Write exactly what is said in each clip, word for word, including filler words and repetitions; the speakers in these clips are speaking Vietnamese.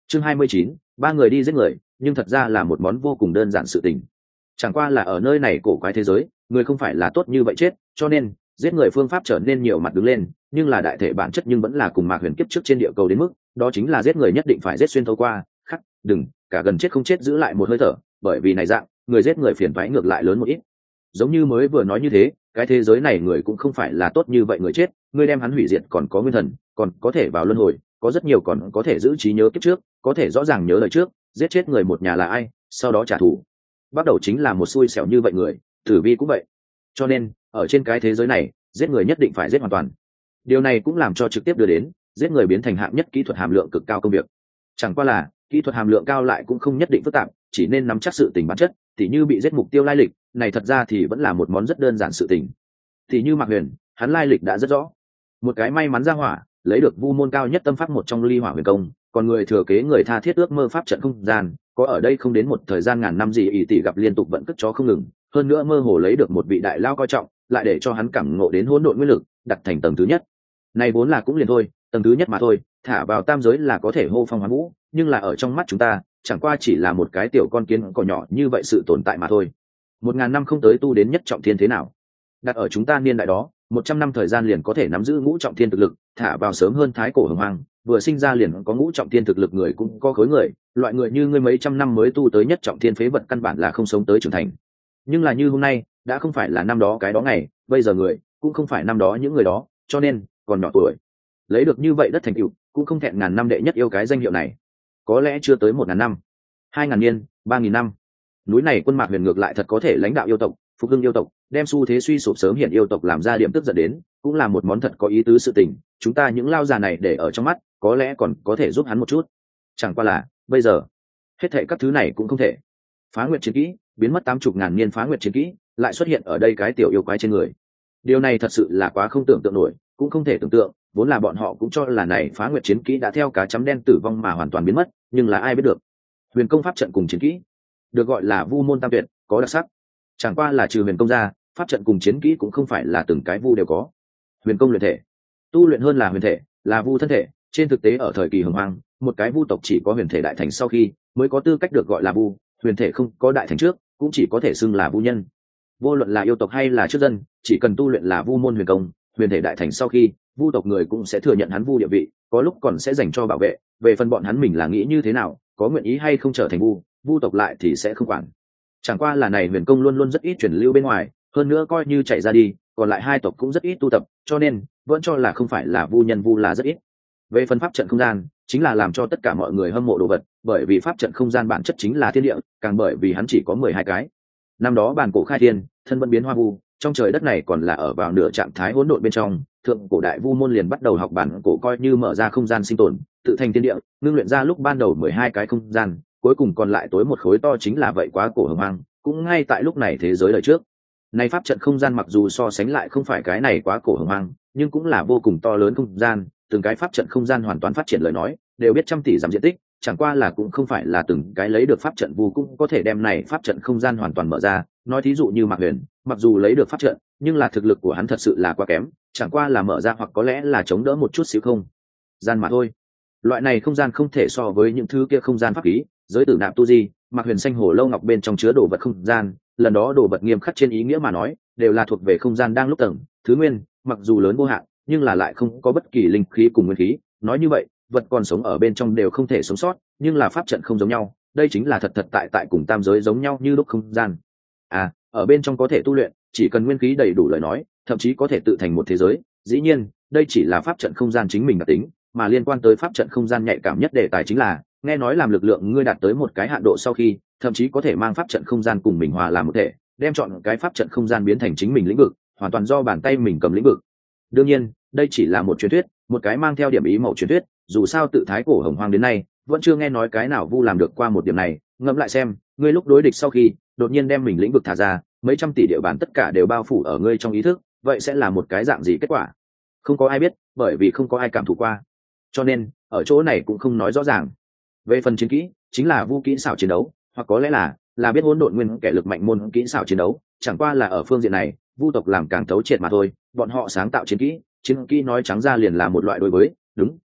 chương hai mươi chín, ba người đi giết người, nhưng thật ra là một món vô cùng đơn giản sự tình. Chẳng qua là ở nơi này cổ quái thế giới, người không phải là tốt như vậy chết, cho nên giết người phương pháp trở nên nhiều mặt đứng lên, nhưng là đại thể bản chất nhưng vẫn là cùng Mạc Huyền kiếp trước trên địa cầu đến mức, đó chính là giết người nhất định phải giết xuyên thấu qua, khắc, đừng, cả gần chết không chết giữ lại một hơi thở, bởi vì này dạng, người giết người phiền toái ngược lại lớn một ít. Giống như mới vừa nói như thế, cái thế giới này người cũng không phải là tốt như vậy người chết, người đem hắn hủy diệt còn có nguyên thần, còn có thể vào luân hồi, có rất nhiều còn có thể giữ trí nhớ kiếp trước, có thể rõ ràng nhớ lời trước, giết chết người một nhà là ai, sau đó trả thù. Bắt đầu chính là một xui xẻo như vậy người, tử vi cũng vậy. Cho nên, ở trên cái thế giới này, giết người nhất định phải giết hoàn toàn. Điều này cũng làm cho trực tiếp đưa đến giết người biến thành hạng nhất kỹ thuật hàm lượng cực cao công việc. Chẳng qua là kỹ thuật hàm lượng cao lại cũng không nhất định phức tạp, chỉ nên nắm chắc sự tình bản chất, tỉ như bị giết mục tiêu lai lịch, này thật ra thì vẫn là một món rất đơn giản sự tình. Tỉ như Mạc Huyền, hắn lai lịch đã rất rõ. Một cái may mắn ra hỏa, lấy được vu môn cao nhất tâm pháp một trong ly hỏa huyền công, còn người thừa kế người tha thiết ước mơ pháp trận không gian, có ở đây không đến một thời gian ngàn năm gì ỷ tỷ gặp liên tục vận cất chó không ngừng, hơn nữa mơ hồ lấy được một vị đại lao coi trọng, lại để cho hắn cảm ngộ đến hỗn độn nguyên lực, đặt thành tầng thứ nhất. Này vốn là cũng liền thôi, tầng thứ nhất mà thôi, thả vào tam giới là có thể hô phong hoán vũ, nhưng là ở trong mắt chúng ta, chẳng qua chỉ là một cái tiểu con kiến cỏ nhỏ như vậy sự tồn tại mà thôi. Một ngàn năm không tới tu đến nhất trọng thiên thế nào? Đặt ở chúng ta niên đại đó, một trăm năm thời gian liền có thể nắm giữ ngũ trọng thiên thực lực, thả vào sớm hơn thái cổ hồng hoang, vừa sinh ra liền có ngũ trọng thiên thực lực người cũng có khối người, loại người như ngươi mấy trăm năm mới tu tới nhất trọng thiên phế vật căn bản là không sống tới trưởng thành. Nhưng là như hôm nay, đã không phải là năm đó cái đó ngày, bây giờ người cũng không phải năm đó những người đó, cho nên còn nhỏ tuổi lấy được như vậy đất thành tựu cũng không thẹn ngàn năm đệ nhất yêu cái danh hiệu này. Có lẽ chưa tới một ngàn năm, hai ngàn niên, ba nghìn năm, núi này quân Mạc Huyền ngược lại thật có thể lãnh đạo yêu tộc, phục hưng yêu tộc, đem xu thế suy sụp sớm hiện yêu tộc làm ra điểm tức giận đến, cũng là một món thật có ý tứ sự tình. Chúng ta những lao già này để ở trong mắt, có lẽ còn có thể giúp hắn một chút. Chẳng qua là bây giờ hết thệ các thứ này cũng không thể. Phá nguyệt chiến kỹ biến mất tám chục ngàn niên, phá nguyệt chiến kỹ lại xuất hiện ở đây cái tiểu yêu quái trên người. Điều này thật sự là quá không tưởng tượng nổi, cũng không thể tưởng tượng, vốn là bọn họ cũng cho là này phá nguyệt chiến kỹ đã theo cá chấm đen tử vong mà hoàn toàn biến mất, nhưng là ai biết được. Huyền công pháp trận cùng chiến kỹ, được gọi là vu môn tam tuyệt, có đặc sắc. Chẳng qua là trừ huyền công ra, pháp trận cùng chiến kỹ cũng không phải là từng cái vu đều có. Huyền công luyện thể, tu luyện hơn là huyền thể, là vu thân thể. Trên thực tế ở thời kỳ hồng hoang, một cái vu tộc chỉ có huyền thể đại thành sau khi mới có tư cách được gọi là vu, huyền thể không có đại thành trước cũng chỉ có thể xưng là vu nhân. Vô luận là yêu tộc hay là trước dân, chỉ cần tu luyện là vu môn huyền công, huyền thể đại thành sau khi, vu tộc người cũng sẽ thừa nhận hắn vu địa vị, có lúc còn sẽ dành cho bảo vệ. Về phần bọn hắn mình là nghĩ như thế nào, có nguyện ý hay không trở thành vu, vu tộc lại thì sẽ không quản. Chẳng qua là này huyền công luôn luôn rất ít truyền lưu bên ngoài, hơn nữa coi như chạy ra đi, còn lại hai tộc cũng rất ít tu tập, cho nên vẫn cho là không phải là vu nhân vu là rất ít. Về phần pháp trận không gian, chính là làm cho tất cả mọi người hâm mộ đồ vật, bởi vì pháp trận không gian bản chất chính là thiên địa, càng bởi vì hắn chỉ có mười hai cái. Năm đó bản cổ khai thiên, thân vẫn biến hoa vu, trong trời đất này còn là ở vào nửa trạng thái hỗn độn bên trong, thượng cổ đại vu môn liền bắt đầu học bản cổ coi như mở ra không gian sinh tồn, tự thành thiên địa, ngưng luyện ra lúc ban đầu mười hai cái không gian, cuối cùng còn lại tối một khối to chính là vậy quá cổ hồng hoang, cũng ngay tại lúc này thế giới đời trước. Này pháp trận không gian mặc dù so sánh lại không phải cái này quá cổ hồng hoang, nhưng cũng là vô cùng to lớn không gian, từng cái pháp trận không gian hoàn toàn phát triển lời nói, đều biết trăm tỷ giảm diện tích, chẳng qua là cũng không phải là từng cái lấy được pháp trận vu cũng có thể đem này pháp trận không gian hoàn toàn mở ra. Nói thí dụ như Mạc Huyền, mặc dù lấy được pháp trận, nhưng là thực lực của hắn thật sự là quá kém, chẳng qua là mở ra hoặc có lẽ là chống đỡ một chút xíu không gian mà thôi. Loại này không gian không thể so với những thứ kia không gian pháp khí, giới tử nạp tu di, Mạc Huyền xanh hồ lâu ngọc bên trong chứa đồ vật không gian, lần đó đồ vật nghiêm khắc trên ý nghĩa mà nói, đều là thuộc về không gian đang lúc tầng thứ nguyên, mặc dù lớn vô hạn, nhưng là lại không có bất kỳ linh khí cùng nguyên khí. Nói như vậy, vật còn sống ở bên trong đều không thể sống sót, nhưng là pháp trận không giống nhau, đây chính là thật thật tại tại cùng tam giới giống nhau như lúc không gian. À, ở bên trong có thể tu luyện, chỉ cần nguyên khí đầy đủ lời nói, thậm chí có thể tự thành một thế giới. Dĩ nhiên, đây chỉ là pháp trận không gian chính mình đặc tính, mà liên quan tới pháp trận không gian nhạy cảm nhất đề tài chính là, nghe nói làm lực lượng ngươi đạt tới một cái hạn độ sau khi, thậm chí có thể mang pháp trận không gian cùng mình hòa làm một thể, đem chọn cái pháp trận không gian biến thành chính mình lĩnh vực, hoàn toàn do bàn tay mình cầm lĩnh vực. Đương nhiên, đây chỉ là một truyền thuyết, một cái mang theo điểm ý mẫu truyền thuyết, dù sao tự thái cổ hồng hoang đến nay, vẫn chưa nghe nói cái nào vu làm được qua một điểm này. Ngẫm lại xem, ngươi lúc đối địch sau khi, đột nhiên đem mình lĩnh vực thả ra, mấy trăm tỷ địa bàn tất cả đều bao phủ ở ngươi trong ý thức, vậy sẽ là một cái dạng gì kết quả? Không có ai biết, bởi vì không có ai cảm thụ qua. Cho nên, ở chỗ này cũng không nói rõ ràng. Về phần chiến kỹ, chính là vu kỹ xảo chiến đấu, hoặc có lẽ là là biết hỗn độn nguyên kẻ lực mạnh môn kỹ xảo chiến đấu, chẳng qua là ở phương diện này, vu tộc làm càng thấu triệt mà thôi, bọn họ sáng tạo chiến kỹ, chiến kỹ nói trắng ra liền là một loại đối với, đúng,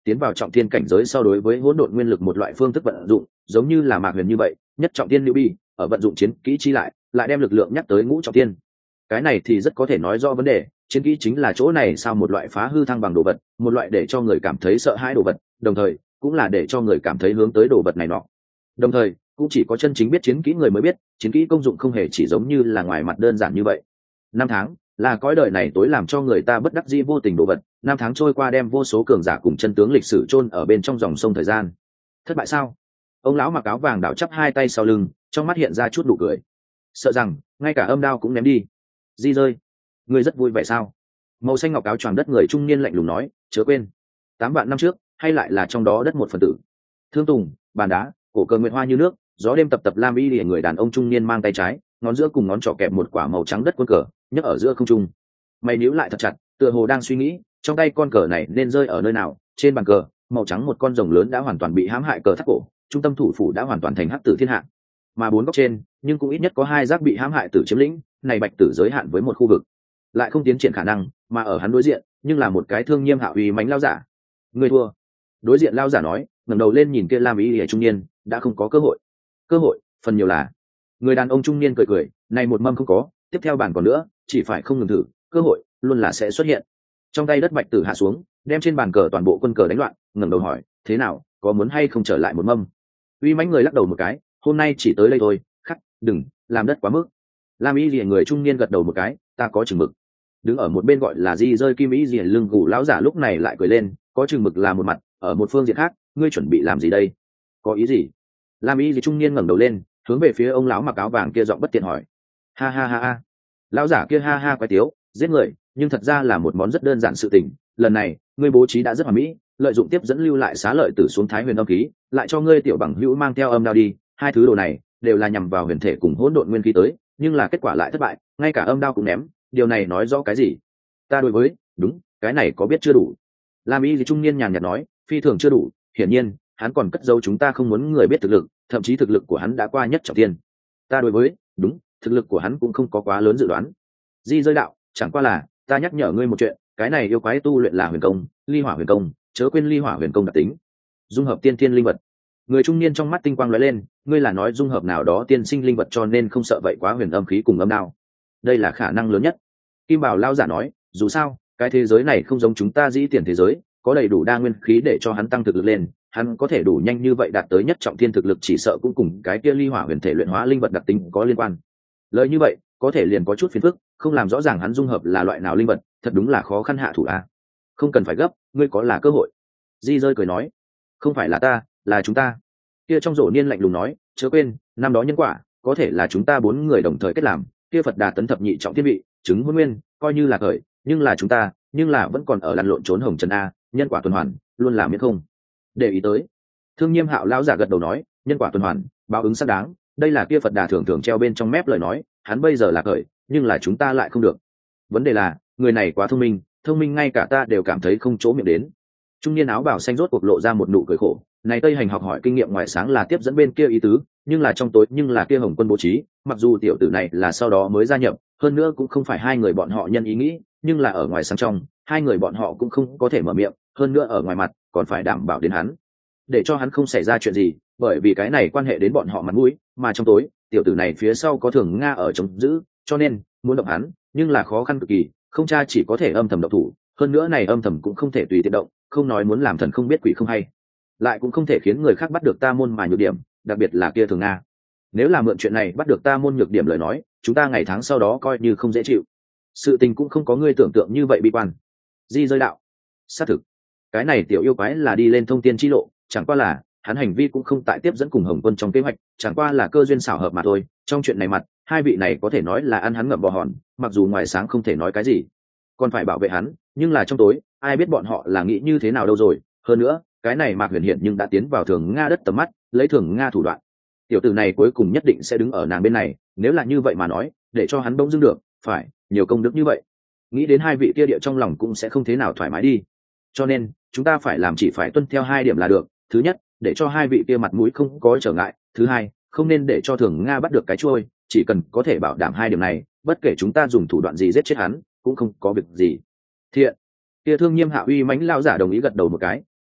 tiến vào trọng thiên cảnh giới sau đối với hỗn độn nguyên lực một loại phương thức vận dụng giống như là mạc huyền như vậy nhất trọng thiên lưu bi ở vận dụng chiến kỹ chi lại lại đem lực lượng nhắc tới ngũ trọng thiên. Cái này thì rất có thể nói rõ vấn đề chiến kỹ chính là chỗ này sao một loại phá hư thăng bằng đồ vật, một loại để cho người cảm thấy sợ hãi đồ vật, đồng thời cũng là để cho người cảm thấy hướng tới đồ vật này nọ. Đồng thời cũng chỉ có chân chính biết chiến kỹ người mới biết chiến kỹ công dụng không hề chỉ giống như là ngoài mặt đơn giản như vậy. Năm tháng là cõi đời này tối làm cho người ta bất đắc dĩ vô tình đồ vật, năm tháng trôi qua đem vô số cường giả cùng chân tướng lịch sử chôn ở bên trong dòng sông thời gian. Thất bại sao? Ông lão mặc áo vàng đảo chắp hai tay sau lưng, trong mắt hiện ra chút nụ cười. Sợ rằng ngay cả âm đao cũng ném đi. Di rơi, ngươi rất vui vẻ sao? Màu xanh ngọc áo choàng đất người trung niên lạnh lùng nói, chớ quên, tám vạn năm trước, hay lại là trong đó đất một phần tử. Thương Tùng, bàn đá, cổ cờ nguyệt hoa như nước, gió đêm tập tập lam y lìa người đàn ông trung niên mang tay trái, ngón giữa cùng ngón trỏ kẹp một quả màu trắng đất quân cờ, nhấc ở giữa không trung. Mày níu lại thật chặt, tựa hồ đang suy nghĩ, trong tay con cờ này nên rơi ở nơi nào. Trên bàn cờ, màu trắng một con rồng lớn đã hoàn toàn bị hãm hại cờ thắt cổ, trung tâm thủ phủ đã hoàn toàn thành hắc tử thiên hạ. Mà bốn góc trên, nhưng cũng ít nhất có hai giác bị hãm hại tử chiếm lĩnh, này bạch tử giới hạn với một khu vực, lại không tiến triển khả năng, mà ở hắn đối diện, nhưng là một cái thương nghiêm hạ uy mãnh lao giả. Người thua. Đối diện lao giả nói, ngẩng đầu lên nhìn kia lam y lìa trung niên, đã không có cơ hội. Cơ hội, phần nhiều là. Người đàn ông trung niên cười cười, này một mâm không có, tiếp theo bàn còn nữa, chỉ phải không ngừng thử, cơ hội luôn là sẽ xuất hiện. Trong tay đất bạch tử hạ xuống, đem trên bàn cờ toàn bộ quân cờ đánh loạn, ngẩng đầu hỏi, thế nào, có muốn hay không trở lại một mâm? Uy mãnh người lắc đầu một cái, hôm nay chỉ tới đây thôi, khắc, đừng làm đất quá mức. Lam y lìa người trung niên gật đầu một cái, ta có chừng mực. Đứng ở một bên gọi là di rơi kim y lìa lưng gù lão giả lúc này lại cười lên, có chừng mực là một mặt, ở một phương diện khác, ngươi chuẩn bị làm gì đây? Có ý gì? Lam y lìa trung niên ngẩng đầu lên, hướng về phía ông lão mặc áo vàng kia giọng bất tiện hỏi. Ha ha ha ha. Lão giả kia ha ha quái tiếu, giết người, nhưng thật ra là một món rất đơn giản sự tình. Lần này, ngươi bố trí đã rất hoàn mỹ, lợi dụng tiếp dẫn lưu lại xá lợi tử xuống thái huyền âm khí, lại cho ngươi tiểu bằng hữu mang theo âm đao đi. Hai thứ đồ này đều là nhằm vào huyền thể cùng hỗn độn nguyên khí tới, nhưng là kết quả lại thất bại, ngay cả âm đao cũng ném. Điều này nói rõ cái gì? Ta đối với, đúng, cái này có biết chưa đủ. Lam y gì trung niên nhàn nhạt nói, phi thường chưa đủ. Hiển nhiên, hắn còn cất giấu chúng ta không muốn người biết thực lực, thậm chí thực lực của hắn đã qua nhất trọng thiên. Ta đối với, đúng, thực lực của hắn cũng không có quá lớn dự đoán. Di rơi đạo, chẳng qua là ta nhắc nhở ngươi một chuyện, cái này yêu quái tu luyện là huyền công, ly hỏa huyền công, chớ quên ly hỏa huyền công đặc tính, dung hợp tiên thiên linh vật. Người trung niên trong mắt tinh quang lóe lên, ngươi là nói dung hợp nào đó tiên sinh linh vật cho nên không sợ vậy quá huyền âm khí cùng âm đao. Đây là khả năng lớn nhất. Kim Bảo lao giả nói, dù sao, cái thế giới này không giống chúng ta dĩ tiền thế giới, có đầy đủ đa nguyên khí để cho hắn tăng thực lực lên, hắn có thể đủ nhanh như vậy đạt tới nhất trọng thiên thực lực chỉ sợ cũng cùng cái kia ly hỏa huyền thể luyện hóa linh vật đặc tính có liên quan. Lời như vậy, có thể liền có chút phiền phức, không làm rõ ràng hắn dung hợp là loại nào linh vật, thật đúng là khó khăn hạ thủ a. Không cần phải gấp, ngươi có là cơ hội. Di rơi cười nói, không phải là ta, là chúng ta. Kia trong rổ niên lạnh lùng nói, chớ quên, năm đó nhân quả, có thể là chúng ta bốn người đồng thời kết làm, kia Phật Đà tấn thập nhị trọng thiên vị, chứng hôn nguyên, coi như là khởi, nhưng là chúng ta, nhưng là vẫn còn ở lăn lộn trốn hồng trần a, nhân quả tuần hoàn, luôn làm miễn không. Để ý tới. Thương Nghiêm Hạo lão giả gật đầu nói, nhân quả tuần hoàn, báo ứng xác đáng, đây là kia Phật Đà thường thường treo bên trong mép lời nói, hắn bây giờ là khởi, nhưng là chúng ta lại không được. Vấn đề là, người này quá thông minh, thông minh ngay cả ta đều cảm thấy không chỗ miệng đến. Trung niên áo bào xanh rốt cuộc lộ ra một nụ cười khổ, này Tây Hành học hỏi kinh nghiệm ngoài sáng là tiếp dẫn bên kia ý tứ, nhưng là trong tối nhưng là kia Hồng Quân bố trí, mặc dù tiểu tử này là sau đó mới gia nhập, hơn nữa cũng không phải hai người bọn họ nhân ý nghĩ, nhưng là ở ngoài sáng trong, hai người bọn họ cũng không có thể mở miệng, hơn nữa ở ngoài mặt còn phải đảm bảo đến hắn, để cho hắn không xảy ra chuyện gì, bởi vì cái này quan hệ đến bọn họ mặt mũi, mà trong tối, tiểu tử này phía sau có Thường Nga ở chống giữ, cho nên muốn động hắn, nhưng là khó khăn cực kỳ, không cha chỉ có thể âm thầm động thủ, hơn nữa này âm thầm cũng không thể tùy tiện động, không nói muốn làm thần không biết quỷ không hay, lại cũng không thể khiến người khác bắt được ta môn mà nhược điểm, đặc biệt là kia Thường Nga. Nếu là mượn chuyện này bắt được ta môn nhược điểm lời nói, chúng ta ngày tháng sau đó coi như không dễ chịu. Sự tình cũng không có ngươi tưởng tượng như vậy bi quan. Di rơi đạo, xác thực, cái này tiểu yêu quái là đi lên thông tiên chi lộ, chẳng qua là hắn hành vi cũng không tại tiếp dẫn cùng Hồng Quân trong kế hoạch, chẳng qua là cơ duyên xảo hợp mà thôi. Trong chuyện này mặt, hai vị này có thể nói là ăn hắn ngậm bò hòn, mặc dù ngoài sáng không thể nói cái gì, còn phải bảo vệ hắn, nhưng là trong tối, ai biết bọn họ là nghĩ như thế nào đâu rồi. Hơn nữa, cái này Mạc Huyền hiện nhưng đã tiến vào Thường Nga đất tầm mắt, lấy Thường Nga thủ đoạn, tiểu tử này cuối cùng nhất định sẽ đứng ở nàng bên này. Nếu là như vậy mà nói, để cho hắn bỗng dưng được, phải nhiều công đức như vậy, nghĩ đến hai vị kia địa trong lòng cũng sẽ không thế nào thoải mái đi. Cho nên chúng ta phải làm chỉ phải tuân theo hai điểm là được. Thứ nhất, để cho hai vị kia mặt mũi không có trở ngại. Thứ hai, không nên để cho Thường Nga bắt được cái trôi. Chỉ cần có thể bảo đảm hai điểm này, bất kể chúng ta dùng thủ đoạn gì giết chết hắn cũng không có việc gì. Thiện. Kia Thương Nghiêm Hạ uy mãnh lao giả đồng ý gật đầu một cái,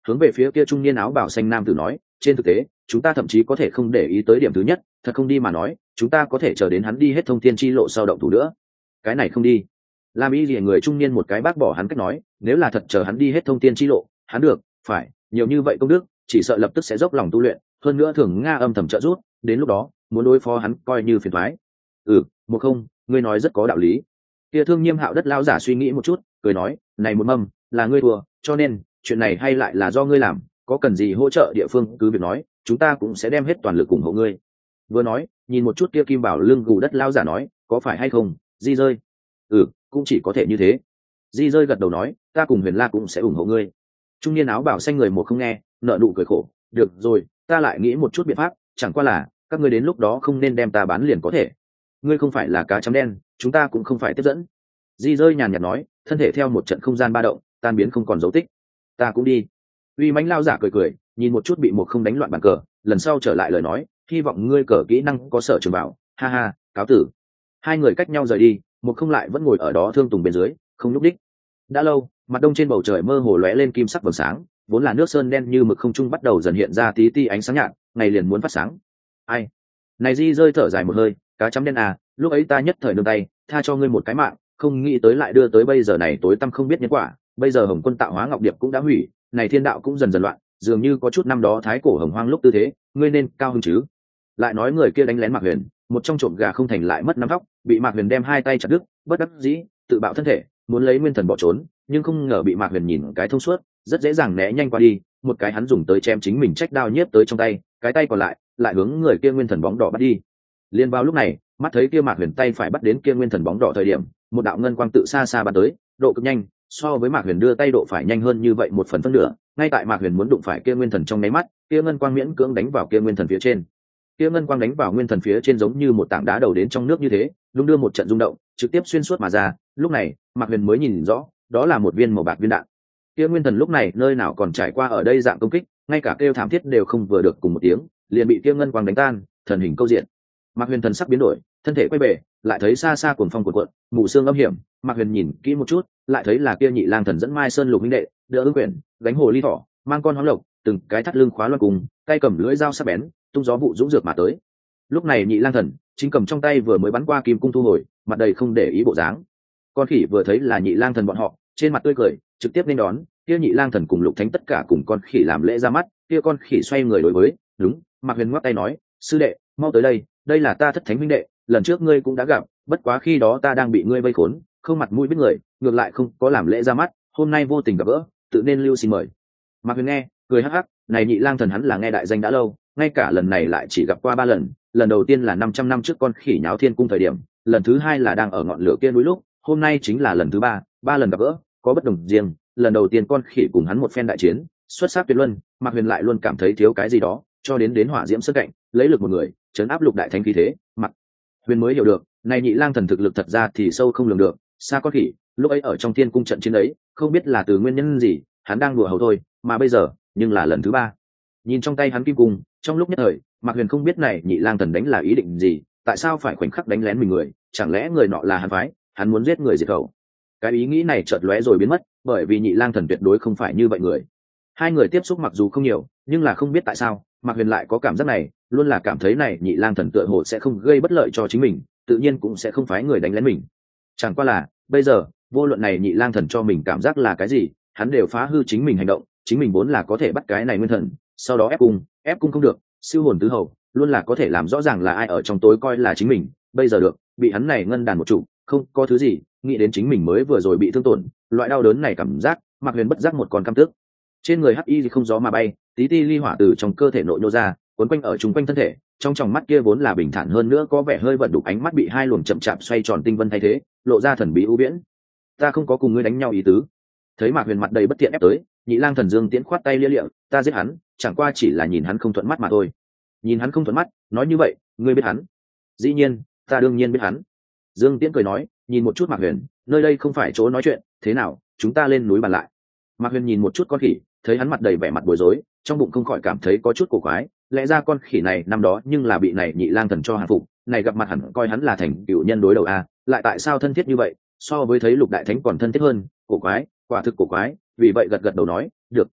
hướng về phía kia trung niên áo bào xanh nam tử nói, trên thực tế chúng ta thậm chí có thể không để ý tới điểm thứ nhất, thật không đi mà nói chúng ta có thể chờ đến hắn đi hết thông thiên chi lộ sau động thủ nữa. Cái này không đi. Làm y gì người trung niên một cái bác bỏ hắn cách nói, nếu là thật chờ hắn đi hết thông thiên chi lộ, hắn được phải nhiều như vậy công đức, chỉ sợ lập tức sẽ dốc lòng tu luyện, hơn nữa thường nga âm thầm trợ giúp, đến lúc đó muốn đối phó hắn coi như phiền toái. Ừ, một không, ngươi nói rất có đạo lý. Kia Thương Nhiêm Hạo Đất lão giả suy nghĩ một chút, cười nói, này một mâm là ngươi thua, cho nên chuyện này hay lại là do ngươi làm, có cần gì hỗ trợ địa phương cứ việc nói, chúng ta cũng sẽ đem hết toàn lực ủng hộ ngươi. Vừa nói, nhìn một chút kia Kim Bảo lưng gù đất lão giả nói, có phải hay không, Di rơi? Ừ, cũng chỉ có thể như thế. Di rơi gật đầu nói, ta cùng Huyền La cũng sẽ ủng hộ ngươi. Trung niên áo bảo xanh người một không nghe, nợ nụ cười khổ, được rồi, ta lại nghĩ một chút biện pháp, chẳng qua là các ngươi đến lúc đó không nên đem ta bán liền có thể. Ngươi không phải là cá chấm đen, chúng ta cũng không phải tiếp dẫn. Di rơi nhàn nhạt nói, thân thể theo một trận không gian ba động tan biến không còn dấu tích. Ta cũng đi. Uy mãnh lao giả cười cười, nhìn một chút bị một không đánh loạn bàn cờ, lần sau trở lại lời nói, hy vọng ngươi cờ kỹ năng có sở trường bảo, ha ha, cáo tử. Hai người cách nhau rời đi, một không lại vẫn ngồi ở đó thương tùng bên dưới, không lúc đích. Đã lâu, mặt đông trên bầu trời mơ hồ lóe lên kim sắc vầng sáng, vốn là nước sơn đen như mực không trung bắt đầu dần hiện ra tí ti ánh sáng nhạt, ngày liền muốn phát sáng. Ai? Này Di rơi thở dài một hơi, cá chấm đen à, lúc ấy ta nhất thời nương tay, tha cho ngươi một cái mạng, không nghĩ tới lại đưa tới bây giờ này tối tăm không biết nhân quả. Bây giờ Hồng Quân tạo hóa ngọc điệp cũng đã hủy, này thiên đạo cũng dần dần loạn, dường như có chút năm đó thái cổ hồng hoang lúc tư thế, ngươi nên cao hứng chứ. Lại nói người kia đánh lén Mạc Huyền, một trong trộm gà không thành lại mất nắm tóc, bị Mạc Huyền đem hai tay chặt đứt, bất đắc dĩ tự bạo thân thể, muốn lấy nguyên thần bỏ trốn, nhưng không ngờ bị Mạc Huyền nhìn cái thông suốt, rất dễ dàng né nhanh qua đi, một cái hắn dùng tới chém chính mình trách đao nhiếp tới trong tay, cái tay còn lại lại hướng người kia nguyên thần bóng đỏ bắt đi. Liên vào lúc này, mắt thấy kia Mạc Huyền tay phải bắt đến kia nguyên thần bóng đỏ thời điểm, một đạo ngân quang tự xa xa bắn tới, độ cực nhanh, so với Mạc Huyền đưa tay độ phải nhanh hơn như vậy một phần phân nửa. Ngay tại Mạc Huyền muốn đụng phải kia nguyên thần trong nháy mắt, kia ngân quang miễn cưỡng đánh vào kia nguyên thần phía trên. Kia ngân quang đánh vào nguyên thần phía trên giống như một tảng đá đầu đến trong nước như thế, đung đưa một trận rung động, trực tiếp xuyên suốt mà ra. Lúc này, Mạc Huyền mới nhìn rõ, đó là một viên màu bạc viên đạn. Kia nguyên thần lúc này nơi nào còn trải qua ở đây dạng công kích, ngay cả kêu thảm thiết đều không vừa được cùng một tiếng, liền bị kia ngân quang đánh tan, thần hình câu diện. Mạc Huyền thần sắc biến đổi, thân thể quay bvề, lại thấy xa xa cuồng phong cuộn cuộn, mù sương âm hiểm. Mạc Huyền nhìn kỹ một chút, lại thấy là kia Nhị Lang Thần dẫn Mai Sơn Lục huynh đệ, đỡ ưng quyển, gánh hồ ly thỏ, mang con hoáng lộc, từng cái thắt lưng khóa loan cùng, tay cầm lưỡi dao sắc bén, tung gió vụ dũng dược mà tới. Lúc này Nhị Lang Thần chính cầm trong tay vừa mới bắn qua kim cung thu hồi, mặt đầy không để ý bộ dáng. Con khỉ vừa thấy là Nhị Lang Thần bọn họ, trên mặt tươi cười, trực tiếp nên đón. Kia Nhị Lang Thần cùng Lục Thánh tất cả cùng con khỉ làm lễ ra mắt. Kia con khỉ xoay người đối với, đúng, Mạc Huyền ngoắc tay nói, sư đệ, mau tới đây, đây là ta Thất Thánh huynh đệ, lần trước ngươi cũng đã gặp, bất quá khi đó ta đang bị ngươi vây khốn, không mặt mũi biết người, ngược lại không có làm lễ ra mắt, hôm nay vô tình gặp gỡ, tự nên lưu xin mời. Mạc Huyền nghe, cười hắc hắc, này Nhị Lang Thần hắn là nghe đại danh đã lâu, ngay cả lần này lại chỉ gặp qua ba lần, lần đầu tiên là năm trăm năm trước con khỉ nháo thiên cung thời điểm, lần thứ hai là đang ở ngọn lửa kia núi lúc, hôm nay chính là lần thứ ba, ba lần gặp gỡ, có bất đồng riêng. Lần đầu tiên con khỉ cùng hắn một phen đại chiến, xuất sắc tuyệt luân, Mạc Huyền lại luôn cảm thấy thiếu cái gì đó, cho đến đến hỏa diễm sức cạnh, lấy lực một người, chấn áp Lục đại thánh khí thế, Mạc Huyền mới hiểu được, này Nhị Lang Thần thực lực thật ra thì sâu không lường được, xa con khỉ, lúc ấy ở trong thiên cung trận chiến ấy, không biết là từ nguyên nhân gì, hắn đang đùa hầu thôi, mà bây giờ, nhưng là lần thứ ba. Nhìn trong tay hắn kim cung, trong lúc nhất thời, Mạc Huyền không biết này Nhị Lang Thần đánh là ý định gì, tại sao phải khoảnh khắc đánh lén mình người, chẳng lẽ người nọ là hắn phái, hắn muốn giết người diệt khẩu. Cái ý nghĩ này chợt lóe rồi biến mất, bởi vì Nhị Lang Thần tuyệt đối không phải như vậy người. Hai người tiếp xúc mặc dù không nhiều, nhưng là không biết tại sao, Mạc Huyền lại có cảm giác này, luôn là cảm thấy này Nhị Lang Thần tựa hồ sẽ không gây bất lợi cho chính mình, tự nhiên cũng sẽ không phái người đánh lén mình. Chẳng qua là, bây giờ, vô luận này Nhị Lang Thần cho mình cảm giác là cái gì, hắn đều phá hư chính mình hành động, chính mình vốn là có thể bắt cái này nguyên thần, sau đó ép cung, ép cung không được, siêu hồn tứ hầu, luôn là có thể làm rõ ràng là ai ở trong tối coi là chính mình, bây giờ được, bị hắn này ngân đàn một trụ, không có thứ gì, nghĩ đến chính mình mới vừa rồi bị thương tổn, loại đau đớn này cảm giác, Mạc Huyền bất giác một con căm tức. Trên người hắc y thì không gió mà bay, tí ti ly hỏa từ trong cơ thể nội nô ra, quấn quanh ở chung quanh thân thể, trong tròng mắt kia vốn là bình thản hơn nữa có vẻ hơi vận đục ánh mắt bị hai luồng chậm chạp xoay tròn tinh vân thay thế, lộ ra thần bí u viễn. Ta không có cùng ngươi đánh nhau ý tứ. Thấy Mạc Huyền mặt đầy bất thiện ép tới, Nhị Lang Thần Dương Tiễn khoát tay lia lịa, ta giết hắn, chẳng qua chỉ là nhìn hắn không thuận mắt mà thôi. Nhìn hắn không thuận mắt, nói như vậy, ngươi biết hắn? Dĩ nhiên, ta đương nhiên biết hắn. Dương Tiễn cười nói, nhìn một chút Mạc Huyền, nơi đây không phải chỗ nói chuyện, thế nào, chúng ta lên núi bàn lại. Mạc Huyền nhìn một chút con khỉ, thấy hắn mặt đầy vẻ mặt bối rối, trong bụng không khỏi cảm thấy có chút cổ quái, lẽ ra con khỉ này năm đó nhưng là bị này Nhị Lang Thần cho hàng phục, này gặp mặt hẳn coi hắn là thành cựu nhân đối đầu a, lại tại sao thân thiết như vậy, so với thấy Lục đại thánh còn thân thiết hơn, cổ quái, quả thực cổ quái, vì vậy gật gật đầu nói, được.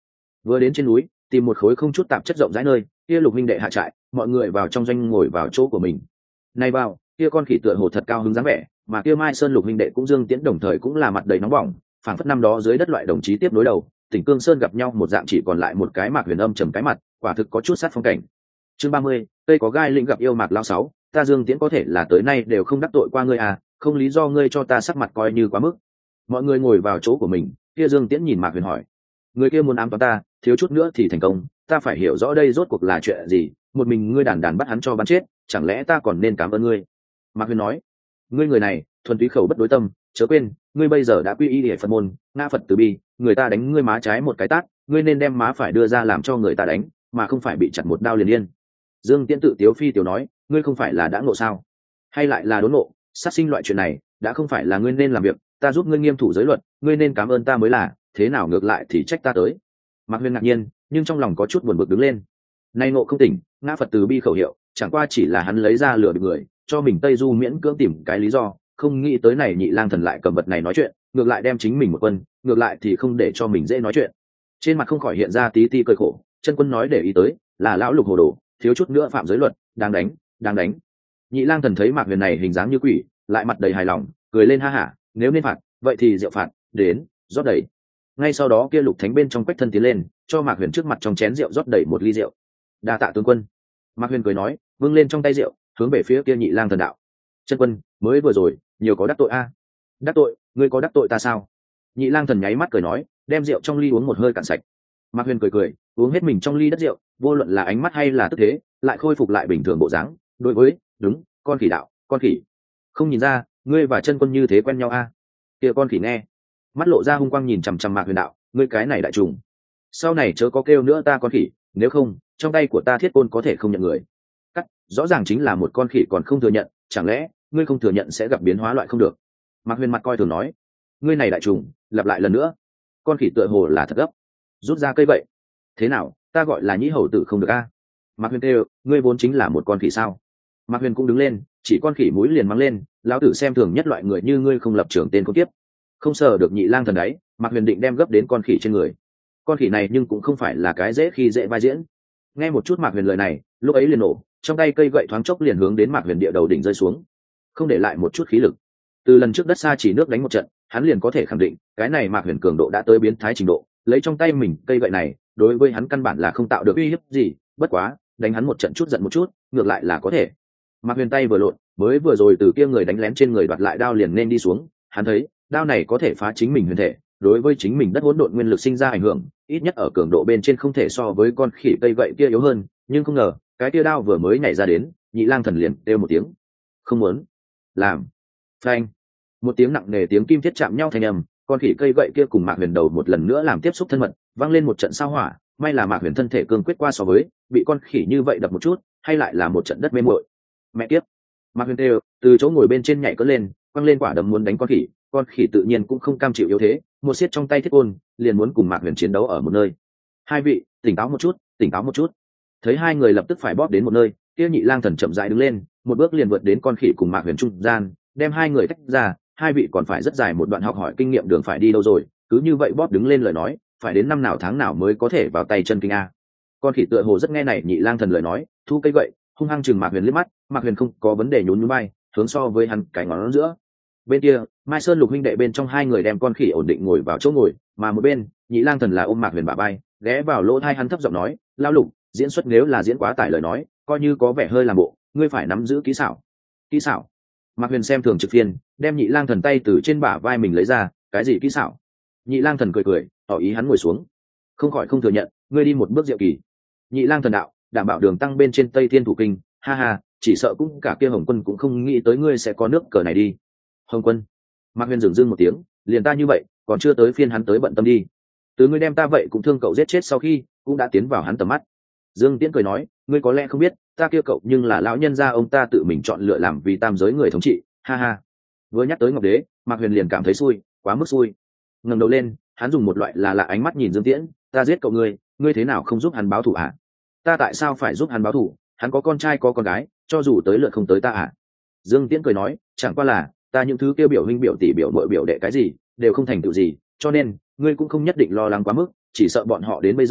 Vừa đến trên núi, tìm một khối không chút tạp chất rộng rãi nơi, kia Lục minh đệ hạ trại, mọi người vào trong doanh ngồi vào chỗ của mình. Này vào, kia con khỉ tựa hồ thật cao hứng dáng vẻ, mà kia Mai Sơn Lục minh đệ cũng Dương Tiễn đồng thời cũng là mặt đầy nóng bỏng, phảng phất năm đó dưới đất loại đồng chí tiếp đối đầu, Tỉnh Cương Sơn gặp nhau một dạng chỉ còn lại một cái Mạc Huyền âm trầm cái mặt, quả thực có chút sát phong cảnh. Chương ba mươi, cây có gai lĩnh gặp yêu Mạc Lao sáu, ta Dương Tiễn có thể là tới nay đều không đắc tội qua ngươi à, không lý do ngươi cho ta sắc mặt coi như quá mức. Mọi người ngồi vào chỗ của mình, kia Dương Tiễn nhìn Mạc Huyền hỏi, người kia muốn ám toán ta, thiếu chút nữa thì thành công, ta phải hiểu rõ đây rốt cuộc là chuyện gì, một mình ngươi đàn đàn bắt hắn cho bắn chết, chẳng lẽ ta còn nên cảm ơn ngươi? Mạc Huyền nói, ngươi người này thuần túy khẩu bất đối tâm, chớ quên ngươi bây giờ đã quy y để Phật môn, ngã Phật từ bi, người ta đánh ngươi má trái một cái tát, ngươi nên đem má phải đưa ra làm cho người ta đánh, mà không phải bị chặt một đao liền yên. Dương Tiễn tự tiếu phi tiểu nói, ngươi không phải là đã ngộ sao? Hay lại là đốn ngộ? Sát sinh loại chuyện này đã không phải là ngươi nên làm việc, ta giúp ngươi nghiêm thủ giới luật, ngươi nên cảm ơn ta mới là, thế nào ngược lại thì trách ta tới? Mạc Huyền ngạc nhiên, nhưng trong lòng có chút buồn bực đứng lên. Nay ngộ không tỉnh, ngã Phật từ bi khẩu hiệu, chẳng qua chỉ là hắn lấy ra lừa được người, cho mình Tây Du miễn cưỡng tìm cái lý do, không nghĩ tới này Nhị Lang Thần lại cầm vật này nói chuyện, ngược lại đem chính mình một quân, ngược lại thì không để cho mình dễ nói chuyện. Trên mặt không khỏi hiện ra tí tí cười khổ, chân quân nói để ý tới, là lão Lục hồ đồ, thiếu chút nữa phạm giới luật, đáng đánh, đáng đánh. Nhị Lang Thần thấy Mạc Huyền này hình dáng như quỷ, lại mặt đầy hài lòng, cười lên ha hả, nếu nên phạt, vậy thì rượu phạt, đến, rót đầy. Ngay sau đó kia Lục Thánh bên trong quách thân tiến lên, cho Mạc Huyền trước mặt trong chén rượu rót đầy một ly rượu. Đa tạ tướng quân. Mạc Huyền cười nói, vâng lên trong tay rượu, hướng về phía kia Nhị Lang Thần đạo, chân quân mới vừa rồi nhiều có đắc tội a? Đắc tội? Ngươi có đắc tội ta sao? Nhị Lang Thần nháy mắt cười nói, đem rượu trong ly uống một hơi cạn sạch. Mạc Huyền cười cười, uống hết mình trong ly đất rượu, vô luận là ánh mắt hay là tức thế, lại khôi phục lại bình thường bộ dáng. Đối với, đúng, con khỉ đạo, con khỉ. Không nhìn ra, ngươi và chân quân như thế quen nhau a? Kia con khỉ nghe, mắt lộ ra hung quang nhìn chằm chằm Mạc Huyền đạo, ngươi cái này đại trùng, sau này chớ có kêu nữa ta con khỉ, nếu không, trong tay của ta thiết côn có thể không nhận người. Cắt, rõ ràng chính là một con khỉ còn không thừa nhận, chẳng lẽ ngươi không thừa nhận sẽ gặp biến hóa loại không được? Mạc Huyền mặt coi thường nói, ngươi này đại trùng, lặp lại lần nữa. Con khỉ tựa hồ là thật gấp, rút ra cây vậy. Thế nào, ta gọi là nhĩ hầu tử không được a? Mạc Huyền kêu, ngươi vốn chính là một con khỉ sao? Mạc Huyền cũng đứng lên, chỉ con khỉ mũi liền mắng lên, lão tử xem thường nhất loại người như ngươi không lập trường tên con tiếp. Không sờ được Nhị Lang Thần đấy, Mạc Huyền định đem gấp đến con khỉ trên người. Con khỉ này nhưng cũng không phải là cái dễ khi dễ vai diễn. Nghe một chút Mạc Huyền lời này, lúc ấy liền nổ, trong tay cây gậy thoáng chốc liền hướng đến Mạc Huyền địa đầu đỉnh rơi xuống, không để lại một chút khí lực. Từ lần trước đất xa chỉ nước đánh một trận, hắn liền có thể khẳng định, cái này Mạc Huyền cường độ đã tới biến thái trình độ, lấy trong tay mình cây gậy này, đối với hắn căn bản là không tạo được uy hiếp gì, bất quá, đánh hắn một trận chút giận một chút, ngược lại là có thể. Mạc Huyền tay vừa lộn, mới vừa rồi từ kia người đánh lén trên người đoạt lại đao liền nên đi xuống, hắn thấy, đao này có thể phá chính mình huyền thể, đối với chính mình đất hỗn độn nguyên lực sinh ra ảnh hưởng, ít nhất ở cường độ bên trên không thể so với con khỉ cây gậy kia yếu hơn, nhưng không ngờ, cái tia đao vừa mới nhảy ra đến, Nhị Lang Thần liền kêu một tiếng, không muốn làm. Phanh, một tiếng nặng nề tiếng kim thiết chạm nhau thành âm, con khỉ cây gậy kia cùng Mạc Huyền đầu một lần nữa làm tiếp xúc thân mật, vang lên một trận sao hỏa, may là Mạc Huyền thân thể cương quyết qua so với, bị con khỉ như vậy đập một chút, hay lại là một trận đất mê muội. Mẹ kiếp. Mạc Huyền kêu, từ chỗ ngồi bên trên nhảy cất lên, quăng lên quả đấm muốn đánh con khỉ, con khỉ tự nhiên cũng không cam chịu yếu thế, một xiết trong tay thiết côn, liền muốn cùng Mạc Huyền chiến đấu ở một nơi. Hai vị, tỉnh táo một chút, tỉnh táo một chút. Thấy hai người lập tức phải bóp đến một nơi, kia Nhị Lang Thần chậm rãi đứng lên, một bước liền vượt đến con khỉ cùng Mạc Huyền trung gian, đem hai người tách ra, hai vị còn phải rất dài một đoạn học hỏi kinh nghiệm đường phải đi đâu rồi, cứ như vậy bóp đứng lên lời nói, phải đến năm nào tháng nào mới có thể vào tay chân kinh a. Con khỉ tựa hồ rất nghe này Nhị Lang Thần lời nói, thu cây gậy, hung hăng chừng Mạc Huyền liếc mắt, Mạc Huyền không có vấn đề nhún nhún vai, hướng so với hắn cái ngón giữa. Bên kia, Mai Sơn Lục huynh đệ bên trong hai người đem con khỉ ổn định ngồi vào chỗ ngồi, mà một bên, Nhị Lang Thần là ôm Mạc Huyền bả vai, ghé vào lỗ tai hắn thấp giọng nói, "Lão Lục, diễn xuất nếu là diễn quá tải lời nói, coi như có vẻ hơi làm bộ, ngươi phải nắm giữ kỹ xảo." Kỹ xảo? Mạc Huyền xem thường trực phiên, đem Nhị Lang Thần tay từ trên bả vai mình lấy ra, "Cái gì kỹ xảo?" Nhị Lang Thần cười cười, tỏ ý hắn ngồi xuống. Không khỏi không thừa nhận, ngươi đi một bước diệu kỳ. Nhị Lang Thần đạo, đảm bảo đường tăng bên trên Tây Thiên Thủ Kinh, ha ha, chỉ sợ cũng cả kia Hồng Quân cũng không nghĩ tới ngươi sẽ có nước cờ này đi. Hồng Quân? Mạc Huyền dừng dưng một tiếng, liền ta như vậy, còn chưa tới phiên hắn tới bận tâm đi. Từ ngươi đem ta vậy cũng thương cậu giết chết sau khi, cũng đã tiến vào hắn tầm mắt. Dương Tiễn cười nói, ngươi có lẽ không biết, ta kia cậu nhưng là lão nhân gia ông ta tự mình chọn lựa làm vì tam giới người thống trị, ha ha. Vừa nhắc tới Ngọc Đế, Mạc Huyền liền cảm thấy xui, quá mức xui. Ngẩng đầu lên, hắn dùng một loại là lạ ánh mắt nhìn Dương Tiễn, ta giết cậu ngươi, ngươi thế nào không giúp hắn báo thù hả? Ta tại sao phải giúp hắn báo thù? Hắn có con trai có con gái, cho dù tới lượt không tới ta à? Dương Tiễn cười nói, chẳng qua là ta những thứ kêu biểu huynh biểu tỷ biểu nội biểu đệ cái gì đều không thành tựu gì, cho nên ngươi cũng không nhất định lo lắng quá mức, chỉ sợ bọn họ đến bây giờ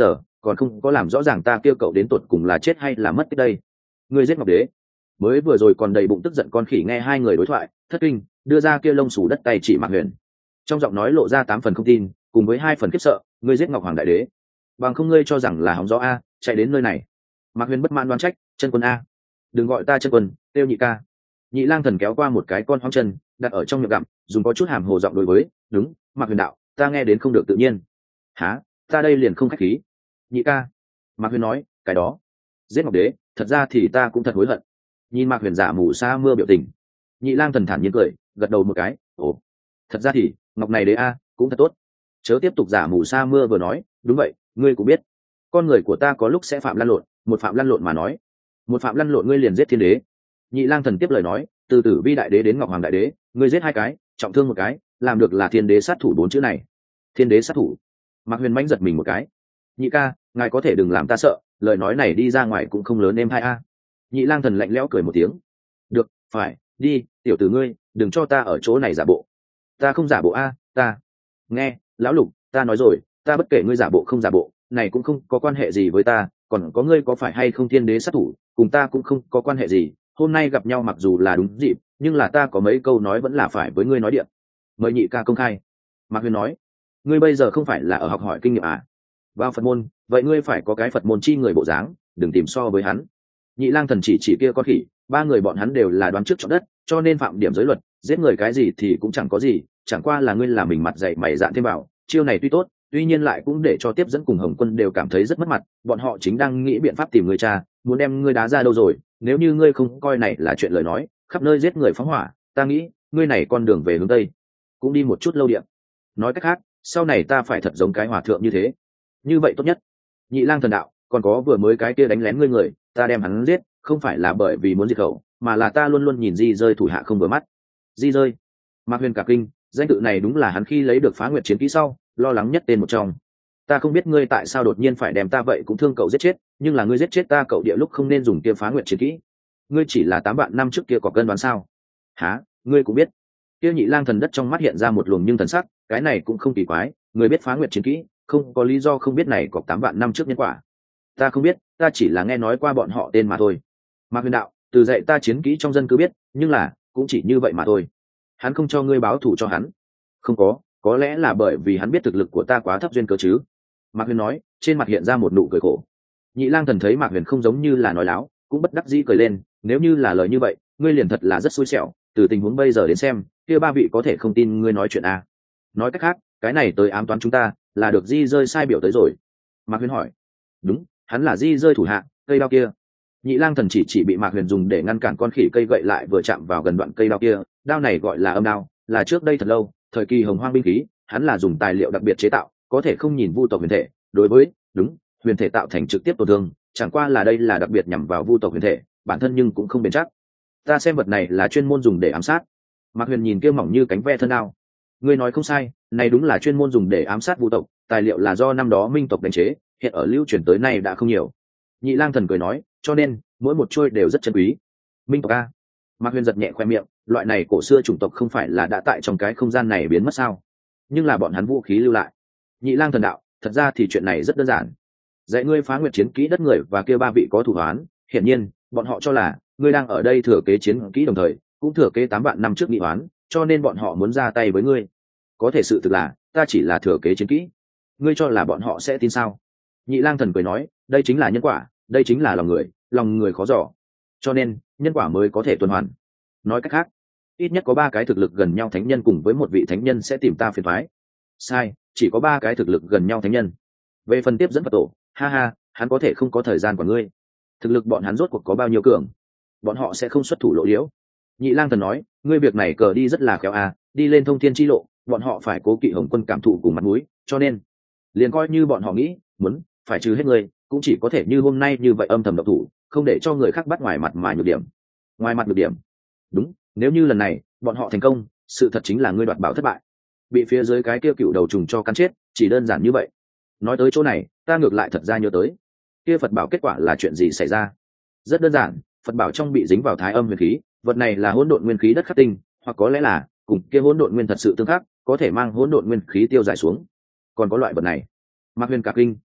còn không có làm rõ ràng ta kêu cậu đến tột cùng là chết hay là mất tích đây. Ngươi giết ngọc đế. Mới vừa rồi còn đầy bụng tức giận con khỉ nghe hai người đối thoại thất kinh, đưa ra kia lông xù đất tay chỉ Mạc Huyền, trong giọng nói lộ ra tám phần không tin cùng với hai phần khiếp sợ. Ngươi giết ngọc hoàng đại đế, bằng không ngươi cho rằng là hóng gió a chạy đến nơi này. Mạc Huyền bất mãn đoán trách, chân quân a, đừng gọi ta chân quân, tiêu nhị ca. Nhị lang thần kéo qua một cái con hoang chân đặt ở trong miệng gặm, dùng có chút hàm hồ giọng đối với đúng Mạc Huyền đạo, ta nghe đến không được tự nhiên. Há, ta đây liền không khách khí. Nhị ca. Mạc Huyền nói, cái đó giết ngọc đế, thật ra thì ta cũng thật hối hận. Nhìn Mạc Huyền giả mù sa mưa biểu tình, nhị lang thần thản nhiên cười gật đầu một cái, ồ, thật ra thì ngọc này đế a cũng thật tốt. Chớ tiếp tục giả mù sa mưa vừa nói, đúng vậy, ngươi cũng biết con người của ta có lúc sẽ phạm lăn lộn, một phạm lăn lộn mà nói, một phạm lăn lộn ngươi liền giết thiên đế. Nhị lang thần tiếp lời nói, từ tử vi đại đế đến ngọc hoàng đại đế, ngươi giết hai cái, trọng thương một cái, làm được là thiên đế sát thủ bốn chữ này. Thiên đế sát thủ. Mạc Huyền mãnh giật mình một cái. Nhị ca, ngài có thể đừng làm ta sợ, lời nói này đi ra ngoài cũng không lớn em hai a. Nhị lang thần lạnh lẽo cười một tiếng, được, phải, đi, tiểu tử ngươi, đừng cho ta ở chỗ này giả bộ. Ta không giả bộ a, ta. Nghe, lão lục, ta nói rồi, ta bất kể ngươi giả bộ không giả bộ, này cũng không có quan hệ gì với ta, còn có ngươi có phải hay không thiên đế sát thủ, cùng ta cũng không có quan hệ gì. Hôm nay gặp nhau mặc dù là đúng dịp, nhưng là ta có mấy câu nói vẫn là phải với ngươi nói điện. Mời nhị ca công khai. Mạc Huyền nói, ngươi bây giờ không phải là ở học hỏi kinh nghiệm à? Vào Phật môn, vậy ngươi phải có cái Phật môn chi người bộ dáng, đừng tìm so với hắn. Nhị lang thần chỉ chỉ kia con khỉ, ba người bọn hắn đều là đoán trước chọn đất, cho nên phạm điểm giới luật, giết người cái gì thì cũng chẳng có gì, chẳng qua là ngươi là mình mặt dày mày dạn thêm vào, chiêu này tuy tốt, tuy nhiên lại cũng để cho tiếp dẫn cùng Hồng Quân đều cảm thấy rất mất mặt, bọn họ chính đang nghĩ biện pháp tìm người cha, muốn đem ngươi đá ra đâu rồi, nếu như ngươi không coi này là chuyện lời nói, khắp nơi giết người phóng hỏa, ta nghĩ, ngươi này con đường về hướng tây, cũng đi một chút lâu điện. Nói cách khác, sau này ta phải thật giống cái hòa thượng như thế. Như vậy tốt nhất. Nhị lang thần đạo, còn có vừa mới cái kia đánh lén ngươi người, ta đem hắn giết, không phải là bởi vì muốn diệt khẩu, mà là ta luôn luôn nhìn Di Rơi thủ hạ không vừa mắt. Di Rơi. Mạc Huyền cả kinh, danh tự này đúng là hắn khi lấy được Phá Nguyệt chiến kỹ sau, lo lắng nhất tên một trong. Ta không biết ngươi tại sao đột nhiên phải đem ta vậy cũng thương cậu giết chết, nhưng là ngươi giết chết ta cậu địa lúc không nên dùng kia Phá Nguyệt chiến kỹ. Ngươi chỉ là tám vạn năm trước kia có cân đoán sao? Hả, ngươi cũng biết? Kia nhị lang thần đất trong mắt hiện ra một luồng nhưng thần sắc, cái này cũng không kỳ quái, người biết Phá Nguyệt chiến kỹ, không có lý do không biết này có tám vạn năm trước nhân quả. Ta không biết, ta chỉ là nghe nói qua bọn họ tên mà thôi. Mạc Huyền đạo, từ dạy ta chiến kỹ trong dân cứ biết, nhưng là cũng chỉ như vậy mà thôi. Hắn không cho ngươi báo thù cho hắn? Không có, có lẽ là bởi vì hắn biết thực lực của ta quá thấp duyên cớ chứ. Mạc Huyền nói, trên mặt hiện ra một nụ cười khổ. Nhị lang thần thấy Mạc Huyền không giống như là nói láo, cũng bất đắc dĩ cười lên, nếu như là lời như vậy, ngươi liền thật là rất xui xẻo, từ tình huống bây giờ đến xem, kia ba vị có thể không tin ngươi nói chuyện à. Nói cách khác, cái này tới ám toán chúng ta, là được Di Rơi sai biểu tới rồi. Mạc Huyền hỏi, đúng, hắn là Di Rơi thủ hạ, cây đao kia. Nhị lang thần chỉ chỉ bị Mạc Huyền dùng để ngăn cản con khỉ cây gậy lại vừa chạm vào gần đoạn cây đao kia, đao này gọi là âm đao, là trước đây thật lâu, thời kỳ hồng hoang binh khí, hắn là dùng tài liệu đặc biệt chế tạo, có thể không nhìn vu tộc huyền thể, đối với, đúng, huyền thể tạo thành trực tiếp tổn thương, chẳng qua là đây là đặc biệt nhằm vào vu tộc huyền thể, bản thân nhưng cũng không bền chắc. Ta xem vật này là chuyên môn dùng để ám sát. Mạc Huyền nhìn kia mỏng như cánh ve thân đao. Ngươi nói không sai, này đúng là chuyên môn dùng để ám sát vu tộc, tài liệu là do năm đó minh tộc đánh chế, hiện ở lưu truyền tới nay đã không nhiều. Nhị lang thần cười nói, cho nên mỗi một trôi đều rất chân quý. Minh tộc a? Mạc Huyền giật nhẹ khoe miệng, loại này cổ xưa chủng tộc không phải là đã tại trong cái không gian này biến mất sao? Nhưng là bọn hắn vũ khí lưu lại. Nhị lang thần đạo, thật ra thì chuyện này rất đơn giản. Dạy ngươi Phá Nguyệt chiến kỹ đất người và kia ba vị có thủ án, hiển nhiên, bọn họ cho là ngươi đang ở đây thừa kế chiến kỹ đồng thời, cũng thừa kế tám vạn năm trước nghị oán, cho nên bọn họ muốn ra tay với ngươi. Có thể sự thực là, ta chỉ là thừa kế chiến kỹ. Ngươi cho là bọn họ sẽ tin sao? Nhị lang thần cười nói, đây chính là nhân quả, đây chính là lòng người, lòng người khó dò. Cho nên, nhân quả mới có thể tuần hoàn. Nói cách khác, ít nhất có ba cái thực lực gần nhau thánh nhân cùng với một vị thánh nhân sẽ tìm ta phiền toái. Sai, chỉ có ba cái thực lực gần nhau thánh nhân. Về phần tiếp dẫn Phật tổ, ha ha, hắn có thể không có thời gian của ngươi. Thực lực bọn hắn rốt cuộc có bao nhiêu cường, bọn họ sẽ không xuất thủ lộ liễu. Nhị lang thần nói, ngươi việc này cờ đi rất là khéo à, đi lên thông thiên chi lộ, bọn họ phải cố kỵ Hồng Quân cảm thụ cùng mặt mũi, cho nên liền coi như bọn họ nghĩ muốn phải trừ hết ngươi, cũng chỉ có thể như hôm nay như vậy âm thầm độc thủ, không để cho người khác bắt ngoài mặt mà nhược điểm. Ngoài mặt nhược điểm. Đúng, nếu như lần này bọn họ thành công, sự thật chính là ngươi đoạt bảo thất bại, bị phía dưới cái kia cựu đầu trùng cho cắn chết, chỉ đơn giản như vậy. Nói tới chỗ này, ta ngược lại thật ra nhớ tới, kia Phật bảo kết quả là chuyện gì xảy ra? Rất đơn giản, Phật bảo trong bị dính vào thái âm huyền khí, vật này là hỗn độn nguyên khí đất khắc tinh, hoặc có lẽ là cùng kia hỗn độn nguyên thật sự tương khắc, có thể mang hỗn độn nguyên khí tiêu giải xuống. Còn có loại vật này. Mạc Huyền cả kinh,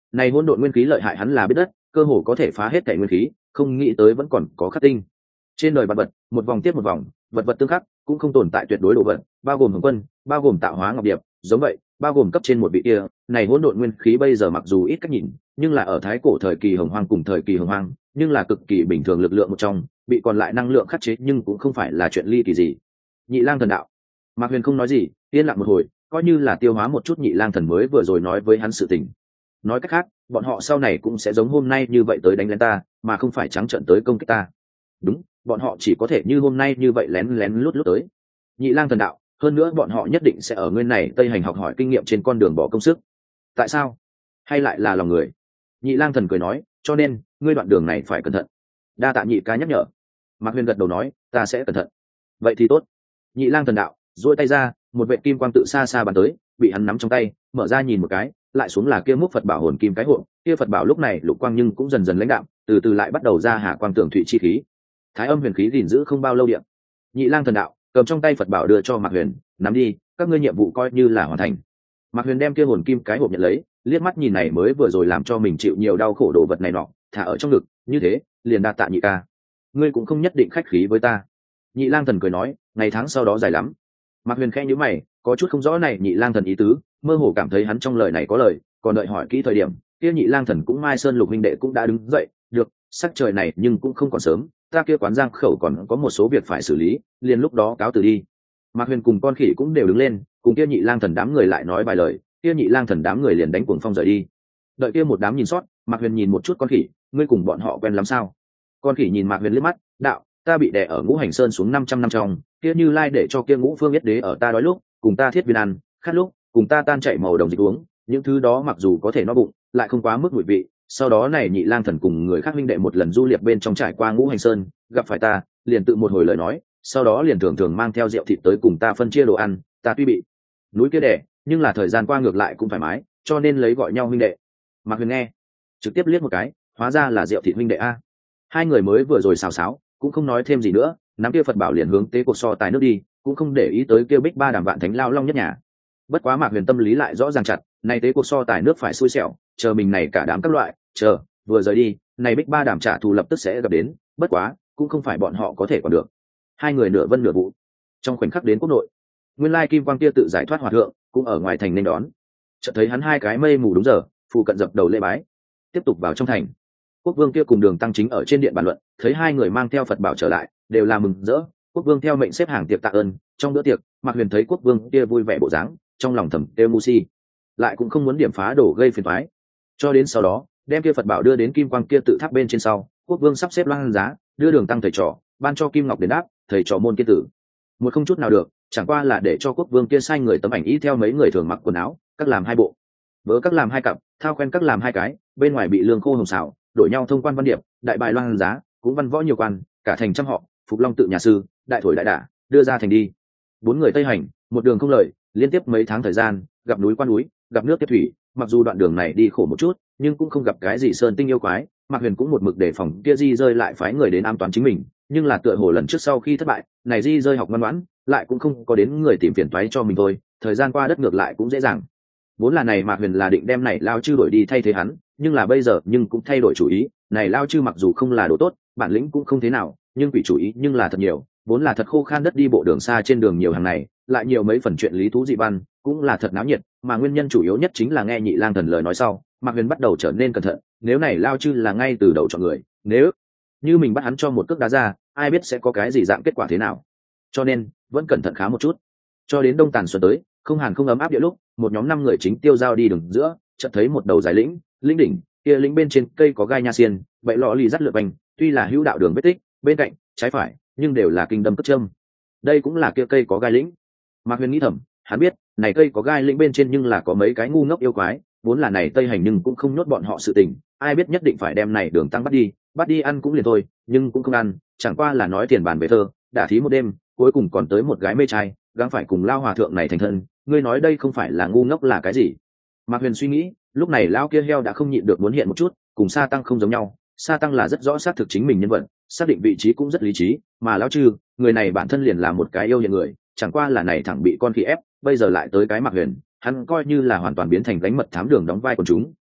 Này hỗn độn nguyên khí lợi hại hắn là biết đất, cơ hồ có thể phá hết thảy nguyên khí, không nghĩ tới vẫn còn có khắc tinh. Trên đời vật vật, một vòng tiếp một vòng, vật vật tương khắc, cũng không tồn tại tuyệt đối đồ vật, bao gồm hồng quân, bao gồm tạo hóa ngọc điệp, giống vậy, bao gồm cấp trên một vị kia, này hỗn độn nguyên khí bây giờ mặc dù ít cách nhìn, nhưng là ở thái cổ thời kỳ hồng hoang cùng thời kỳ hồng hoang, nhưng là cực kỳ bình thường lực lượng một trong, bị còn lại năng lượng khắc chế nhưng cũng không phải là chuyện ly kỳ gì. Nhị lang thần đạo. Mạc Huyền không nói gì, yên lặng một hồi, coi như là tiêu hóa một chút nhị lang thần mới vừa rồi nói với hắn sự tình. Nói cách khác, bọn họ sau này cũng sẽ giống hôm nay như vậy tới đánh lén ta, mà không phải trắng trợn tới công kích ta. Đúng, bọn họ chỉ có thể như hôm nay như vậy lén lén lút lút tới. Nhị lang thần đạo, hơn nữa bọn họ nhất định sẽ ở nguyên này tây hành học hỏi kinh nghiệm trên con đường bỏ công sức. Tại sao? Hay lại là lòng người? Nhị lang thần cười nói, cho nên ngươi đoạn đường này phải cẩn thận. Đa tạ nhị ca nhắc nhở. Mạc Huyền gật đầu nói, ta sẽ cẩn thận. Vậy thì tốt. Nhị lang thần đạo duỗi tay ra, một vệ kim quang tự xa xa bắn tới, bị hắn nắm trong tay, mở ra nhìn một cái, lại xuống là kia múc Phật bảo hồn kim cái hộp, kia Phật bảo lúc này lục quang nhưng cũng dần dần lãnh đạm, từ từ lại bắt đầu ra hà quang tưởng thụy chi khí. Thái âm huyền khí gìn giữ không bao lâu điện. Nhị lang thần đạo cầm trong tay Phật bảo đưa cho Mạc Huyền, nắm đi, các ngươi nhiệm vụ coi như là hoàn thành. Mạc Huyền đem kia hồn kim cái hộp nhận lấy, liếc mắt nhìn này mới vừa rồi làm cho mình chịu nhiều đau khổ đồ vật này nọ, thả ở trong ngực, như thế, liền đa tạ nhị ca. Ngươi cũng không nhất định khách khí với ta. Nhị lang thần cười nói, ngày tháng sau đó dài lắm. Mạc Huyền khẽ nhíu mày, có chút không rõ này nhị lang thần ý tứ, mơ hồ cảm thấy hắn trong lời này có lời, còn đợi hỏi kỹ thời điểm, kia nhị lang thần cũng Mai Sơn Lục huynh đệ cũng đã đứng dậy, được, sắc trời này nhưng cũng không còn sớm, ta kia quán giang khẩu còn có một số việc phải xử lý, liền lúc đó cáo từ đi. Mạc Huyền cùng con khỉ cũng đều đứng lên, cùng kia nhị lang thần đám người lại nói vài lời, kia nhị lang thần đám người liền đánh cuồng phong rời đi. Đợi kia một đám nhìn sót, Mạc Huyền nhìn một chút con khỉ, ngươi cùng bọn họ quen lắm sao? Con khỉ nhìn Mạc Huyền liếc mắt, đạo, ta bị đè ở Ngũ Hành Sơn xuống năm trăm năm trong, kia Như Lai để cho kia Ngũ Phương Yết Đế ở ta đói lúc, cùng ta thiết viên ăn, khát lúc, cùng ta tan chảy màu đồng dịch uống, những thứ đó mặc dù có thể no bụng, lại không quá mức mùi vị. Sau đó này nhị lang thần cùng người khác huynh đệ một lần du liệp bên trong trải qua Ngũ Hành Sơn, gặp phải ta, liền tự một hồi lời nói, sau đó liền thường thường mang theo rượu thịt tới cùng ta phân chia đồ ăn, ta tuy bị núi kia đẻ, nhưng là thời gian qua ngược lại cũng thoải mái, cho nên lấy gọi nhau huynh đệ. Mạc Huyền nghe, trực tiếp liếc một cái, hóa ra là rượu thịt huynh đệ a. Hai người mới vừa rồi xào xáo, cũng không nói thêm gì nữa, nắm kia Phật bảo liền hướng tế cuộc so tài nước đi, cũng không để ý tới kêu Bích Ba Đàm Vạn Thánh lao long nhất nhà. Bất quá Mạc Huyền tâm lý lại rõ ràng chặt, này tế cuộc so tài nước phải xui xẻo, chờ mình này cả đám các loại, chờ, vừa rời đi, này Bích Ba Đàm trả thù lập tức sẽ gặp đến, bất quá, cũng không phải bọn họ có thể còn được. Hai người nửa vân nửa vụ. Trong khoảnh khắc đến quốc nội, nguyên lai kim quang kia tự giải thoát hòa thượng, cũng ở ngoài thành nên đón. Chợt thấy hắn hai cái mây mù đúng giờ, phụ cận dập đầu lễ bái, tiếp tục vào trong thành. Quốc vương kia cùng Đường Tăng chính ở trên điện bàn luận, thấy hai người mang theo Phật bảo trở lại, đều là mừng rỡ. Quốc vương theo mệnh xếp hàng tiệc tạ ơn, trong bữa tiệc, Mạc Huyền thấy quốc vương kia vui vẻ bộ dáng, trong lòng thầm kêu ngu si, lại cũng không muốn điểm phá đổ gây phiền toái. Cho đến sau đó, đem kia Phật bảo đưa đến kim quang kia tự tháp bên trên sau, quốc vương sắp xếp loan giá, đưa Đường Tăng thầy trò, ban cho kim ngọc đền đáp, thầy trò môn kia tử. Một không chút nào được, chẳng qua là để cho quốc vương kia sai người tấm ảnh y theo mấy người thường mặc quần áo, các làm hai bộ, vớ các làm hai cặp, thao quen các làm hai cái, bên ngoài bị lương khô hồng xào, đổi nhau thông quan văn điệp, đại bài loan giá, cũng văn võ nhiều quan, cả thành trăm họ, phục long tự nhà sư, đại thổi đại đả, đưa ra thành đi. Bốn người tây hành, một đường không lợi, liên tiếp mấy tháng thời gian, gặp núi qua núi, gặp nước tiếp thủy, mặc dù đoạn đường này đi khổ một chút, nhưng cũng không gặp cái gì sơn tinh yêu quái. Mạc Huyền cũng một mực đề phòng kia di rơi lại phái người đến ám toán chính mình, nhưng là tựa hồ lần trước sau khi thất bại, này di rơi học ngoan ngoãn, lại cũng không có đến người tìm phiền toái cho mình thôi. Thời gian qua đất ngược lại cũng dễ dàng. Vốn là này Mạc Huyền là định đem này lao chư đổi đi thay thế hắn, nhưng là bây giờ nhưng cũng thay đổi chủ ý. Này lao chư mặc dù không là đồ tốt, bản lĩnh cũng không thế nào, nhưng quỷ chủ ý nhưng là thật nhiều. Vốn là thật khô khan đất đi bộ đường xa trên đường nhiều hàng này, lại nhiều mấy phần chuyện lý thú dị văn, cũng là thật náo nhiệt. Mà nguyên nhân chủ yếu nhất chính là nghe nhị lang thần lời nói sau, Mạc Huyền bắt đầu trở nên cẩn thận. Nếu này lao chư là ngay từ đầu chọn người, nếu như mình bắt hắn cho một cước đá ra, ai biết sẽ có cái gì dạng kết quả thế nào. Cho nên vẫn cẩn thận khá một chút. Cho đến đông tàn xuân tới, không hàn không ấm áp địa lúc, một nhóm năm người chính tiêu giao đi đường giữa, chợt thấy một đầu dài lĩnh, lĩnh đỉnh, kia lĩnh bên trên cây có gai nha xiên, vậy lọ lì dắt lượt bành, tuy là hữu đạo đường vết tích, bên cạnh, trái phải, nhưng đều là kinh đâm cất châm. Đây cũng là kia cây có gai lĩnh. Mạc Huyền nghĩ thầm, hắn biết, này cây có gai lĩnh bên trên nhưng là có mấy cái ngu ngốc yêu quái, vốn là này tây hành nhưng cũng không nhốt bọn họ sự tình, ai biết nhất định phải đem này Đường Tăng bắt đi, bắt đi ăn cũng liền thôi, nhưng cũng không ăn, chẳng qua là nói tiền bàn về thơ, đả thí một đêm, cuối cùng còn tới một gái mê trai, gắng phải cùng lao hòa thượng này thành thân, ngươi nói đây không phải là ngu ngốc là cái gì? Mạc Huyền suy nghĩ, lúc này lao kia heo đã không nhịn được muốn hiện một chút, cùng Sa Tăng không giống nhau, Sa Tăng là rất rõ xác thực chính mình nhân vật, xác định vị trí cũng rất lý trí, mà lão Trư, người này bản thân liền là một cái yêu hiện người, chẳng qua là này thẳng bị con khỉ ép, bây giờ lại tới cái Mạc Huyền, hắn coi như là hoàn toàn biến thành đánh mật thám đường đóng vai của chúng,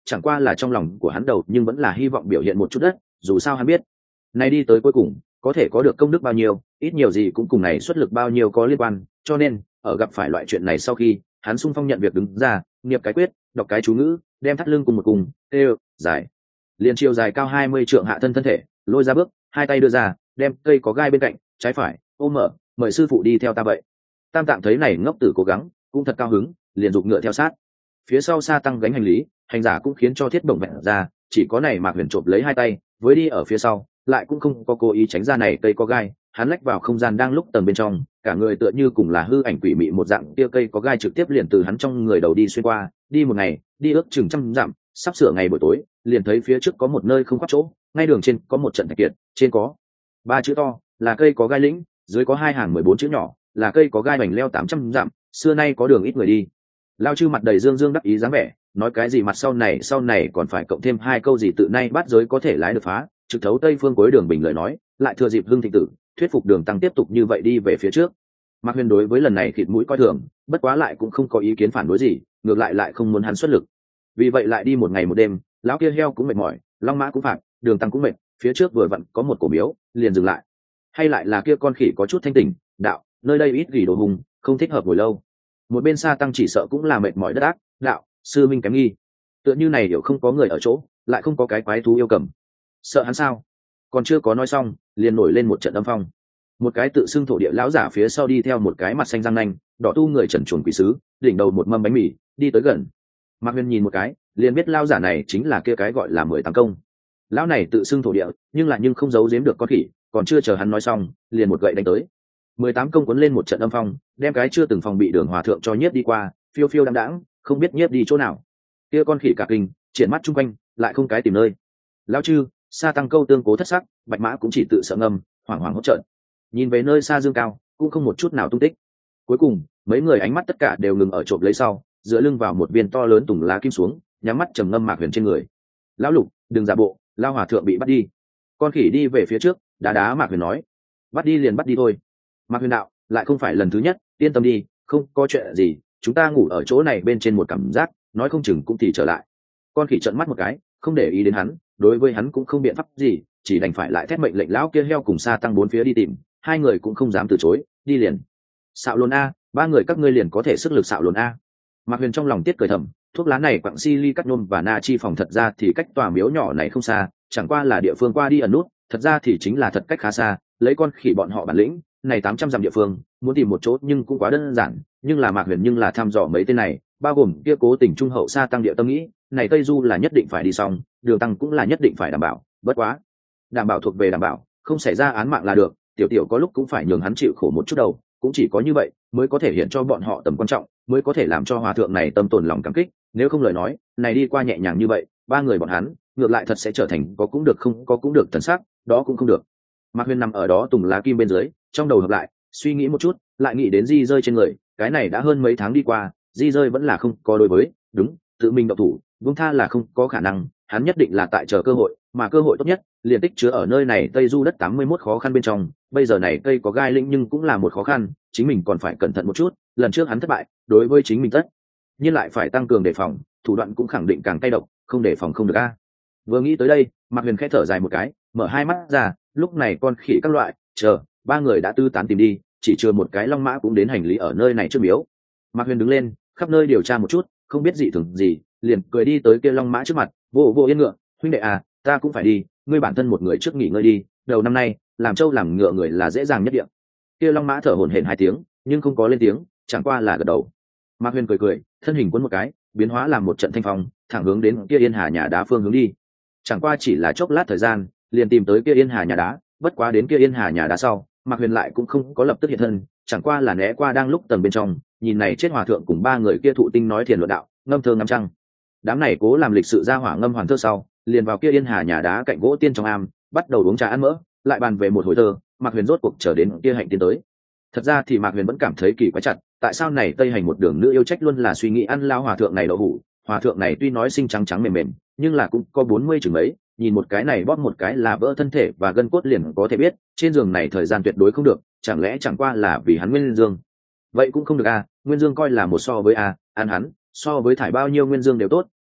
chẳng qua là trong lòng của hắn đầu nhưng vẫn là hy vọng biểu hiện một chút đất, dù sao hắn biết nay đi tới cuối cùng có thể có được công đức bao nhiêu, ít nhiều gì cũng cùng này xuất lực bao nhiêu có liên quan, cho nên ở gặp phải loại chuyện này sau khi hắn sung phong nhận việc đứng ra, nghiệp cái quyết, đọc cái chú ngữ, đem thắt lưng cùng một cùng, tê dài liền chiều dài cao hai mươi trượng hạ thân thân thể, lôi ra bước, hai tay đưa ra, đem cây có gai bên cạnh, trái phải, ôm mở, mời sư phụ đi theo ta vậy. Tam Tạng thấy này ngốc tử cố gắng, cũng thật cao hứng, liền giục ngựa theo sát. Phía sau Sa Tăng gánh hành lý, hành giả cũng khiến cho thiết bổng vẹn ra, chỉ có này Mạc Huyền trộm lấy hai tay, với đi ở phía sau, lại cũng không có cố ý tránh ra này cây có gai, hắn lách vào không gian đang lúc tầng bên trong, cả người tựa như cùng là hư ảnh quỷ mị một dạng, kia cây có gai trực tiếp liền từ hắn trong người đầu đi xuyên qua, đi một ngày, đi ước chừng trăm dặm, sắp sửa ngày buổi tối, liền thấy phía trước có một nơi không khoát chỗ, ngay đường trên có một trận thạch kiệt, trên có ba chữ to, là cây có gai lĩnh, dưới có hai hàng mười bốn chữ nhỏ, là cây có gai bành leo tám trăm dặm, xưa nay có đường ít người đi. Lao Chư mặt đầy dương dương đắc ý dáng vẻ, nói cái gì mặt sau này sau này còn phải cộng thêm hai câu gì tự nay bát giới có thể lái được phá, trực thấu tây phương cuối đường bình lời nói, lại thừa dịp hưng thịnh tử, thuyết phục đường tăng tiếp tục như vậy đi về phía trước. Mạc Huyền đối với lần này khịt mũi coi thường, bất quá lại cũng không có ý kiến phản đối gì, ngược lại lại không muốn hắn xuất lực. Vì vậy lại đi một ngày một đêm, lão kia heo cũng mệt mỏi, long mã cũng phạt, đường tăng cũng mệt, phía trước vừa vặn có một cổ miếu, liền dừng lại. Hay lại là kia con khỉ có chút thanh tỉnh, đạo, nơi đây ít gỉ đồ hùng, không thích hợp ngồi lâu. Một bên Sa Tăng chỉ sợ cũng là mệt mỏi đất ác, đạo, sư minh kém nghi. Tựa như này hiểu không có người ở chỗ, lại không có cái quái thú yêu cầm. Sợ hắn sao? Còn chưa có nói xong, liền nổi lên một trận âm phong. Một cái tự xưng thổ địa lão giả phía sau đi theo một cái mặt xanh răng nanh, đỏ tu người trần truồng quỷ sứ, đỉnh đầu một mâm bánh mì, đi tới gần. Mạc Huyền nhìn một cái, liền biết lão giả này chính là kia cái gọi là mười tám công. Lão này tự xưng thổ địa, nhưng lại nhưng không giấu giếm được con khỉ, còn chưa chờ hắn nói xong, liền một gậy đánh tới. Mười tám công cuốn lên một trận âm phong, đem cái chưa từng phòng bị đường hòa thượng cho nhiếp đi qua, phiêu phiêu đãng đãng, không biết nhiếp đi chỗ nào. Kia con khỉ cả kinh, triển mắt chung quanh, lại không cái tìm nơi. Lão Chư, Sa Tăng câu tương cố thất sắc, bạch mã cũng chỉ tự sợ ngâm, hoảng hoảng hốt trợn. Nhìn về nơi xa dương cao, cũng không một chút nào tung tích. Cuối cùng, mấy người ánh mắt tất cả đều ngừng ở trộm lấy sau, dựa lưng vào một viên to lớn tùng lá kim xuống, nhắm mắt trầm ngâm Mạc Huyền trên người. Lão Lục, đừng giả bộ, Lão hòa thượng bị bắt đi. Con khỉ đi về phía trước, đá đá Mạc Huyền nói, bắt đi liền bắt đi thôi. Mạc Huyền đạo, lại không phải lần thứ nhất, yên tâm đi, không có chuyện gì, chúng ta ngủ ở chỗ này bên trên một cảm giác, nói không chừng cũng thì trở lại. Con khỉ trợn mắt một cái, không để ý đến hắn, đối với hắn cũng không biện pháp gì, chỉ đành phải lại thét mệnh lệnh lão kia heo cùng Sa Tăng bốn phía đi tìm, hai người cũng không dám từ chối, đi liền. Xạo lồn a, ba người các ngươi liền có thể sức lực xạo lồn a. Mạc Huyền trong lòng tiết cười thầm, thuốc lá này quặng si ly cắt nhôm và na chi phòng thật ra thì cách tòa miếu nhỏ này không xa, chẳng qua là địa phương qua đi ẩn nút, thật ra thì chính là thật cách khá xa, lấy con khỉ bọn họ bản lĩnh, này tám trăm dặm địa phương, muốn tìm một chỗ nhưng cũng quá đơn giản, nhưng là Mạc Huyền nhưng là thăm dò mấy tên này, bao gồm kia cố tình trung hậu Sa Tăng địa tâm nghĩ, này Tây Du là nhất định phải đi xong, đường tăng cũng là nhất định phải đảm bảo, bất quá, đảm bảo thuộc về đảm bảo, không xảy ra án mạng là được, tiểu tiểu có lúc cũng phải nhường hắn chịu khổ một chút đầu, cũng chỉ có như vậy mới có thể hiện cho bọn họ tầm quan trọng, mới có thể làm cho hòa thượng này tâm tồn lòng cảm kích, nếu không lời nói, này đi qua nhẹ nhàng như vậy, ba người bọn hắn, ngược lại thật sẽ trở thành có cũng được không có cũng được thần sắc, đó cũng không được. Mạc Huyền nằm ở đó tùng lá kim bên dưới, trong đầu hợp lại, suy nghĩ một chút, lại nghĩ đến di rơi trên người, cái này đã hơn mấy tháng đi qua, di rơi vẫn là không có đối với, đúng, tự mình động thủ, buông tha là không có khả năng, hắn nhất định là tại chờ cơ hội, mà cơ hội tốt nhất, liền tích chứa ở nơi này Tây Du đất tám mươi mốt khó khăn bên trong, bây giờ này cây có gai lĩnh nhưng cũng là một khó khăn, chính mình còn phải cẩn thận một chút, lần trước hắn thất bại, đối với chính mình tất, nhưng lại phải tăng cường đề phòng, thủ đoạn cũng khẳng định càng tay độc, không đề phòng không được a. Vừa nghĩ tới đây, Mạc Huyền khẽ thở dài một cái, mở hai mắt ra, lúc này con khỉ các loại, chờ, ba người đã tư tán tìm đi, chỉ chưa một cái long mã cũng đến hành lý ở nơi này trước miếu. Mạc Huyền đứng lên, khắp nơi điều tra một chút, không biết gì thường gì, liền cười đi tới kia long mã trước mặt, vô vô yên ngựa, huynh đệ à, ta cũng phải đi, ngươi bản thân một người trước nghỉ ngơi đi, đầu năm nay, làm trâu làm ngựa người là dễ dàng nhất địa. Kia long mã thở hổn hển hai tiếng, nhưng không có lên tiếng, chẳng qua là gật đầu. Mạc Huyền cười cười, thân hình cuốn một cái, biến hóa làm một trận thanh phong, thẳng hướng đến kia Yên Hà nhà đá phương hướng đi. Chẳng qua chỉ là chốc lát thời gian, liền tìm tới kia Yên Hà nhà đá, bất quá đến kia Yên Hà nhà đá sau, Mạc Huyền lại cũng không có lập tức hiện thân, chẳng qua là né qua đang lúc tầng bên trong, nhìn này chết hòa thượng cùng ba người kia thụ tinh nói thiền luận đạo, ngâm thơ ngắm trăng. Đám này cố làm lịch sự ra hỏa ngâm hoàn thơ sau, liền vào kia Yên Hà nhà đá cạnh gỗ tiên trong am, bắt đầu uống trà ăn mỡ, lại bàn về một hồi thơ, Mạc Huyền rốt cuộc trở đến kia hạnh tiến tới. Thật ra thì Mạc Huyền vẫn cảm thấy kỳ quái chặt, tại sao này Tây Hành một đường nữ yêu trách luôn là suy nghĩ ăn lao hòa thượng này đậu hủ, hòa thượng này tuy nói xinh trắng trắng mềm mềm, nhưng là cũng có bốn mươi chừng mấy, nhìn một cái này bóp một cái là vỡ thân thể và gân cốt liền có thể biết, trên giường này thời gian tuyệt đối không được, chẳng lẽ chẳng qua là vì hắn Nguyên Dương? Vậy cũng không được a, Nguyên Dương coi là một so với a, ăn hắn, so với thải bao nhiêu Nguyên Dương đều tốt,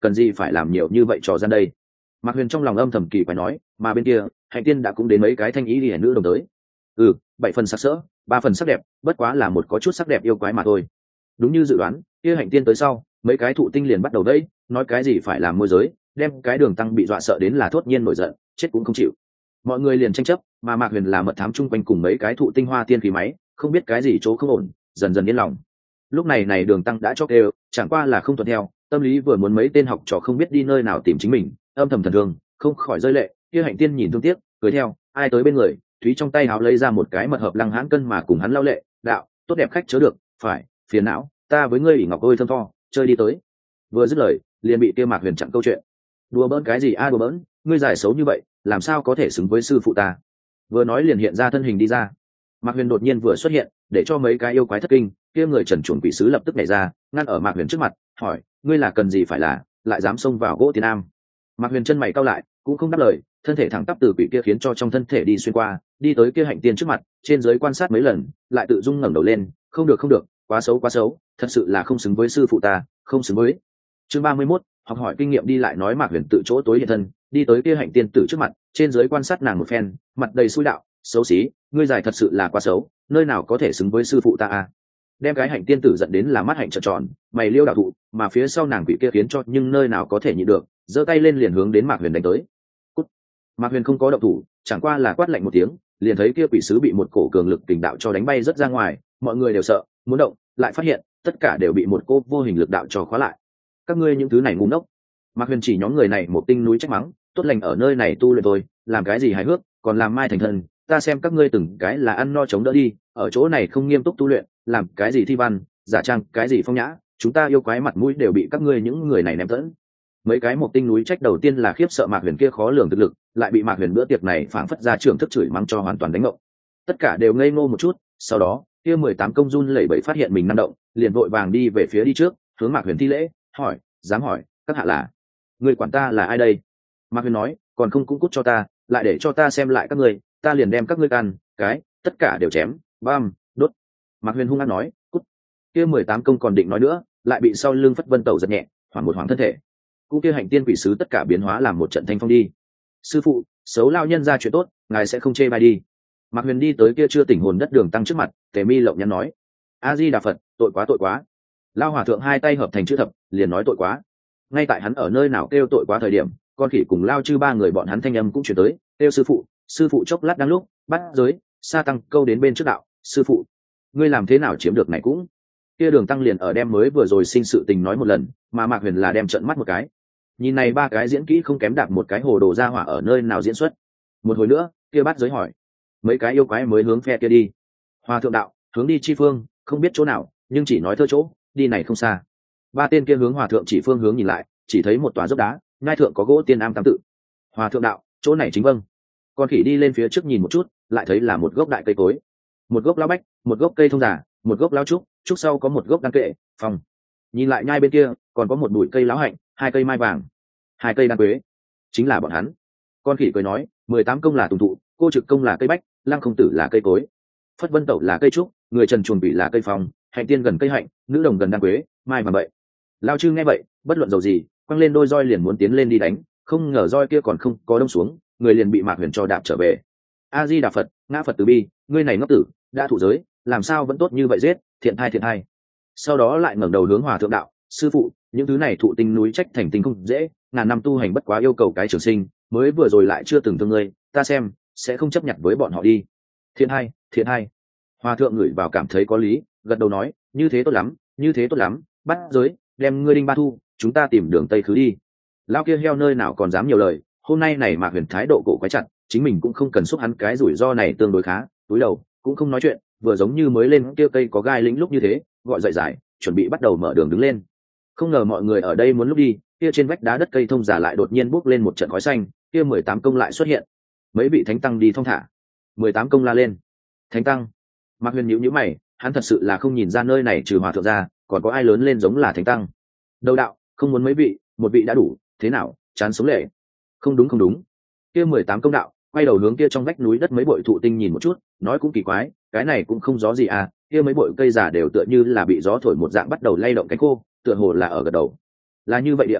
cần gì phải làm nhiều như vậy trò gian đây. Mạc Huyền trong lòng âm thầm kỳ quái nói, mà bên kia Hạnh Tiên đã cũng đến mấy cái thanh ý liễu nữ đồng tới. Ừ, bảy phần sắc sỡ, ba phần sắc đẹp, bất quá là một có chút sắc đẹp yêu quái mà thôi. Đúng như dự đoán, kia Hạnh Tiên tới sau, mấy cái thụ tinh liền bắt đầu đây, nói cái gì phải làm môi giới, đem cái Đường Tăng bị dọa sợ đến là thốt nhiên nổi giận, chết cũng không chịu. Mọi người liền tranh chấp, mà Mạc Huyền là mật thám chung quanh cùng mấy cái thụ tinh hoa tiên khí máy, không biết cái gì chỗ không ổn, dần dần yên lòng. Lúc này này Đường Tăng đã chót đều, chẳng qua là không thuận theo, tâm lý vừa muốn mấy tên học trò không biết đi nơi nào tìm chính mình, âm thầm thần thương, không khỏi rơi lệ. Kia Hạnh Tiên nhìn thương tiếc, cười theo, ai tới bên người, Thúy trong tay háo lấy ra một cái mật hợp lăng hãn cân mà cùng hắn lao lệ, đạo, tốt đẹp khách chớ được, phải, phiền não, ta với ngươi ỉ ngọc ôi thơm tho, chơi đi tới. Vừa dứt lời, liền bị Kia Mạc Huyền chặn câu chuyện. Đùa bỡn cái gì a đùa bỡn, ngươi giải xấu như vậy, làm sao có thể xứng với sư phụ ta. Vừa nói liền hiện ra thân hình đi ra. Mạc Huyền đột nhiên vừa xuất hiện, để cho mấy cái yêu quái thất kinh, kia người trần chuồn quỷ sứ lập tức nhảy ra, ngăn ở Mạc Huyền trước mặt, hỏi, ngươi là cần gì phải là, lại dám xông vào gỗ Tiên Am. Mạc Huyền chân mày cau lại, cũng không đáp lời, thân thể thẳng tắp từ quỷ kia khiến cho trong thân thể đi xuyên qua, đi tới kia Hạnh Tiên trước mặt, trên dưới quan sát mấy lần, lại tự dung ngẩng đầu lên, không được không được, quá xấu quá xấu, thật sự là không xứng với sư phụ ta, không xứng với. Chương ba mươi mốt, học hỏi kinh nghiệm đi lại nói. Mạc Huyền tự chỗ tối hiện thân, đi tới kia Hạnh Tiên tử trước mặt, trên dưới quan sát nàng một phen, mặt đầy xui đạo, xấu xí, ngươi dài thật sự là quá xấu, nơi nào có thể xứng với sư phụ ta a. Đem cái Hạnh Tiên tử giận đến là mắt hạnh trợn tròn, mày liêu đạo thụ, mà phía sau nàng quỷ kia khiến cho nhưng nơi nào có thể nhịn được, giơ tay lên liền hướng đến Mạc Huyền đánh tới. Cút. Mạc Huyền không có động thủ, chẳng qua là quát lạnh một tiếng, liền thấy kia quỷ sứ bị một cổ cường lực kình đạo cho đánh bay rất ra ngoài, mọi người đều sợ, muốn động, lại phát hiện tất cả đều bị một cô vô hình lực đạo cho khóa lại. Các ngươi những thứ này ngu ngốc. Mạc Huyền chỉ nhóm người này một tinh núi trách mắng, tốt lành ở nơi này tu luyện thôi, làm cái gì hài hước, còn làm mai thành thân, ta xem các ngươi từng cái là ăn no chống đỡ đi, ở chỗ này không nghiêm túc tu luyện, làm cái gì thi văn, giả trang cái gì phong nhã, chúng ta yêu quái mặt mũi đều bị các ngươi những người này ném tẫn. Mấy cái một tinh núi trách đầu tiên là khiếp sợ Mạc Huyền kia khó lường thực lực, lại bị Mạc Huyền bữa tiệc này phảng phất ra trưởng thức chửi mắng cho hoàn toàn đánh ngộng. Tất cả đều ngây ngô một chút, sau đó, kia mười tám công run lẩy bẩy phát hiện mình năng động, liền vội vàng đi về phía đi trước, hướng Mạc Huyền thi lễ, hỏi, dám hỏi, các hạ là, người quản ta là ai đây? Mạc Huyền nói, còn không cũng cút cho ta, lại để cho ta xem lại các ngươi, ta liền đem các ngươi can, cái, tất cả đều chém, bam, đốt. Mạc Huyền hung hăng nói, cút. Kia mười tám công còn định nói nữa, lại bị sau lưng Phất Vân Tẩu giật nhẹ, hoảng một hoảng thân thể. Cũng kia Hạnh Tiên quỷ sứ tất cả biến hóa làm một trận thanh phong đi. Sư phụ, xấu lao nhân ra chuyện tốt, ngài sẽ không chê bai đi. Mạc Huyền đi tới kia chưa tỉnh hồn đất Đường Tăng trước mặt, Tề Mi lộng nhắn nói, A Di Đà Phật, tội quá tội quá. Lao hòa thượng hai tay hợp thành chữ thập, liền nói tội quá. Ngay tại hắn ở nơi nào kêu tội quá thời điểm, con khỉ cùng Lao Chư ba người bọn hắn thanh âm cũng chuyển tới, kêu sư phụ. Sư phụ chốc lát đang lúc bắt giới sa tăng câu đến bên trước đạo, sư phụ, ngươi làm thế nào chiếm được này cũng. Kia Đường Tăng liền ở đem mới vừa rồi sinh sự tình nói một lần, mà Mạc Huyền là đem trợn mắt một cái. Nhìn này ba cái diễn kỹ không kém đạp một cái hồ đồ ra hỏa ở nơi nào diễn xuất. Một hồi nữa, kia bắt giới hỏi, mấy cái yêu quái mới hướng phe kia đi. Hòa thượng đạo, hướng đi chi phương, không biết chỗ nào, nhưng chỉ nói thơ chỗ, đi này không xa. Ba tên kia hướng hòa thượng chỉ phương hướng nhìn lại, chỉ thấy một tòa dốc đá, ngai thượng có gỗ Tiên Am tam tự. Hòa thượng đạo, chỗ này chính vâng. Con khỉ đi lên phía trước nhìn một chút, lại thấy là một gốc đại cây cối, một gốc lao bách, một gốc cây thông giả, một gốc lao trúc, trúc sau có một gốc đan kệ, phòng. Nhìn lại nhai bên kia, còn có một bụi cây láo hạnh, hai cây mai vàng, hai cây đan quế, chính là bọn hắn. Con khỉ cười nói, mười tám công là tùng thụ, cô trực công là cây bách, lăng không tử là cây cối, Phất Vân Tẩu là cây trúc, người trần chuồn bị là cây phong, Hạnh Tiên gần cây hạnh, nữ đồng gần đan quế, mai và vậy. Lao Chư nghe vậy, bất luận dầu gì, quăng lên đôi roi liền muốn tiến lên đi đánh, không ngờ roi kia còn không có đâm xuống, người liền bị Mạc Huyền cho đạp trở về. A Di Đà Phật, ngã Phật từ bi, ngươi này ngốc tử, đã thụ giới, làm sao vẫn tốt như vậy giết, thiện thai thiện thai. Sau đó lại ngẩng đầu hướng Hòa thượng đạo, sư phụ, những thứ này thụ tinh núi trách thành tinh không dễ, ngàn năm tu hành bất quá yêu cầu cái trường sinh, mới vừa rồi lại chưa từng thương ngươi, ta xem sẽ không chấp nhận với bọn họ đi. Thiện hai, thiện hai. Hòa thượng ngửi vào cảm thấy có lý, gật đầu nói, như thế tốt lắm, như thế tốt lắm, bắt giới, đem ngươi đinh ba thu, chúng ta tìm đường tây khứ đi. Lao kia heo nơi nào còn dám nhiều lời, hôm nay này Mạc Huyền thái độ cổ quái chặt, chính mình cũng không cần xúc hắn cái rủi ro này tương đối khá, túi đầu cũng không nói chuyện, vừa giống như mới lên kia cây có gai lĩnh lúc như thế, gọi dậy giải, chuẩn bị bắt đầu mở đường đứng lên. Không ngờ mọi người ở đây muốn lúc đi, kia trên vách đá đất cây thông giả lại đột nhiên bốc lên một trận khói xanh, kia mười tám công lại xuất hiện. Mấy vị thánh tăng đi thong thả. mười tám công la lên, thánh tăng. Mạc Huyền nhíu nhíu mày, hắn thật sự là không nhìn ra nơi này trừ hòa thượng ra, còn có ai lớn lên giống là thánh tăng. Đầu đạo, không muốn mấy vị, một vị đã đủ, thế nào, chán sống lệ. Không đúng không đúng. Kia mười tám công đạo, quay đầu hướng kia trong vách núi đất mấy bội thụ tinh nhìn một chút, nói cũng kỳ quái, cái này cũng không gió gì à, kia mấy bội cây giả đều tựa như là bị gió thổi một dạng bắt đầu lay động cánh khô, tựa hồ là ở gật đầu. Là như vậy địa.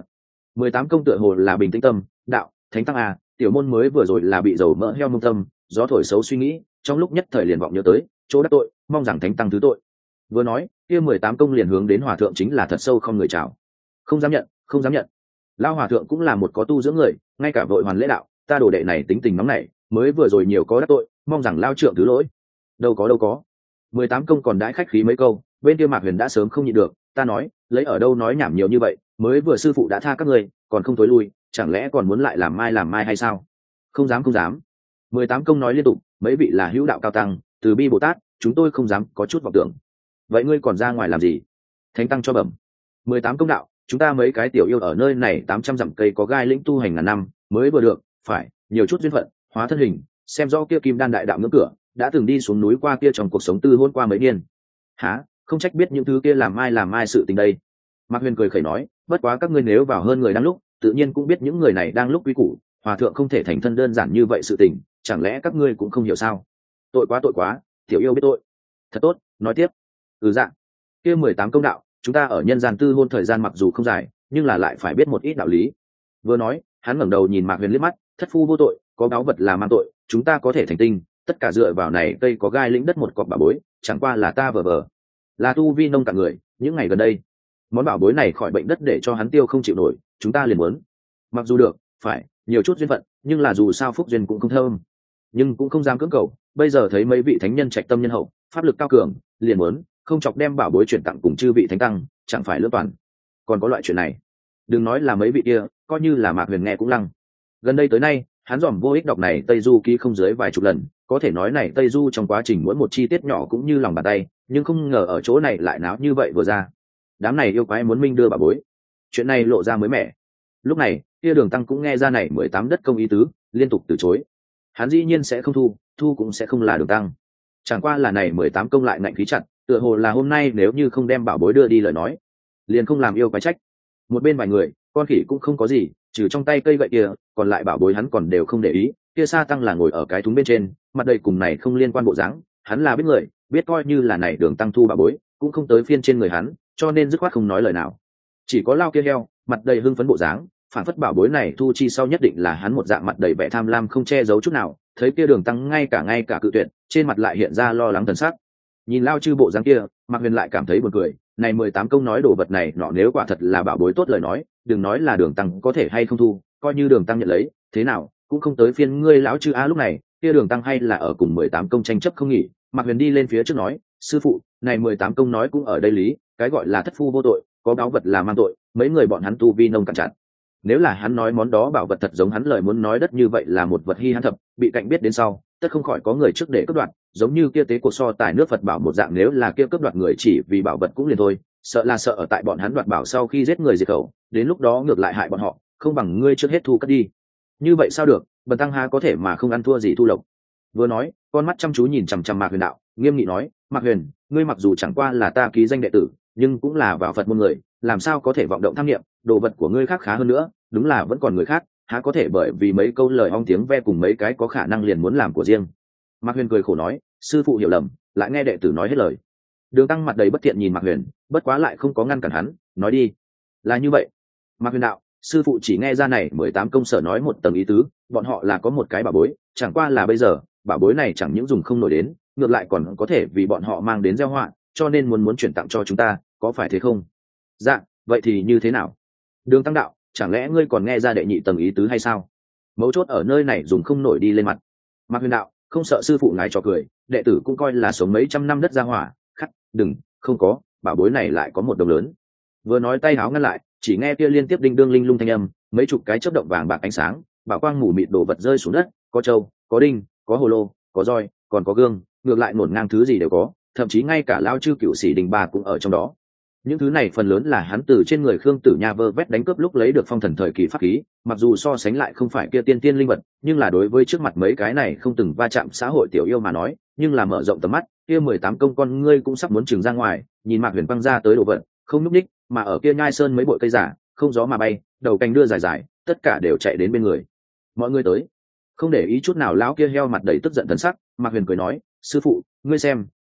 mười tám công tựa hồ là bình tĩnh tâm đạo thánh tăng à, tiểu môn mới vừa rồi là bị dầu mỡ heo mông tâm, gió thổi xấu suy nghĩ, trong lúc nhất thời liền vọng nhớ tới chỗ đắc tội, mong rằng thánh tăng thứ tội. Vừa nói kia mười tám công liền hướng đến hòa thượng chính là thật sâu không người chào. Không dám nhận, không dám nhận. Lao hòa thượng cũng là một có tu dưỡng người, ngay cả vội hoàn lễ đạo, ta đồ đệ này tính tình nóng nảy, mới vừa rồi nhiều có đắc tội, mong rằng lao trượng thứ lỗi. Đâu có đâu có. mười tám công còn đãi khách khí mấy câu, bên kia Mạc Huyền đã sớm không nhịn được, ta nói, lấy ở đâu nói nhảm nhiều như vậy, mới vừa sư phụ đã tha các người, còn không tối lui, chẳng lẽ còn muốn lại làm mai làm mai hay sao? Không dám không dám. mười tám công nói liên tục, mấy vị là hữu đạo cao tăng, từ bi Bồ Tát, chúng tôi không dám có chút vọng tưởng. Vậy ngươi còn ra ngoài làm gì? Thánh tăng cho bẩm. mười tám công đạo, chúng ta mấy cái tiểu yêu ở nơi này tám trăm dặm cây có gai lĩnh tu hành ngàn năm, mới vừa được, phải, nhiều chút duyên phận, hóa thân hình, xem rõ kia kim đan đại đạo ngưỡng cửa, đã từng đi xuống núi qua kia trong cuộc sống tư hôn qua mấy niên. Hả? Không trách biết những thứ kia làm ai làm ai sự tình đây. Mạc Huyền cười khẩy nói, bất quá các ngươi nếu vào hơn người đang lúc, tự nhiên cũng biết những người này đang lúc quý củ, hòa thượng không thể thành thân đơn giản như vậy sự tình, chẳng lẽ các ngươi cũng không hiểu sao? Tội quá tội quá, tiểu yêu biết tội. Thật tốt, nói tiếp. Ừ dạ. Kia mười tám công đạo, chúng ta ở nhân gian tư hôn thời gian mặc dù không dài, nhưng là lại phải biết một ít đạo lý. Vừa nói, hắn ngẩng đầu nhìn Mạc Huyền liếc mắt, thất phu vô tội, có báu vật là mang tội, chúng ta có thể thành tinh, tất cả dựa vào này cây có gai lĩnh đất một cọc bảo bối, chẳng qua là ta vờ vờ là tu vi nông cạn người, những ngày gần đây món bảo bối này khỏi bệnh đất để cho hắn tiêu không chịu nổi, chúng ta liền muốn. Mặc dù được, phải, nhiều chút duyên phận, nhưng là dù sao phúc duyên cũng không thơm, nhưng cũng không dám cưỡng cầu. Bây giờ thấy mấy vị thánh nhân trạch tâm nhân hậu, pháp lực cao cường, liền muốn không chọc đem bảo bối chuyển tặng cùng chư vị thánh tăng, chẳng phải lưỡng toàn. Còn có loại chuyện này, đừng nói là mấy vị kia, coi như là Mạc Huyền nghe cũng lăng. Gần đây tới nay, hắn dòm vô ích đọc này Tây Du ký không dưới vài chục lần, có thể nói này Tây Du trong quá trình mỗi một chi tiết nhỏ cũng như lòng bàn tay, nhưng không ngờ ở chỗ này lại náo như vậy vừa ra. Đám này yêu quái muốn minh đưa bảo bối, chuyện này lộ ra mới mẻ. Lúc này kia Đường Tăng cũng nghe ra này mười tám đất công ý tứ, liên tục từ chối. Hắn dĩ nhiên sẽ không thu, thu cũng sẽ không là Đường Tăng. Chẳng qua là này mười tám công lại ngạnh khí chặt, tựa hồ là hôm nay nếu như không đem bảo bối đưa đi lời nói, liền không làm yêu quái trách. Một bên vài người, con khỉ cũng không có gì, trừ trong tay cây gậy kia, còn lại bảo bối hắn còn đều không để ý. Kia Sa Tăng là ngồi ở cái thúng bên trên, mặt đầy cùng này không liên quan bộ dáng, hắn là biết người, biết coi như là này Đường Tăng thu bảo bối, cũng không tới phiên trên người hắn, cho nên dứt khoát không nói lời nào. Chỉ có Lao kia heo, mặt đầy hưng phấn bộ dáng, phản phất bảo bối này thu chi sau nhất định là hắn một dạng mặt đầy vẻ tham lam không che giấu chút nào. Thấy kia Đường Tăng ngay cả ngay cả cự tuyệt, trên mặt lại hiện ra lo lắng thần sắc. Nhìn Lao chư bộ dáng kia, Mạc Huyền lại cảm thấy buồn cười. Này mười tám công nói đồ vật này nọ nếu quả thật là bảo bối tốt lời nói, đừng nói là Đường Tăng có thể hay không thu, coi như Đường Tăng nhận lấy, thế nào cũng không tới phiên ngươi lão chư á. Lúc này kia Đường Tăng hay là ở cùng mười tám công tranh chấp không nghỉ. Mạc Huyền đi lên phía trước nói, sư phụ, này mười tám công nói cũng ở đây lý, cái gọi là thất phu vô tội, có báu vật là mang tội, mấy người bọn hắn tu vi nông cạn chặt. Nếu là hắn nói món đó bảo vật thật giống hắn lời muốn nói đất như vậy là một vật hi hắn thập, bị cạnh biết đến sau, tất không khỏi có người trước để cướp đoạt, giống như kia tế cuộc so tài nước Phật bảo một dạng. Nếu là kia cướp đoạt người chỉ vì bảo vật cũng liền thôi, sợ là sợ ở tại bọn hắn đoạt bảo sau khi giết người diệt khẩu, đến lúc đó ngược lại hại bọn họ, không bằng ngươi trước hết thu cất đi. Như vậy sao được, bần tăng ha có thể mà không ăn thua gì thu lộc. Vừa nói, con mắt chăm chú nhìn chằm chằm Mạc Huyền đạo, nghiêm nghị nói, Mạc Huyền, ngươi mặc dù chẳng qua là ta ký danh đệ tử, nhưng cũng là vào Phật môn người, làm sao có thể vọng động tham niệm, đồ vật của ngươi khác khá hơn nữa, đúng là vẫn còn người khác, há có thể bởi vì mấy câu lời ong tiếng ve cùng mấy cái có khả năng liền muốn làm của riêng. Mạc Huyền cười khổ nói, sư phụ hiểu lầm, lại nghe đệ tử nói hết lời. Đường Tăng mặt đầy bất thiện nhìn Mạc Huyền, bất quá lại không có ngăn cản hắn, nói đi. Là như vậy. Mạc Huyền đạo, sư phụ chỉ nghe ra này mười tám công sở nói một tầng ý tứ, bọn họ là có một cái bảo bối, chẳng qua là bây giờ bảo bối này chẳng những dùng không nổi đến, ngược lại còn có thể vì bọn họ mang đến gieo họa, cho nên muốn muốn chuyển tặng cho chúng ta, có phải thế không? Dạ, vậy thì như thế nào? Đường Tăng đạo, chẳng lẽ ngươi còn nghe ra đệ nhị tầng ý tứ hay sao? Mấu chốt ở nơi này dùng không nổi đi lên mặt. Mạc Huyền đạo, không sợ sư phụ ngài trò cười, đệ tử cũng coi là sống mấy trăm năm đất gia hỏa, khắc, đừng, không có, bảo bối này lại có một đồng lớn. Vừa nói tay háo ngăn lại, chỉ nghe kia liên tiếp đinh đương linh lung thanh âm, mấy chục cái chớp động vàng bạc ánh sáng, bảo quang mù mịt đồ vật rơi xuống đất, có trâu, có đinh, có hồ lô, có roi, còn có gương, ngược lại ngổn ngang thứ gì đều có, thậm chí ngay cả lao chư cựu sĩ đình bà cũng ở trong đó. Những thứ này phần lớn là hắn từ trên người Khương Tử Nha vơ vét đánh cướp lúc lấy được phong thần thời kỳ pháp khí, mặc dù so sánh lại không phải kia tiên tiên linh vật, nhưng là đối với trước mặt mấy cái này không từng va chạm xã hội tiểu yêu mà nói, nhưng là mở rộng tầm mắt, kia mười tám công con ngươi cũng sắp muốn trừng ra ngoài, nhìn Mạc Huyền băng ra tới đồ vật, không núp ních, mà ở kia nhai sơn mấy bụi cây giả, không gió mà bay, đầu cành đưa dài dài, tất cả đều chạy đến bên người. Mọi người tới, không để ý chút nào lão kia heo mặt đầy tức giận thần sắc. Mạc Huyền cười nói, sư phụ, ngươi xem,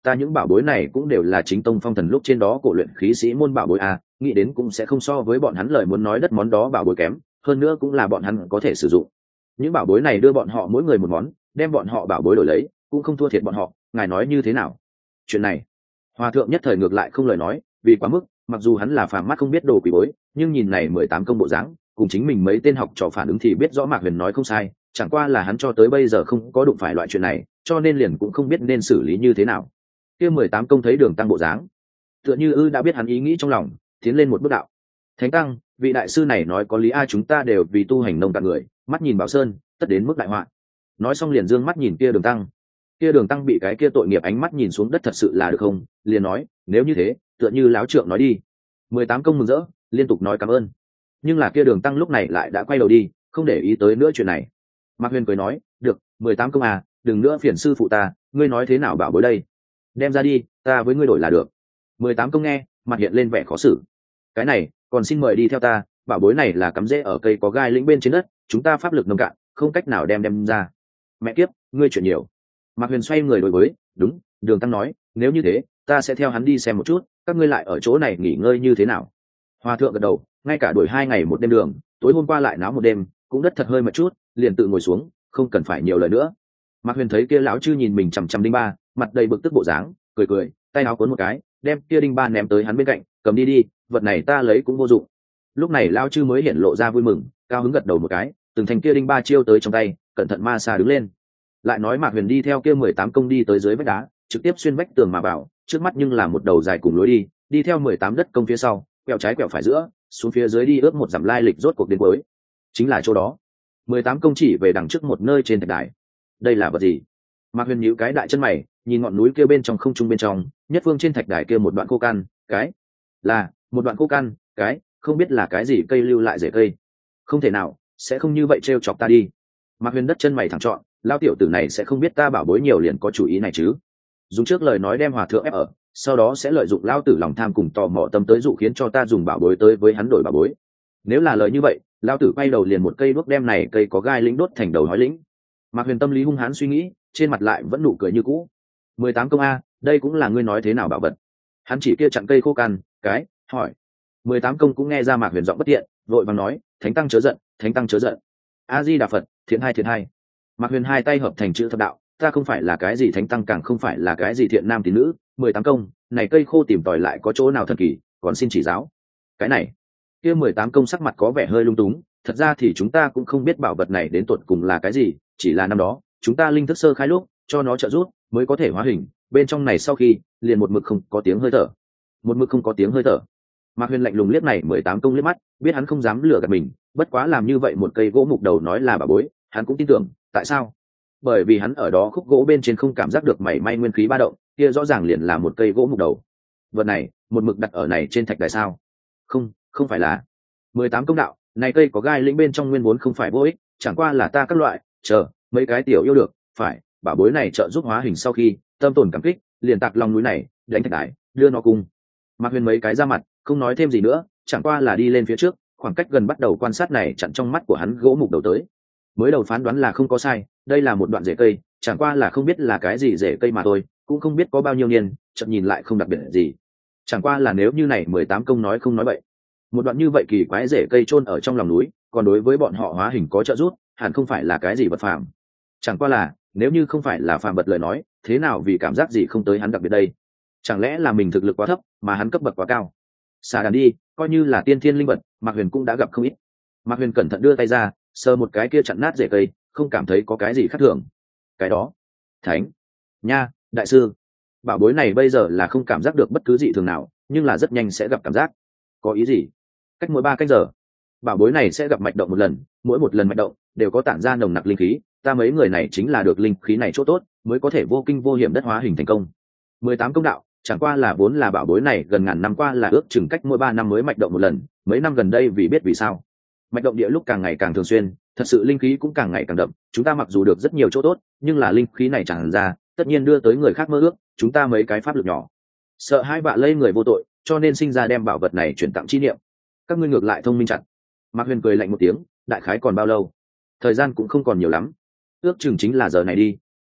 ta những bảo bối này cũng đều là chính tông phong thần lúc trên đó cổ luyện khí sĩ môn bảo bối à, nghĩ đến cũng sẽ không so với bọn hắn lời muốn nói đất món đó bảo bối kém, hơn nữa cũng là bọn hắn có thể sử dụng. Những bảo bối này đưa bọn họ mỗi người một món, đem bọn họ bảo bối đổi lấy, cũng không thua thiệt bọn họ, ngài nói như thế nào? Chuyện này, hòa thượng nhất thời ngược lại không lời nói, vì quá mức, mặc dù hắn là phàm mắt không biết đồ quỷ bối, nhưng nhìn này mười tám công bộ dáng, cùng chính mình mấy tên học trò phản ứng thì biết rõ Mạc Huyền nói không sai, chẳng qua là hắn cho tới bây giờ không có đụng phải loại chuyện này, cho nên liền cũng không biết nên xử lý như thế nào. Kia mười tám công thấy Đường Tăng bộ dáng, tựa như ư đã biết hắn ý nghĩ trong lòng, tiến lên một bước đạo. Thánh Tăng, vị đại sư này nói có lý a, chúng ta đều vì tu hành nông cạn người, mắt nhìn Bảo Sơn, tất đến mức đại họa. Nói xong liền dương mắt nhìn kia Đường Tăng. Kia Đường Tăng bị cái kia tội nghiệp ánh mắt nhìn xuống đất thật sự là được không, liền nói, nếu như thế, tựa như láo trượng nói đi. Mười tám công mừng rỡ, liên tục nói cảm ơn. Nhưng là kia Đường Tăng lúc này lại đã quay đầu đi, không để ý tới nữa chuyện này. Mạc Huyền cười nói, được, mười tám công à, đừng nữa phiền sư phụ ta, ngươi nói thế nào bảo bối đây, đem ra đi, ta với ngươi đổi là được. Mười tám công nghe, mặt hiện lên vẻ khó xử. Cái này, còn xin mời đi theo ta, bảo bối này là cắm rễ ở cây có gai lĩnh bên trên đất, chúng ta pháp lực nông cạn, không cách nào đem đem ra. Mẹ kiếp, ngươi chuyện nhiều. Mạc Huyền xoay người đối với, đúng, Đường Tăng nói, nếu như thế, ta sẽ theo hắn đi xem một chút, các ngươi lại ở chỗ này nghỉ ngơi như thế nào. Hòa thượng gật đầu, ngay cả đuổi hai ngày một đêm đường, tối hôm qua lại náo một đêm, cũng đất thật hơi một chút, liền tự ngồi xuống, không cần phải nhiều lời nữa. Mạc Huyền thấy kia lão chư nhìn mình chằm chằm đinh ba, mặt đầy bực tức bộ dáng, cười cười, tay áo cuốn một cái, đem kia đinh ba ném tới hắn bên cạnh, cầm đi đi, vật này ta lấy cũng vô dụng. Lúc này lão chư mới hiện lộ ra vui mừng, cao hứng gật đầu một cái, từng thành kia đinh ba chiêu tới trong tay, cẩn thận ma xa đứng lên. Lại nói Mạc Huyền đi theo kia mười tám công đi tới dưới vách đá, trực tiếp xuyên vách tường mà vào, trước mắt nhưng là một đầu dài cùng lối đi, đi theo mười tám đất công phía sau, quẹo trái quẹo phải giữa, xuống phía dưới đi ước một dặm lai lịch rốt cuộc đến cuối. Chính là chỗ đó. Mười tám công chỉ về đằng trước một nơi trên thạch đài. Đây là vật gì? Mạc Huyền nhíu cái đại chân mày, nhìn ngọn núi kia bên trong không trung bên trong, nhất phương trên thạch đài kia một đoạn khô căn, cái là một đoạn khô căn, cái không biết là cái gì cây lưu lại rễ cây. Không thể nào, sẽ không như vậy trêu chọc ta đi. Mạc Huyền đất chân mày thẳng trọn, lao tiểu tử này sẽ không biết ta bảo bối nhiều liền có chủ ý này chứ? Dùng trước lời nói đem hòa thượng ép ở, sau đó sẽ lợi dụng lao tử lòng tham cùng tò mò tâm tới dụ khiến cho ta dùng bảo bối tới với hắn đổi bảo bối. Nếu là lời như vậy, lao tử quay đầu liền một cây đuốc đem này cây có gai lĩnh đốt thành đầu hói lĩnh. Mạc Huyền tâm lý hung hãn suy nghĩ, trên mặt lại vẫn nụ cười như cũ. Mười tám công a, đây cũng là ngươi nói thế nào bảo vật? Hắn chỉ kia chặn cây khô căn, cái hỏi. Mười tám công cũng nghe ra Mạc Huyền giọng bất tiện, vội vàng nói, thánh tăng chớ giận, thánh tăng chớ giận. A Di Đà Phật, thiện hai thiện hai. Mạc Huyền hai tay hợp thành chữ thập đạo, ta không phải là cái gì thánh tăng, càng không phải là cái gì thiện nam tín nữ. Mười tám công, này cây khô tìm tòi lại có chỗ nào thần kỳ, còn xin chỉ giáo. Cái này, kia mười tám công sắc mặt có vẻ hơi lung túng, thật ra thì chúng ta cũng không biết bảo vật này đến tột cùng là cái gì, chỉ là năm đó chúng ta linh thức sơ khai lúc cho nó trợ giúp mới có thể hóa hình, bên trong này sau khi liền một mực không có tiếng hơi thở, một mực không có tiếng hơi thở. Mạc Huyền lạnh lùng liếc này mười tám công liếc mắt, biết hắn không dám lừa gạt mình, bất quá làm như vậy một cây gỗ mục đầu nói là bà bối, hắn cũng tin tưởng. Tại sao? Bởi vì hắn ở đó khúc gỗ bên trên không cảm giác được mảy may nguyên khí ba động, kia rõ ràng liền là một cây gỗ mục đầu. Vật này một mực đặt ở này trên thạch đài sao? Không, không phải là. Mười tám công đạo, này cây có gai lĩnh bên trong nguyên vốn không phải vô ích, chẳng qua là ta các loại chờ mấy cái tiểu yêu được, phải bảo bối này trợ giúp hóa hình sau khi tâm tổn cảm kích, liền tạc lòng núi này đánh thạch đài, đưa nó cùng. Mạc Huyền mấy cái ra mặt, không nói thêm gì nữa, chẳng qua là đi lên phía trước, khoảng cách gần bắt đầu quan sát này chặn trong mắt của hắn gỗ mục đầu tới. Mới đầu phán đoán là không có sai, đây là một đoạn rễ cây, chẳng qua là không biết là cái gì rễ cây mà thôi, cũng không biết có bao nhiêu niên, chợt nhìn lại không đặc biệt gì. Chẳng qua là nếu như này mười tám công nói không nói bậy, một đoạn như vậy kỳ quái rễ cây chôn ở trong lòng núi, còn đối với bọn họ hóa hình có trợ giúp, hẳn không phải là cái gì vật phàm. Chẳng qua là nếu như không phải là phàm vật lời nói, thế nào vì cảm giác gì không tới hắn đặc biệt đây? Chẳng lẽ là mình thực lực quá thấp mà hắn cấp bậc quá cao? Xả đàn đi, coi như là tiên thiên linh vật, Mạc Huyền cũng đã gặp không ít. Mạc Huyền cẩn thận đưa tay ra, sờ một cái kia chặn nát rễ cây, không cảm thấy có cái gì khác thường. Cái đó, thánh nha, đại sư, bảo bối này bây giờ là không cảm giác được bất cứ gì thường nào, nhưng là rất nhanh sẽ gặp cảm giác. Có ý gì? Cách mỗi ba canh giờ, bảo bối này sẽ gặp mạch động một lần, mỗi một lần mạch động đều có tản ra nồng nặc linh khí, ta mấy người này chính là được linh khí này chỗ tốt, mới có thể vô kinh vô hiểm đất hóa hình thành công. Mười tám công đạo, chẳng qua là vốn là bảo bối này gần ngàn năm qua là ước chừng cách mỗi ba năm mới mạch động một lần, mấy năm gần đây vì biết vì sao mạch động địa lúc càng ngày càng thường xuyên, thật sự linh khí cũng càng ngày càng đậm, chúng ta mặc dù được rất nhiều chỗ tốt, nhưng là linh khí này tràn ra, tất nhiên đưa tới người khác mơ ước, chúng ta mấy cái pháp lực nhỏ sợ hai bạ lây người vô tội, cho nên sinh ra đem bảo vật này chuyển tặng chi niệm. Các ngươi ngược lại thông minh chặt. Mạc Huyền cười lạnh một tiếng, đại khái còn bao lâu? Thời gian cũng không còn nhiều lắm, ước chừng chính là giờ này đi.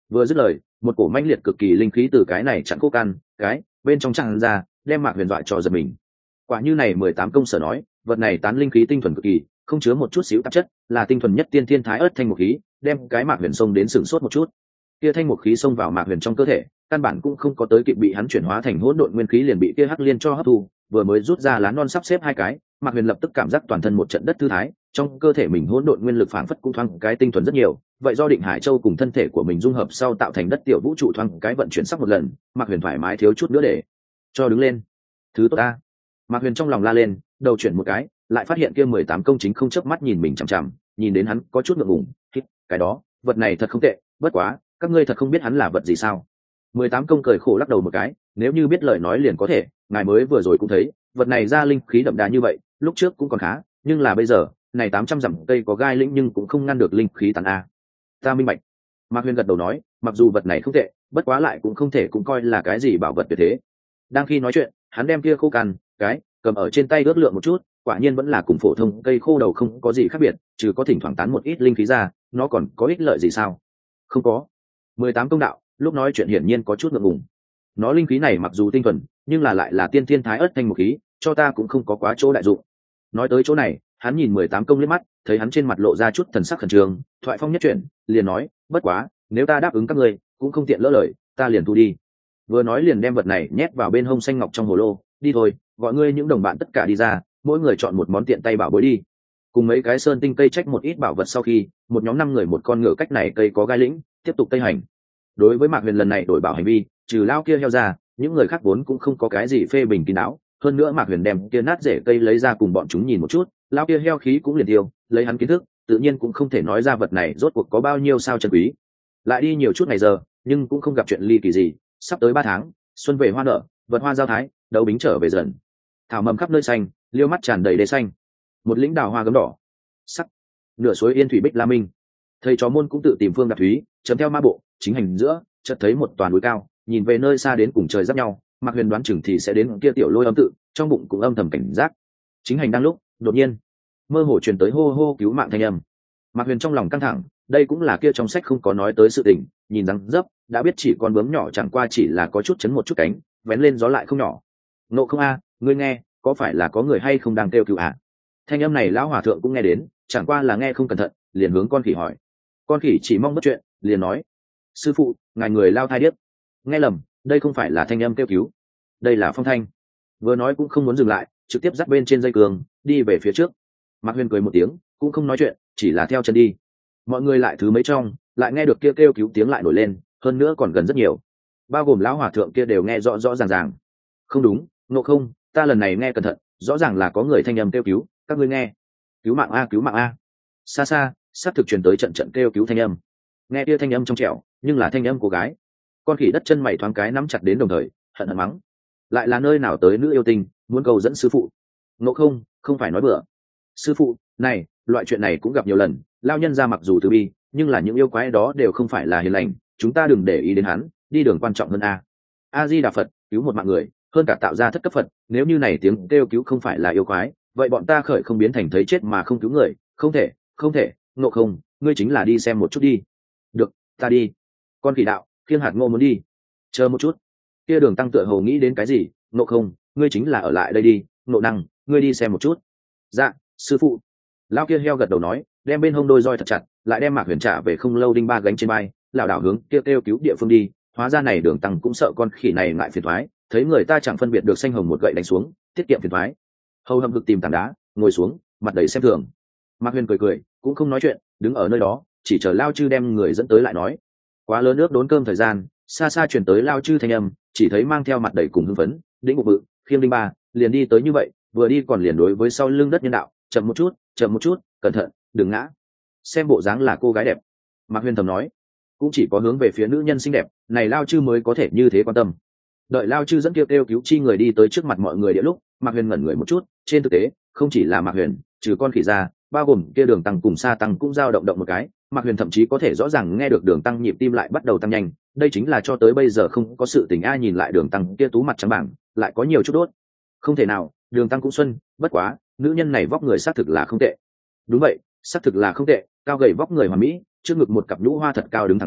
Vừa dứt lời, một cổ mãnh liệt cực kỳ linh khí từ cái này chặn khô căn cái bên trong tràn ra, đem Mạc Huyền dọa cho giật mình. Quả như này mười tám công sở nói, vật này tán linh khí tinh thuần cực kỳ, không chứa một chút xíu tạp chất, là tinh thuần nhất tiên thiên thái ớt thanh một khí, đem cái Mạc Huyền xông đến sửng sốt một chút. Kia thanh một khí xông vào Mạc Huyền trong cơ thể, căn bản cũng không có tới kịp bị hắn chuyển hóa thành hỗn độn nguyên khí liền bị kia hắc liên cho hấp thu, vừa mới rút ra lá non sắp xếp hai cái, Mạc Huyền lập tức cảm giác toàn thân một trận đất thư thái, trong cơ thể mình hỗn độn nguyên lực phảng phất cũng thoáng cái tinh thuần rất nhiều, vậy do Định Hải Châu cùng thân thể của mình dung hợp sau tạo thành đất tiểu vũ trụ thoáng cái vận chuyển sắc một lần, Mạc Huyền thoải mái thiếu chút nữa để cho đứng lên. Thứ tốt ta. Mạc Huyền trong lòng la lên, đầu chuyển một cái, lại phát hiện kia mười tám công chính không chớp mắt nhìn mình chằm chằm, nhìn đến hắn có chút ngượng ngùng, cái đó, vật này thật không tệ, bất quá, các ngươi thật không biết hắn là vật gì sao? Mười tám công cười khổ lắc đầu một cái, nếu như biết lời nói liền có thể, ngài mới vừa rồi cũng thấy, vật này ra linh khí đậm đà như vậy, lúc trước cũng còn khá, nhưng là bây giờ, này tám trăm dặm cây có gai lĩnh nhưng cũng không ngăn được linh khí tàn a. Ta minh bạch. Mạc Huyền gật đầu nói, mặc dù vật này không tệ, bất quá lại cũng không thể cũng coi là cái gì bảo vật tuyệt thế. Đang khi nói chuyện, hắn đem kia khô cằn cái cầm ở trên tay ước lượng một chút, quả nhiên vẫn là cùng phổ thông cây khô đầu không có gì khác biệt, trừ có thỉnh thoảng tán một ít linh khí ra, nó còn có ích lợi gì sao? Không có. Mười tám công đạo, lúc nói chuyện hiển nhiên có chút ngượng ngùng. Nó linh khí này mặc dù tinh thuần, nhưng là lại là tiên thiên thái ớt thanh một khí, cho ta cũng không có quá chỗ đại dụng. Nói tới chỗ này, hắn nhìn mười tám công liếc mắt, thấy hắn trên mặt lộ ra chút thần sắc khẩn trương, thoại phong nhất chuyển, liền nói, bất quá, nếu ta đáp ứng các ngươi, cũng không tiện lỡ lời, ta liền thu đi. Vừa nói liền đem vật này nhét vào bên hông xanh ngọc trong hồ lô, đi thôi, gọi ngươi những đồng bạn tất cả đi ra, mỗi người chọn một món tiện tay bảo bối đi. Cùng mấy cái sơn tinh cây trách một ít bảo vật sau khi, một nhóm năm người một con ngựa cách này cây có gai lĩnh, tiếp tục tây hành. Đối với Mạc Huyền lần này đổi bảo hành vi, trừ lao kia heo ra, những người khác vốn cũng không có cái gì phê bình kín đáo. Hơn nữa Mạc Huyền đem kia nát rễ cây lấy ra cùng bọn chúng nhìn một chút, lao kia heo khí cũng liền tiêu, lấy hắn kiến thức, tự nhiên cũng không thể nói ra vật này rốt cuộc có bao nhiêu sao chân quý. Lại đi nhiều chút ngày giờ, nhưng cũng không gặp chuyện ly kỳ gì. Sắp tới ba tháng, xuân về hoa nở, vật hoa giao thái, đấu bính trở về dần. Thảo mầm khắp nơi xanh, liêu mắt tràn đầy đế xanh. Một lĩnh đào hoa gấm đỏ, sắc, nửa suối yên thủy bích la minh. Thầy chó môn cũng tự tìm phương đặt thúy, chấm theo ma bộ, chính hành giữa, chợt thấy một toàn núi cao, nhìn về nơi xa đến cùng trời giáp nhau, Mạc Huyền đoán chừng thì sẽ đến kia tiểu lôi âm tự, trong bụng cũng âm thầm cảnh giác. Chính hành đang lúc, đột nhiên, mơ hồ truyền tới hô hô cứu mạng thanh âm. Mạc Huyền trong lòng căng thẳng, đây cũng là kia trong sách không có nói tới sự tình, nhìn răng dấp, đã biết chỉ con bướm nhỏ chẳng qua chỉ là có chút chấn một chút cánh, vén lên gió lại không nhỏ. Nộ không a, ngươi nghe, có phải là có người hay không đang kêu cứu à? Thanh âm này lão hòa thượng cũng nghe đến, chẳng qua là nghe không cẩn thận, liền hướng con khỉ hỏi. Con khỉ chỉ mong bất chuyện, liền nói: sư phụ, ngài người lao thai điếc, nghe lầm, đây không phải là thanh âm kêu cứu, đây là phong thanh. Vừa nói cũng không muốn dừng lại, trực tiếp dắt bên trên dây cường đi về phía trước. Mạc Huyền cười một tiếng, cũng không nói chuyện, chỉ là theo chân đi. Mọi người lại thứ mấy trong, lại nghe được kia kêu, kêu cứu tiếng lại nổi lên, hơn nữa còn gần rất nhiều, bao gồm lão hòa thượng kia đều nghe rõ rõ ràng ràng. Không đúng, Ngộ không, ta lần này nghe cẩn thận, rõ ràng là có người thanh âm kêu cứu, các ngươi nghe, cứu mạng a, cứu mạng a. Xa xa, sát thực truyền tới trận trận kêu cứu thanh âm. Nghe kia thanh âm trong trẻo, nhưng là thanh âm cô gái. Con khỉ đất chân mày thoáng cái nắm chặt đến đồng thời, hận hận mắng: lại là nơi nào tới nữ yêu tinh, muốn cầu dẫn sư phụ. Ngộ không, không phải nói bừa. Sư phụ, này, loại chuyện này cũng gặp nhiều lần, lao nhân ra mặc dù từ bi, nhưng là những yêu quái đó đều không phải là hiền lành, chúng ta đừng để ý đến hắn, đi đường quan trọng hơn a. A Di Đà Phật, cứu một mạng người, hơn cả tạo ra thất cấp Phật, nếu như này tiếng kêu cứu không phải là yêu quái, vậy bọn ta khởi không biến thành thấy chết mà không cứu người, không thể, không thể. Ngộ không, ngươi chính là đi xem một chút đi. Được, ta đi. Con khỉ đạo, khiêng hạt ngô muốn đi. Chờ một chút. Kia Đường Tăng tựa hồ nghĩ đến cái gì, Ngộ không, ngươi chính là ở lại đây đi, Ngộ Năng, ngươi đi xem một chút. Dạ, sư phụ. Lão kia heo gật đầu nói, đem bên hông đôi roi thật chặt, lại đem Mạc Huyền trả về không lâu đinh ba gánh trên vai, lảo đảo hướng kia kêu cứu địa phương đi. Hóa ra này Đường Tăng cũng sợ con khỉ này ngại phiền toái, thấy người ta chẳng phân biệt được xanh hồng một gậy đánh xuống, tiết kiệm phiền toái. Hầu hầm hực tìm tảng đá, ngồi xuống, mặt đầy xem thường. Mạc Huyền cười cười, cũng không nói chuyện, đứng ở nơi đó, chỉ chờ Lao Chư đem người dẫn tới lại nói. Quá lớn nước đốn cơm thời gian, xa xa truyền tới Lao Chư thanh âm, chỉ thấy mang theo mặt đầy cùng hưng phấn, đĩnh bụng bự, khiêng đinh ba, liền đi tới như vậy, vừa đi còn liền đối với sau lưng đất nhân đạo, chậm một chút, chậm một chút, cẩn thận, đừng ngã. Xem bộ dáng là cô gái đẹp. Mạc Huyền thầm nói, cũng chỉ có hướng về phía nữ nhân xinh đẹp, này Lao Chư mới có thể như thế quan tâm. Đợi Lao Chư dẫn kêu kêu cứu chi người đi tới trước mặt mọi người địa lúc, Mạc Huyền ngẩn người một chút, trên thực tế, không chỉ là Mạc Huyền, trừ con khỉ ra, bao gồm kia Đường Tăng cùng Sa Tăng cũng dao động động một cái, Mạc Huyền thậm chí có thể rõ ràng nghe được Đường Tăng nhịp tim lại bắt đầu tăng nhanh, đây chính là cho tới bây giờ không có sự tình ai nhìn lại Đường Tăng kia tú mặt trắng bảng, lại có nhiều chút đốt. Không thể nào, Đường Tăng cũng xuân, bất quá, nữ nhân này vóc người xác thực là không tệ. Đúng vậy, xác thực là không tệ, cao gầy vóc người hoàn mỹ, trước ngực một cặp nhũ hoa thật cao đứng thẳng đến,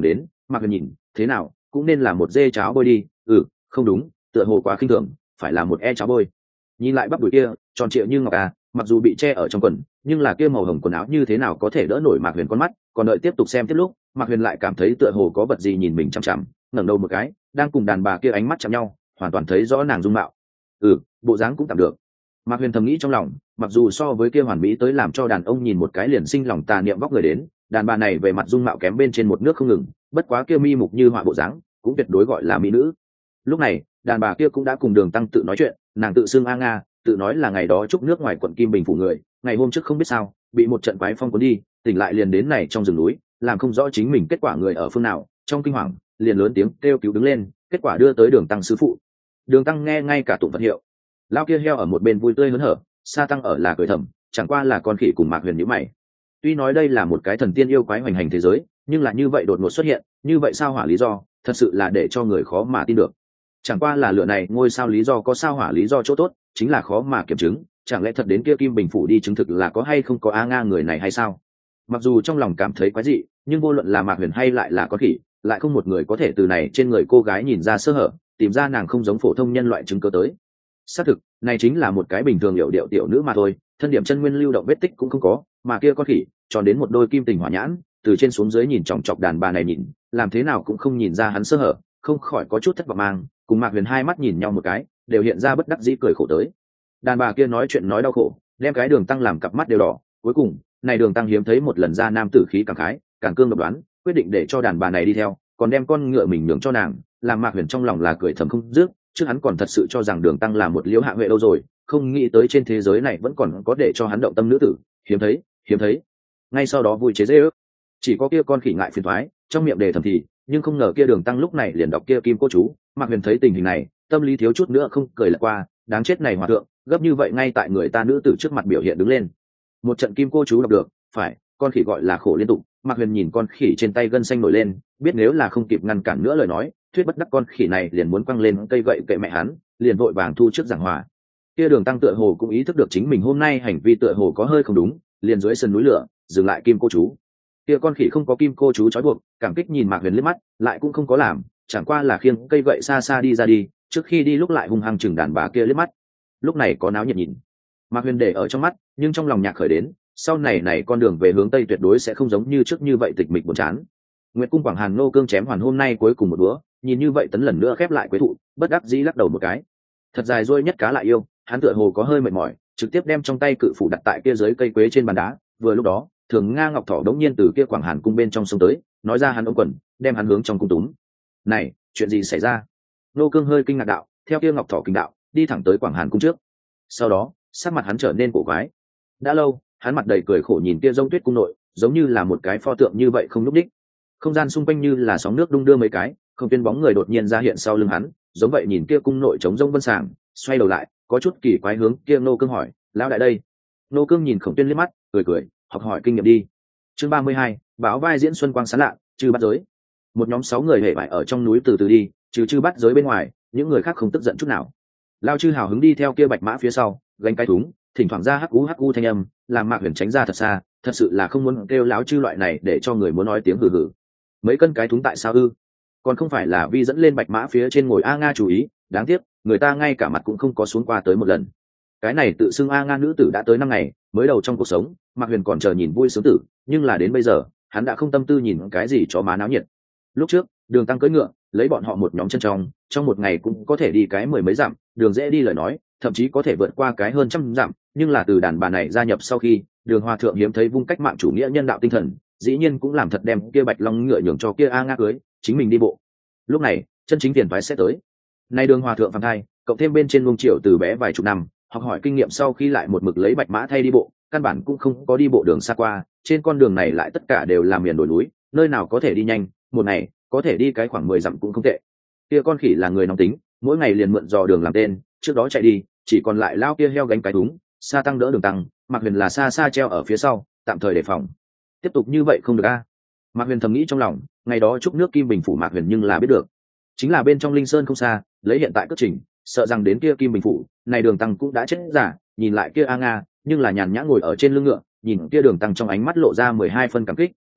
Mạc Huyền nhìn, thế nào cũng nên là một dê cháo bôi đi. Ừ, không đúng, tựa hồ quá khinh thường, phải là một e cháo bôi. Nhìn lại bắp đùi kia tròn trịa như ngọc à, mặc dù bị che ở trong quần, nhưng là kia màu hồng quần áo như thế nào có thể đỡ nổi Mạc Huyền con mắt. Còn đợi tiếp tục xem tiếp lúc, Mạc Huyền lại cảm thấy tựa hồ có vật gì nhìn mình chằm chằm, ngẩng đầu một cái, đang cùng đàn bà kia ánh mắt chạm nhau, hoàn toàn thấy rõ nàng dung mạo. Ừ, bộ dáng cũng tạm được. Mạc Huyền thầm nghĩ trong lòng, mặc dù so với kia hoàn mỹ tới làm cho đàn ông nhìn một cái liền sinh lòng tà niệm vóc người đến, đàn bà này về mặt dung mạo kém bên trên một nước không ngừng, bất quá kia mi mục như họa bộ dáng, cũng tuyệt đối gọi là mỹ nữ. Lúc này, đàn bà kia cũng đã cùng Đường Tăng tự nói chuyện, nàng tự xưng A Nga, tự nói là ngày đó trúc nước ngoài quận Kim Bình phủ người, ngày hôm trước không biết sao, bị một trận quái phong cuốn đi, tỉnh lại liền đến này trong rừng núi, làm không rõ chính mình kết quả người ở phương nào, trong kinh hoàng, liền lớn tiếng kêu cứu đứng lên, kết quả đưa tới Đường Tăng sư phụ. Đường Tăng nghe ngay cả tụng Phật hiệu. Lao kia heo ở một bên vui tươi hớn hở, Sa Tăng ở là cười thầm, chẳng qua là con khỉ cùng Mạc Huyền nhíu mày. Tuy nói đây là một cái thần tiên yêu quái hoành hành thế giới, nhưng là như vậy đột ngột xuất hiện, như vậy sao hỏa lý do, thật sự là để cho người khó mà tin được. Chẳng qua là lựa này ngôi sao lý do có sao hỏa lý do chỗ tốt, chính là khó mà kiểm chứng, chẳng lẽ thật đến kia Kim Bình phủ đi chứng thực là có hay không có A Nga người này hay sao? Mặc dù trong lòng cảm thấy quái dị, nhưng vô luận là Mạc Huyền hay lại là con khỉ, lại không một người có thể từ này trên người cô gái nhìn ra sơ hở, tìm ra nàng không giống phổ thông nhân loại chứng cứ tới. Xác thực, này chính là một cái bình thường liệu điệu tiểu nữ mà thôi, thân điểm chân nguyên lưu động vết tích cũng không có, mà kia con khỉ tròn đến một đôi kim tình hỏa nhãn, từ trên xuống dưới nhìn chòng chọc đàn bà này nhìn, làm thế nào cũng không nhìn ra hắn sơ hở, không khỏi có chút thất vọng mang, cùng Mạc Huyền hai mắt nhìn nhau một cái, đều hiện ra bất đắc dĩ cười khổ tới. Đàn bà kia nói chuyện nói đau khổ, đem cái Đường Tăng làm cặp mắt đều đỏ, cuối cùng, này Đường Tăng hiếm thấy một lần ra nam tử khí cảm khái, càng cương độc đoán, quyết định để cho đàn bà này đi theo, còn đem con ngựa mình nhường cho nàng, làm Mạc Huyền trong lòng là cười thầm không dứt, chứ hắn còn thật sự cho rằng Đường Tăng là một liễu hạ huệ đâu rồi, không nghĩ tới trên thế giới này vẫn còn có để cho hắn động tâm nữ tử, hiếm thấy, hiếm thấy. Ngay sau đó vui chế giễu ước, chỉ có kia con khỉ ngại phiền toái, trong miệng đề thầm thì, nhưng không ngờ kia Đường Tăng lúc này liền đọc kia kim cô chú. Mạc Huyền thấy tình hình này, tâm lý thiếu chút nữa không cười lật qua, đáng chết này hòa thượng, gấp như vậy ngay tại người ta nữ tử trước mặt biểu hiện đứng lên. Một trận kim cô chú đọc được, phải, con khỉ gọi là khổ liên tục. Mạc Huyền nhìn con khỉ trên tay gân xanh nổi lên, biết nếu là không kịp ngăn cản nữa lời nói, thuyết bất đắc con khỉ này liền muốn quăng lên cây gậy kệ mẹ hắn, liền vội vàng thu trước giảng hòa. Kia Đường Tăng tựa hồ cũng ý thức được chính mình hôm nay hành vi tựa hồ có hơi không đúng, liền dưới sườn núi lửa dừng lại kim cô chú. Kia con khỉ không có kim cô chú trói buộc, cảm kích nhìn Mạc Huyền liếc mắt, lại cũng không có làm, chẳng qua là khiêng cây gậy xa xa đi ra đi, trước khi đi lúc lại hung hăng chừng đàn bà kia liếc mắt. Lúc này có náo nhiệt nhìn, Mạc Huyền để ở trong mắt, nhưng trong lòng nhạc khởi đến, sau này này con đường về hướng tây tuyệt đối sẽ không giống như trước như vậy tịch mịch buồn chán. Nguyệt cung Quảng Hàn Nô Cương chém hoàn hôm nay cuối cùng một búa, nhìn như vậy tấn lần nữa khép lại quế thụ, bất đắc dĩ lắc đầu một cái. Thật dài ruôi nhất cá lại yêu, hắn tựa hồ có hơi mệt mỏi, trực tiếp đem trong tay cự phủ đặt tại kia dưới cây quế trên bàn đá. Vừa lúc đó, Thường Nga Ngọc Thỏ đống nhiên từ kia Quảng Hàn cung bên trong sông tới, nói ra hắn ống quần, đem hắn hướng trong cung túm. Này, chuyện gì xảy ra? Nô Cương hơi kinh ngạc đạo, theo kia Ngọc Thỏ kinh đạo, đi thẳng tới Quảng Hàn cung trước. Sau đó, sắc mặt hắn trở nên cổ quái. Đã lâu, hắn mặt đầy cười khổ nhìn kia Rông Tuyết cung nội, giống như là một cái pho tượng như vậy không lúc đích. Không gian xung quanh như là sóng nước đung đưa mấy cái, không viên bóng người đột nhiên ra hiện sau lưng hắn, giống vậy nhìn kia cung nội trống rông vân sàng, xoay đầu lại, có chút kỳ quái hướng kia Nô Cương hỏi, lão đại đây. Nô Cương nhìn Khổng Tuyên liếc mắt, cười cười, học hỏi kinh nghiệm đi. Chương ba mươi hai, báo vai diễn xuân quang sáng lạ, trừ bắt giới. Một nhóm sáu người hề bại ở trong núi từ từ đi, trừ trừ bắt giới bên ngoài, những người khác không tức giận chút nào. Lao Chư hào hứng đi theo kia bạch mã phía sau, gánh cái thúng, thỉnh thoảng ra hắc u hắc u thanh âm, làm Mạc Huyền tránh ra thật xa, thật sự là không muốn kêu láo Chư loại này để cho người muốn nói tiếng hừ hừ. Mấy cân cái thúng tại sao ư? Còn không phải là vi dẫn lên bạch mã phía trên ngồi A Nga chú ý, đáng tiếc, người ta ngay cả mặt cũng không có xuống qua tới một lần. Cái này tự xưng A Nga nữ tử đã tới năm ngày, mới đầu trong cuộc sống, Mạc Huyền còn chờ nhìn vui sướng tử, nhưng là đến bây giờ, hắn đã không tâm tư nhìn cái gì cho má náo nhiệt. Lúc trước, Đường Tăng cưỡi ngựa, lấy bọn họ một nhóm chân trong, trong một ngày cũng có thể đi cái mười mấy dặm, đường dễ đi lời nói, thậm chí có thể vượt qua cái hơn trăm dặm, nhưng là từ đàn bà này gia nhập sau khi, Đường Hòa thượng hiếm thấy vung cách mạng chủ nghĩa nhân đạo tinh thần, dĩ nhiên cũng làm thật đem kia Bạch Long ngựa nhường cho kia A Nga cưới, chính mình đi bộ. Lúc này, chân chính tiền phái sẽ tới. Nay Đường Hòa thượng phàm thai, cộng thêm bên trên luông triệu từ bé vài chục năm, học hỏi kinh nghiệm sau khi lại một mực lấy bạch mã thay đi bộ, căn bản cũng không có đi bộ đường xa qua, trên con đường này lại tất cả đều là miền đồi núi, nơi nào có thể đi nhanh, một ngày có thể đi cái khoảng mười dặm cũng không tệ. Kia con khỉ là người nóng tính, mỗi ngày liền mượn dò đường làm tên, trước đó chạy đi, chỉ còn lại lao kia heo gánh cái thúng, Sa Tăng đỡ Đường Tăng, Mạc Huyền là xa xa treo ở phía sau, tạm thời đề phòng. Tiếp tục như vậy không được a. Mạc Huyền thầm nghĩ trong lòng, ngày đó chúc nước Kim Bình phủ Mạc Huyền nhưng là biết được, chính là bên trong Linh Sơn không xa, lấy hiện tại cất trình, sợ rằng đến kia Kim Bình phủ, này Đường Tăng cũng đã chết giả, nhìn lại kia A Nga, nhưng là nhàn nhã ngồi ở trên lưng ngựa, nhìn kia Đường Tăng trong ánh mắt lộ ra mười hai phân cảm kích,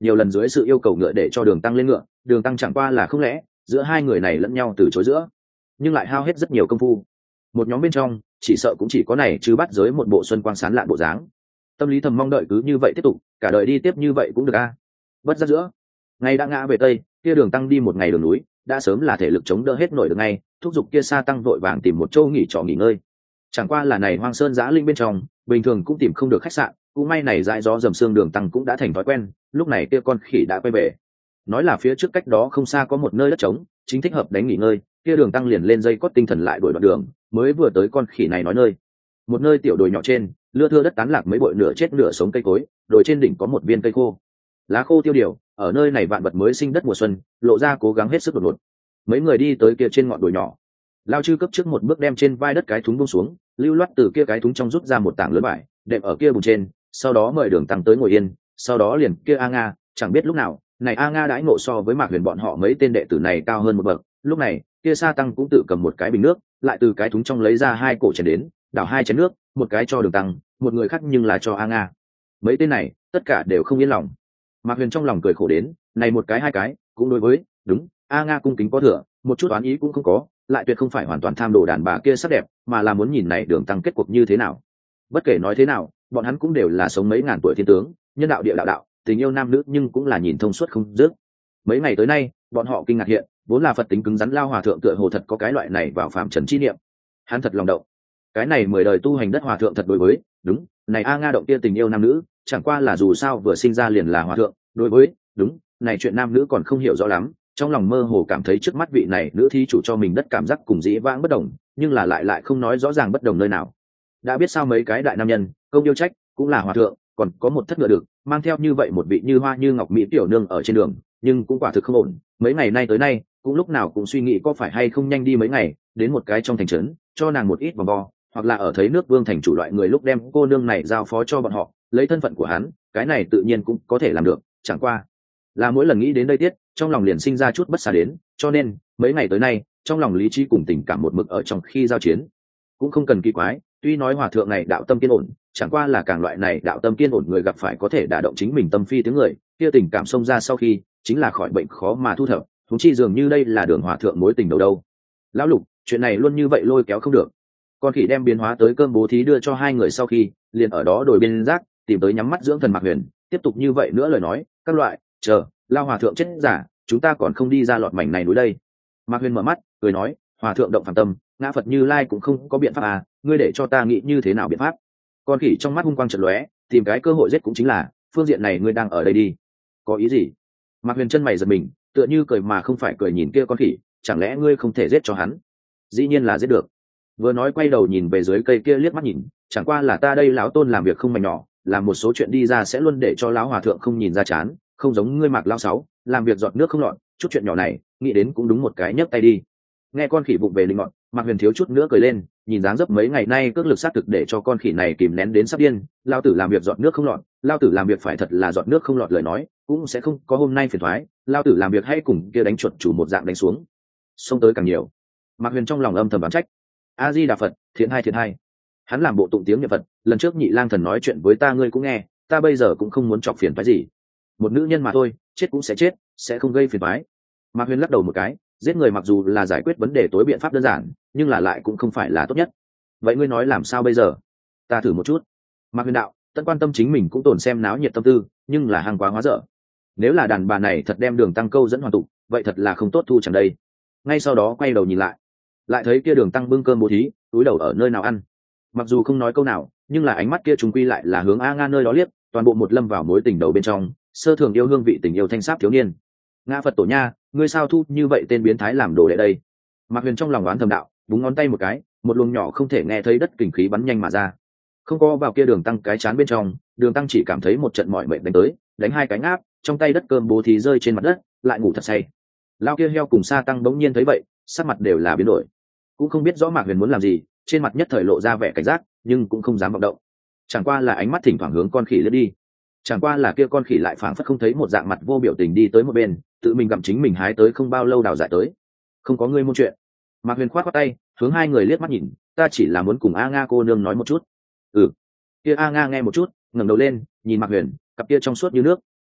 nhiều lần dưới sự yêu cầu ngựa để cho đường tăng lên ngựa, đường tăng chẳng qua là không lẽ giữa hai người này lẫn nhau từ chối giữa, nhưng lại hao hết rất nhiều công phu. Một nhóm bên trong chỉ sợ cũng chỉ có này chứ bắt giới một bộ xuân quang sán lạn bộ dáng, tâm lý thầm mong đợi cứ như vậy tiếp tục cả đời đi tiếp như vậy cũng được a. Bất giác giữa ngày đã ngã về tây, kia đường tăng đi một ngày đường núi đã sớm là thể lực chống đỡ hết nổi được ngay, thúc giục kia sa tăng vội vàng tìm một chỗ nghỉ trọ nghỉ ngơi. Chẳng qua là này hoang sơn giã linh bên trong bình thường cũng tìm không được khách sạn, cũng may này dãi gió dầm sương đường tăng cũng đã thành thói quen, lúc này kia con khỉ đã quay về, nói là phía trước cách đó không xa có một nơi đất trống chính thích hợp đánh nghỉ ngơi, kia đường tăng liền lên dây cót tinh thần lại đuổi đoạn đường, mới vừa tới con khỉ này nói nơi một nơi tiểu đồi nhỏ trên lưa thưa đất tán lạc mấy bội nửa chết nửa sống cây cối, đồi trên đỉnh có một viên cây khô lá khô tiêu điều, ở nơi này vạn vật mới sinh đất mùa xuân lộ ra cố gắng hết sức đột ngột. Mấy người đi tới kia trên ngọn đồi nhỏ, lao chư cấp trước một bước đem trên vai đất cái thúng bông xuống, lưu loát từ kia cái thúng trong rút ra một tảng lớn vải đệm ở kia bùn trên, sau đó mời đường tăng tới ngồi yên, sau đó liền kia a nga chẳng biết lúc nào này a nga đãi ngộ so với Mạc Huyền bọn họ mấy tên đệ tử này cao hơn một bậc, lúc này kia sa tăng cũng tự cầm một cái bình nước, lại từ cái thúng trong lấy ra hai cổ chén đến, đảo hai chén nước, một cái cho đường tăng, một người khác nhưng là cho a nga. Mấy tên này tất cả đều không yên lòng. Mạc Huyền trong lòng cười khổ đến, này một cái hai cái cũng đối với đúng a nga cung kính có thừa, một chút oán ý cũng không có, lại tuyệt không phải hoàn toàn tham đồ đàn bà kia sắc đẹp, mà là muốn nhìn này đường tăng kết cuộc như thế nào. Bất kể nói thế nào bọn hắn cũng đều là sống mấy ngàn tuổi thiên tướng, nhân đạo địa đạo đạo, tình yêu nam nữ nhưng cũng là nhìn thông suốt không dứt. Mấy ngày tới nay bọn họ kinh ngạc hiện, vốn là Phật tính cứng rắn lao hòa thượng tựa hồ thật có cái loại này vào phạm trần chi niệm. Hắn thật lòng động, cái này mười đời tu hành đất hòa thượng thật đối với đúng này a nga động kia tình yêu nam nữ, chẳng qua là dù sao vừa sinh ra liền là hòa thượng, đối với đúng này chuyện nam nữ còn không hiểu rõ lắm, trong lòng mơ hồ cảm thấy trước mắt vị này nữ thí chủ cho mình đất cảm giác cùng dĩ vãng bất đồng, nhưng là lại lại không nói rõ ràng bất đồng nơi nào. Đã biết sao mấy cái đại nam nhân công yêu trách cũng là hòa thượng, còn có một thất ngựa được mang theo như vậy một vị như hoa như ngọc mỹ tiểu nương ở trên đường, nhưng cũng quả thực không ổn. Mấy ngày nay tới nay cũng lúc nào cũng suy nghĩ có phải hay không nhanh đi mấy ngày đến một cái trong thành trấn cho nàng một ít vòng vo, hoặc là ở thấy nước vương thành chủ loại người lúc đem cô nương này giao phó cho bọn họ, lấy thân phận của hắn cái này tự nhiên cũng có thể làm được, chẳng qua là mỗi lần nghĩ đến đây tiết trong lòng liền sinh ra chút bất xả đến, cho nên mấy ngày tới nay trong lòng lý trí cùng tình cảm một mực ở trong khi giao chiến. Cũng không cần kỳ quái, tuy nói hòa thượng này đạo tâm kiên ổn, chẳng qua là càng loại này đạo tâm kiên ổn người gặp phải có thể đả động chính mình tâm phi tiếng người, kia tình cảm xông ra sau khi chính là khỏi bệnh khó mà thu thập, thúng chi dường như đây là đường hòa thượng mối tình đầu đâu. Lão Lục, chuyện này luôn như vậy lôi kéo không được. Con khỉ đem biến hóa tới cơm bố thí đưa cho hai người sau khi liền ở đó đổi bên rác tìm tới nhắm mắt dưỡng thần Mạc Huyền, tiếp tục như vậy nữa lời nói các loại chờ lao hòa thượng chết giả chúng ta còn không đi ra lọt mảnh này núi đây. Mạc Huyền mở mắt cười nói, hòa thượng động phàm tâm, ngã Phật Như Lai cũng không có biện pháp à, ngươi để cho ta nghĩ như thế nào biện pháp. Con khỉ trong mắt hung quang chợt lóe, tìm cái cơ hội giết cũng chính là phương diện này ngươi đang ở đây đi. Có ý gì? Mạc Huyền chân mày giật mình, tựa như cười mà không phải cười nhìn kia con khỉ, chẳng lẽ ngươi không thể giết cho hắn? Dĩ nhiên là giết được. Vừa nói quay đầu nhìn về dưới cây kia liếc mắt nhìn, chẳng qua là ta đây lão tôn làm việc không mảnh nhỏ, làm một số chuyện đi ra sẽ luôn để cho lão hòa thượng không nhìn ra chán, không giống ngươi Mạc lão sáu, làm việc giọt nước không lọt, chút chuyện nhỏ này nghĩ đến cũng đúng một cái nhấc tay đi. Nghe con khỉ vụng về linh ngọn, Mạc Huyền thiếu chút nữa cười lên, nhìn dáng dấp mấy ngày nay cước lực sát thực để cho con khỉ này kìm nén đến sắp điên, lao tử làm việc giọt nước không lọt, lao tử làm việc phải thật là giọt nước không lọt lời nói cũng sẽ không có hôm nay phiền thoái, lao tử làm việc hay cùng kia đánh chuột chủ một dạng đánh xuống, xông tới càng nhiều. Mạc Huyền trong lòng âm thầm đoán trách, a di đà Phật, thiện hai thiện hai. Hắn làm bộ tụng tiếng niệm Phật, lần trước Nhị Lang Thần nói chuyện với ta ngươi cũng nghe, ta bây giờ cũng không muốn chọc phiền phái gì, một nữ nhân mà thôi, chết cũng sẽ chết, sẽ không gây phiền phái. Mạc Huyền lắc đầu một cái, giết người mặc dù là giải quyết vấn đề tối biện pháp đơn giản, nhưng là lại cũng không phải là tốt nhất. Vậy ngươi nói làm sao bây giờ? Ta thử một chút. Mạc Huyền đạo, tận quan tâm chính mình cũng tồn xem náo nhiệt tâm tư, nhưng là hàng quá hóa dở. Nếu là đàn bà này thật đem Đường Tăng câu dẫn hoàn tục, vậy thật là không tốt thu chẳng đây. Ngay sau đó quay đầu nhìn lại, lại thấy kia Đường Tăng bưng cơm bố thí, túi đầu ở nơi nào ăn. Mặc dù không nói câu nào, nhưng là ánh mắt kia trùng quy lại là hướng a nga nơi đó liếc, toàn bộ một lâm vào mối tình đầu bên trong, sơ thường yêu hương vị tình yêu thanh sáp thiếu niên. Ngã Phật tổ nha, ngươi sao thu như vậy tên biến thái làm đồ đệ đây? Mạc Huyền trong lòng đoán thầm đạo, búng ngón tay một cái, một luồng nhỏ không thể nghe thấy đất kình khí bắn nhanh mà ra, không có vào kia Đường Tăng cái chán bên trong. Đường Tăng chỉ cảm thấy một trận mỏi mệt đánh tới, đánh hai cái ngáp, trong tay đất cơm bố thí rơi trên mặt đất, lại ngủ thật say. Lao kia heo cùng Sa Tăng bỗng nhiên thấy vậy, sắc mặt đều là biến đổi, cũng không biết rõ Mạc Huyền muốn làm gì, trên mặt nhất thời lộ ra vẻ cảnh giác, nhưng cũng không dám vọng động. Chẳng qua là ánh mắt thỉnh thoảng hướng con khỉ lướt đi, chẳng qua là kia con khỉ lại phảng phất không thấy một dạng mặt vô biểu tình đi tới một bên, tự mình gặm chính mình hái tới không bao lâu đào dại tới. Không có ngươi môn chuyện. Mạc Huyền khoát khoát tay, hướng hai người liếc mắt nhìn, ta chỉ là muốn cùng a nga cô nương nói một chút. Ừ. Kia a nga nghe một chút, ngẩng đầu lên nhìn Mạc Huyền, cặp kia trong suốt như nước,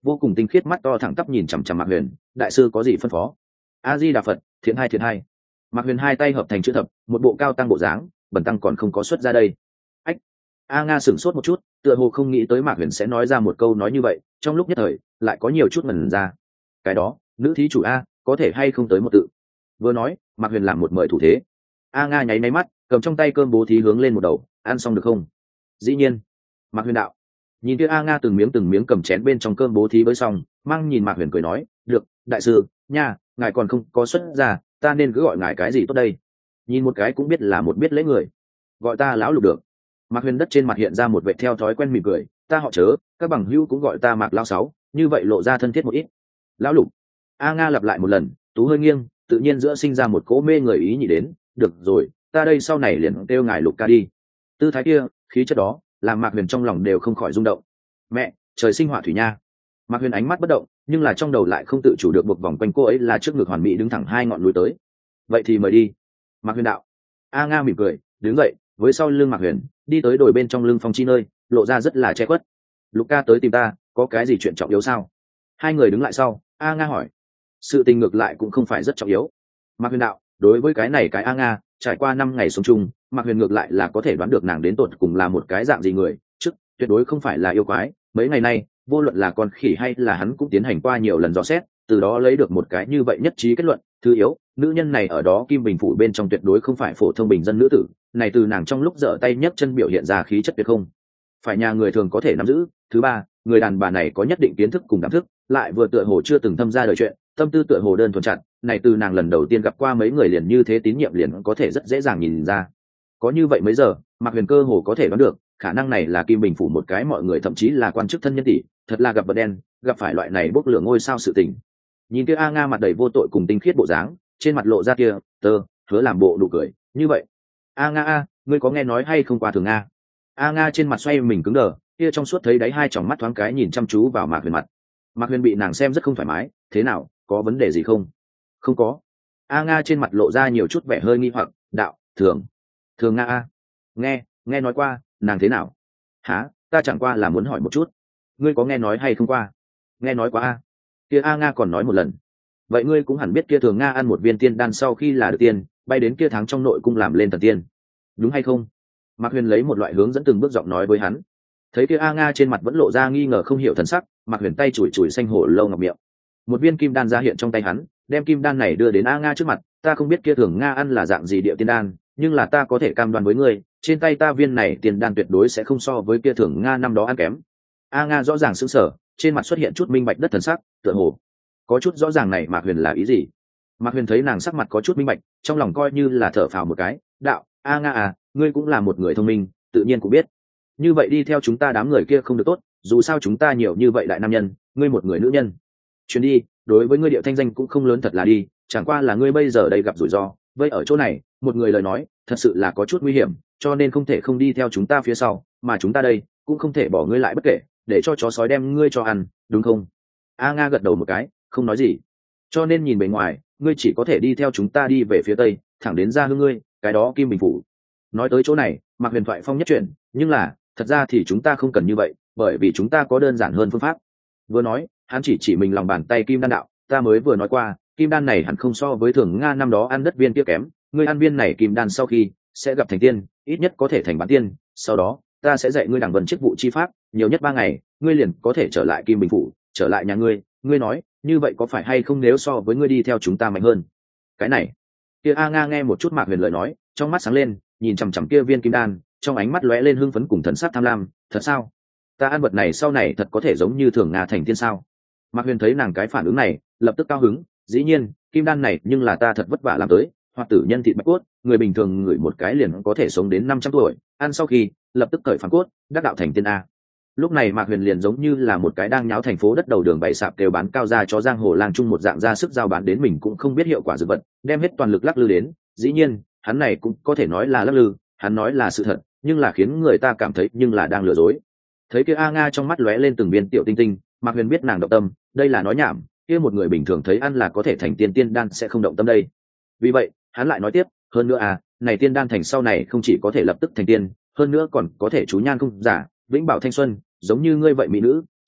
vô cùng tinh khiết mắt to thẳng tắp nhìn chằm chằm Mạc Huyền. Đại sư có gì phân phó? A Di Đà Phật, thiện hai thiện hai. Mạc Huyền hai tay hợp thành chữ thập, một bộ cao tăng bộ dáng, bần tăng còn không có xuất ra đây. Ách. A Nga sửng sốt một chút, tựa hồ không nghĩ tới Mạc Huyền sẽ nói ra một câu nói như vậy, trong lúc nhất thời lại có nhiều chút ngẩn ra. Cái đó, nữ thí chủ a, có thể hay không tới một tự? Vừa nói, Mạc Huyền làm một mời thủ thế. A Nga nháy máy mắt, cầm trong tay cơm bố thí hướng lên một đầu, ăn xong được không? Dĩ nhiên. Mạc Huyền đạo. Nhìn kia A Nga từng miếng từng miếng cầm chén bên trong cơm bố thí với xong, mang nhìn Mạc Huyền cười nói, được, đại sư, nha, ngài còn không có xuất ra, ta nên cứ gọi ngài cái gì tốt đây? Nhìn một cái cũng biết là một biết lễ người, gọi ta lão Lục được. Mạc Huyền đất trên mặt hiện ra một vẻ theo thói quen mỉm cười, ta họ Chớ, các bằng hữu cũng gọi ta Mạc lão sáu, như vậy lộ ra thân thiết một ít. Lão Lục. A Nga lặp lại một lần, tú hơi nghiêng, tự nhiên giữa sinh ra một cỗ mê người ý nhị đến, được rồi, ta đây sau này liền kêu ngài Lục ca đi. Tư thái kia, khí chất đó, làm Mạc Huyền trong lòng đều không khỏi rung động. Mẹ, trời sinh họa thủy nha. Mạc Huyền ánh mắt bất động, nhưng là trong đầu lại không tự chủ được buộc vòng quanh cô ấy là trước ngực hoàn mỹ đứng thẳng hai ngọn núi tới. Vậy thì mời đi. Mạc Huyền đạo. A Nga mỉm cười, đứng dậy, với sau lưng Mạc Huyền, đi tới đồi bên trong lưng phong chi nơi, lộ ra rất là che khuất. Lục ca tới tìm ta, có cái gì chuyện trọng yếu sao? Hai người đứng lại sau, A Nga hỏi. Sự tình ngược lại cũng không phải rất trọng yếu. Mạc Huyền đạo, đối với cái này cái A Nga, trải qua năm ngày sống chung, Mạc Huyền ngược lại là có thể đoán được nàng đến tột cùng là một cái dạng gì người, trước tuyệt đối không phải là yêu quái. Mấy ngày nay, vô luận là con khỉ hay là hắn cũng tiến hành qua nhiều lần dò xét, từ đó lấy được một cái như vậy nhất trí kết luận. Thứ yếu, nữ nhân này ở đó Kim Bình phủ bên trong tuyệt đối không phải phổ thông bình dân nữ tử, này từ nàng trong lúc giở tay nhấc chân biểu hiện ra khí chất tuyệt không phải nhà người thường có thể nắm giữ. Thứ ba, người đàn bà này có nhất định kiến thức cùng đảm thức, lại vừa tựa hồ chưa từng thâm ra đời chuyện, tâm tư tựa hồ đơn thuần chặt, này từ nàng lần đầu tiên gặp qua mấy người liền như thế tín nhiệm liền có thể rất dễ dàng nhìn ra. Có như vậy mấy giờ, Mạc Huyền cơ hồ có thể đoán được, khả năng này là Kim Bình phủ một cái mọi người thậm chí là quan chức thân nhân tỷ, thật là gặp bật đen, gặp phải loại này bốc lửa ngôi sao sự tình. Nhìn kia A Nga mặt đầy vô tội cùng tinh khiết bộ dáng, trên mặt lộ ra kia tơ hứa làm bộ nụ cười, như vậy. A Nga a, ngươi có nghe nói hay không qua thường Nga? A Nga trên mặt xoay mình cứng đờ, kia trong suốt thấy đáy hai tròng mắt thoáng cái nhìn chăm chú vào Mạc Huyền mặt. Mạc Huyền bị nàng xem rất không thoải mái, thế nào, có vấn đề gì không? Không có. A Nga trên mặt lộ ra nhiều chút vẻ hơi nghi hoặc, đạo, thường, thường Nga a, nghe, nghe nói qua, nàng thế nào? Hả, ta chẳng qua là muốn hỏi một chút, ngươi có nghe nói hay không qua? Nghe nói qua a. Kia A Nga còn nói một lần. Vậy ngươi cũng hẳn biết kia thường Nga ăn một viên tiên đan sau khi là được tiên, bay đến kia tháng trong nội cung làm lên thần tiên, đúng hay không? Mạc Huyền lấy một loại hướng dẫn từng bước giọng nói với hắn. Thấy kia A Nga trên mặt vẫn lộ ra nghi ngờ không hiểu thần sắc, Mạc Huyền tay chùi chùi xanh hổ lâu ngọc miệng. Một viên kim đan ra hiện trong tay hắn, đem kim đan này đưa đến A Nga trước mặt. Ta không biết kia thường Nga ăn là dạng gì địa tiên đan, nhưng là ta có thể cam đoan với ngươi, trên tay ta viên này tiên đan tuyệt đối sẽ không so với kia thường Nga năm đó ăn kém. A Nga rõ ràng sững sờ, trên mặt xuất hiện chút minh bạch đất thần sắc, tựa hồ có chút rõ ràng này Mạc Huyền là ý gì. Mạc Huyền thấy nàng sắc mặt có chút minh bạch, trong lòng coi như là thở phào một cái, đạo, A Nga à, ngươi cũng là một người thông minh, tự nhiên cũng biết. Như vậy đi theo chúng ta đám người kia không được tốt, dù sao chúng ta nhiều như vậy đại nam nhân, ngươi một người nữ nhân. Chuyến đi, đối với ngươi điệu thanh danh cũng không lớn thật là đi, chẳng qua là ngươi bây giờ đây gặp rủi ro, vậy ở chỗ này, một người lời nói, thật sự là có chút nguy hiểm, cho nên không thể không đi theo chúng ta phía sau, mà chúng ta đây, cũng không thể bỏ ngươi lại bất kể, để cho chó sói đem ngươi cho ăn, đúng không? A Nga gật đầu một cái, không nói gì. Cho nên nhìn bề ngoài, ngươi chỉ có thể đi theo chúng ta đi về phía tây, thẳng đến ra hương ngươi, cái đó Kim Bình phủ. Nói tới chỗ này, Mạc Huyền thoại phong nhất chuyển, nhưng là, thật ra thì chúng ta không cần như vậy, bởi vì chúng ta có đơn giản hơn phương pháp. Vừa nói, hắn chỉ chỉ mình lòng bàn tay kim đan đạo, ta mới vừa nói qua, kim đan này hẳn không so với thường Nga năm đó ăn đất viên kia kém, ngươi ăn viên này kim đan sau khi sẽ gặp thành tiên, ít nhất có thể thành bán tiên, sau đó, ta sẽ dạy ngươi đẳng vân chức vụ chi pháp, nhiều nhất ba ngày, ngươi liền có thể trở lại Kim Bình phủ, trở lại nhà ngươi, ngươi nói, như vậy có phải hay không nếu so với ngươi đi theo chúng ta mạnh hơn? Cái này, kia A Nga nghe một chút Mạc Huyền lời nói, trong mắt sáng lên, nhìn chằm chằm kia viên kim đan, trong ánh mắt lóe lên hưng phấn cùng thần sắc tham lam, thật sao? Ta ăn vật này sau này thật có thể giống như thường Nga thành tiên sao? Mạc Huyền thấy nàng cái phản ứng này, lập tức cao hứng, dĩ nhiên, kim đan này nhưng là ta thật vất vả làm tới, hoặc tử nhân thịt bạch cốt, người bình thường ngửi một cái liền có thể sống đến năm trăm tuổi, ăn sau khi, lập tức cởi phản cốt, đắc đạo thành tiên a. Lúc này Mạc Huyền liền giống như là một cái đang nháo thành phố đất đầu đường bày sạp đều bán cao ra cho giang hồ lang chung một dạng ra sức giao bán đến mình cũng không biết hiệu quả dược vật, đem hết toàn lực lắc lư đến, dĩ nhiên, hắn này cũng có thể nói là lắc lư, hắn nói là sự thật, nhưng là khiến người ta cảm thấy nhưng là đang lừa dối. Thấy kia A Nga trong mắt lóe lên từng viên tiểu tinh tinh, Mạc Huyền biết nàng động tâm, đây là nói nhảm, kia một người bình thường thấy ăn là có thể thành tiên tiên đan sẽ không động tâm đây. Vì vậy, hắn lại nói tiếp, hơn nữa à, này tiên đan thành sau này không chỉ có thể lập tức thành tiên, hơn nữa còn có thể chú nhan không giả, vĩnh bảo thanh xuân, giống như ngươi vậy mỹ nữ,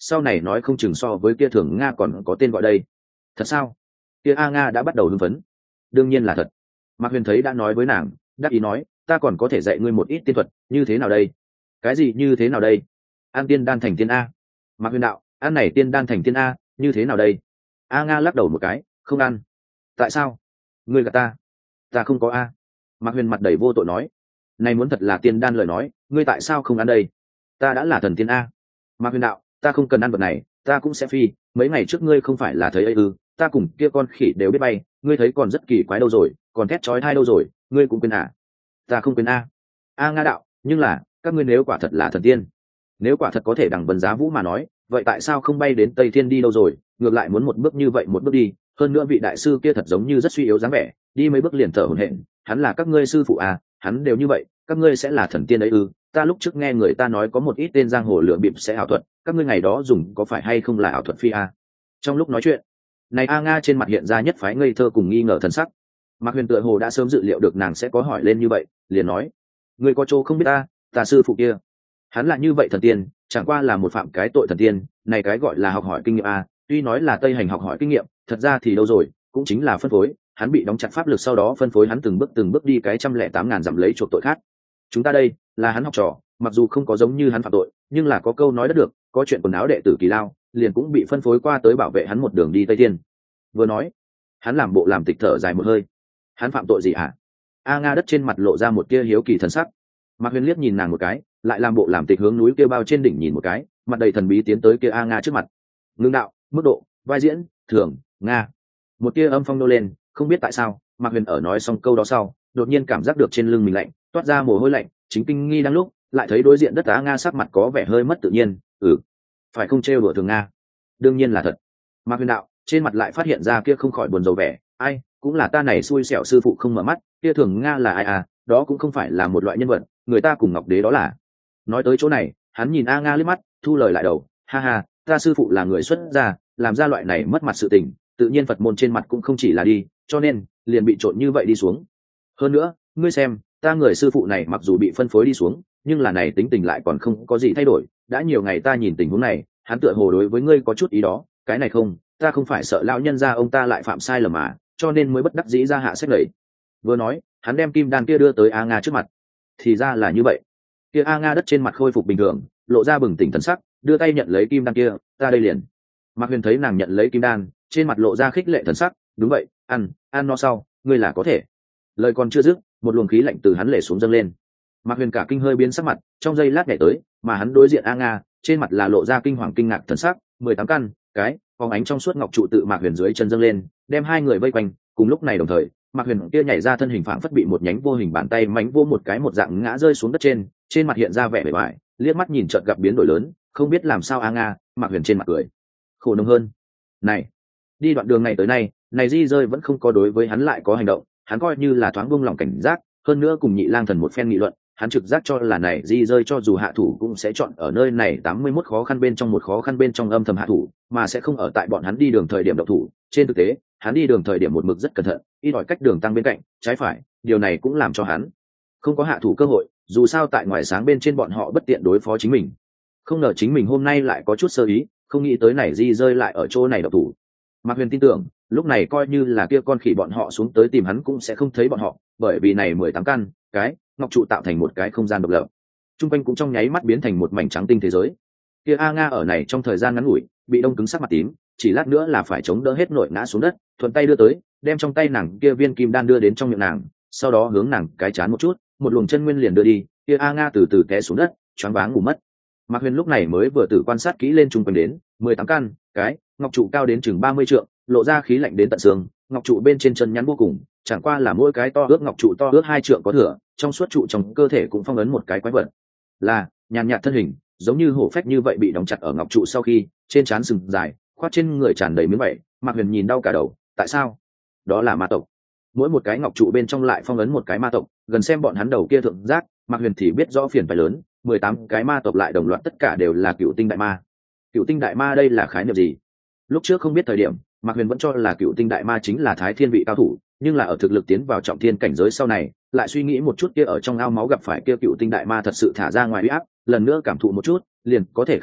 sau này nói không chừng so với kia thường nga còn có tên gọi đây. Thật sao? Kia a nga đã bắt đầu hưng phấn. Đương nhiên là thật. Mạc Huyền thấy đã nói với nàng, đáp ý nói, ta còn có thể dạy ngươi một ít tiên thuật, như thế nào đây? Cái gì như thế nào đây? An tiên đan thành tiên a. Mạc Huyền đạo, ăn này tiên đan thành tiên a, như thế nào đây? A nga lắc đầu một cái, không ăn. Tại sao? Ngươi gạt ta. Ta không có a. Mạc Huyền mặt đầy vô tội nói, này muốn thật là tiên đan lời nói, ngươi tại sao không ăn đây? Ta đã là thần tiên a. Mạc Huyền đạo, ta không cần ăn vật này, ta cũng sẽ phi. Mấy ngày trước ngươi không phải là thấy ấy ư? Ta cùng kia con khỉ đều biết bay, ngươi thấy còn rất kỳ quái đâu rồi, còn thét chói tai đâu rồi, ngươi cũng quên à? Ta không quên a. A nga đạo, nhưng là các ngươi nếu quả thật là thần tiên, nếu quả thật có thể đằng vân giá vũ mà nói, vậy tại sao không bay đến Tây Thiên đi đâu rồi, ngược lại muốn một bước như vậy một bước đi? Hơn nữa vị đại sư kia thật giống như rất suy yếu dáng vẻ, đi mấy bước liền thở hổn hển. Hắn là các ngươi sư phụ à? Hắn đều như vậy, các ngươi sẽ là thần tiên đấy ư? Ta lúc trước nghe người ta nói có một ít tên giang hồ lựa bịp sẽ ảo thuật, các ngươi ngày đó dùng có phải hay không là ảo thuật phi a? Trong lúc nói chuyện này, A nga trên mặt hiện ra nhất phái ngây thơ cùng nghi ngờ thần sắc. Mạc Huyền tựa hồ đã sớm dự liệu được nàng sẽ có hỏi lên như vậy, liền nói, người có chỗ không biết ta, ta sư phụ kia hắn là như vậy thần tiên, chẳng qua là một phạm cái tội thần tiên này, cái gọi là học hỏi kinh nghiệm a. Tuy nói là Tây hành học hỏi kinh nghiệm, thật ra thì đâu rồi, cũng chính là phân phối. Hắn bị đóng chặt pháp lực, sau đó phân phối hắn từng bước từng bước đi cái trăm lẻ tám ngàn dặm lấy chuộc tội khác. Chúng ta đây là hắn học trò, mặc dù không có giống như hắn phạm tội, nhưng là có câu nói đất được, có chuyện quần áo đệ tử Kỳ Lao liền cũng bị phân phối qua tới bảo vệ hắn một đường đi Tây Thiên. Vừa nói, hắn làm bộ làm tịch thở dài một hơi. Hắn phạm tội gì hả? A nga đất trên mặt lộ ra một tia hiếu kỳ thần sắc. Mạc Huyền liếc nhìn nàng một cái, lại làm bộ làm tịch hướng núi kia bao trên đỉnh nhìn một cái, mặt đầy thần bí tiến tới kia A nga trước mặt. Ngưng đạo, mức độ, vai diễn, thường, nga. Một tia âm phong nô lên, không biết tại sao, Mạc Huyền ở nói xong câu đó sau, đột nhiên cảm giác được trên lưng mình lạnh, toát ra mồ hôi lạnh. Chính kinh nghi đang lúc, lại thấy đối diện đất A nga sắc mặt có vẻ hơi mất tự nhiên. Ừ, phải không trêu đùa thường nga? Đương nhiên là thật. Mạc Huyền đạo, trên mặt lại phát hiện ra kia không khỏi buồn rầu vẻ. Ai, cũng là ta này xui xẻo sư phụ không mở mắt, kia thường nga là ai à? Đó cũng không phải là một loại nhân vật, người ta cùng Ngọc Đế đó là. Nói tới chỗ này, hắn nhìn A nga liếc mắt, thu lời lại đầu, ha ha, ta sư phụ là người xuất gia, làm ra loại này mất mặt sự tình, tự nhiên Phật môn trên mặt cũng không chỉ là đi, cho nên liền bị trộn như vậy đi xuống. Hơn nữa, ngươi xem, ta người sư phụ này mặc dù bị phân phối đi xuống, nhưng là này tính tình lại còn không có gì thay đổi. Đã nhiều ngày ta nhìn tình huống này, hắn tựa hồ đối với ngươi có chút ý đó, cái này không, ta không phải sợ lão nhân gia ông ta lại phạm sai lầm mà, cho nên mới bất đắc dĩ ra hạ sách lầy. Vừa nói, hắn đem kim đan kia đưa tới A nga trước mặt. Thì ra là như vậy. Kia A nga đất trên mặt khôi phục bình thường, lộ ra bừng tỉnh thần sắc, đưa tay nhận lấy kim đan kia, ta đây liền. Mạc Huyền thấy nàng nhận lấy kim đan, trên mặt lộ ra khích lệ thần sắc, đúng vậy, ăn, ăn no sau, ngươi là có thể. Lời còn chưa dứt, một luồng khí lạnh từ hắn lể xuống dâng lên. Mạc Huyền cả kinh hơi biến sắc mặt, trong giây lát nhảy tới, mà hắn đối diện A nga, trên mặt là lộ ra kinh hoàng kinh ngạc thần sắc. Mười tám căn, cái, phóng ánh trong suốt ngọc trụ tự Mạc Huyền dưới chân dâng lên, đem hai người vây quanh. Cùng lúc này đồng thời, Mạc Huyền kia nhảy ra thân hình phảng phất bị một nhánh vô hình bàn tay mánh vô một cái một dạng ngã rơi xuống đất trên, trên mặt hiện ra vẻ bề bại, liếc mắt nhìn chợt gặp biến đổi lớn, không biết làm sao A nga. Mạc Huyền trên mặt cười khổ nông hơn. Này, đi đoạn đường này tới nay, này di rơi vẫn không có đối với hắn lại có hành động, hắn coi như là thoáng buông lòng cảnh giác, hơn nữa cùng Nhị Lang Thần một phen nghị luận, hắn trực giác cho là này di rơi cho dù hạ thủ cũng sẽ chọn ở nơi này tám mươi mốt khó khăn bên trong một khó khăn bên trong âm thầm hạ thủ, mà sẽ không ở tại bọn hắn đi đường thời điểm động thủ. Trên thực tế, hắn đi đường thời điểm một mực rất cẩn thận, ít ỏi cách đường tăng bên cạnh, trái phải, điều này cũng làm cho hắn không có hạ thủ cơ hội, dù sao tại ngoài sáng bên trên bọn họ bất tiện đối phó chính mình. Không ngờ chính mình hôm nay lại có chút sơ ý, không nghĩ tới này di rơi lại ở chỗ này động thủ. Mạc Huyền tin tưởng, lúc này coi như là kia con khỉ bọn họ xuống tới tìm hắn cũng sẽ không thấy bọn họ, bởi vì này mười tám căn, cái, ngọc trụ tạo thành một cái không gian độc lập. Trung quanh cũng trong nháy mắt biến thành một mảnh trắng tinh thế giới. Kia A nga ở này trong thời gian ngắn ngủi, bị đông cứng sắc mặt tím, chỉ lát nữa là phải chống đỡ hết nổi ngã xuống đất, thuận tay đưa tới, đem trong tay nàng kia viên kim đan đưa đến trong miệng nàng, sau đó hướng nàng cái chán một chút, một luồng chân nguyên liền đưa đi, kia A nga từ từ té xuống đất, choáng váng ngủ mất. Mạc Huyền lúc này mới vừa tự quan sát kỹ lên trung quanh đến, mười tám căn, cái, ngọc trụ cao đến chừng ba mươi trượng, lộ ra khí lạnh đến tận xương, ngọc trụ bên trên chân nhắn vô cùng, chẳng qua là mỗi cái to ước ngọc trụ to ước hai trượng có thừa, trong suốt trụ trong cơ thể cũng phong ấn một cái quái vật. Là, nhàn nhạt thân hình, giống như hổ phách như vậy bị đóng chặt ở ngọc trụ sau khi, trên trán sừng dài, khoát trên người tràn đầy miếng vảy. Mạc Huyền nhìn đau cả đầu, tại sao? Đó là ma tộc. Mỗi một cái ngọc trụ bên trong lại phong ấn một cái ma tộc, gần xem bọn hắn đầu kia thượng giác, Mạc Huyền thì biết rõ phiền phải lớn, mười tám cái ma tộc lại đồng loạt tất cả đều là cựu tinh đại ma. Cựu tinh đại ma đây là khái niệm gì? Lúc trước không biết thời điểm, Mạc Huyền vẫn cho là cựu tinh đại ma chính là thái thiên vị cao thủ, nhưng là ở thực lực tiến vào trọng thiên cảnh giới sau này, lại suy nghĩ một chút kia ở trong ao máu gặp phải kia cựu tinh đại ma thật sự thả ra ngoài uy áp, lần nữa cảm thụ một chút, liền có thể khẳng định,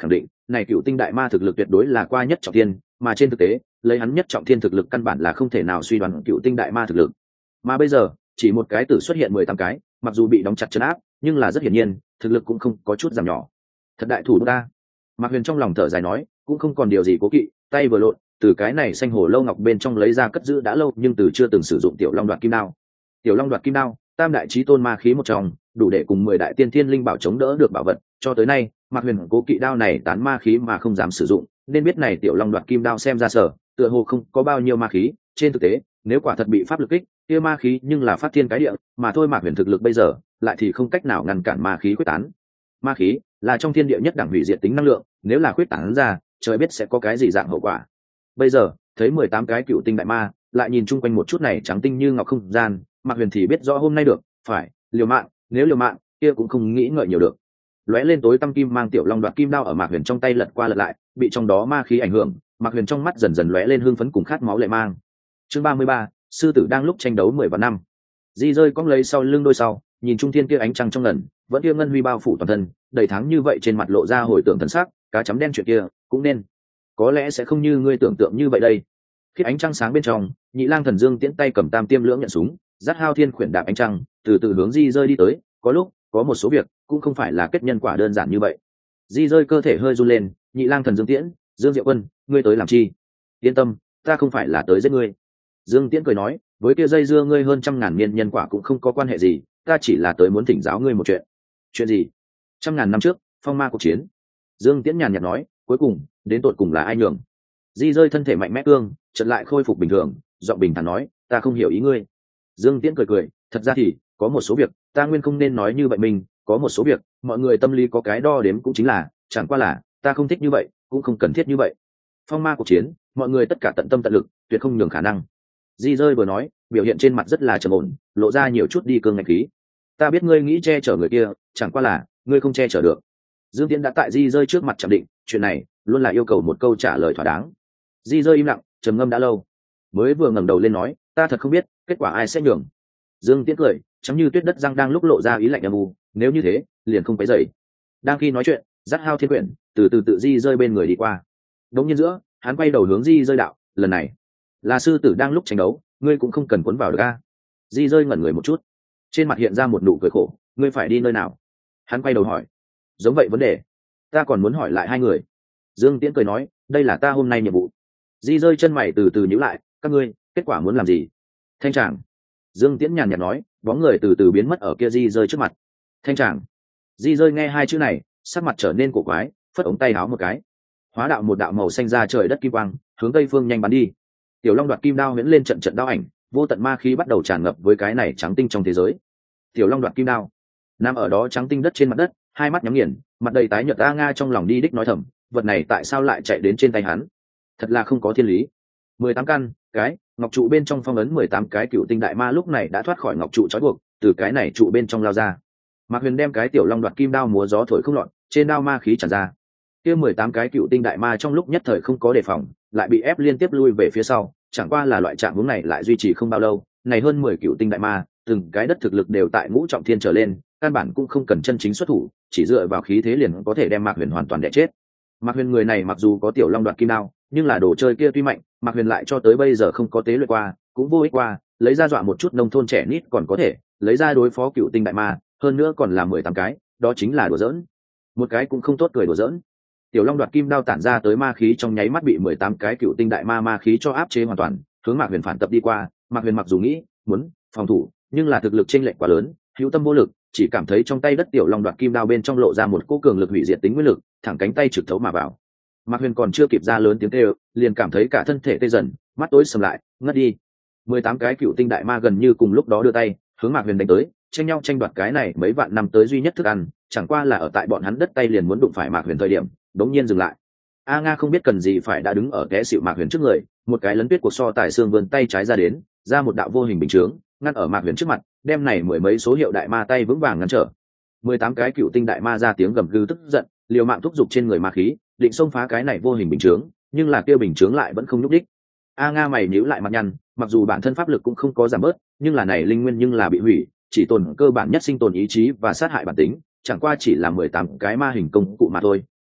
này cựu tinh đại ma thực lực tuyệt đối là qua nhất trọng thiên, mà trên thực tế lấy hắn nhất trọng thiên thực lực căn bản là không thể nào suy đoán cựu tinh đại ma thực lực. Mà bây giờ chỉ một cái tử xuất hiện mười tám cái, mặc dù bị đóng chặt trấn áp nhưng là rất hiển nhiên thực lực cũng không có chút giảm nhỏ. Thật đại thủ ta. Mạc Huyền trong lòng thở dài nói, cũng không còn điều gì cố kỵ, tay vừa lộn, từ cái này xanh hồ lâu ngọc bên trong lấy ra cất giữ đã lâu nhưng từ chưa từng sử dụng tiểu long đoạt kim đao. Tiểu long đoạt kim đao, tam đại chí tôn ma khí một trong, đủ để cùng mười đại tiên thiên linh bảo chống đỡ được bảo vật. Cho tới nay Mạc Huyền cố kỵ đao này tán ma khí mà không dám sử dụng, nên biết này tiểu long đoạt kim đao xem ra sở tựa hồ không có bao nhiêu ma khí. Trên thực tế nếu quả thật bị pháp lực kích, kia ma khí nhưng là phát thiên cái địa, mà thôi Mạc Huyền thực lực bây giờ lại thì không cách nào ngăn cản ma khí quyết tán. Ma khí là trong thiên địa nhất đẳng hủy diệt tính năng lượng, nếu là quyết tán ra, trời biết sẽ có cái gì dạng hậu quả. Bây giờ thấy mười tám cái cựu tinh đại ma, lại nhìn chung quanh một chút này trắng tinh như ngọc không gian, Mạc Huyền thì biết rõ hôm nay được phải liều mạng, nếu liều mạng kia cũng không nghĩ ngợi nhiều được. Lóe lên tối tăm kim mang tiểu long đoạt kim đao ở Mạc Huyền trong tay lật qua lật lại, bị trong đó ma khí ảnh hưởng, Mạc Huyền trong mắt dần dần lóe lên hưng phấn cùng khát máu lệ mang. Chương ba mươi ba, sư tử đang lúc tranh đấu mười vạn năm. Di rơi cong lấy sau lưng đôi sau, nhìn trung thiên kia ánh trăng trong ngần, vẫn kia ngân huy bao phủ toàn thân, đầy tháng như vậy trên mặt lộ ra hồi tưởng thần sắc, cá chấm đen chuyện kia cũng nên có lẽ sẽ không như ngươi tưởng tượng như vậy đây. Khi ánh trăng sáng bên trong, Nhị Lang Thần Dương tiễn tay cầm tam tiêm lưỡng nhận súng, dắt Hao Thiên khuyển đạp ánh trăng, từ từ hướng Di rơi đi tới. Có lúc có một số việc cũng không phải là kết nhân quả đơn giản như vậy. Di rơi cơ thể hơi run lên, Nhị Lang Thần Dương tiễn, Dương Diệu Quân, ngươi tới làm chi? Yên tâm, ta không phải là tới giết ngươi. Dương Tiễn cười nói, với kia dây dưa ngươi hơn trăm ngàn niên nhân quả cũng không có quan hệ gì, ta chỉ là tới muốn thỉnh giáo ngươi một chuyện. Chuyện gì? Trăm ngàn năm trước phong ma cuộc chiến. Dương Tiễn nhàn nhạt nói, cuối cùng đến tột cùng là ai nhường? Di rơi thân thể mạnh mẽ cương, chợt lại khôi phục bình thường, giọng bình thản nói, ta không hiểu ý ngươi. Dương Tiễn cười cười, thật ra thì có một số việc ta nguyên không nên nói như vậy, mình có một số việc mọi người tâm lý có cái đo đếm cũng chính là, chẳng qua là ta không thích như vậy, cũng không cần thiết như vậy. Phong ma cuộc chiến, mọi người tất cả tận tâm tận lực, tuyệt không nhường khả năng. Di rơi vừa nói, biểu hiện trên mặt rất là trầm ổn, lộ ra nhiều chút đi cương ngạch khí. Ta biết ngươi nghĩ che chở người kia, chẳng qua là ngươi không che chở được. Dương Tiễn đã tại Di rơi trước mặt chạm định, chuyện này luôn là yêu cầu một câu trả lời thỏa đáng. Di rơi im lặng, trầm ngâm đã lâu, mới vừa ngẩng đầu lên nói, ta thật không biết kết quả ai sẽ nhường. Dương Tiễn cười, chấm như tuyết đất răng đang lúc lộ ra ý lạnh âm u, nếu như thế liền không phải dậy. Đang khi nói chuyện, dắt Hao Thiên quyển từ từ tự Di rơi bên người đi qua. Đống nhiên giữa hắn quay đầu hướng Di rơi đạo, lần này là sư tử đang lúc tranh đấu, ngươi cũng không cần cuốn vào được a. Di rơi ngẩn người một chút, trên mặt hiện ra một nụ cười khổ, ngươi phải đi nơi nào? Hắn quay đầu hỏi. Giống vậy vấn đề ta còn muốn hỏi lại hai người. Dương Tiễn cười nói, đây là ta hôm nay nhiệm vụ. Di rơi chân mày từ từ nhíu lại, các ngươi kết quả muốn làm gì? Thanh tràng. Dương Tiễn nhàn nhạt nói, bóng người từ từ biến mất ở kia Di rơi trước mặt. Thanh tràng. Di rơi nghe hai chữ này, sắc mặt trở nên cổ quái, phất ống tay áo một cái, hóa đạo một đạo màu xanh ra trời đất kim quang, hướng tây phương nhanh bắn đi. Tiểu long đoạt kim đao huyễn lên trận trận đao ảnh, vô tận ma khí bắt đầu tràn ngập với cái này trắng tinh trong thế giới. Tiểu long đoạt kim đao nằm ở đó trắng tinh đất trên mặt đất, hai mắt nhắm nghiền, mặt đầy tái nhợt. A Nga trong lòng đi đích nói thầm, vật này tại sao lại chạy đến trên tay hắn? Thật là không có thiên lý. Mười tám căn cái ngọc trụ bên trong phong ấn mười tám cái cựu tinh đại ma lúc này đã thoát khỏi ngọc trụ trói buộc, từ cái này trụ bên trong lao ra. Mạc Huyền đem cái tiểu long đoạt kim đao múa gió thổi không lọt, trên đao ma khí tràn ra. Kia mười tám cái cựu tinh đại ma trong lúc nhất thời không có đề phòng, lại bị ép liên tiếp lui về phía sau, chẳng qua là loại trạng huống này lại duy trì không bao lâu. Này hơn mười cựu tinh đại ma, từng cái đất thực lực đều tại ngũ trọng thiên trở lên, căn bản cũng không cần chân chính xuất thủ, chỉ dựa vào khí thế liền có thể đem Mạc Huyền hoàn toàn đè chết. Mạc Huyền người này mặc dù có tiểu long đoạt kim đao, nhưng là đồ chơi kia tuy mạnh, Mạc Huyền lại cho tới bây giờ không có tế luyện qua, cũng vô ích qua, lấy ra dọa một chút nông thôn trẻ nít còn có thể, lấy ra đối phó cựu tinh đại ma, hơn nữa còn là mười tám cái, đó chính là đùa giỡn. Một cái cũng không tốt cười đùa giỡn. Tiểu long đoạt kim đao tản ra tới ma khí trong nháy mắt bị mười tám cái cựu tinh đại ma ma khí cho áp chế hoàn toàn, hướng Mạc Huyền phản tập đi qua. Mạc Huyền mặc dù nghĩ muốn phòng thủ, nhưng là thực lực chênh lệch quá lớn, hữu tâm vô lực, chỉ cảm thấy trong tay đất tiểu long đoạt kim đao bên trong lộ ra một cỗ cường lực hủy diệt tính nguyên lực, thẳng cánh tay trực thấu mà vào. Mạc Huyền còn chưa kịp ra lớn tiếng kêu, liền cảm thấy cả thân thể tê dần, mắt tối sầm lại, ngất đi. mười tám cái cựu tinh đại ma gần như cùng lúc đó đưa tay hướng Mạc Huyền đánh tới, tranh nhau tranh đoạt cái này mấy vạn năm tới duy nhất thức ăn, chẳng qua là ở tại bọn hắn đất tay liền muốn đụng phải Mạc Huyền thời điểm, đống nhiên dừng lại. A Nga không biết cần gì phải đã đứng ở té xịu Mạc Huyền trước người, một cái lấn tuyết cuộc so tài xương vươn tay trái ra đến, ra một đạo vô hình bình chướng, ngăn ở Mạc Huyền trước mặt, đem này mười mấy số hiệu đại ma tay vững vàng ngăn trở. mười tám cái cựu tinh đại ma ra tiếng gầm gừ tức giận, liều mạng thúc giục trên người ma khí, định xông phá cái này vô hình bình chướng, nhưng là kia bình chướng lại vẫn không nhúc đích. A Nga mày nhíu lại mặt nhăn, mặc dù bản thân pháp lực cũng không có giảm bớt, nhưng là này linh nguyên nhưng là bị hủy, chỉ tồn cơ bản nhất sinh tồn ý chí và sát hại bản tính, chẳng qua chỉ là mười tám cái ma hình công cụ mà thôi,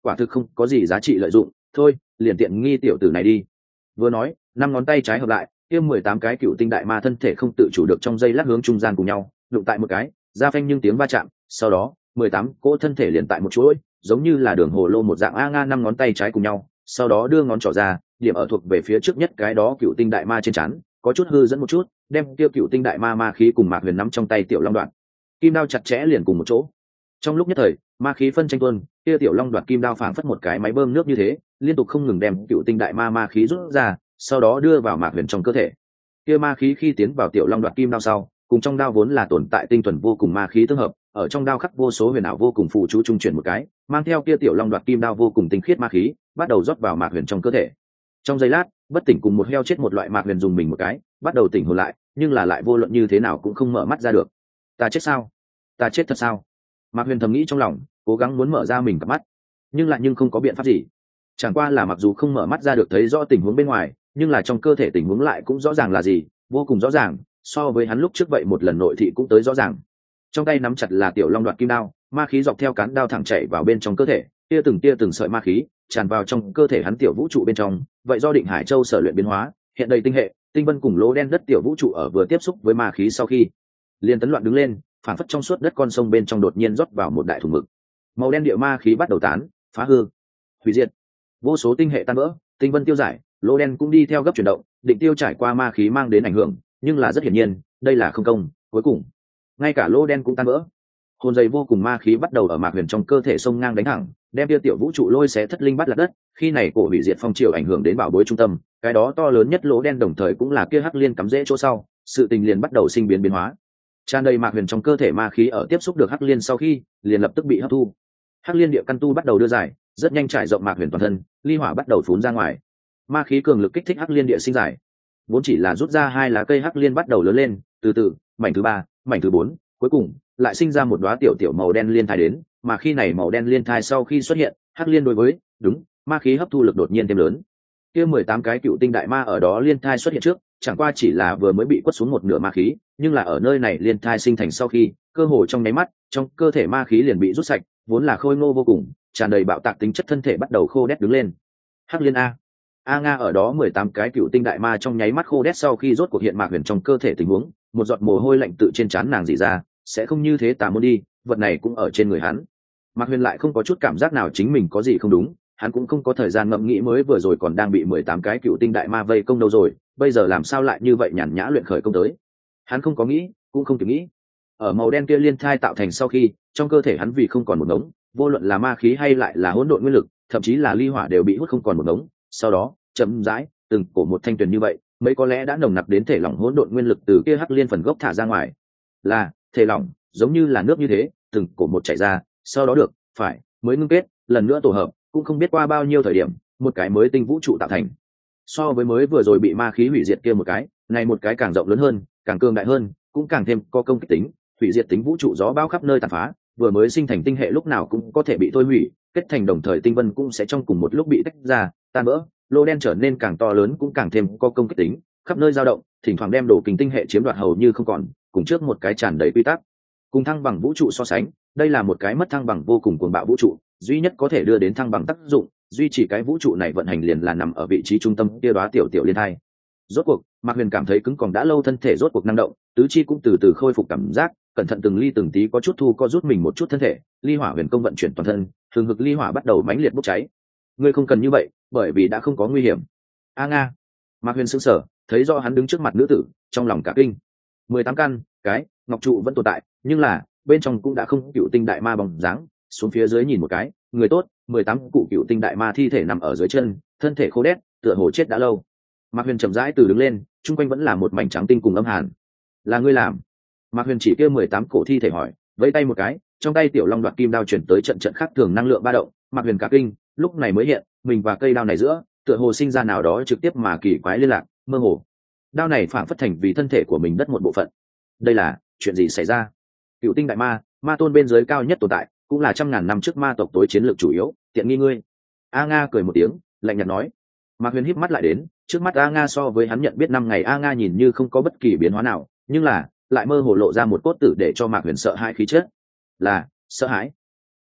quả thực không có gì giá trị lợi dụng, thôi liền tiện nghi tiểu tử này đi. Vừa nói, năm ngón tay trái hợp lại, kia mười tám cái cựu tinh đại ma thân thể không tự chủ được trong giây lát hướng trung gian cùng nhau đụng tại một cái, ra phanh nhưng tiếng va chạm, sau đó mười tám cỗ thân thể liền tại một chuỗi, giống như là đường hồ lô một dạng a nga năm ngón tay trái cùng nhau, sau đó đưa ngón trỏ ra, điểm ở thuộc về phía trước nhất cái đó cựu tinh đại ma trên trán, có chút hư dẫn một chút, đem kia cựu tinh đại ma ma khí cùng Mạc Huyền nắm trong tay tiểu long đoạn, kim đao chặt chẽ liền cùng một chỗ. Trong lúc nhất thời, ma khí phân tranh tuôn, kia tiểu long đoạt kim đao phảng phất một cái máy bơm nước như thế, liên tục không ngừng đem cựu tinh đại ma ma khí rút ra, sau đó đưa vào Mạc Huyền trong cơ thể. Kia ma khí khi tiến vào tiểu long đoạt kim đao sau, cùng trong đao vốn là tồn tại tinh thuần vô cùng ma khí tương hợp, ở trong đao khắc vô số huyền ảo vô cùng phù chú trung chuyển một cái, mang theo kia tiểu long đoạt kim đao vô cùng tinh khiết ma khí, bắt đầu rót vào Mạc Huyền trong cơ thể. Trong giây lát, bất tỉnh cùng một heo chết một loại Mạc Huyền dùng mình một cái, bắt đầu tỉnh hồn lại, nhưng là lại vô luận như thế nào cũng không mở mắt ra được. Ta chết sao? Ta chết thật sao? Mạc Huyền thầm nghĩ trong lòng, cố gắng muốn mở ra mình cặp mắt, nhưng lại nhưng không có biện pháp gì. Chẳng qua là mặc dù không mở mắt ra được thấy rõ tình huống bên ngoài, nhưng là trong cơ thể tình huống lại cũng rõ ràng là gì, vô cùng rõ ràng, so với hắn lúc trước vậy một lần nội thị cũng tới rõ ràng. Trong tay nắm chặt là tiểu long đoạt kim đao, ma khí dọc theo cán đao thẳng chảy vào bên trong cơ thể, tia từng tia từng sợi ma khí tràn vào trong cơ thể hắn tiểu vũ trụ bên trong, vậy do Định Hải Châu sở luyện biến hóa, hiện đầy tinh hệ, tinh vân cùng lỗ đen đất tiểu vũ trụ ở vừa tiếp xúc với ma khí sau khi, liền tấn loạn đứng lên, phản phất trong suốt đất con sông bên trong đột nhiên rót vào một đại thùng mực. Màu đen địa ma khí bắt đầu tán, phá hư, hủy diệt. Vô số tinh hệ tan vỡ, tinh vân tiêu giải, lỗ đen cũng đi theo gấp chuyển động, định tiêu trải qua ma khí mang đến ảnh hưởng, nhưng là rất hiển nhiên, đây là không công, cuối cùng, ngay cả lỗ đen cũng tan vỡ. Hồn dày vô cùng ma khí bắt đầu ở Mạc Huyền trong cơ thể sông ngang đánh thẳng, đem tiêu tiểu vũ trụ lôi xé thất linh bắt lạc đất. Khi này cổ hủy diệt phong triều ảnh hưởng đến bảo bối trung tâm, cái đó to lớn nhất lỗ đen đồng thời cũng là kia hắc liên cắm rễ chỗ sau, sự tình liền bắt đầu sinh biến biến hóa. Tràn đầy Mạc Huyền trong cơ thể ma khí ở tiếp xúc được hắc liên sau khi, liền lập tức bị hấp thu. Hắc liên địa căn tu bắt đầu đưa giải, rất nhanh trải rộng Mạc Huyền toàn thân, ly hỏa bắt đầu phún ra ngoài. Ma khí cường lực kích thích hắc liên địa sinh giải. Vốn chỉ là rút ra hai lá cây hắc liên bắt đầu lớn lên, từ từ, mảnh thứ ba, mảnh thứ bốn, cuối cùng lại sinh ra một đóa tiểu tiểu màu đen liên thai đến, mà khi này màu đen liên thai sau khi xuất hiện, hắc liên đối với, đúng, ma khí hấp thu lực đột nhiên thêm lớn. Kia mười tám cái cựu tinh đại ma ở đó liên thai xuất hiện trước, chẳng qua chỉ là vừa mới bị quất xuống một nửa ma khí, nhưng là ở nơi này liên thai sinh thành sau khi, cơ hồ trong nháy mắt, trong cơ thể ma khí liền bị rút sạch, vốn là khôi ngô vô cùng, tràn đầy bạo tạc tính chất thân thể bắt đầu khô đét đứng lên. Hắc liên a, a nga ở đó mười tám cái cựu tinh đại ma trong nháy mắt khô đét sau khi rốt cuộc hiện Mạc Huyền trong cơ thể tình huống, một giọt mồ hôi lạnh tự trên trán nàng rỉ ra, sẽ không như thế tà môn đi, vật này cũng ở trên người hắn. Mạc Huyền lại không có chút cảm giác nào chính mình có gì không đúng, hắn cũng không có thời gian ngẫm nghĩ mới vừa rồi còn đang bị mười tám cái cựu tinh đại ma vây công đâu rồi, bây giờ làm sao lại như vậy nhàn nhã luyện khởi công tới. Hắn không có nghĩ, cũng không kịp nghĩ. Ở màu đen kia liên thai tạo thành sau khi, trong cơ thể hắn vì không còn một ngống, vô luận là ma khí hay lại là hỗn độn nguyên lực, thậm chí là ly hỏa đều bị hút không còn một ngống. Sau đó, chậm rãi, từng cổ một thanh tuyền như vậy, mấy có lẽ đã nồng nặc đến thể lỏng hỗn độn nguyên lực từ kia hắc liên phần gốc thả ra ngoài. Là thể lỏng, giống như là nước như thế, từng cổ một chảy ra, sau đó được, phải, mới ngưng kết, lần nữa tổ hợp, cũng không biết qua bao nhiêu thời điểm, một cái mới tinh vũ trụ tạo thành. So với mới vừa rồi bị ma khí hủy diệt kia một cái, này một cái càng rộng lớn hơn, càng cường đại hơn, cũng càng thêm có công kích tính, hủy diệt tính vũ trụ gió bão khắp nơi tàn phá, vừa mới sinh thành tinh hệ lúc nào cũng có thể bị thôi hủy, kết thành đồng thời tinh vân cũng sẽ trong cùng một lúc bị tách ra, tan vỡ, lô đen trở nên càng to lớn cũng càng thêm có công kích tính, khắp nơi dao động, thỉnh thoảng đem đồ kình tinh hệ chiếm đoạt hầu như không còn, cùng trước một cái tràn đầy quy tắc. Cùng thăng bằng vũ trụ so sánh, đây là một cái mất thăng bằng vô cùng cuồng bạo vũ trụ, duy nhất có thể đưa đến thăng bằng tác dụng, duy trì cái vũ trụ này vận hành liền là nằm ở vị trí trung tâm kia đóa tiểu tiểu liên thai. Rốt cuộc, Mạc Huyền cảm thấy cứng còng đã lâu thân thể rốt cuộc năng động, tứ chi cũng từ từ khôi phục cảm giác, cẩn thận từng ly từng tí có chút thu co rút mình một chút thân thể, ly hỏa huyền công vận chuyển toàn thân, thường hực ly hỏa bắt đầu mãnh liệt bốc cháy. Ngươi không cần như vậy, bởi vì đã không có nguy hiểm. A nga. Mạc Huyền sững sờ, thấy rõ hắn đứng trước mặt nữ tử, trong lòng cả kinh. mười tám căn, cái, ngọc trụ vẫn tồn tại, nhưng là bên trong cũng đã không cựu tinh đại ma bóng dáng, xuống phía dưới nhìn một cái, người tốt, mười tám cụ cựu tinh đại ma thi thể nằm ở dưới chân, thân thể khô đét, tựa hồ chết đã lâu. Mạc Huyền chậm rãi từ đứng lên, chung quanh vẫn là một mảnh trắng tinh cùng âm hàn. Là ngươi làm? Mạc Huyền chỉ kia mười tám cổ thi thể hỏi, vẫy tay một cái, trong tay tiểu long đoạt kim đao chuyển tới trận trận khác thường năng lượng ba động. Mạc Huyền cả kinh, lúc này mới hiện, mình và cây đao này giữa, tựa hồ sinh ra nào đó trực tiếp mà kỳ quái liên lạc, mơ hồ. Đao này phản phất thành vì thân thể của mình đất một bộ phận. Đây là chuyện gì xảy ra? Cựu tinh đại ma, ma tôn bên dưới cao nhất tồn tại, cũng là trăm ngàn năm trước ma tộc tối chiến lược chủ yếu, tiện nghi ngươi. A Nga cười một tiếng, lạnh nhạt nói. Mạc Huyền híp mắt lại đến, trước mắt A Nga so với hắn nhận biết năm ngày A Nga nhìn như không có bất kỳ biến hóa nào, nhưng là lại mơ hồ lộ ra một cốt tử để cho Mạc Huyền sợ hãi khí chất. Là sợ hãi,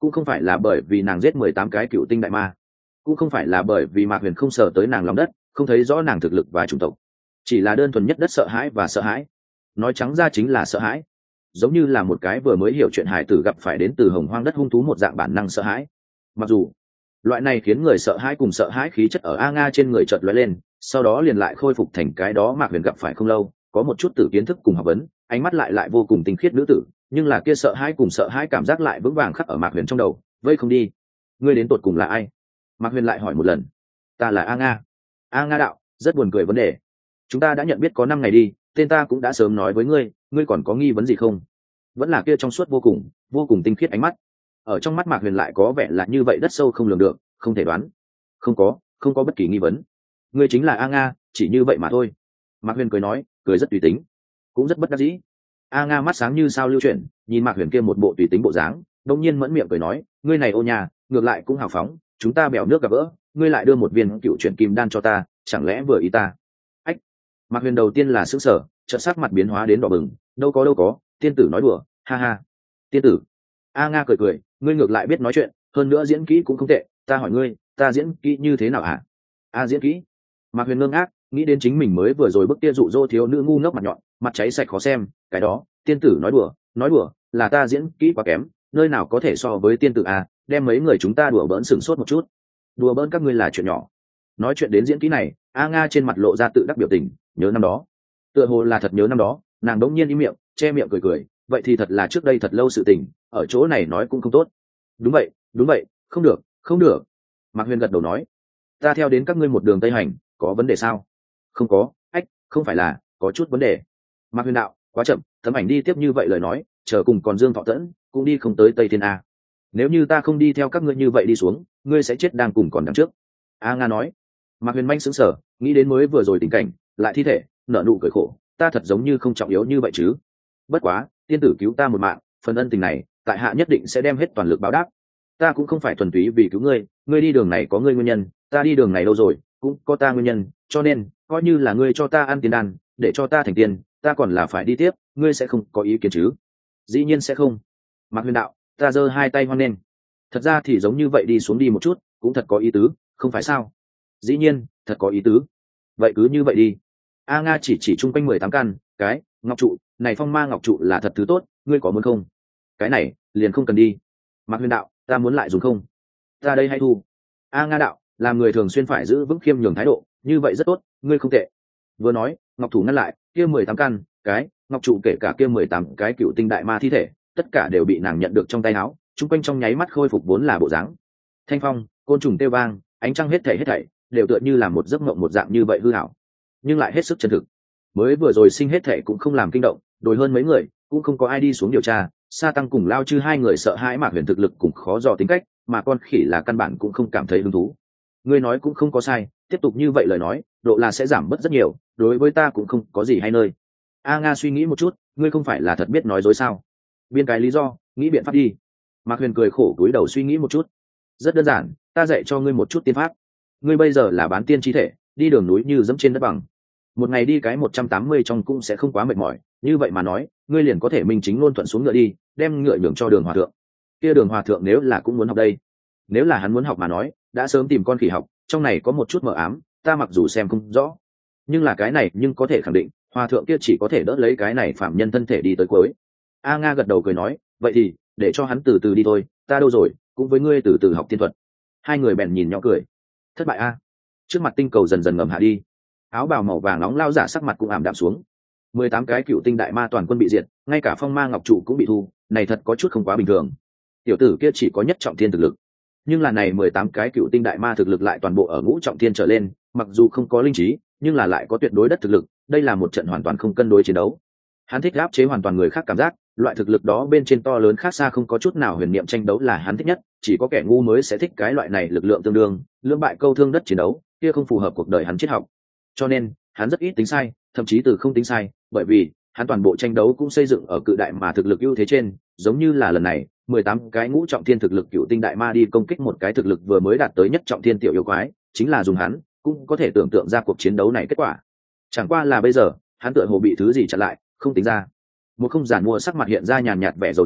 cũng không phải là bởi vì nàng giết mười tám cái cựu tinh đại ma, cũng không phải là bởi vì Mạc Huyền không sợ tới nàng lòng đất, không thấy rõ nàng thực lực và chủng tộc, chỉ là đơn thuần nhất đất sợ hãi và sợ hãi. Nói trắng ra chính là sợ hãi, giống như là một cái vừa mới hiểu chuyện hải tử gặp phải đến từ hồng hoang đất hung thú một dạng bản năng sợ hãi. Mặc dù loại này khiến người sợ hãi cùng sợ hãi khí chất ở A Nga trên người chợt lóe lên, sau đó liền lại khôi phục thành cái đó Mạc Huyền gặp phải không lâu, có một chút tử kiến thức cùng học vấn, ánh mắt lại lại vô cùng tinh khiết nữ tử, nhưng là kia sợ hãi cùng sợ hãi cảm giác lại vững vàng khắc ở Mạc Huyền trong đầu, vây không đi. Ngươi đến tột cùng là ai? Mạc Huyền lại hỏi một lần. Ta là A Nga. A Nga đạo, rất buồn cười vấn đề. Chúng ta đã nhận biết có năm ngày đi, tên ta cũng đã sớm nói với ngươi, ngươi còn có nghi vấn gì không? Vẫn là kia trong suốt vô cùng, vô cùng tinh khiết ánh mắt. Ở trong mắt Mạc Huyền lại có vẻ là như vậy đất sâu không lường được, không thể đoán. Không có, không có bất kỳ nghi vấn. Ngươi chính là A Nga, chỉ như vậy mà thôi. Mạc Huyền cười nói, cười rất tùy tính, cũng rất bất đắc dĩ. A Nga mắt sáng như sao lưu chuyển, nhìn Mạc Huyền kia một bộ tùy tính bộ dáng, đột nhiên mẫn miệng cười nói, ngươi này ô nhà, ngược lại cũng hào phóng, chúng ta bèo nước gặp gỡ, ngươi lại đưa một viên cựu chuyển kim đan cho ta, chẳng lẽ vừa ý ta? Ách. Mạc Huyền đầu tiên là sững sờ, chợt sắc mặt biến hóa đến đỏ bừng, đâu có đâu có, tiên tử nói đùa, ha ha. Tiên tử. A Nga cười cười, ngươi ngược lại biết nói chuyện, hơn nữa diễn kỹ cũng không tệ, ta hỏi ngươi, ta diễn kỹ như thế nào hả? A diễn kỹ. Mạc Huyền ngơ ngác, nghĩ đến chính mình mới vừa rồi bức tia dụ dỗ thiếu nữ ngu ngốc mặt nhọn, mặt cháy sạch khó xem, cái đó, tiên tử nói đùa, nói đùa, là ta diễn kỹ quá kém, nơi nào có thể so với tiên tử a, đem mấy người chúng ta đùa bỡn sửng sốt một chút. Đùa bỡn các ngươi là chuyện nhỏ. Nói chuyện đến diễn kỹ này, A Nga trên mặt lộ ra tự đắc biểu tình, nhớ năm đó. Tựa hồ là thật nhớ năm đó, nàng đống nhiên im miệng, che miệng cười cười, vậy thì thật là trước đây thật lâu sự tình, ở chỗ này nói cũng không tốt. Đúng vậy, đúng vậy, không được, không được. Mạc Huyền gật đầu nói, ta theo đến các ngươi một đường tây hành, có vấn đề sao? Không có, ách, không phải là, có chút vấn đề. Mạc Huyền đạo, quá chậm, tấm ảnh đi tiếp như vậy lời nói, chờ cùng còn Dương Thọ Tẫn, cũng đi không tới Tây Thiên a. Nếu như ta không đi theo các ngươi như vậy đi xuống, ngươi sẽ chết đang cùng còn đằng trước. A Nga nói. Mạc Huyền manh sững sờ, nghĩ đến mới vừa rồi tình cảnh, lại thi thể, nở nụ cười khổ, ta thật giống như không trọng yếu như vậy chứ. Bất quá, tiên tử cứu ta một mạng, phần ân tình này, tại hạ nhất định sẽ đem hết toàn lực báo đáp. Ta cũng không phải thuần túy vì cứu ngươi, ngươi đi đường này có ngươi nguyên nhân, ta đi đường này lâu rồi, cũng có ta nguyên nhân, cho nên, coi như là ngươi cho ta ăn tiền đan, để cho ta thành tiền, ta còn là phải đi tiếp, ngươi sẽ không có ý kiến chứ? Dĩ nhiên sẽ không. Mạc Huyền đạo, ta giơ hai tay hoan nghênh. Thật ra thì giống như vậy đi xuống đi một chút, cũng thật có ý tứ, không phải sao? Dĩ nhiên, thật có ý tứ. Vậy cứ như vậy đi. A Nga chỉ chỉ chung quanh mười tám căn, cái, ngọc trụ, này phong ma ngọc trụ là thật thứ tốt, ngươi có muốn không? Cái này, liền không cần đi. Mạc Huyền đạo, ta muốn lại dùng không? Ta đây hay thu. A Nga đạo, làm người thường xuyên phải giữ vững khiêm nhường thái độ, như vậy rất tốt, ngươi không tệ. Vừa nói, ngọc thủ ngăn lại, kia mười tám căn, cái, ngọc trụ kể cả kia mười tám cái cựu tinh đại ma thi thể, tất cả đều bị nàng nhận được trong tay áo, chung quanh trong nháy mắt khôi phục vốn là bộ dáng. Thanh phong, côn trùng kêu vang, ánh trăng hết thảy hết thảy, đều tựa như là một giấc mộng một dạng như vậy hư ảo, nhưng lại hết sức chân thực. Mới vừa rồi sinh hết thảy cũng không làm kinh động, đồi hơn mấy người, cũng không có ai đi xuống điều tra. Sa Tăng cùng Lao Chư hai người sợ hãi Mạc Huyền thực lực cùng khó dò tính cách, mà con khỉ là căn bản cũng không cảm thấy hứng thú. Ngươi nói cũng không có sai, tiếp tục như vậy lời nói, độ là sẽ giảm bớt rất nhiều, đối với ta cũng không có gì hay nơi. A Nga suy nghĩ một chút, ngươi không phải là thật biết nói dối sao? Biên cái lý do, nghĩ biện pháp đi. Mạc Huyền cười khổ cúi đầu suy nghĩ một chút. Rất đơn giản, ta dạy cho ngươi một chút tiên pháp. Ngươi bây giờ là bán tiên chi thể, đi đường núi như dẫm trên đất bằng. Một ngày đi cái một trăm tám mươi trong cũng sẽ không quá mệt mỏi, như vậy mà nói, ngươi liền có thể minh chính ngôn thuận xuống ngựa đi, đem ngựa nhường cho Đường Hòa thượng. Kia Đường Hòa thượng nếu là cũng muốn học đây, nếu là hắn muốn học mà nói, đã sớm tìm con khỉ học, trong này có một chút mờ ám, ta mặc dù xem không rõ, nhưng là cái này nhưng có thể khẳng định, Hòa thượng kia chỉ có thể đỡ lấy cái này phạm nhân thân thể đi tới cuối. A Nga gật đầu cười nói, vậy thì để cho hắn từ từ đi thôi, ta đâu rồi, cũng với ngươi từ từ học tiên thuật. Hai người bèn nhìn nhau cười. Thất bại a. Trước mặt tinh cầu dần dần ngầm hạ đi, áo bào màu vàng nóng lao giả sắc mặt cũng ảm đạm xuống. Mười tám cái cựu tinh đại ma toàn quân bị diệt, ngay cả phong ma ngọc trụ cũng bị thu, này thật có chút không quá bình thường. Tiểu tử kia chỉ có nhất trọng thiên thực lực, nhưng là này mười tám cái cựu tinh đại ma thực lực lại toàn bộ ở ngũ trọng thiên trở lên, mặc dù không có linh trí, nhưng là lại có tuyệt đối đất thực lực, đây là một trận hoàn toàn không cân đối chiến đấu. Hắn thích áp chế hoàn toàn người khác cảm giác, loại thực lực đó bên trên to lớn khác xa không có chút nào huyền niệm tranh đấu là hắn thích nhất, chỉ có kẻ ngu mới sẽ thích cái loại này lực lượng tương đương, lưỡng bại câu thương đất chiến đấu, kia không phù hợp cuộc đời hắn triết học. Cho nên, hắn rất ít tính sai, thậm chí từ không tính sai, bởi vì hắn toàn bộ tranh đấu cũng xây dựng ở cự đại mà thực lực ưu thế trên, giống như là lần này, mười tám cái ngũ trọng thiên thực lực cựu tinh đại ma đi công kích một cái thực lực vừa mới đạt tới nhất trọng thiên tiểu yêu quái, chính là dùng hắn, cũng có thể tưởng tượng ra cuộc chiến đấu này kết quả. Chẳng qua là bây giờ, hắn tựa hồ bị thứ gì chặn lại, không tính ra. Một không giản mua sắc mặt hiện ra nhàn nhạt vẻ dầu gì,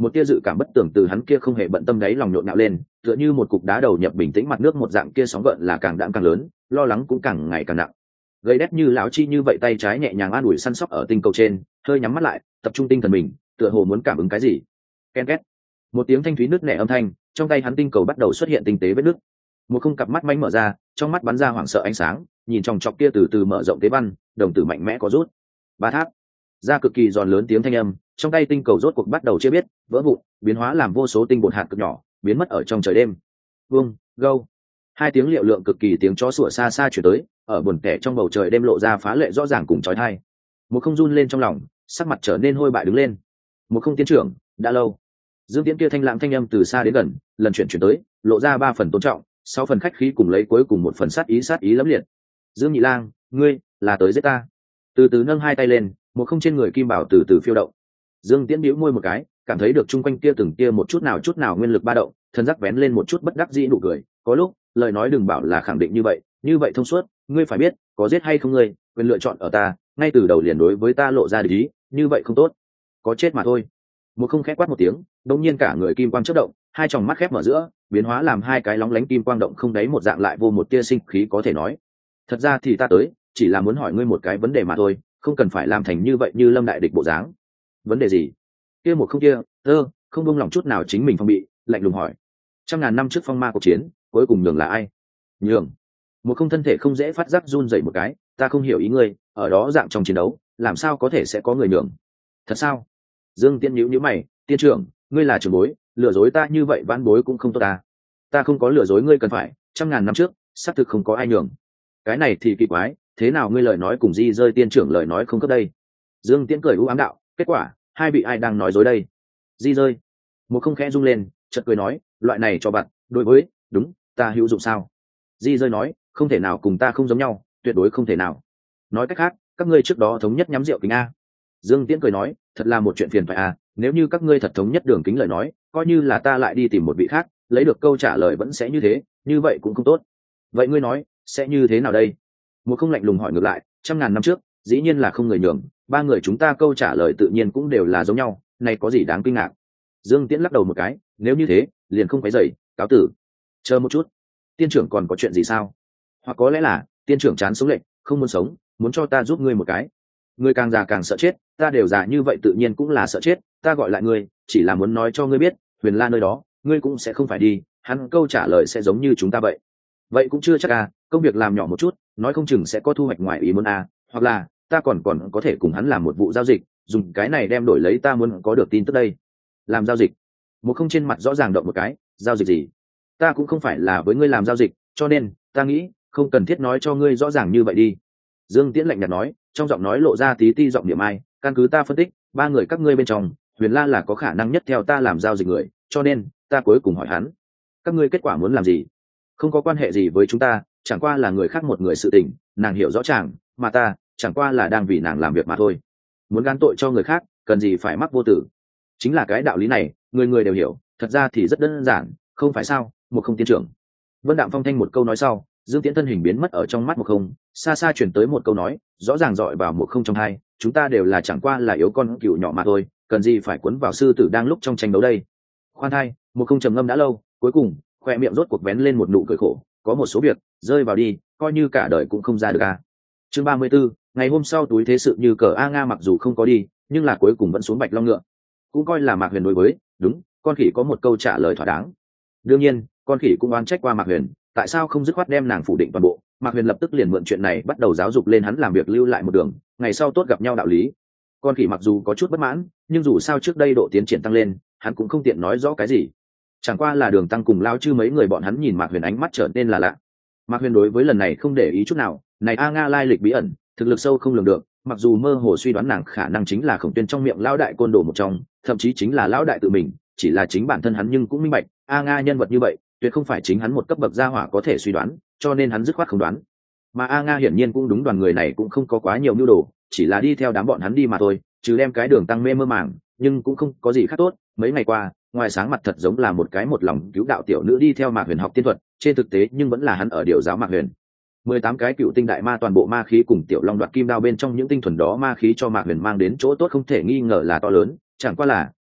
một tia dự cảm bất tưởng từ hắn kia không hề bận tâm đáy lòng nhộn nhạo lên, tựa như một cục đá đầu nhập bình tĩnh mặt nước một dạng, kia sóng gợn là càng đãng càng lớn, lo lắng cũng càng ngày càng nặng. Gầy đét như lão chi như vậy tay trái nhẹ nhàng an ủi săn sóc ở tinh cầu trên, hơi nhắm mắt lại, tập trung tinh thần mình, tựa hồ muốn cảm ứng cái gì. Ken két, một tiếng thanh thúy nứt nẻ âm thanh, trong tay hắn tinh cầu bắt đầu xuất hiện tinh tế vết nứt. Một không cặp mắt manh mở ra, trong mắt bắn ra hoảng sợ ánh sáng, nhìn trong chọc kia từ từ mở rộng tế văn, đồng tử mạnh mẽ có rút. Ba tháp, ra cực kỳ giòn lớn tiếng thanh âm, trong tay tinh cầu rốt cuộc bắt đầu chia biết, vỡ vụn, biến hóa làm vô số tinh bột hạt cực nhỏ, biến mất ở trong trời đêm. Vung, gâu, hai tiếng liệu lượng cực kỳ tiếng chó sủa xa xa chuyển tới, ở buồn tẻ trong bầu trời đêm lộ ra phá lệ rõ ràng cùng chói tai. Một không run lên trong lòng, sắc mặt trở nên hôi bại đứng lên. Một không tiến trưởng, đã lâu. Dương Tiễn kia thanh lãng thanh âm từ xa đến gần, lần chuyển chuyển tới, lộ ra ba phần tôn trọng, sáu phần khách khí cùng lấy cuối cùng một phần sát ý sát ý lẫm liệt. Dương Nhị Lang, ngươi là tới giết ta. Từ từ nâng hai tay lên, một không trên người kim bảo từ từ phiêu động. Dương Tiễn bĩu môi một cái, cảm thấy được chung quanh kia từng kia một chút nào chút nào nguyên lực ba động, thân giác vén lên một chút bất đắc dĩ nụ cười. Có lúc lời nói đừng bảo là khẳng định như vậy, như vậy thông suốt, ngươi phải biết, có giết hay không ngươi, quyền lựa chọn ở ta, ngay từ đầu liền đối với ta lộ ra địch ý, như vậy không tốt, có chết mà thôi. Một không khép quát một tiếng, đống nhiên cả người kim quang chớp động, hai tròng mắt khép mở giữa, biến hóa làm hai cái lóng lánh kim quang động không đáy một dạng lại vô một tia sinh khí có thể nói. Thật ra thì ta tới, chỉ là muốn hỏi ngươi một cái vấn đề mà thôi, không cần phải làm thành như vậy như Lâm đại địch bộ dáng. Vấn đề gì? Kia một không kia, ơ, không buông lòng chút nào chính mình phong bị, lạnh lùng hỏi. Trăm ngàn năm trước phong ma cuộc chiến, cuối cùng nhường là ai? Nhường. Một không thân thể không dễ phát giác run rẩy một cái, ta không hiểu ý ngươi, ở đó dạng trong chiến đấu, làm sao có thể sẽ có người nhường? Thật sao? Dương Tiễn nhíu nhíu mày, tiên trưởng, ngươi là trưởng bối, lừa dối ta như vậy vãn bối cũng không tốt ta. Ta không có lừa dối ngươi cần phải, trăm ngàn năm trước, xác thực không có ai nhường. Cái này thì kỳ quái, thế nào ngươi lời nói cùng Di rơi tiên trưởng lời nói không cấp đây? Dương Tiễn cười u ám đạo, kết quả, hai bị ai đang nói dối đây? Di rơi. Một không khẽ rung lên, chợt cười nói, loại này cho bạn, đối với, đúng, ta hữu dụng sao? Di rơi nói, không thể nào cùng ta không giống nhau, tuyệt đối không thể nào. Nói cách khác, các ngươi trước đó thống nhất nhắm rượu kính a. Dương Tiễn cười nói, thật là một chuyện phiền phải à, nếu như các ngươi thật thống nhất đường kính lời nói, coi như là ta lại đi tìm một vị khác, lấy được câu trả lời vẫn sẽ như thế, như vậy cũng không tốt. Vậy ngươi nói, sẽ như thế nào đây? Một không lạnh lùng hỏi ngược lại, trăm ngàn năm trước, dĩ nhiên là không người nhường, ba người chúng ta câu trả lời tự nhiên cũng đều là giống nhau, này có gì đáng kinh ngạc? Dương Tiễn lắc đầu một cái, nếu như thế, liền không phải dậy, cáo tử. Chờ một chút, tiên trưởng còn có chuyện gì sao? Hoặc có lẽ là, tiên trưởng chán sống lệnh, không muốn sống, muốn cho ta giúp ngươi một cái. Ngươi càng già càng sợ chết, ta đều già như vậy tự nhiên cũng là sợ chết, ta gọi lại ngươi, chỉ là muốn nói cho ngươi biết, Huyền La nơi đó, ngươi cũng sẽ không phải đi, hắn câu trả lời sẽ giống như chúng ta vậy. Vậy cũng chưa chắc à, công việc làm nhỏ một chút, nói không chừng sẽ có thu hoạch ngoài ý muốn à, hoặc là ta còn còn có thể cùng hắn làm một vụ giao dịch, dùng cái này đem đổi lấy ta muốn có được tin tức đây. Làm giao dịch? Một không trên mặt rõ ràng động một cái, giao dịch gì? Ta cũng không phải là với ngươi làm giao dịch, cho nên ta nghĩ không cần thiết nói cho ngươi rõ ràng như vậy đi. Dương Tiễn lạnh nhạt nói, trong giọng nói lộ ra tí ti giọng điểm ai, căn cứ ta phân tích, ba người các ngươi bên trong, Huyền La là có khả năng nhất theo ta làm giao dịch người, cho nên ta cuối cùng hỏi hắn, các ngươi kết quả muốn làm gì? Không có quan hệ gì với chúng ta, chẳng qua là người khác một người sự tình, nàng hiểu rõ ràng, mà ta chẳng qua là đang vì nàng làm việc mà thôi. Muốn gán tội cho người khác, cần gì phải mắc vô tử? Chính là cái đạo lý này, người người đều hiểu, thật ra thì rất đơn giản, không phải sao? Một không tiên trưởng. Vân Đạm Phong thanh một câu nói sau, Dương Tiễn thân hình biến mất ở trong mắt một không, xa xa chuyển tới một câu nói, rõ ràng dọi vào một không trong hai, chúng ta đều là chẳng qua là yếu con cừu nhỏ mà thôi, cần gì phải cuốn vào sư tử đang lúc trong tranh đấu đây. Khoan hai, một không trầm ngâm đã lâu, cuối cùng khoe miệng rốt cuộc vén lên một nụ cười khổ, có một số việc rơi vào đi, coi như cả đời cũng không ra được a. Chương ba mươi 34, ngày hôm sau túi thế sự như cờ A Nga mặc dù không có đi, nhưng là cuối cùng vẫn xuống Bạch Long ngựa, cũng coi là Mạc Huyền đối với, đúng, con khỉ có một câu trả lời thỏa đáng. Đương nhiên, con khỉ cũng oán trách qua Mạc Huyền, tại sao không dứt khoát đem nàng phủ định toàn bộ. Mạc Huyền lập tức liền mượn chuyện này bắt đầu giáo dục lên hắn làm việc lưu lại một đường, ngày sau tốt gặp nhau đạo lý. Con khỉ mặc dù có chút bất mãn, nhưng dù sao trước đây độ tiến triển tăng lên, hắn cũng không tiện nói rõ cái gì. Chẳng qua là Đường Tăng cùng Lao Chư mấy người bọn hắn nhìn Mạc Huyền ánh mắt trở nên là lạ. Mạc Huyền đối với lần này không để ý chút nào, này A Nga lai lịch bí ẩn, thực lực sâu không lường được, mặc dù mơ hồ suy đoán nàng khả năng chính là Khổng Tuyên trong miệng lão đại côn đồ một trong, thậm chí chính là lão đại tự mình, chỉ là chính bản thân hắn nhưng cũng minh bạch, A Nga nhân vật như vậy, tuyệt không phải chính hắn một cấp bậc gia hỏa có thể suy đoán, cho nên hắn dứt khoát không đoán. Mà A Nga hiển nhiên cũng đúng, đoàn người này cũng không có quá nhiều mưu đồ, chỉ là đi theo đám bọn hắn đi mà thôi, trừ đem cái Đường Tăng mê mơ màng, nhưng cũng không có gì khác tốt. Mấy ngày qua, ngoài sáng mặt thật giống là một cái một lòng cứu đạo tiểu nữ đi theo Mạc Huyền học tiên thuật, trên thực tế nhưng vẫn là hắn ở điều giáo Mạc Huyền. Mười tám cái cựu tinh đại ma toàn bộ ma khí cùng tiểu long đoạt kim đao bên trong những tinh thuần đó ma khí cho Mạc Huyền mang đến chỗ tốt không thể nghi ngờ là to lớn, chẳng qua là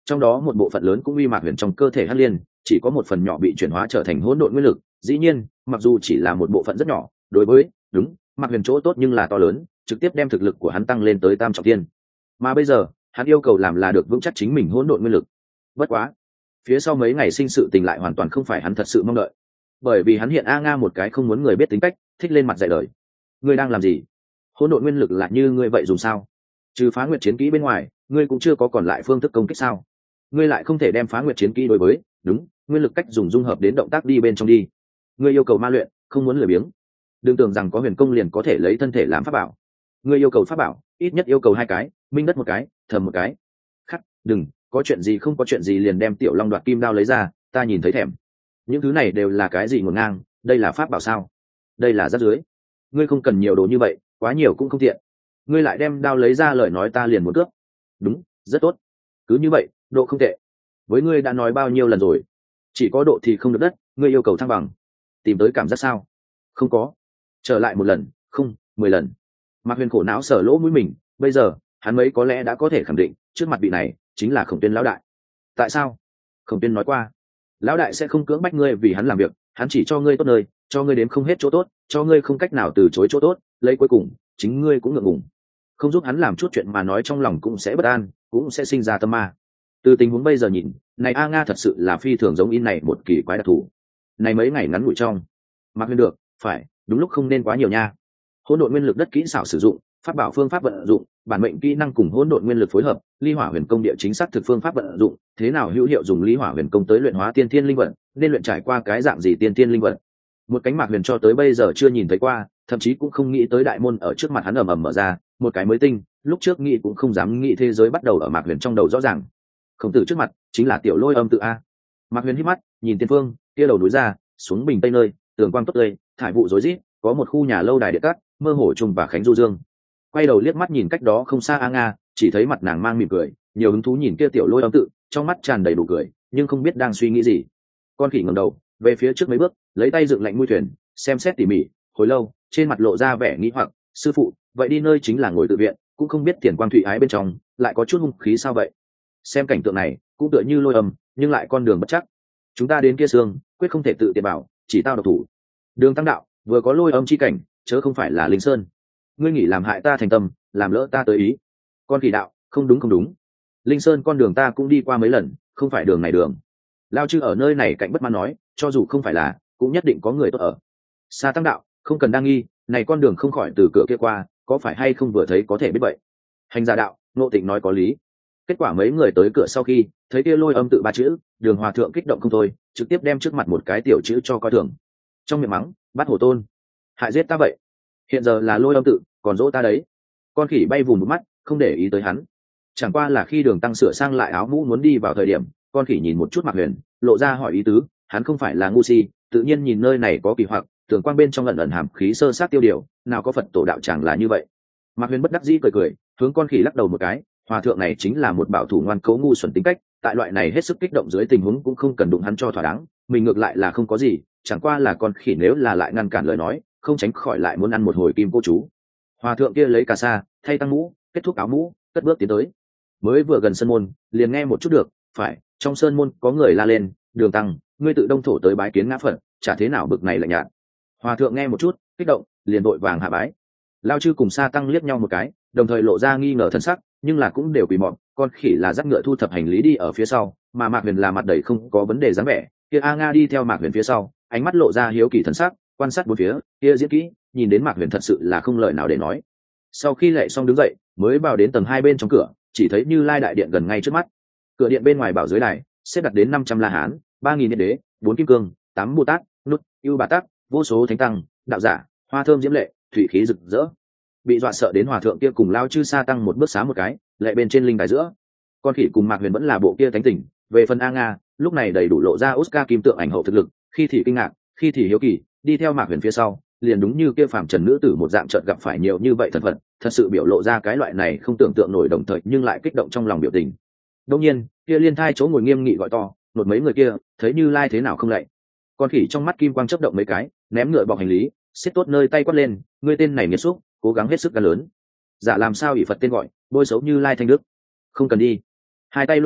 trong đó một bộ phận lớn cũng uy mạc huyền trong cơ thể hắc liên, chỉ có một phần nhỏ bị chuyển hóa trở thành hỗn độn nguyên lực. Dĩ nhiên mặc dù chỉ là một bộ phận rất nhỏ, đối với đúng mạc huyền chỗ tốt nhưng là to lớn, trực tiếp đem thực lực của hắn tăng lên tới tam trọng thiên. Mà bây giờ hắn yêu cầu làm là được vững chắc chính mình hỗn độn nguyên lực. Bất quá phía sau mấy ngày sinh sự tình lại hoàn toàn không phải hắn thật sự mong đợi, bởi vì hắn hiện a nga một cái không muốn người biết tính cách, thích lên mặt dạy đời. Ngươi đang làm gì? Hỗn độn nguyên lực là như ngươi vậy dùng sao? Trừ phá nguyệt chiến kỹ bên ngoài, ngươi cũng chưa có còn lại phương thức công kích sao? Ngươi lại không thể đem phá nguyệt chiến kỹ đối với đúng nguyên lực cách dùng dung hợp đến động tác đi bên trong đi. Ngươi yêu cầu ma luyện, không muốn lười biếng. Đừng tưởng rằng có huyền công liền có thể lấy thân thể làm pháp bảo. Ngươi yêu cầu pháp bảo, ít nhất yêu cầu hai cái, minh đất một cái, thầm một cái. Khắc, đừng, có chuyện gì không có chuyện gì liền đem tiểu long đoạt kim đao lấy ra, ta nhìn thấy thèm. Những thứ này đều là cái gì ngổn ngang, đây là pháp bảo sao? Đây là rác rưởi. Ngươi không cần nhiều đồ như vậy, quá nhiều cũng không tiện. Ngươi lại đem đao lấy ra lời nói ta liền muốn cướp. Đúng, rất tốt. Cứ như vậy, độ không tệ. Với ngươi đã nói bao nhiêu lần rồi, chỉ có độ thì không được đất, ngươi yêu cầu thăng bằng. Tìm tới cảm giác sao? Không có. Trở lại một lần, không, mười lần. Mạc Huyền khổ não sờ lỗ mũi mình, bây giờ hắn mấy có lẽ đã có thể khẳng định trước mặt vị này chính là Khổng Tuyên lão đại. Tại sao? Khổng Tuyên nói qua, lão đại sẽ không cưỡng bách ngươi vì hắn làm việc, hắn chỉ cho ngươi tốt nơi, cho ngươi đếm không hết chỗ tốt, cho ngươi không cách nào từ chối chỗ tốt, lấy cuối cùng chính ngươi cũng ngượng ngùng, không giúp hắn làm chút chuyện mà nói trong lòng cũng sẽ bất an, cũng sẽ sinh ra tâm ma. Từ tình huống bây giờ nhìn, này a nga thật sự là phi thường giống in này một kỳ quái đặc thù. Này mấy ngày ngắn ngủi trong, Mạc Huyền được, phải, đúng lúc không nên quá nhiều nha. Hỗn độn nguyên lực đất kỹ xảo sử dụng, pháp bảo phương pháp vận dụng, bản mệnh kỹ năng cùng hỗn độn nguyên lực phối hợp, ly hỏa huyền công địa chính xác thực phương pháp vận dụng, thế nào hữu hiệu dùng ly hỏa huyền công tới luyện hóa tiên thiên linh vật, nên luyện trải qua cái dạng gì tiên thiên linh vật. Một cánh Mạc Huyền cho tới bây giờ chưa nhìn thấy qua, thậm chí cũng không nghĩ tới đại môn ở trước mặt hắn ầm ầm mở ra, một cái mới tinh, lúc trước nghĩ cũng không dám nghĩ thế giới bắt đầu ở Mạc Huyền trong đầu rõ ràng. Khổng Tử trước mặt chính là tiểu lôi âm tự a. Mạc Huyền hít mắt, nhìn tiên phương, kia đầu núi ra, xuống bình tây nơi, tường quang tốt tươi, thải vụ rối rít, có một khu nhà lâu đài địa cát, mơ hồ trùng và khánh du dương. Quay đầu liếc mắt nhìn cách đó không xa a nga, chỉ thấy mặt nàng mang mỉm cười, nhiều hứng thú nhìn kia tiểu lôi âm tự, trong mắt tràn đầy đủ cười, nhưng không biết đang suy nghĩ gì. Con khỉ ngẩng đầu về phía trước mấy bước, lấy tay dựng lạnh mũi thuyền, xem xét tỉ mỉ, hồi lâu, trên mặt lộ ra vẻ nghĩ hoặc, sư phụ, vậy đi nơi chính là ngồi tự viện, cũng không biết tiền quang thủy ái bên trong lại có chút hung khí sao vậy? Xem cảnh tượng này cũng tựa như lôi âm, nhưng lại con đường bất chắc. Chúng ta đến kia xương, quyết không thể tự tiện bảo, chỉ tao độc thủ. Đường tăng đạo, vừa có lôi âm chi cảnh, chớ không phải là linh sơn. Ngươi nghĩ làm hại ta thành tâm, làm lỡ ta tới ý. Con khỉ đạo, không đúng không đúng. Linh sơn con đường ta cũng đi qua mấy lần, không phải đường này đường. Lao chư ở nơi này cạnh bất mãn nói, cho dù không phải là, cũng nhất định có người tốt ở. Sa tăng đạo, không cần đa nghi, này con đường không khỏi từ cửa kia qua, có phải hay không vừa thấy có thể biết vậy. Hành giả đạo, Ngộ Tịnh nói có lý. Kết quả mấy người tới cửa sau khi thấy kia lôi âm tự ba chữ, Đường hòa thượng kích động không thôi, trực tiếp đem trước mặt một cái tiểu chữ cho coi thường, trong miệng mắng, bắt hổ tôn, hại giết ta vậy. Hiện giờ là lôi âm tự, còn dỗ ta đấy. Con khỉ bay vùng một mắt, không để ý tới hắn. Chẳng qua là khi Đường tăng sửa sang lại áo mũ muốn đi vào thời điểm, con khỉ nhìn một chút Mạc Huyền, lộ ra hỏi ý tứ, hắn không phải là ngu si, tự nhiên nhìn nơi này có kỳ hoặc, tưởng quang bên trong ẩn ẩn hàm khí sơ sát tiêu điều, nào có Phật tổ đạo chẳng là như vậy. Mạc Huyền bất đắc dĩ cười cười, hướng con khỉ lắc đầu một cái, hòa thượng này chính là một bảo thủ ngoan cố ngu xuẩn tính cách, tại loại này hết sức kích động dưới tình huống cũng không cần đụng hắn cho thỏa đáng, mình ngược lại là không có gì, chẳng qua là con khỉ nếu là lại ngăn cản lời nói, không tránh khỏi lại muốn ăn một hồi kim cô chú. Hòa thượng kia lấy cà sa, thay tăng mũ, kết thúc áo mũ, cất bước tiến tới. Mới vừa gần sân môn, liền nghe một chút được, phải, trong sơn môn có người la lên, Đường tăng, ngươi tự đông thổ tới bái kiến ngã Phật, chả thế nào bực này lạnh nhạt. Hòa thượng nghe một chút, kích động, liền vội vàng hạ bái. Lao chư cùng Sa tăng liếc nhau một cái, đồng thời lộ ra nghi ngờ thần sắc, nhưng là cũng đều quỳ mọm, con khỉ là dắt ngựa thu thập hành lý đi ở phía sau, mà Mạc Huyền là mặt đầy không có vấn đề dáng vẻ, kia a nga đi theo Mạc Huyền phía sau, ánh mắt lộ ra hiếu kỳ thần sắc, quan sát bốn phía, kia diễn kỹ, nhìn đến Mạc Huyền thật sự là không lời nào để nói. Sau khi lệ xong đứng dậy, mới vào đến tầng hai bên trong cửa, chỉ thấy Như Lai đại điện gần ngay trước mắt. Cửa điện bên ngoài bảo dưới đài, xếp đặt đến năm trăm la hán, ba nghìn niết đế, bốn kim cương, tám bồ tát, nút, ưu bà tát, vô số thánh tăng, đạo giả, hoa thơm diễm lệ, thủy khí rực rỡ. Bị dọa sợ đến hòa thượng kia cùng Lao chư Sa tăng một bước xá một cái, lệ bên trên linh đài giữa. Con khỉ cùng Mạc Huyền vẫn là bộ kia thánh tỉnh, về phần a nga, lúc này đầy đủ lộ ra Oscar kim tượng ảnh hậu thực lực, khi thì kinh ngạc, khi thì hiếu kỳ, đi theo Mạc Huyền phía sau, liền đúng như kia phàm trần nữ tử một dạng chợt gặp phải nhiều như vậy thần phật, thật sự biểu lộ ra cái loại này không tưởng tượng nổi đồng thời nhưng lại kích động trong lòng biểu tình. Đương nhiên, kia liên thai chỗ ngồi nghiêm nghị gọi to, một mấy người kia, thấy Như Lai thế nào không lạy. Con khỉ trong mắt kim quang chớp động mấy cái, ném ngựa bọc hành lý, xiết tốt nơi tay quát lên, ngươi tên này nghiệt xúc, cố gắng hết sức gan lớn. Giả làm sao ỷ Phật tên gọi, bôi xấu Như Lai thanh đức. Không cần đi. Hai tay luôn tốt,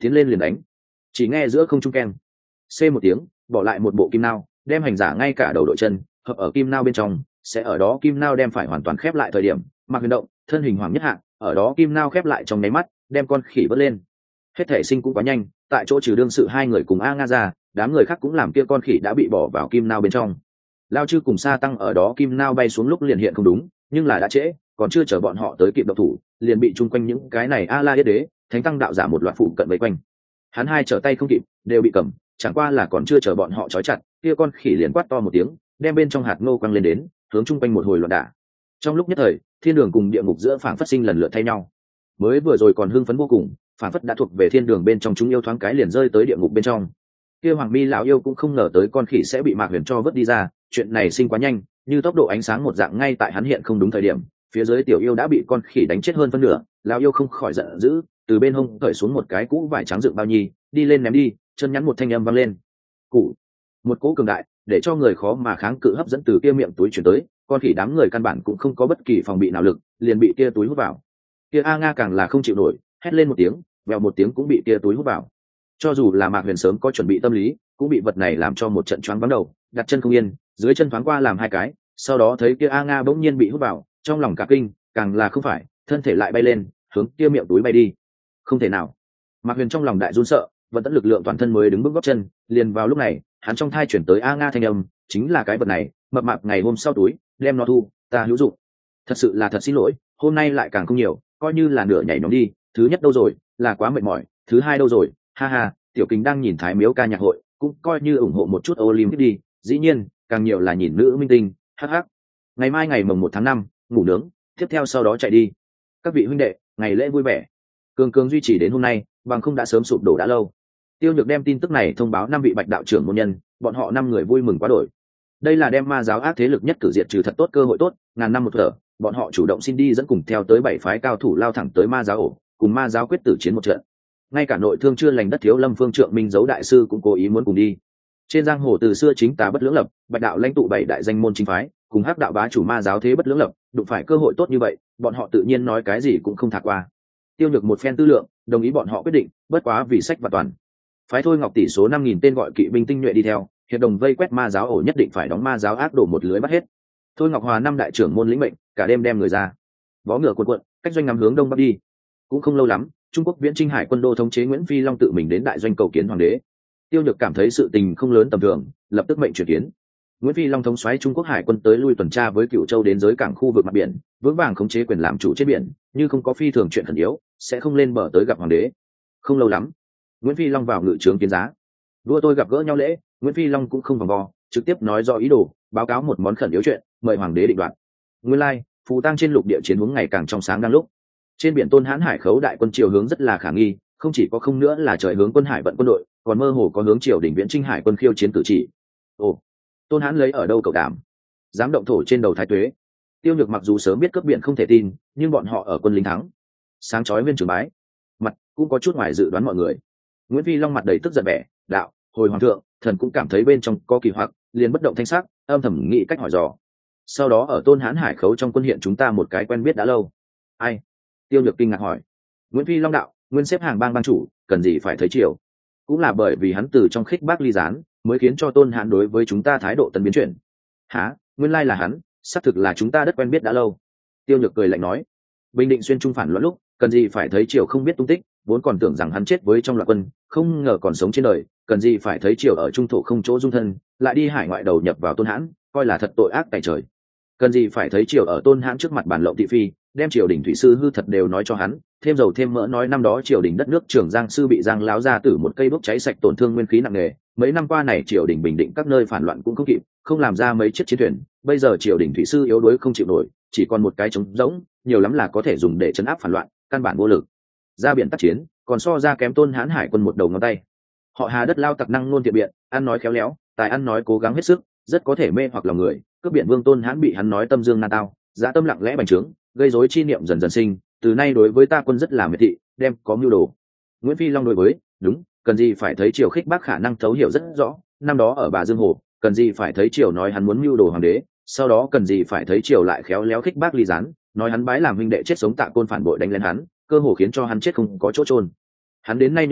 tiến lên liền đánh. Chỉ nghe giữa không trung keng c một tiếng, bỏ lại một bộ kim nao, đem hành giả ngay cả đầu đội chân hợp ở kim nao bên trong. Sẽ ở đó kim nao đem phải hoàn toàn khép lại thời điểm, Mạc Huyền động thân hình hoàng nhất hạ, ở đó kim nao khép lại trong nháy mắt, đem con khỉ vớt lên. Hết thể sinh cũng quá nhanh, tại chỗ trừ đương sự hai người cùng A Nga ra, đám người khác cũng làm kia con khỉ đã bị bỏ vào kim nao bên trong. Lao Chư cùng Sa Tăng ở đó kim nao bay xuống lúc liền hiện không đúng, nhưng là đã trễ, còn chưa chờ bọn họ tới kịp động thủ, liền bị chung quanh những cái này A La Yết Đế, Thánh Tăng đạo giả một loạt phụ cận vây quanh. Hắn hai trở tay không kịp, đều bị cầm, chẳng qua là còn chưa chờ bọn họ trói chặt, kia con khỉ liền quát to một tiếng, đem bên trong hạt ngô quăng lên đến, hướng chung quanh một hồi loạn đả. Trong lúc nhất thời, thiên đường cùng địa ngục giữa phảng phất sinh lần lượt thay nhau. Mới vừa rồi còn hưng phấn vô cùng, phảng phất đã thuộc về thiên đường bên trong, chúng yêu thoáng cái liền rơi tới địa ngục bên trong. Kia Hoàng Mi lão yêu cũng không ngờ tới con khỉ sẽ bị Mạc Huyền cho vớt đi ra, chuyện này sinh quá nhanh, như tốc độ ánh sáng một dạng, ngay tại hắn hiện không đúng thời điểm, phía dưới tiểu yêu đã bị con khỉ đánh chết hơn phân nửa. Lão yêu không khỏi giận dữ, từ bên hông cởi xuống một cái cũ vải trắng dựng bao nhi, đi lên ném đi, chân nhắn một thanh âm vang lên. Cụ, một cỗ cường đại, để cho người khó mà kháng cự hấp dẫn từ kia miệng túi chuyển tới, con khỉ đám người căn bản cũng không có bất kỳ phòng bị nào lực, liền bị kia túi hút vào. Kia A Nga càng là không chịu nổi, hét lên một tiếng, vèo một tiếng cũng bị kia túi hút vào. Cho dù là Mạc Huyền sớm có chuẩn bị tâm lý, cũng bị vật này làm cho một trận choáng váng đầu, đặt chân không yên, dưới chân thoáng qua làm hai cái, sau đó thấy kia A Nga bỗng nhiên bị hút vào, trong lòng cả kinh, càng là không phải, thân thể lại bay lên, hướng kia miệng túi bay đi. Không thể nào. Mạc Huyền trong lòng đại run sợ, vẫn tận lực lượng toàn thân mới đứng bước gót chân, liền vào lúc này, hắn trong thai chuyển tới A Nga thanh âm, chính là cái vật này, mập mạp ngày hôm sau túi, đem nó thu, ta hữu dụng. Thật sự là thật xin lỗi, hôm nay lại càng không nhiều, coi như là nửa nhảy nhóm đi, thứ nhất đâu rồi, là quá mệt mỏi, thứ hai đâu rồi, ha ha, tiểu kính đang nhìn Thái Miếu ca nhạc hội, cũng coi như ủng hộ một chút Olympic đi, dĩ nhiên, càng nhiều là nhìn nữ minh tinh, hắc hắc. Ngày mai ngày mồng một tháng năm, ngủ nướng, tiếp theo sau đó chạy đi. Các vị huynh đệ, ngày lễ vui vẻ. Cường cường duy trì đến hôm nay, bằng không đã sớm sụp đổ đã lâu. Tiêu Nhược đem tin tức này thông báo năm vị Bạch đạo trưởng môn nhân, bọn họ năm người vui mừng quá đổi. Đây là đem ma giáo ác thế lực nhất cử diệt trừ thật tốt cơ hội tốt, ngàn năm một thở, bọn họ chủ động xin đi dẫn cùng theo tới bảy phái cao thủ lao thẳng tới ma giáo ổ, cùng ma giáo quyết tử chiến một trận. Ngay cả nội thương chưa lành đất Thiếu Lâm Phương Trượng Minh Dấu đại sư cũng cố ý muốn cùng đi. Trên giang hồ từ xưa chính tà bất lưỡng lập, Bạch đạo lãnh tụ bảy đại danh môn chính phái, cùng Hắc đạo bá chủ ma giáo thế bất lưỡng lập, đụng phải cơ hội tốt như vậy, bọn họ tự nhiên nói cái gì cũng không thả qua. Tiêu Nhược một phen tư lượng, đồng ý bọn họ quyết định, bất quá vì sách và toàn. Phái Thôi Ngọc tỷ số năm nghìn tên gọi kỵ binh tinh nhuệ đi theo, hiệp đồng vây quét ma giáo ổ, nhất định phải đóng ma giáo ác đổ một lưới bắt hết. Thôi Ngọc Hòa năm đại trưởng môn lĩnh mệnh, cả đêm đem người ra. Vó ngựa cuộn cuộn, cách doanh ngắm hướng đông bắc đi. Cũng không lâu lắm, Trung Quốc Viễn Trinh Hải quân đô thống chế Nguyễn Phi Long tự mình đến đại doanh cầu kiến hoàng đế. Tiêu Nhược cảm thấy sự tình không lớn tầm thường, lập tức mệnh chuyển kiến. Nguyễn Phi Long thống soái Trung Quốc Hải quân tới lui tuần tra với Cửu Châu đến giới cảng khu vực mặt biển, vững vàng khống chế quyền làm chủ trên biển, như không có phi thường chuyện khẩn yếu, sẽ không lên bờ tới gặp hoàng đế. Không lâu lắm, Nguyễn Phi Long vào ngự trướng kiến giá. Vua tôi gặp gỡ nhau lễ, Nguyễn Phi Long cũng không vòng vo, trực tiếp nói rõ ý đồ, báo cáo một món khẩn yếu chuyện, mời hoàng đế định đoạt. Nguyên lai, like, phù tang trên lục địa chiến hướng ngày càng trong sáng đang lúc. Trên biển Tôn Hán Hải khấu đại quân triều hướng rất là khả nghi, không chỉ có không nữa là trời hướng quân hải vận quân đội, còn mơ hồ có hướng triều đỉnh Viễn Trinh Hải quân khiêu chiến cử chỉ. Ồ, Tôn Hán lấy ở đâu cậu đảm? Dám động thổ trên đầu Thái Tuế. Tiêu Nhược mặc dù sớm biết cướp biển không thể tin, nhưng bọn họ ở quân lính thắng. Sáng chói viên trường bái, mặt cũng có chút ngoài dự đoán mọi người. Nguyễn Phi Long mặt đầy tức giận vẻ, đạo, hồi hoàng thượng, thần cũng cảm thấy bên trong có kỳ hoặc, liền bất động thanh sắc, âm thầm nghĩ cách hỏi dò. Sau đó ở Tôn Hán Hải khấu trong quân hiện chúng ta một cái quen biết đã lâu. Ai? Tiêu Nhược kinh ngạc hỏi. Nguyễn Phi Long đạo, nguyên xếp hàng bang bang chủ, cần gì phải thấy triều. Cũng là bởi vì hắn từ trong khích bác ly gián, mới khiến cho Tôn Hán đối với chúng ta thái độ tân biến chuyển. Hả? Nguyên lai là hắn, xác thực là chúng ta đất quen biết đã lâu. Tiêu Nhược cười lạnh nói. Bình Định xuyên trung phản loạn lúc, cần gì phải thấy triều không biết tung tích, vốn còn tưởng rằng hắn chết với trong loạn quân, không ngờ còn sống trên đời, cần gì phải thấy triều ở trung thổ không chỗ dung thân, lại đi hải ngoại đầu nhập vào Tôn Hán, coi là thật tội ác tại trời. Cần gì phải thấy triều ở Tôn Hán trước mặt bản lộng thị phi, đem triều đình thủy sư hư thật đều nói cho hắn, thêm dầu thêm mỡ nói năm đó triều đình đất nước Trường Giang sư bị Giang láo ra tử một cây bốc cháy sạch, tổn thương nguyên khí nặng nề, mấy năm qua này triều đình bình định các nơi phản loạn cũng không kịp, không làm ra mấy chiếc chiến thuyền, bây giờ triều đình thủy sư yếu đuối không chịu nổi, chỉ còn một cái trống rỗng, nhiều lắm là có thể dùng để trấn áp phản loạn, căn bản vô lực. Ra biển tác chiến, còn so ra kém Tôn Hán Hải quân một đầu ngón tay. Họ Hà đất lao tặc năng luôn tiện biện, ăn nói khéo léo, tài ăn nói cố gắng hết sức, rất có thể mê hoặc lòng người. Cướp biển vương Tôn Hán bị hắn nói tâm dương na tao, dã tâm lặng lẽ bành trướng, gây rối chi niệm dần dần sinh, từ nay đối với ta quân rất là miệt thị, đem có mưu đồ. Nguyễn Phi Long đối với, đúng, cần gì phải thấy triều khích bác khả năng thấu hiểu rất rõ, năm đó ở Bà Dương Hồ, cần gì phải thấy triều nói hắn muốn mưu đồ hoàng đế, sau đó cần gì phải thấy triều lại khéo léo khích bác ly gián, nói hắn bái làm huynh đệ chết sống Tạ Côn phản bội đánh lên hắn, cơ hồ khiến cho hắn chết không có chỗ chôn. Hắn đến nay nhớ tới,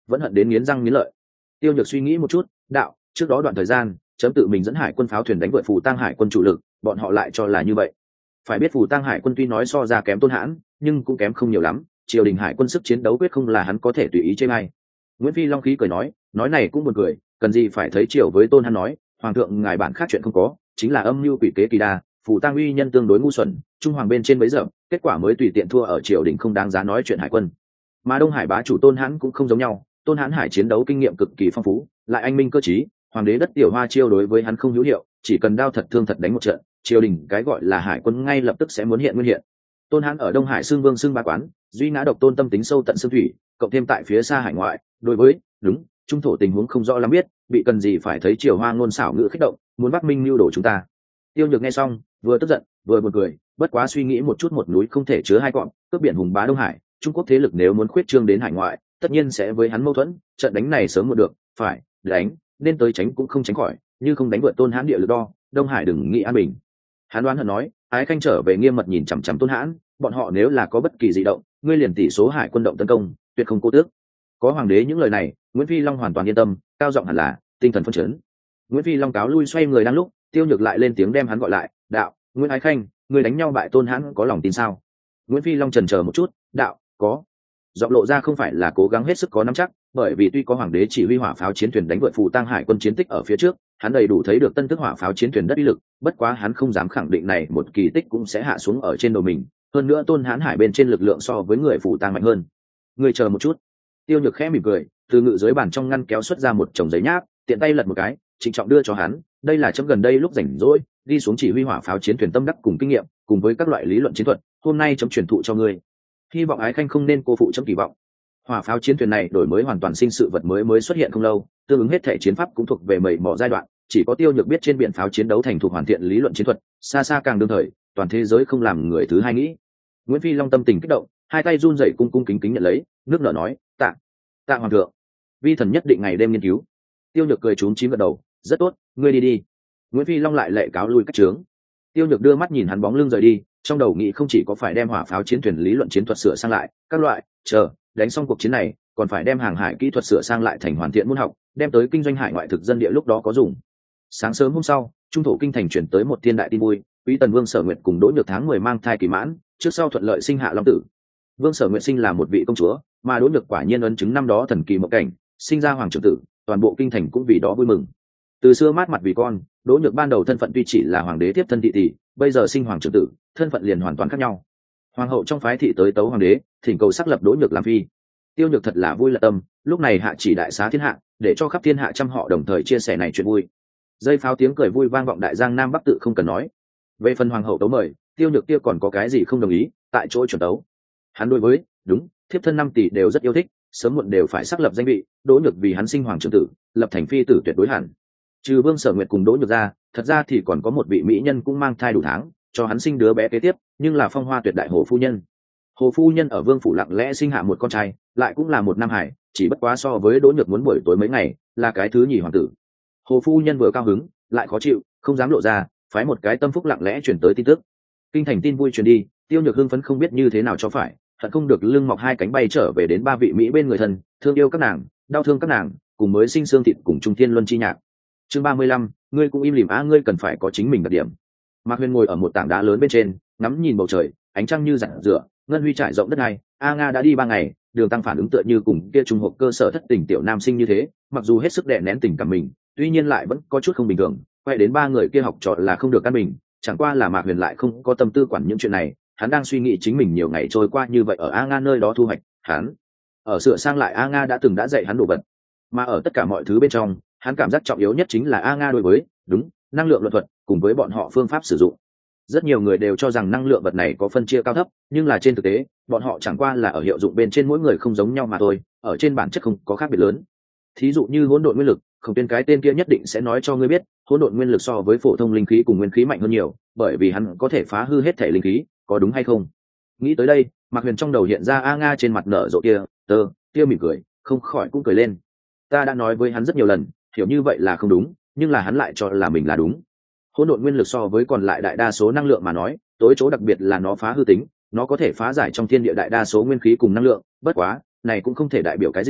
vẫn hận đến nghiến răng nghiến lợi. Tiêu Nhược suy nghĩ một chút, đạo, trước đó đoạn thời gian chấm tự mình dẫn hải quân pháo thuyền đánh vượt Phù Tang hải quân chủ lực, bọn họ lại cho là như vậy. Phải biết Phù Tang hải quân tuy nói so ra kém Tôn Hãn, nhưng cũng kém không nhiều lắm, triều đình hải quân sức chiến đấu quyết không là hắn có thể tùy ý chê bai. Nguyễn Phi Long khí cười nói, nói này cũng buồn cười, cần gì phải thấy triều với Tôn Hãn nói, hoàng thượng ngài bản khác chuyện không có, chính là âm mưu quỷ kế kỳ đa, Phù Tang uy nhân tương đối ngu xuẩn, trung hoàng bên trên bấy giờ, kết quả mới tùy tiện thua ở triều đình không đáng giá nói chuyện hải quân. Mà Đông Hải bá chủ Tôn Hãn cũng không giống nhau, Tôn Hãn hải chiến đấu kinh nghiệm cực kỳ phong phú, lại anh minh cơ trí, hoàng đế đất tiểu hoa chiêu đối với hắn không hữu hiệu, chỉ cần đao thật thương thật đánh một trận, triều đình cái gọi là hải quân ngay lập tức sẽ muốn hiện nguyên hiện. Tôn Hãn ở Đông Hải xương vương xương ba quán, duy ngã độc tôn tâm tính sâu tận xương thủy, cộng thêm tại phía xa hải ngoại, đối với đúng trung thổ tình huống không rõ lắm biết, bị cần gì phải thấy triều hoa ngôn xảo ngữ kích động, muốn Bắc Minh lưu đổ chúng ta. Tiêu Nhược nghe xong, vừa tức giận, vừa buồn cười, bất quá suy nghĩ một chút, một núi không thể chứa hai cọp, cướp biển hùng bá Đông Hải, Trung Quốc thế lực nếu muốn khuyết trương đến hải ngoại, tất nhiên sẽ với hắn mâu thuẫn, trận đánh này sớm muộn được, phải đánh, nên tới tránh cũng không tránh khỏi, như không đánh vượt Tôn Hãn địa lực đo, Đông Hải đừng nghĩ an bình. Hắn đoán hận nói, Ái Khanh trở về nghiêm mật nhìn chằm chằm Tôn Hãn, bọn họ nếu là có bất kỳ dị động, ngươi liền tỷ số hải quân động tấn công, tuyệt không cô tước. Có hoàng đế những lời này, Nguyễn Phi Long hoàn toàn yên tâm, cao giọng hẳn là tinh thần phấn chấn. Nguyễn Phi Long cáo lui xoay người đang lúc, Tiêu Nhược lại lên tiếng đem hắn gọi lại, đạo, Nguyễn Ái Khanh, ngươi đánh nhau bại Tôn Hãn có lòng tin sao? Nguyễn Phi Long chần chờ một chút, đạo, có. Giọng lộ ra không phải là cố gắng hết sức có nắm chắc, bởi vì tuy có hoàng đế chỉ huy hỏa pháo chiến thuyền đánh vượt Phù Tang hải quân chiến tích ở phía trước, hắn đầy đủ thấy được tân thức hỏa pháo chiến thuyền đất uy lực, bất quá hắn không dám khẳng định này một kỳ tích cũng sẽ hạ xuống ở trên đầu mình, hơn nữa Tôn Hãn hải bên trên lực lượng so với người Phù Tang mạnh hơn. Ngươi chờ một chút. Tiêu Nhược khẽ mỉm cười, từ ngự dưới bàn trong ngăn kéo xuất ra một chồng giấy nháp, tiện tay lật một cái, trịnh trọng đưa cho hắn, đây là chấm gần đây lúc rảnh rỗi đi xuống chỉ huy hỏa pháo chiến thuyền tâm đắc cùng kinh nghiệm, cùng với các loại lý luận chiến thuật, hôm nay chấm truyền thụ cho ngươi. Hy vọng Ái Khanh không nên cô phụ chấm kỳ vọng. Hỏa pháo chiến thuyền này đổi mới hoàn toàn sinh sự vật mới mới xuất hiện không lâu, tương ứng hết thể chiến pháp cũng thuộc về mẩy mỏ giai đoạn, chỉ có Tiêu Nhược biết trên biển pháo chiến đấu thành thục hoàn thiện lý luận chiến thuật, xa xa càng đương thời, toàn thế giới không làm người thứ hai nghĩ. Nguyễn Phi Long tâm tình kích động, hai tay run rẩy cung cung kính kính nhận lấy, nước nở nói, tạ, tạ hoàng thượng, vi thần nhất định ngày đêm nghiên cứu. Tiêu Nhược cười trúng chím gật đầu, rất tốt, ngươi đi đi. Nguyễn Phi Long lại lệ cáo lui cách trướng. Tiêu Nhược đưa mắt nhìn hắn bóng lưng rời đi, trong đầu nghĩ không chỉ có phải đem hỏa pháo chiến thuyền lý luận chiến thuật sửa sang lại, các loại, chờ đánh xong cuộc chiến này, còn phải đem hàng hải kỹ thuật sửa sang lại thành hoàn thiện môn học, đem tới kinh doanh hải ngoại thực dân địa lúc đó có dùng. Sáng sớm hôm sau, trung thổ kinh thành chuyển tới một thiên đại tin vui, Quý Tần Vương Sở Nguyệt cùng Đỗ Nhược tháng mười mang thai kỳ mãn, trước sau thuận lợi sinh hạ long tử. Vương Sở Nguyệt sinh là một vị công chúa, mà Đỗ Nhược quả nhiên ấn chứng năm đó thần kỳ một cảnh, sinh ra hoàng trưởng tử, toàn bộ kinh thành cũng vì đó vui mừng. Từ xưa mát mặt vì con, Đỗ Nhược ban đầu thân phận tuy chỉ là hoàng đế tiếp thân thị tỷ, bây giờ sinh hoàng trưởng tử, thân phận liền hoàn toàn khác nhau. Hoàng hậu trong phái thị tới tấu hoàng đế, thỉnh cầu xác lập Đỗ Nhược làm phi. Tiêu Nhược thật là vui lật tâm, lúc này hạ chỉ đại xá thiên hạ, để cho khắp thiên hạ trăm họ đồng thời chia sẻ này chuyện vui. Dây pháo tiếng cười vui vang vọng đại giang nam bắc tự không cần nói. Về phần hoàng hậu tấu mời, Tiêu Nhược kia còn có cái gì không đồng ý, tại chỗ chuẩn tấu. Hắn đối với, đúng, thiếp thân năm tỷ đều rất yêu thích, sớm muộn đều phải xác lập danh vị, Đỗ Nhược vì hắn sinh hoàng trưởng tử, lập thành phi tử tuyệt đối hẳn. Trừ Vương Sở Nguyệt cùng Đỗ Nhược ra, thật ra thì còn có một vị mỹ nhân cũng mang thai đủ tháng, cho hắn sinh đứa bé kế tiếp, nhưng là phong hoa tuyệt đại Hồ phu nhân. Hồ phu nhân ở Vương phủ lặng lẽ sinh hạ một con trai, lại cũng là một nam hải, chỉ bất quá so với Đỗ Nhược muốn buổi tối mấy ngày, là cái thứ nhì hoàng tử. Hồ phu nhân vừa cao hứng, lại khó chịu, không dám lộ ra, phái một cái tâm phúc lặng lẽ chuyển tới tin tức. Kinh thành tin vui truyền đi, Tiêu Nhược hưng phấn không biết như thế nào cho phải, hận không được lưng mọc hai cánh bay trở về đến ba vị mỹ bên người thân, thương yêu các nàng, đau thương các nàng, cùng mới sinh xương thịt cùng trung thiên luân chi nhạc. Chương ba mươi lăm, ngươi cũng im lìm á, ngươi cần phải có chính mình đặc điểm. Mạc Huyền ngồi ở một tảng đá lớn bên trên, ngắm nhìn bầu trời, ánh trăng như rạng rỡ, ngân huy trải rộng đất này. A Nga đã đi ba ngày, Đường Tăng phản ứng tựa như cùng kia trung học cơ sở thất tình tiểu nam sinh như thế, mặc dù hết sức đè nén tình cảm mình, tuy nhiên lại vẫn có chút không bình thường. Quay đến ba người kia học trò là không được căn bình, chẳng qua là Mạc Huyền lại không có tâm tư quản những chuyện này, hắn đang suy nghĩ chính mình nhiều ngày trôi qua như vậy ở A Nga nơi đó thu hoạch, hắn ở sửa sang lại A Nga đã từng đã dạy hắn đồ vật, mà ở tất cả mọi thứ bên trong, hắn cảm giác trọng yếu nhất chính là A Nga đối với đúng năng lượng luận thuật cùng với bọn họ phương pháp sử dụng. Rất nhiều người đều cho rằng năng lượng vật này có phân chia cao thấp, nhưng là trên thực tế bọn họ chẳng qua là ở hiệu dụng bên trên mỗi người không giống nhau mà thôi, ở trên bản chất không có khác biệt lớn. Thí dụ như hỗn độn nguyên lực, không tên cái tên kia nhất định sẽ nói cho ngươi biết hỗn độn nguyên lực so với phổ thông linh khí cùng nguyên khí mạnh hơn nhiều, bởi vì hắn có thể phá hư hết thể linh khí, có đúng hay không? Nghĩ tới đây, Mạc Huyền trong đầu hiện ra A Nga trên mặt nở rộ kia tơ kia mỉm cười, không khỏi cũng cười lên. Ta đã nói với hắn rất nhiều lần, hiểu như vậy là không đúng, nhưng là hắn lại cho là mình là đúng. Hỗn độn nguyên lực so với còn lại đại đa số năng lượng mà nói, tối chỗ đặc biệt là nó phá hư tính, nó có thể phá giải trong thiên địa đại đa số nguyên khí cùng năng lượng, bất quá, này cũng không thể đại biểu cái gì,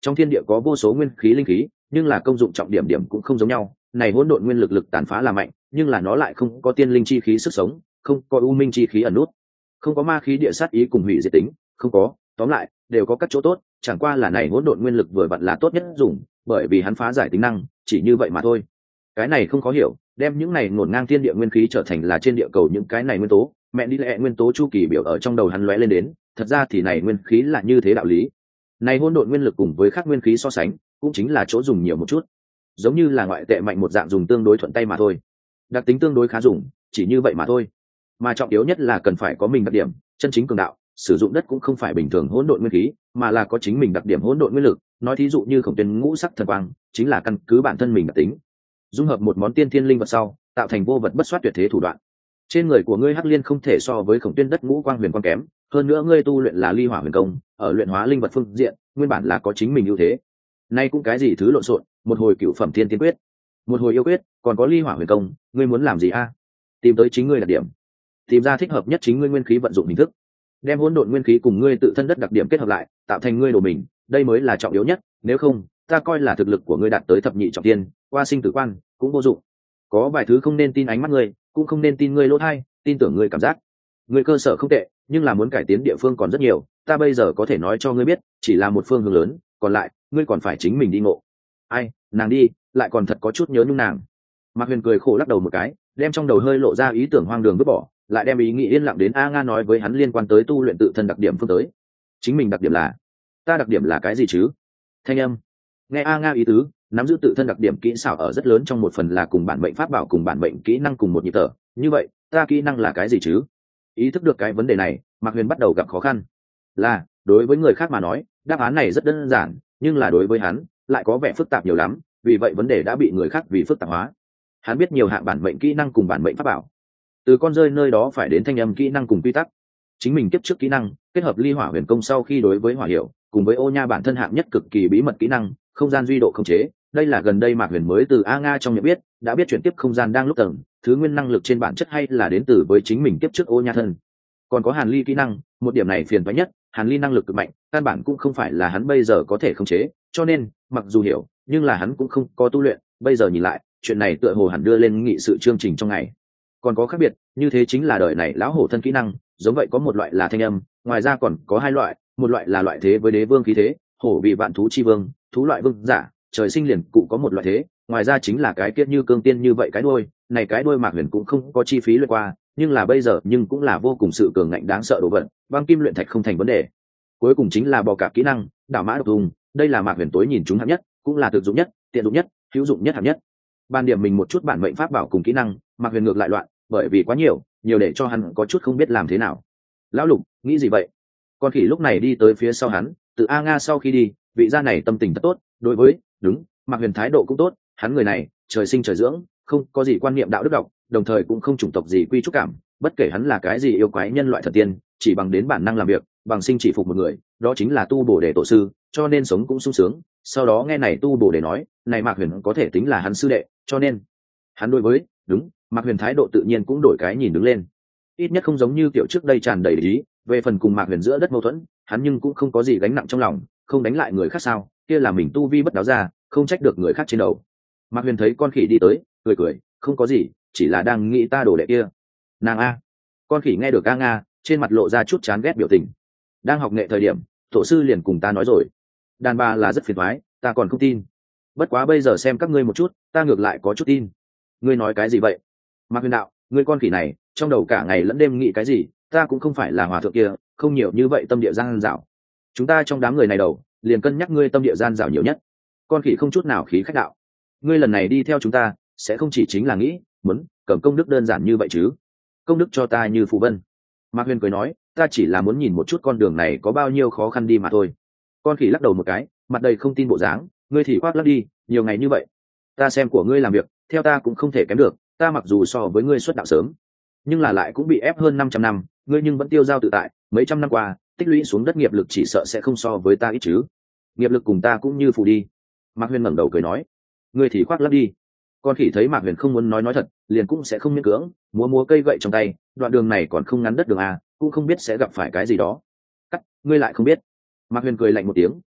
trong thiên địa có vô số nguyên khí linh khí, nhưng là công dụng trọng điểm điểm cũng không giống nhau. Này hỗn độn nguyên lực lực tàn phá là mạnh, nhưng là nó lại không có tiên linh chi khí sức sống, không có u minh chi khí ẩn nút, không có ma khí địa sát ý cùng hủy diệt tính, không có, tóm lại đều có các chỗ tốt, chẳng qua là này hỗn độn nguyên lực vừa vặn là tốt nhất dùng, bởi vì hắn phá giải tính năng, chỉ như vậy mà thôi. Cái này không khó hiểu, đem những này ngổn ngang thiên địa nguyên khí trở thành là trên địa cầu những cái này nguyên tố, mẹ đi lẹ nguyên tố chu kỳ biểu ở trong đầu hắn lóe lên đến, thật ra thì này nguyên khí là như thế đạo lý. Này hỗn độn nguyên lực cùng với các nguyên khí so sánh, cũng chính là chỗ dùng nhiều một chút, giống như là ngoại tệ mạnh một dạng dùng tương đối thuận tay mà thôi, đặc tính tương đối khá dùng, chỉ như vậy mà thôi. Mà trọng yếu nhất là cần phải có mình đặc điểm, chân chính cường đạo, sử dụng đất cũng không phải bình thường hỗn độn nguyên khí, mà là có chính mình đặc điểm hỗn độn nguyên lực, nói thí dụ như Khổng Tuyên ngũ sắc thần quang, chính là căn cứ bản thân mình đặc tính, dung hợp một món tiên thiên linh vật sau, tạo thành vô vật bất soát tuyệt thế thủ đoạn. Trên người của ngươi Hắc Liên không thể so với Khổng Tuyên đất ngũ quang huyền quang kém, hơn nữa ngươi tu luyện là ly hỏa huyền công, ở luyện hóa linh vật phương diện, nguyên bản là có chính mình ưu thế. Nay cũng cái gì thứ lộn xộn, một hồi cửu phẩm thiên tiên quyết, một hồi yêu quyết, còn có ly hỏa huyền công, ngươi muốn làm gì a? Tìm tới chính ngươi đặc điểm, tìm ra thích hợp nhất chính ngươi nguyên khí vận dụng hình thức, đem hỗn độn nguyên khí cùng ngươi tự thân đất đặc điểm kết hợp lại, tạo thành ngươi đồ mình, đây mới là trọng yếu nhất. Nếu không, ta coi là thực lực của ngươi đạt tới thập nhị trọng tiên, qua sinh tử quan cũng vô dụng. Có vài thứ không nên tin ánh mắt ngươi, cũng không nên tin ngươi lỗ tai, tin tưởng ngươi cảm giác. Ngươi cơ sở không tệ, nhưng là muốn cải tiến địa phương còn rất nhiều, ta bây giờ có thể nói cho ngươi biết, chỉ là một phương hướng lớn, còn lại, ngươi còn phải chính mình đi ngộ. Ai, nàng đi, lại còn thật có chút nhớ nhung nàng. Mạc Huyền cười khổ lắc đầu một cái, đem trong đầu hơi lộ ra ý tưởng hoang đường vứt bỏ, lại đem ý nghĩ yên lặng đến A Nga nói với hắn liên quan tới tu luyện tự thân đặc điểm phương tới. Chính mình đặc điểm là, ta đặc điểm là cái gì chứ? Thanh âm. Nghe A Nga ý tứ, nắm giữ tự thân đặc điểm kỹ xảo ở rất lớn trong một phần là cùng bản mệnh pháp bảo cùng bản mệnh kỹ năng cùng một nhịp thở, như vậy, ta kỹ năng là cái gì chứ? Ý thức được cái vấn đề này, Mạc Huyền bắt đầu gặp khó khăn. Là, đối với người khác mà nói, đáp án này rất đơn giản, nhưng là đối với hắn, lại có vẻ phức tạp nhiều lắm, vì vậy vấn đề đã bị người khác vì phức tạp hóa. Hắn biết nhiều hạng bản mệnh kỹ năng cùng bản mệnh pháp bảo, từ con rơi nơi đó phải đến thanh âm kỹ năng cùng quy tắc, chính mình kiếp trước kỹ năng kết hợp ly hỏa huyền công sau khi đối với hỏa hiệu, cùng với ô nha bản thân hạng nhất cực kỳ bí mật kỹ năng không gian duy độ không chế. Đây là gần đây Mạc Huyền mới từ A Nga trong nhận biết, đã biết chuyển tiếp không gian đang lúc tầng thứ nguyên năng lực trên bản chất hay là đến từ với chính mình kiếp trước ô nha thân. Còn có hàn ly kỹ năng, một điểm này phiền toái nhất, hàn ly năng lực cực mạnh, căn bản cũng không phải là hắn bây giờ có thể khống chế, cho nên mặc dù hiểu, nhưng là hắn cũng không có tu luyện. Bây giờ nhìn lại, chuyện này tựa hồ hẳn đưa lên nghị sự chương trình trong ngày. Còn có khác biệt, như thế chính là đời này lão hổ thân kỹ năng, giống vậy có một loại là thanh âm, ngoài ra còn có hai loại, một loại là loại thế với đế vương khí thế, hổ vì vạn thú chi vương, thú loại vương giả, trời sinh liền cụ có một loại thế, ngoài ra chính là cái kiết như cương tiên như vậy cái đuôi, này cái đuôi Mạc Huyền cũng không có chi phí luyện qua, nhưng là bây giờ nhưng cũng là vô cùng sự cường ngạnh đáng sợ đồ vật, băng kim luyện thạch không thành vấn đề. Cuối cùng chính là bò cạp kỹ năng, đảo mã độc thùng, đây là Mạc Huyền tối nhìn chúng hạng nhất, cũng là thực dụng nhất, tiện dụng nhất, hữu dụng nhất hạng nhất. Ban điểm mình một chút bản mệnh pháp bảo cùng kỹ năng, Mạc Huyền ngược lại loạn, bởi vì quá nhiều, nhiều để cho hắn có chút không biết làm thế nào. Lão Lục, nghĩ gì vậy? Con khỉ lúc này đi tới phía sau hắn, từ A Nga sau khi đi, vị gia này tâm tình rất tốt, đối với, đúng, Mạc Huyền thái độ cũng tốt, hắn người này, trời sinh trời dưỡng, không có gì quan niệm đạo đức độc, đồng thời cũng không chủng tộc gì quy trúc cảm, bất kể hắn là cái gì yêu quái nhân loại thần tiên, chỉ bằng đến bản năng làm việc, bằng sinh chỉ phục một người, đó chính là tu bổ để tổ sư, cho nên sống cũng sung sướng. Sau đó nghe này tu bổ để nói, này Mạc Huyền có thể tính là hắn sư đệ, cho nên hắn đối với, đúng, Mạc Huyền thái độ tự nhiên cũng đổi cái nhìn đứng lên, ít nhất không giống như kiểu trước đây tràn đầy ý. Về phần cùng Mạc Huyền giữa đất mâu thuẫn, hắn nhưng cũng không có gì gánh nặng trong lòng, không đánh lại người khác sao, kia là mình tu vi bất đáo ra, không trách được người khác trên đầu. Mạc Huyền thấy con khỉ đi tới, cười cười, không có gì, chỉ là đang nghĩ ta đồ đệ kia. Nàng a. Con khỉ nghe được A Nga, trên mặt lộ ra chút chán ghét biểu tình. Đang học nghệ thời điểm, tổ sư liền cùng ta nói rồi, đàn bà là rất phiền toái, ta còn không tin. Bất quá bây giờ xem các ngươi một chút, ta ngược lại có chút tin. Ngươi nói cái gì vậy? Mạc Huyền đạo, ngươi con khỉ này, trong đầu cả ngày lẫn đêm nghĩ cái gì, ta cũng không phải là hòa thượng kia, không nhiều như vậy tâm địa gian dảo. Chúng ta trong đám người này đầu, liền cân nhắc ngươi tâm địa gian dảo nhiều nhất. Con khỉ không chút nào khí khách đạo, ngươi lần này đi theo chúng ta, sẽ không chỉ chính là nghĩ, muốn cầm công đức đơn giản như vậy chứ? Công đức cho ta như phù vân. Mạc Huyền cười nói, ta chỉ là muốn nhìn một chút con đường này có bao nhiêu khó khăn đi mà thôi. Con khỉ lắc đầu một cái, mặt đầy không tin bộ dáng, ngươi thì khoác lắc đi, nhiều ngày như vậy, ta xem của ngươi làm việc, theo ta cũng không thể kém được, ta mặc dù so với ngươi xuất đạo sớm, nhưng là lại cũng bị ép hơn năm trăm năm, ngươi nhưng vẫn tiêu dao tự tại, mấy trăm năm qua, tích lũy xuống đất nghiệp lực chỉ sợ sẽ không so với ta ít chứ. Nghiệp lực cùng ta cũng như phù đi. Mạc Huyền ngẩng đầu cười nói, ngươi thì khoác lắc đi. Con khỉ thấy Mạc Huyền không muốn nói nói thật, liền cũng sẽ không miễn cưỡng, múa múa cây gậy trong tay, đoạn đường này còn không ngắn đất đường à, cũng không biết sẽ gặp phải cái gì đó. Cắt, ngươi lại không biết. Mạc Huyền cười lạnh một tiếng,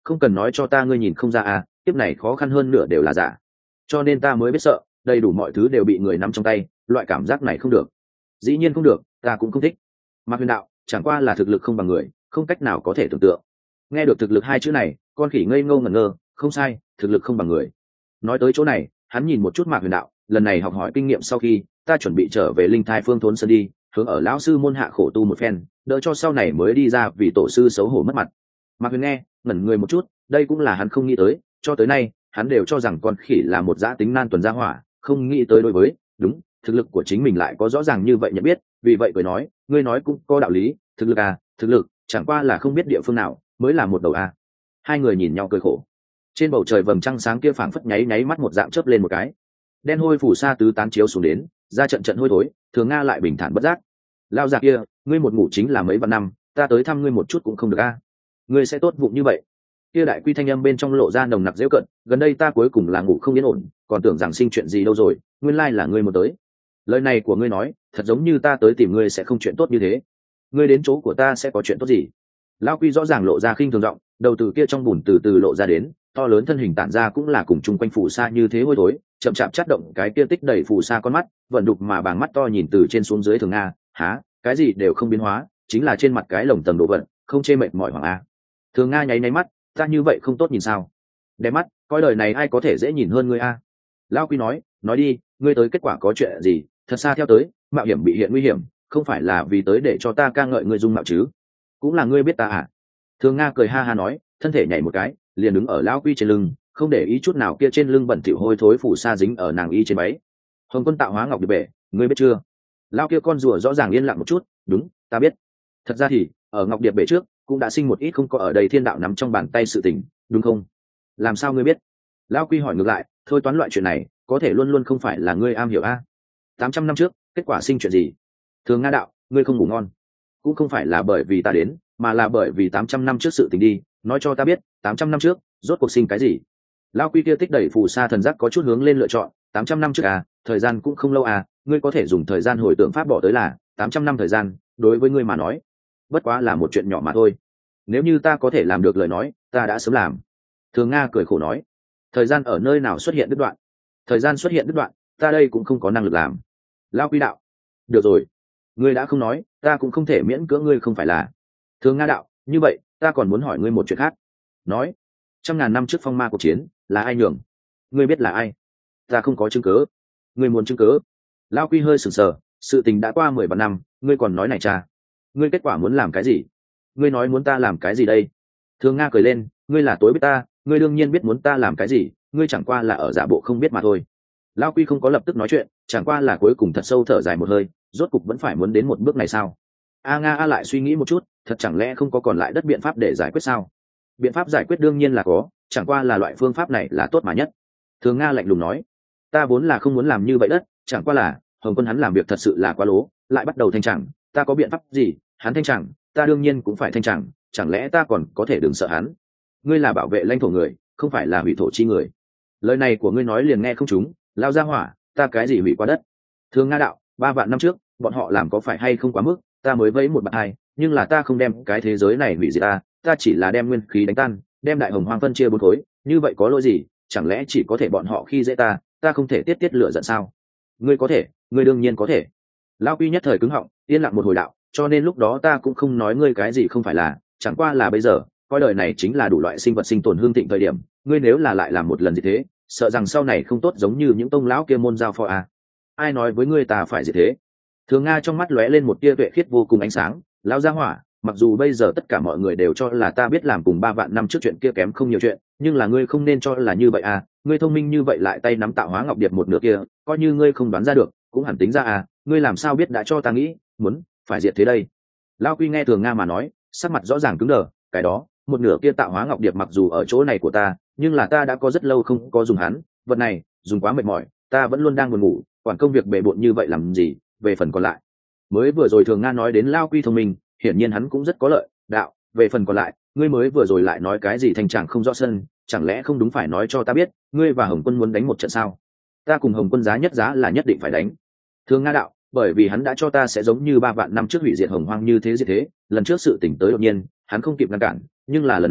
không cần nói cho ta ngươi nhìn không ra à, tiếp này khó khăn hơn nửa đều là giả, cho nên ta mới biết sợ, đầy đủ mọi thứ đều bị người nắm trong tay, loại cảm giác này không được. Dĩ nhiên không được, ta cũng không thích. Mạc Huyền đạo, chẳng qua là thực lực không bằng người, không cách nào có thể tưởng tượng. Nghe được thực lực hai chữ này, con khỉ ngây ngô ngẩn ngơ, không sai, thực lực không bằng người. Nói tới chỗ này, hắn nhìn một chút Mạc Huyền đạo, lần này học hỏi kinh nghiệm sau khi, ta chuẩn bị trở về linh thai phương thốn sơn đi, hướng ở lão sư môn hạ khổ tu một phen, đỡ cho sau này mới đi ra vì tổ sư xấu hổ mất mặt. Mạc Huyền nghe, ngẩn người một chút, đây cũng là hắn không nghĩ tới, cho tới nay, hắn đều cho rằng con khỉ là một dã tính nan tuần gia hỏa, không nghĩ tới đối với, đúng, thực lực của chính mình lại có rõ ràng như vậy nhận biết, vì vậy cười nói, ngươi nói cũng có đạo lý, thực lực à, thực lực, chẳng qua là không biết địa phương nào, mới là một đầu a. Hai người nhìn nhau cười khổ. Trên bầu trời vầng trăng sáng kia phảng phất nháy nháy mắt một dạng chớp lên một cái, đen hôi phủ sa tứ tán chiếu xuống đến, ra trận trận hôi thối, Thường Nga lại bình thản bất giác. Lao già kia, ngươi một ngủ chính là mấy vạn năm, ta tới thăm ngươi một chút cũng không được a. Ngươi sẽ tốt vụng như vậy? Kia đại quy thanh âm bên trong lộ ra nồng nặc dễu cận, gần đây ta cuối cùng là ngủ không yên ổn, còn tưởng rằng sinh chuyện gì đâu rồi, nguyên lai là ngươi một tới. Lời này của ngươi nói, thật giống như ta tới tìm ngươi sẽ không chuyện tốt như thế. Ngươi đến chỗ của ta sẽ có chuyện tốt gì? Lão Quy rõ ràng lộ ra khinh thường giọng, đầu từ kia trong bùn từ từ lộ ra đến, to lớn thân hình tản ra cũng là cùng chung quanh phù sa như thế hôi thối, chậm chạp chát động cái kia tích đầy phù sa con mắt, vận đục mà bàng mắt to nhìn từ trên xuống dưới Thường Nga, há, cái gì đều không biến hóa, chính là trên mặt cái lồng tầng độ vận, không chê mệt mỏi hoàng a. Thường Nga nháy nháy mắt, ta như vậy không tốt nhìn sao? Đẹp mắt, coi đời này ai có thể dễ nhìn hơn ngươi a? Lão Quy nói, nói đi, ngươi tới kết quả có chuyện gì? Thật xa theo tới, mạo hiểm bị hiện nguy hiểm, không phải là vì tới để cho ta ca ngợi ngươi dung mạo chứ? Cũng là ngươi biết ta à? Thường Nga cười ha ha nói, thân thể nhảy một cái, liền đứng ở Lão Quy trên lưng, không để ý chút nào kia trên lưng bẩn thỉu hôi thối phủ sa dính ở nàng y trên váy. Hồng Quân tạo hóa ngọc điệp bể, ngươi biết chưa? Lão kia con rùa rõ ràng yên lặng một chút, đúng, ta biết. Thật ra thì ở ngọc điệp bể trước cũng đã sinh một ít không có ở đây thiên đạo nắm trong bàn tay sự tình, đúng không? Làm sao ngươi biết? Lão Quy hỏi ngược lại, thôi toán loại chuyện này, có thể luôn luôn không phải là ngươi am hiểu a. Tám trăm năm trước, kết quả sinh chuyện gì? Thường Nga đạo, ngươi không ngủ ngon, cũng không phải là bởi vì ta đến, mà là bởi vì tám trăm năm trước sự tình đi, nói cho ta biết, tám trăm năm trước, rốt cuộc sinh cái gì? Lão Quy kia tích đẩy phù sa thần giác có chút hướng lên lựa chọn, tám trăm năm trước à, thời gian cũng không lâu à, ngươi có thể dùng thời gian hồi tưởng pháp bỏ tới là tám trăm năm thời gian, đối với ngươi mà nói, bất quá là một chuyện nhỏ mà thôi. Nếu như ta có thể làm được lời nói, ta đã sớm làm. Thường Nga cười khổ nói, thời gian ở nơi nào xuất hiện đứt đoạn? Thời gian xuất hiện đứt đoạn, ta đây cũng không có năng lực làm. Lão Quy đạo, được rồi, ngươi đã không nói, ta cũng không thể miễn cưỡng ngươi không phải là. Thường Nga đạo, như vậy, ta còn muốn hỏi ngươi một chuyện khác. Nói, trăm ngàn năm trước phong ma cuộc chiến, là ai nhường? Ngươi biết là ai? Ta không có chứng cứ. Ngươi muốn chứng cứ? Lão Quy hơi sừng sờ, sự tình đã qua mười vạn năm, ngươi còn nói này cha? Ngươi kết quả muốn làm cái gì? Ngươi nói muốn ta làm cái gì đây? Thường Nga cười lên, ngươi là tối biết ta, ngươi đương nhiên biết muốn ta làm cái gì, ngươi chẳng qua là ở giả bộ không biết mà thôi. Lão Quy không có lập tức nói chuyện, chẳng qua là cuối cùng thật sâu thở dài một hơi, rốt cục vẫn phải muốn đến một bước này sao? A Nga A lại suy nghĩ một chút, thật chẳng lẽ không có còn lại đất biện pháp để giải quyết sao? Biện pháp giải quyết đương nhiên là có, chẳng qua là loại phương pháp này là tốt mà nhất. Thường Nga lạnh lùng nói, ta vốn là không muốn làm như vậy đất, chẳng qua là Hồng Quân hắn làm việc thật sự là quá lố, lại bắt đầu thanh chẳng, ta có biện pháp gì? Hắn thanh chẳng, ta đương nhiên cũng phải thanh chẳng, chẳng lẽ ta còn có thể đừng sợ hắn? Ngươi là bảo vệ lãnh thổ người, không phải là hủy thổ chi người. Lời này của ngươi nói liền nghe không trúng, lao ra hỏa, ta cái gì hủy qua đất? Thường Nga đạo, ba vạn năm trước, bọn họ làm có phải hay không quá mức, ta mới vẫy một bạt hai, nhưng là ta không đem cái thế giới này hủy diệt ta, ta chỉ là đem nguyên khí đánh tan, đem đại hồng hoang phân chia bốn khối, như vậy có lỗi gì? Chẳng lẽ chỉ có thể bọn họ khi dễ ta, ta không thể tiết tiết lửa giận sao? Ngươi có thể, ngươi đương nhiên có thể. Lão Quy nhất thời cứng họng, yên lặng một hồi đạo, cho nên lúc đó ta cũng không nói ngươi cái gì không phải là, chẳng qua là bây giờ, coi đời này chính là đủ loại sinh vật sinh tồn hương thịnh thời điểm, ngươi nếu là lại làm một lần gì thế, sợ rằng sau này không tốt giống như những tông lão kia môn giao phò à. Ai nói với ngươi ta phải gì thế? Thường Nga trong mắt lóe lên một tia tuệ khiết vô cùng ánh sáng, lão gia hỏa, mặc dù bây giờ tất cả mọi người đều cho là ta biết làm cùng ba vạn năm trước chuyện kia kém không nhiều chuyện, nhưng là ngươi không nên cho là như vậy à, ngươi thông minh như vậy lại tay nắm tạo hóa ngọc điệp một nửa kia, coi như ngươi không đoán ra được, cũng hẳn tính ra à, ngươi làm sao biết đã cho ta nghĩ, muốn, phải diệt thế đây. Lão Quy nghe Thường Nga mà nói, sắc mặt rõ ràng cứng đờ, cái đó, một nửa kia tạo hóa ngọc điệp mặc dù ở chỗ này của ta, nhưng là ta đã có rất lâu không có dùng hắn, vật này, dùng quá mệt mỏi, ta vẫn luôn đang buồn ngủ, quản công việc bề bộn như vậy làm gì, về phần còn lại. Mới vừa rồi Thường Nga nói đến Lão Quy thông minh, hiển nhiên hắn cũng rất có lợi, đạo, về phần còn lại, ngươi mới vừa rồi lại nói cái gì thành trạng không rõ sân, chẳng lẽ không đúng phải nói cho ta biết, ngươi và Hồng Quân muốn đánh một trận sao? Ta cùng Hồng Quân giá nhất giá là nhất định phải đánh. Thường Nga đạo, bởi vì hắn đã cho ta sẽ giống như ba vạn năm trước hủy diệt hồng hoang như thế gì thế, lần trước sự tỉnh tới đột nhiên, hắn không kịp ngăn cản, nhưng là lần này,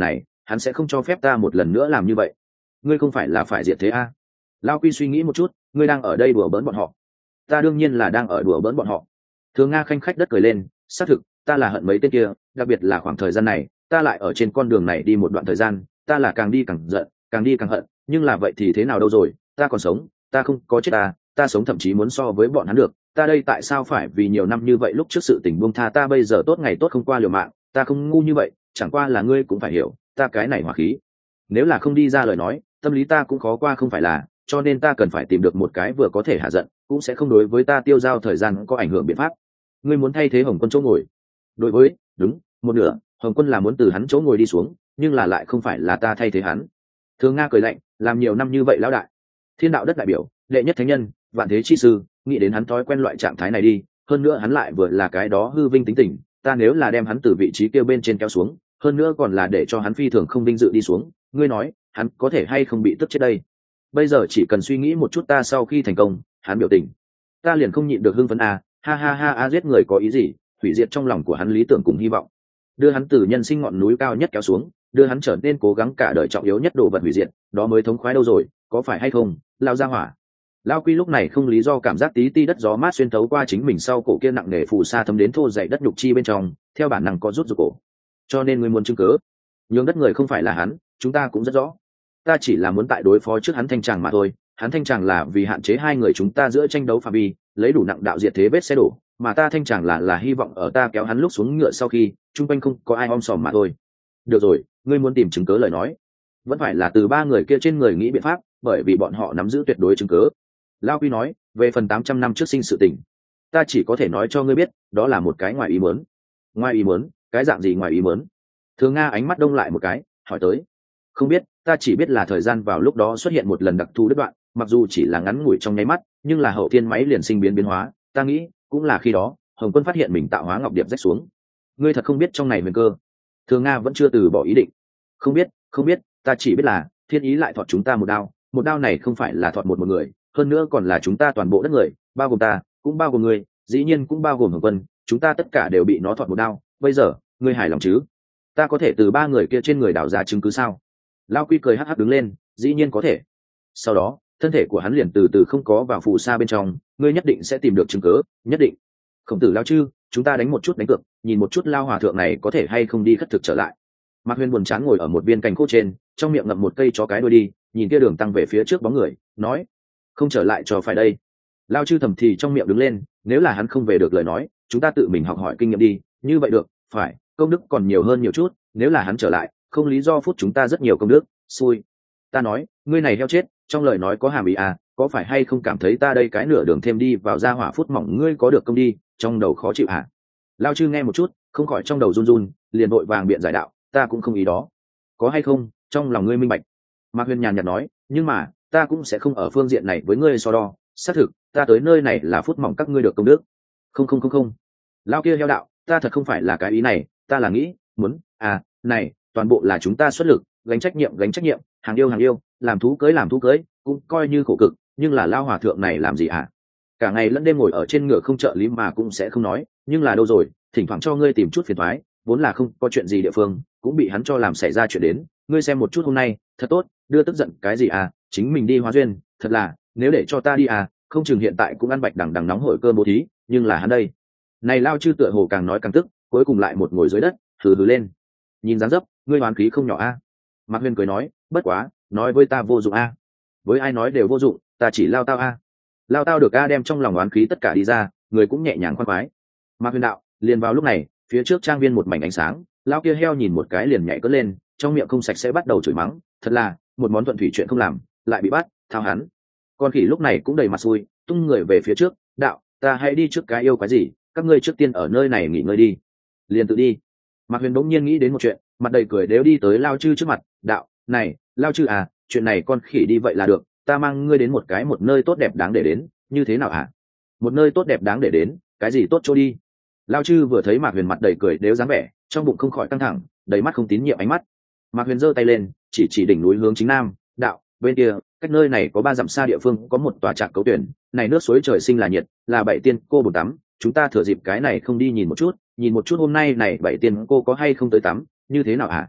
hắn sẽ không cho phép ta một lần nữa làm như vậy. Ngươi không phải là phải diệt thế a? Lao Quy suy nghĩ một chút, ngươi đang ở đây đùa bỡn bọn họ. Ta đương nhiên là đang ở đùa bỡn bọn họ. Thường Nga khanh khách đất cười lên, xác thực, ta là hận mấy tên kia, đặc biệt là khoảng thời gian này, ta lại ở trên con đường này đi một đoạn thời gian, ta là càng đi càng giận, càng đi càng hận, nhưng là vậy thì thế nào đâu rồi, ta còn sống, ta không có chết ta, ta sống thậm chí muốn so với bọn hắn được, ta đây tại sao phải vì nhiều năm như vậy lúc trước sự tình buông tha ta bây giờ tốt ngày tốt không qua liều mạng, ta không ngu như vậy, chẳng qua là ngươi cũng phải hiểu, ta cái này hỏa khí, nếu là không đi ra lời nói, tâm lý ta cũng khó qua không phải là, cho nên ta cần phải tìm được một cái vừa có thể hạ giận, cũng sẽ không đối với ta tiêu dao thời gian có ảnh hưởng biện pháp. Ngươi muốn thay thế Hồng Quân chỗ ngồi? Đối với, đúng, một nửa, Hồng Quân là muốn từ hắn chỗ ngồi đi xuống, nhưng là lại không phải là ta thay thế hắn. Thường Nga cười lạnh, làm nhiều năm như vậy lão đại, thiên đạo đất đại biểu, đệ nhất thánh nhân, vạn thế chi sư, nghĩ đến hắn thói quen loại trạng thái này đi, hơn nữa hắn lại vừa là cái đó hư vinh tính tình, ta nếu là đem hắn từ vị trí kia bên trên kéo xuống, hơn nữa còn là để cho hắn phi thường không vinh dự đi xuống, ngươi nói, hắn có thể hay không bị tức chết đây? Bây giờ chỉ cần suy nghĩ một chút ta sau khi thành công, hắn biểu tình, ta liền không nhịn được hưng phấn a, ha ha ha a, giết người có ý gì, hủy diệt trong lòng của hắn lý tưởng cùng hy vọng, đưa hắn từ nhân sinh ngọn núi cao nhất kéo xuống, đưa hắn trở nên cố gắng cả đời trọng yếu nhất đồ vật hủy diệt, đó mới thống khoái đâu rồi, có phải hay không, lao ra hỏa. Lao Quy lúc này không lý do cảm giác tí ti đất gió mát xuyên thấu qua chính mình sau cổ kia nặng nề phù sa thấm đến thô dày đất nhục chi bên trong, theo bản năng có rút rụt cổ. Cho nên ngươi muốn chứng cớ, nhường đất người không phải là hắn, chúng ta cũng rất rõ. Ta chỉ là muốn tại đối phó trước hắn thanh tràng mà thôi, hắn thanh tràng là vì hạn chế hai người chúng ta giữa tranh đấu phạm vi, lấy đủ nặng đạo diệt thế vết xe đổ, mà ta thanh tràng là là hy vọng ở ta kéo hắn lúc xuống ngựa sau khi, chung quanh không có ai om sòm mà thôi. Được rồi, ngươi muốn tìm chứng cớ lời nói, vẫn phải là từ ba người kia trên người nghĩ biện pháp, bởi vì bọn họ nắm giữ tuyệt đối chứng cớ. Lao Quy nói, về phần tám trăm năm trước sinh sự tình, ta chỉ có thể nói cho ngươi biết, đó là một cái ngoài ý muốn. Ngoài ý muốn? Cái dạng gì ngoài ý muốn? Thường Nga ánh mắt đông lại một cái, hỏi tới. Không biết, ta chỉ biết là thời gian vào lúc đó xuất hiện một lần đặc thù đứt đoạn, mặc dù chỉ là ngắn ngủi trong nháy mắt, nhưng là hậu thiên máy liền sinh biến biến hóa, ta nghĩ, cũng là khi đó, Hồng Quân phát hiện mình tạo hóa ngọc điệp rách xuống. Ngươi thật không biết trong này huyền cơ? Thường Nga vẫn chưa từ bỏ ý định. Không biết, không biết, ta chỉ biết là thiên ý lại thọt chúng ta một đao, một đao này không phải là thọt một một người, hơn nữa còn là chúng ta toàn bộ đất người, bao gồm ta, cũng bao gồm ngươi, dĩ nhiên cũng bao gồm Hồng Quân, chúng ta tất cả đều bị nó thọt một đao. Bây giờ, ngươi hài lòng chứ? Ta có thể từ ba người kia trên người đào ra chứng cứ sao? Lao Quy cười hắc hắc đứng lên, dĩ nhiên có thể. Sau đó, thân thể của hắn liền từ từ không có vào phù sa bên trong, ngươi nhất định sẽ tìm được chứng cứ, nhất định. Khổng Tử Lao chư, chúng ta đánh một chút đánh cược, nhìn một chút Lao hòa thượng này có thể hay không đi khất thực trở lại. Mạc Huyền buồn chán ngồi ở một viên cành khô trên, trong miệng ngậm một cây chó cái đuôi đi, nhìn kia đường tăng về phía trước bóng người, nói: không trở lại cho phải đây. Lao chư thầm thì trong miệng đứng lên, nếu là hắn không về được lời nói, chúng ta tự mình học hỏi kinh nghiệm đi, như vậy được, phải, công đức còn nhiều hơn nhiều chút, nếu là hắn trở lại, không lý do phút chúng ta rất nhiều công đức, xui. Ta nói, ngươi này heo chết, trong lời nói có hàm ý à, có phải hay không cảm thấy ta đây cái nửa đường thêm đi vào ra hỏa phút mỏng ngươi có được công đi, trong đầu khó chịu hả? Lao chư nghe một chút, không khỏi trong đầu run run, liền vội vàng biện giải đạo, ta cũng không ý đó. Có hay không, trong lòng ngươi minh bạch. Mạc Huyền nhàn nhạt nói, nhưng mà, ta cũng sẽ không ở phương diện này với ngươi so đo, xác thực, ta tới nơi này là phút mỏng các ngươi được công đức. Không không không không. Lao kia heo đạo, ta thật không phải là cái ý này, ta là nghĩ, muốn, à, này, toàn bộ là chúng ta xuất lực, gánh trách nhiệm gánh trách nhiệm, hàng yêu hàng yêu, làm thú cưới làm thú cưới, cũng coi như khổ cực, nhưng là Lao hòa thượng này làm gì hả? Cả ngày lẫn đêm ngồi ở trên ngựa không trợ lý mà cũng sẽ không nói, nhưng là đâu rồi, thỉnh thoảng cho ngươi tìm chút phiền toái, vốn là không có chuyện gì địa phương, cũng bị hắn cho làm xảy ra chuyện đến, ngươi xem một chút hôm nay, thật tốt, đưa tức giận cái gì à, chính mình đi hóa duyên, thật là, nếu để cho ta đi à, không chừng hiện tại cũng ăn bạch đằng đằng nóng hổi cơm bố thí, nhưng là hắn đây. Này Lao chư tựa hồ càng nói càng tức, cuối cùng lại một ngồi dưới đất, hừ hừ lên. Nhìn dáng dấp, ngươi hoán khí không nhỏ a. À. Mạc Huyền cười nói, bất quá, nói với ta vô dụng a. À. Với ai nói đều vô dụng, ta chỉ lao tao a. À. Lao tao được a đem trong lòng oán khí tất cả đi ra, người cũng nhẹ nhàng khoan khoái. Mạc Huyền đạo, liền vào lúc này, phía trước trang viên một mảnh ánh sáng, Lao kia heo nhìn một cái liền nhảy cất lên, trong miệng không sạch sẽ bắt đầu chửi mắng, thật là, một món thuận thủy chuyện không làm, lại bị bắt, thao hắn. Con khỉ lúc này cũng đầy mặt xui, tung người về phía trước, đạo, ta hãy đi trước cái yêu quái gì, các ngươi trước tiên ở nơi này nghỉ ngơi đi. Liền tự đi. Mạc Huyền bỗng nhiên nghĩ đến một chuyện, mặt đầy cười đếu đi tới Lao chư trước mặt, đạo, này, Lao chư à, chuyện này con khỉ đi vậy là được, ta mang ngươi đến một cái một nơi tốt đẹp đáng để đến, như thế nào hả? À? Một nơi tốt đẹp đáng để đến, cái gì tốt cho đi? Lao chư vừa thấy Mạc Huyền mặt đầy cười đếu dáng vẻ, trong bụng không khỏi căng thẳng, đầy mắt không tín nhiệm ánh mắt. Mạc Huyền giơ tay lên, chỉ chỉ đỉnh núi hướng chính nam, đạo, bên kia, cách nơi này có ba dặm xa địa phương có một tòa trạc cấu tuyển, này nước suối trời sinh là nhiệt, là bảy tiên cô bồn tắm, chúng ta thừa dịp cái này không đi nhìn một chút, nhìn một chút hôm nay này bảy tiên cô có hay không tới tắm, như thế nào hả? À?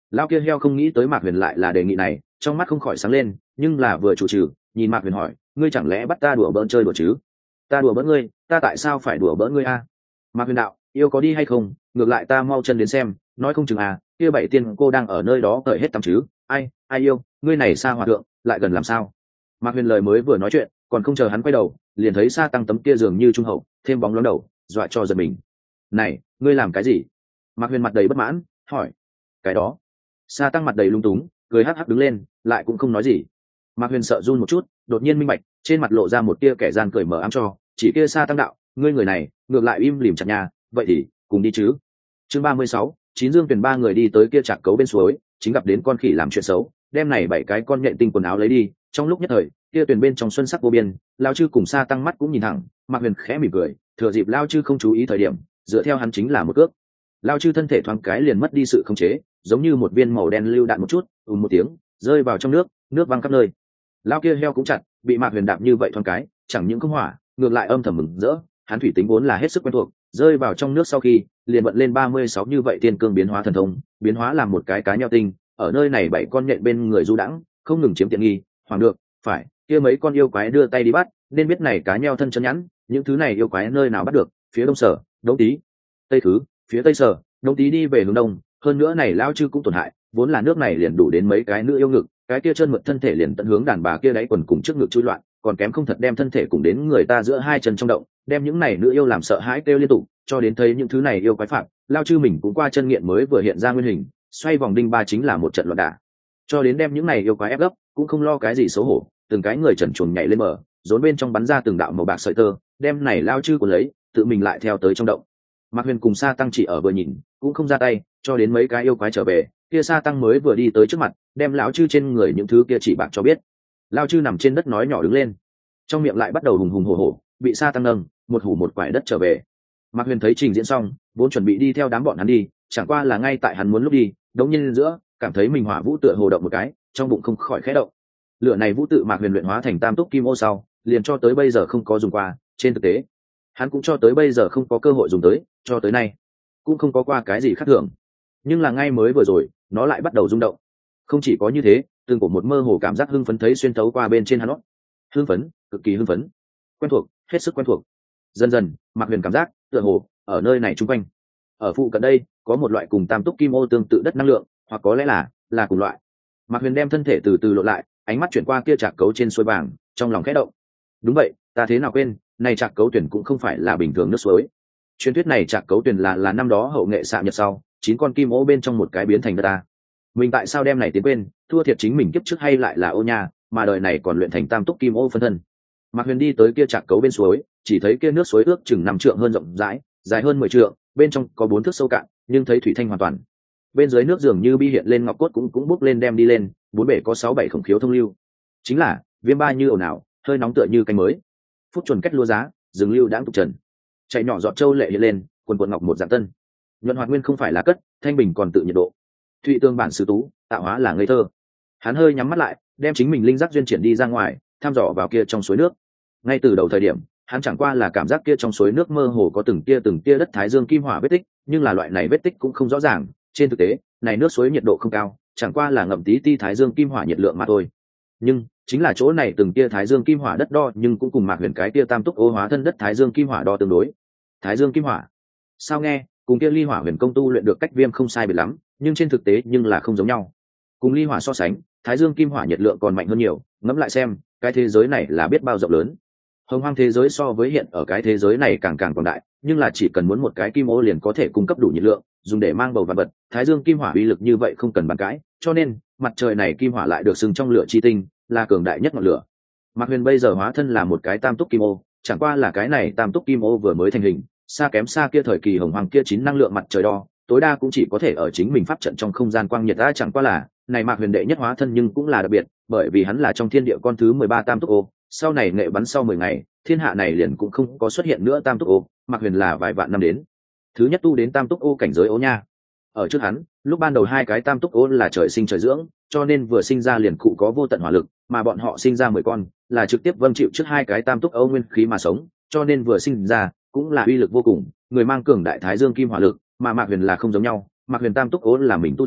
Lao kia heo không nghĩ tới Mạc Huyền lại là đề nghị này, trong mắt không khỏi sáng lên, nhưng là vừa chủ trừ nhìn Mạc Huyền hỏi, ngươi chẳng lẽ bắt ta đùa bỡn chơi đùa chứ? Ta đùa bỡn ngươi, ta tại sao phải đùa bỡn ngươi a? Mạc Huyền đạo, yêu có đi hay không, ngược lại ta mau chân đến xem, nói không chừng à, kia bảy tiên cô đang ở nơi đó cởi hết tắm chứ? Ai, ai yêu, ngươi này Sa hòa thượng, lại gần làm sao? Mạc Huyền lời mới vừa nói chuyện, còn không chờ hắn quay đầu, liền thấy Sa tăng tấm kia dường như trung hậu, thêm bóng loáng đầu, dọa cho giật mình. Này, ngươi làm cái gì? Mạc Huyền mặt đầy bất mãn, hỏi. Cái đó. Sa tăng mặt đầy lung túng, cười hắc hắc đứng lên, lại cũng không nói gì. Mạc Huyền sợ run một chút, đột nhiên minh bạch, trên mặt lộ ra một tia kẻ gian cười mở ám cho, chỉ kia Sa tăng đạo, ngươi người này, ngược lại im lìm chặt nhà, vậy thì cùng đi chứ. Chương ba mươi sáu, chín dương tuyển ba người đi tới kia trạc cấu bên suối, chính gặp đến con khỉ làm chuyện xấu, đem này bảy cái con nhện tinh quần áo lấy đi. Trong lúc nhất thời, kia tuyển bên trong xuân sắc vô biên, Lao Chư cùng Sa tăng mắt cũng nhìn thẳng, Mạc Huyền khẽ mỉm cười, thừa dịp Lao Chư không chú ý thời điểm, dựa theo hắn chính là một cước. Lao Chư thân thể thoáng cái liền mất đi sự khống chế, giống như một viên màu đen lưu đạn một chút, ùm một tiếng, rơi vào trong nước, nước văng khắp nơi. Lao kia heo cũng chặt, bị Mạc Huyền đạp như vậy thoáng cái, chẳng những không hỏa, ngược lại âm thầm mừng rỡ, hắn thủy tính vốn là hết sức quen thuộc, rơi vào trong nước sau khi, liền vận lên ba mươi sáu như vậy tiên cương biến hóa thần thông, biến hóa làm một cái cá nheo tinh, ở nơi này bảy con nhện bên người du đãng, không ngừng chiếm tiện nghi, hoàng được, phải, kia mấy con yêu quái đưa tay đi bắt, nên biết này cá nheo thân chân nhẵn, những thứ này yêu quái nơi nào bắt được, phía đông sở, đông tý, tây thứ, phía tây sở, đông tý đi về hướng đông, hơn nữa này Lao Chư cũng tổn hại, vốn là nước này liền đủ đến mấy cái nữ yêu ngực, cái kia chân mượt thân thể liền tận hướng đàn bà kia đáy quần cùng trước ngực chui loạn, còn kém không thật đem thân thể cùng đến người ta giữa hai chân trong động, đem những này nữ yêu làm sợ hãi kêu liên tục, cho đến thấy những thứ này yêu quái phạm, Lao Chư mình cũng qua chân nghiện mới vừa hiện ra nguyên hình, xoay vòng đinh ba chính là một trận loạn đả, cho đến đem những này yêu quái ép gấp, cũng không lo cái gì xấu hổ, từng cái người trần truồng nhảy lên mở, rốn bên trong bắn ra từng đạo màu bạc sợi tơ, đem này Lao Chư của lấy, tự mình lại theo tới trong động. Mạc Huyền cùng Sa tăng chỉ ở vừa nhìn, cũng không ra tay, cho đến mấy cái yêu quái trở về, kia Sa tăng mới vừa đi tới trước mặt, đem lão Chư trên người những thứ kia chỉ bạc cho biết. Lao Chư nằm trên đất nói nhỏ đứng lên, trong miệng lại bắt đầu hùng hùng hổ hổ, bị Sa tăng nâng, một hủ một quải đất trở về. Mạc Huyền thấy trình diễn xong, vốn chuẩn bị đi theo đám bọn hắn đi, chẳng qua là ngay tại hắn muốn lúc đi, đống nhiên giữa, cảm thấy mình hỏa vũ tựa hồ động một cái, trong bụng không khỏi khẽ động. Lửa này vũ tự Mạc Huyền luyện hóa thành tam túc kim ô sau, liền cho tới bây giờ không có dùng qua, trên thực tế, hắn cũng cho tới bây giờ không có cơ hội dùng tới, cho tới nay cũng không có qua cái gì khác thường. Nhưng là ngay mới vừa rồi, nó lại bắt đầu rung động. Không chỉ có như thế, từng cổ một mơ hồ cảm giác hưng phấn thấy xuyên thấu qua bên trên hắn. Hưng phấn, cực kỳ hưng phấn, quen thuộc, hết sức quen thuộc. Dần dần, Mạc Huyền cảm giác tựa hồ ở nơi này chung quanh, ở phụ cận đây có một loại cùng tam túc kim ô tương tự đất năng lượng, hoặc có lẽ là là cùng loại. Mạc Huyền đem thân thể từ từ lộ lại, ánh mắt chuyển qua kia trạc cấu trên suối vàng, trong lòng khẽ động. Đúng vậy, ta thế nào quên, này trạc cấu tuyển cũng không phải là bình thường nước suối. Truyền thuyết này trạc cấu tuyển là là năm đó hậu nghệ xạ nhật sau, chín con kim ô bên trong một cái biến thành đất ta. Mình tại sao đem này tiến quên, thua thiệt chính mình kiếp trước hay lại là ô nha, mà đời này còn luyện thành tam túc kim ô phân thân. Mạc Huyền đi tới kia trạc cấu bên suối, chỉ thấy kia nước suối ước chừng năm trượng hơn rộng rãi, dài hơn mười trượng, bên trong có bốn thước sâu cạn, nhưng thấy thủy thanh hoàn toàn. Bên dưới nước dường như bi hiện lên ngọc cốt cũng cũng bốc lên đem đi lên, bốn bể có sáu bảy khổng khiếu thông lưu. Chính là viêm ba như ồn ào, hơi nóng tựa như canh mới. Phút chuẩn cách lúa giá, rừng lưu đãng tục trần. Chạy nhỏ giọt châu lệ hiện lên, quần quần ngọc một dạng tân. Nhuận hoạt nguyên không phải là cất, thanh bình còn tự nhiệt độ. Thụy tương bản sứ tú, tạo hóa là ngây thơ. Hắn hơi nhắm mắt lại, đem chính mình linh giác duyên triển đi ra ngoài, tham dò vào kia trong suối nước. Ngay từ đầu thời điểm, hắn chẳng qua là cảm giác kia trong suối nước mơ hồ có từng tia từng tia đất thái dương kim hỏa vết tích, nhưng là loại này vết tích cũng không rõ ràng. Trên thực tế, này nước suối nhiệt độ không cao, chẳng qua là ngậm tí ti thái dương kim hỏa nhiệt lượng mà thôi. Nhưng chính là chỗ này từng tia thái dương kim hỏa đất đo, nhưng cũng cùng Mạc Huyền cái tia tam túc ô hóa thân đất thái dương kim hỏa đo tương đối. Thái dương kim hỏa, sao nghe cùng kia ly hỏa huyền công tu luyện được cách viêm không sai biệt lắm, nhưng trên thực tế nhưng là không giống nhau. Cùng ly hỏa so sánh, thái dương kim hỏa nhiệt lượng còn mạnh hơn nhiều. Ngẫm lại xem, cái thế giới này là biết bao rộng lớn. Hồng hoang thế giới so với hiện ở cái thế giới này càng càng quảng đại, nhưng là chỉ cần muốn một cái kim ô liền có thể cung cấp đủ nhiệt lượng, dùng để mang bầu vạn vật. Thái dương kim hỏa uy lực như vậy không cần bàn cãi, cho nên mặt trời này kim hỏa lại được xưng trong lửa chi tinh, là cường đại nhất ngọn lửa. Mạc Huyền bây giờ hóa thân là một cái tam túc kim ô, chẳng qua là cái này tam túc kim ô vừa mới thành hình, xa kém xa kia thời kỳ hồng hoàng kia chín năng lượng mặt trời đo, tối đa cũng chỉ có thể ở chính mình pháp trận trong không gian quang nhiệt ra. Chẳng qua là này Mạc Huyền đệ nhất hóa thân nhưng cũng là đặc biệt, bởi vì hắn là trong thiên địa con thứ mười ba tam túc ô, sau này nghệ bắn sau mười ngày, thiên hạ này liền cũng không có xuất hiện nữa tam túc ô. Mạc Huyền là vài vạn năm đến thứ nhất tu đến tam túc ô cảnh giới ô nha. Ở trước hắn, lúc ban đầu hai cái tam túc ô là trời sinh trời dưỡng, cho nên vừa sinh ra liền cụ có vô tận hỏa lực, mà bọn họ sinh ra mười con là trực tiếp vâng chịu trước hai cái tam túc ô nguyên khí mà sống, cho nên vừa sinh ra cũng là uy lực vô cùng, người mang cường đại thái dương kim hỏa lực. Mà Mạc Huyền là không giống nhau, Mạc Huyền tam túc ô là mình tu thành,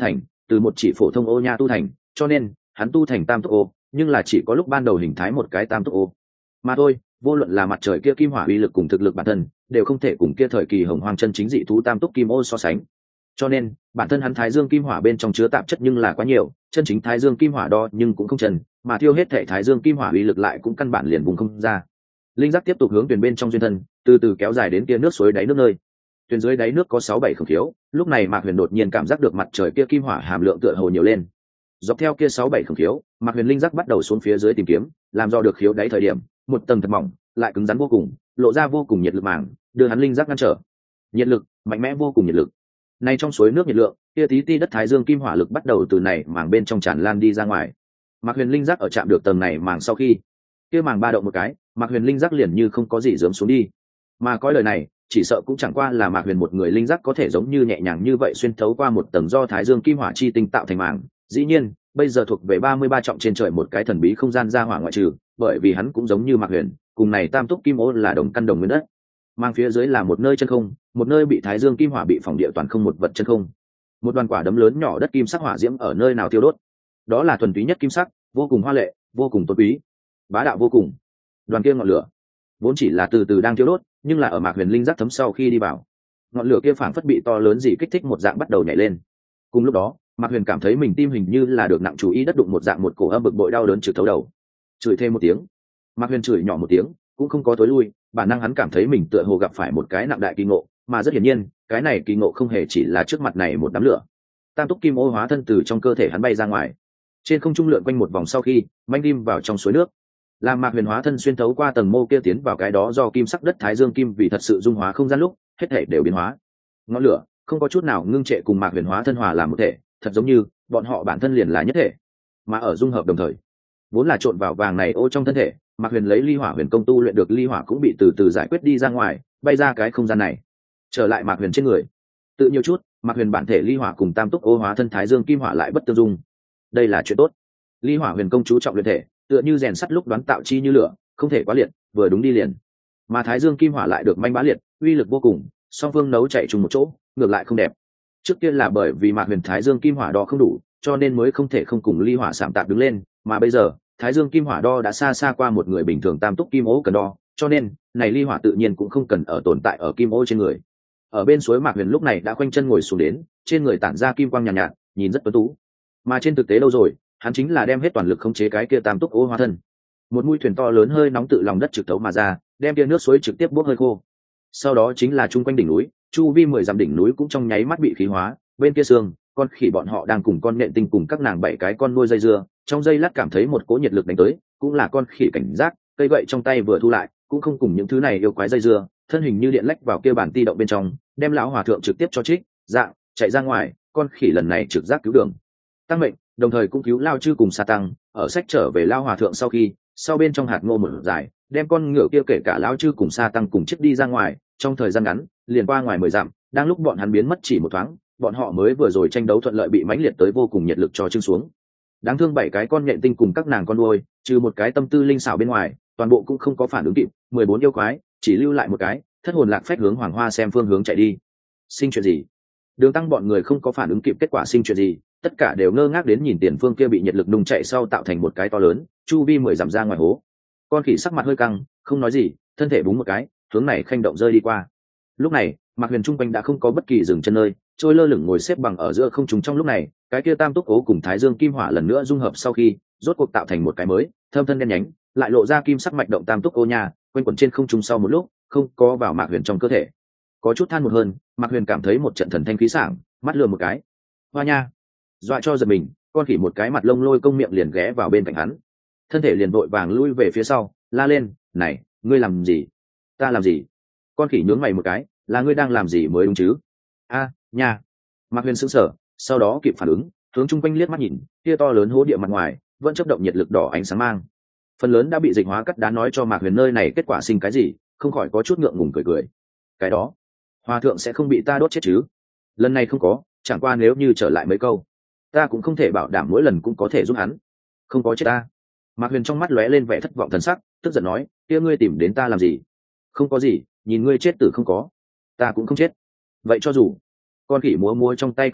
từ một chỉ phổ thông ô nha tu thành, cho nên hắn tu thành tam túc ô, nhưng là chỉ có lúc ban đầu hình thái một cái tam túc ô mà thôi. Vô luận là mặt trời kia kim hỏa uy lực cùng thực lực bản thân đều không thể cùng kia thời kỳ hồng hoang chân chính dị thú tam túc kim ô so sánh, cho nên bản thân hắn thái dương kim hỏa bên trong chứa tạp chất nhưng là quá nhiều, chân chính thái dương kim hỏa đo nhưng cũng không trần, mà thiêu hết thể thái dương kim hỏa uy lực lại cũng căn bản liền vùng không ra. Linh giác tiếp tục hướng thuyền bên trong duyên thân, từ từ kéo dài đến kia nước suối đáy nước nơi. Thuyền dưới đáy nước có sáu bảy khổng khiếu, lúc này Mạc Huyền đột nhiên cảm giác được mặt trời kia kim hỏa hàm lượng tựa hồ nhiều lên. Dọc theo kia sáu bảy khổng khiếu, Mạc Huyền linh giác bắt đầu xuống phía dưới tìm kiếm, làm do được khiếu đáy thời điểm, một tầng thật mỏng, lại cứng rắn vô cùng, lộ ra vô cùng nhiệt lực màng, đưa hắn linh giác ngăn trở. Nhiệt lực, mạnh mẽ vô cùng nhiệt lực. Này trong suối nước nhiệt lượng, kia tí ti đất thái dương kim hỏa lực bắt đầu từ này màng bên trong tràn lan đi ra ngoài. Mạc Huyền linh giác ở chạm được tầng này màng sau khi, kia màng ba động một cái, Mạc Huyền linh giác liền như không có gì giớm xuống đi. Mà coi lời này, chỉ sợ cũng chẳng qua là Mạc Huyền một người linh giác có thể giống như nhẹ nhàng như vậy xuyên thấu qua một tầng do thái dương kim hỏa chi tinh tạo thành màng. Dĩ nhiên, bây giờ thuộc về ba mươi ba trọng trên trời một cái thần bí không gian ra hỏa ngoại trừ, bởi vì hắn cũng giống như Mạc Huyền, cùng này tam túc kim ô là đồng căn đồng nguyên đất. Mang phía dưới là một nơi chân không, một nơi bị thái dương kim hỏa bị phòng địa toàn không một vật chân không. Một đoàn quả đấm lớn nhỏ đất kim sắc hỏa diễm ở nơi nào tiêu đốt. Đó là thuần túy nhất kim sắc, vô cùng hoa lệ, vô cùng tôn quý, bá đạo vô cùng. Đoàn kia ngọn lửa vốn chỉ là từ từ đang tiêu đốt, nhưng là ở Mạc Huyền linh giác thấm sau khi đi vào, ngọn lửa kia phảng phất bị to lớn gì kích thích một dạng bắt đầu nhảy lên. Cùng lúc đó, Mạc Huyền cảm thấy mình tim hình như là được nặng chú ý đất đụng một dạng, một cổ âm bực bội đau đớn trực thấu đầu. Chửi thêm một tiếng, Mạc Huyền chửi nhỏ một tiếng, cũng không có tối lui, bản năng hắn cảm thấy mình tựa hồ gặp phải một cái nặng đại kỳ ngộ, mà rất hiển nhiên, cái này kỳ ngộ không hề chỉ là trước mặt này một đám lửa. Tam túc kim ô hóa thân từ trong cơ thể hắn bay ra ngoài, trên không trung lượn quanh một vòng sau khi, manh đim vào trong suối nước. Làm Mạc Huyền hóa thân xuyên thấu qua tầng mô kia tiến vào cái đó do kim sắc đất thái dương kim vì thật sự dung hóa không gian lúc, hết thể đều biến hóa. Ngọn lửa không có chút nào ngưng trệ cùng Mạc Huyền hóa thân hòa làm một thể, thật giống như bọn họ bản thân liền là nhất thể, mà ở dung hợp đồng thời, vốn là trộn vào vàng này ô trong thân thể, Mạc Huyền lấy ly hỏa huyền công tu luyện được ly hỏa cũng bị từ từ giải quyết đi ra ngoài, bay ra cái không gian này, trở lại Mạc Huyền trên người. Tự nhiều chút, Mạc Huyền bản thể ly hỏa cùng tam túc ô hóa thân thái dương kim hỏa lại bất tương dung. Đây là chuyện tốt. Ly hỏa huyền công chú trọng luyện thể, tựa như rèn sắt lúc đoán tạo chi như lửa, không thể quá liệt, vừa đúng đi liền. Mà thái dương kim hỏa lại được manh bá liệt, uy lực vô cùng, song phương nấu chạy chung một chỗ, ngược lại không đẹp. Trước kia là bởi vì Mạc Huyền thái dương kim hỏa đo không đủ, cho nên mới không thể không cùng ly hỏa sạm tạp đứng lên, mà bây giờ thái dương kim hỏa đo đã xa xa qua một người bình thường tam túc kim ô cần đo, cho nên này ly hỏa tự nhiên cũng không cần ở tồn tại ở kim ô trên người. Ở bên suối Mạc Huyền lúc này đã khoanh chân ngồi xuống đến, trên người tản ra kim quang nhàn nhạt, nhạt, nhìn rất tuấn tú. Mà trên thực tế đâu rồi, hắn chính là đem hết toàn lực khống chế cái kia tam túc ô hóa thân. Một mũi thuyền to lớn hơi nóng tự lòng đất trực tấu mà ra, đem kia nước suối trực tiếp bốc hơi khô. Sau đó chính là chung quanh đỉnh núi, chu vi mười dặm đỉnh núi cũng trong nháy mắt bị khí hóa, bên kia xương, con khỉ bọn họ đang cùng con nhện tinh cùng các nàng bảy cái con nuôi dây dưa, trong dây lát cảm thấy một cỗ nhiệt lực đánh tới, cũng là con khỉ cảnh giác, cây gậy trong tay vừa thu lại, cũng không cùng những thứ này yêu quái dây dưa, thân hình như điện lách vào kia bản ti động bên trong, đem lão hòa thượng trực tiếp cho trích, dạng, chạy ra ngoài, con khỉ lần này trực giác cứu đường, tăng mệnh, đồng thời cũng cứu lao chư cùng sa tăng, ở sách trở về lao hòa thượng sau khi, sau bên trong hạt ngô một dài, đem con ngựa kia kể cả lao chư cùng sa tăng cùng chết đi ra ngoài, trong thời gian ngắn, liền qua ngoài mười dặm, đang lúc bọn hắn biến mất chỉ một thoáng, bọn họ mới vừa rồi tranh đấu thuận lợi bị mãnh liệt tới vô cùng nhiệt lực cho trưng xuống. Đáng thương bảy cái con nhện tinh cùng các nàng con nuôi, trừ một cái tâm tư linh xảo bên ngoài, toàn bộ cũng không có phản ứng kịp, mười bốn yêu quái, chỉ lưu lại một cái, thất hồn lạc phách hướng Hoàng Hoa xem phương hướng chạy đi. Sinh chuyện gì? Đường Tăng bọn người không có phản ứng kịp kết quả sinh chuyện gì, tất cả đều ngơ ngác đến nhìn tiền phương kia bị nhiệt lực nung chạy sau tạo thành một cái to lớn, chu vi mười dặm ra ngoài hố. Con khỉ sắc mặt hơi căng, không nói gì, thân thể búng một cái, hướng này khanh động rơi đi qua. Lúc này, Mạc Huyền trung quanh đã không có bất kỳ dừng chân nơi, trôi lơ lửng ngồi xếp bằng ở giữa không trung. Trong lúc này, cái kia tam túc ố cùng thái dương kim hỏa lần nữa dung hợp sau khi, rốt cuộc tạo thành một cái mới, thâm thân đen nhánh, lại lộ ra kim sắc mạch động tam túc ô nha, quanh quẩn trên không trung sau một lúc, không có vào Mạc Huyền trong cơ thể. Có chút than một hơn, Mạc Huyền cảm thấy một trận thần thanh khí sảng, mắt lườm một cái. Hoa nha, dọa cho giật mình, con khỉ một cái mặt lông lôi công miệng liền ghé vào bên cạnh hắn, thân thể liền vội vàng lui về phía sau, la lên, này, ngươi làm gì? Ta làm gì? Con khỉ nhướng mày một cái, là ngươi đang làm gì mới đúng chứ? A, nha. Mạc Huyền sững sờ, sau đó kịp phản ứng, hướng chung quanh liếc mắt nhìn, kia to lớn hố địa mặt ngoài vẫn chớp động nhiệt lực đỏ ánh sáng mang. Phần lớn đã bị dịch hóa cắt đá nói cho Mạc Huyền nơi này kết quả sinh cái gì, không khỏi có chút ngượng ngùng cười cười. Cái đó, hòa thượng sẽ không bị ta đốt chết chứ? Lần này không có, chẳng qua nếu như trở lại mấy câu, ta cũng không thể bảo đảm mỗi lần cũng có thể giúp hắn. Không có chết ta. Mạc Huyền trong mắt lóe lên vẻ thất vọng thần sắc, tức giận nói, kia ngươi tìm đến ta làm gì? Không có gì, nhìn ngươi chết tử không có, ta cũng không chết. Vậy cho dù. Con khỉ múa múa trong tay cây gậy,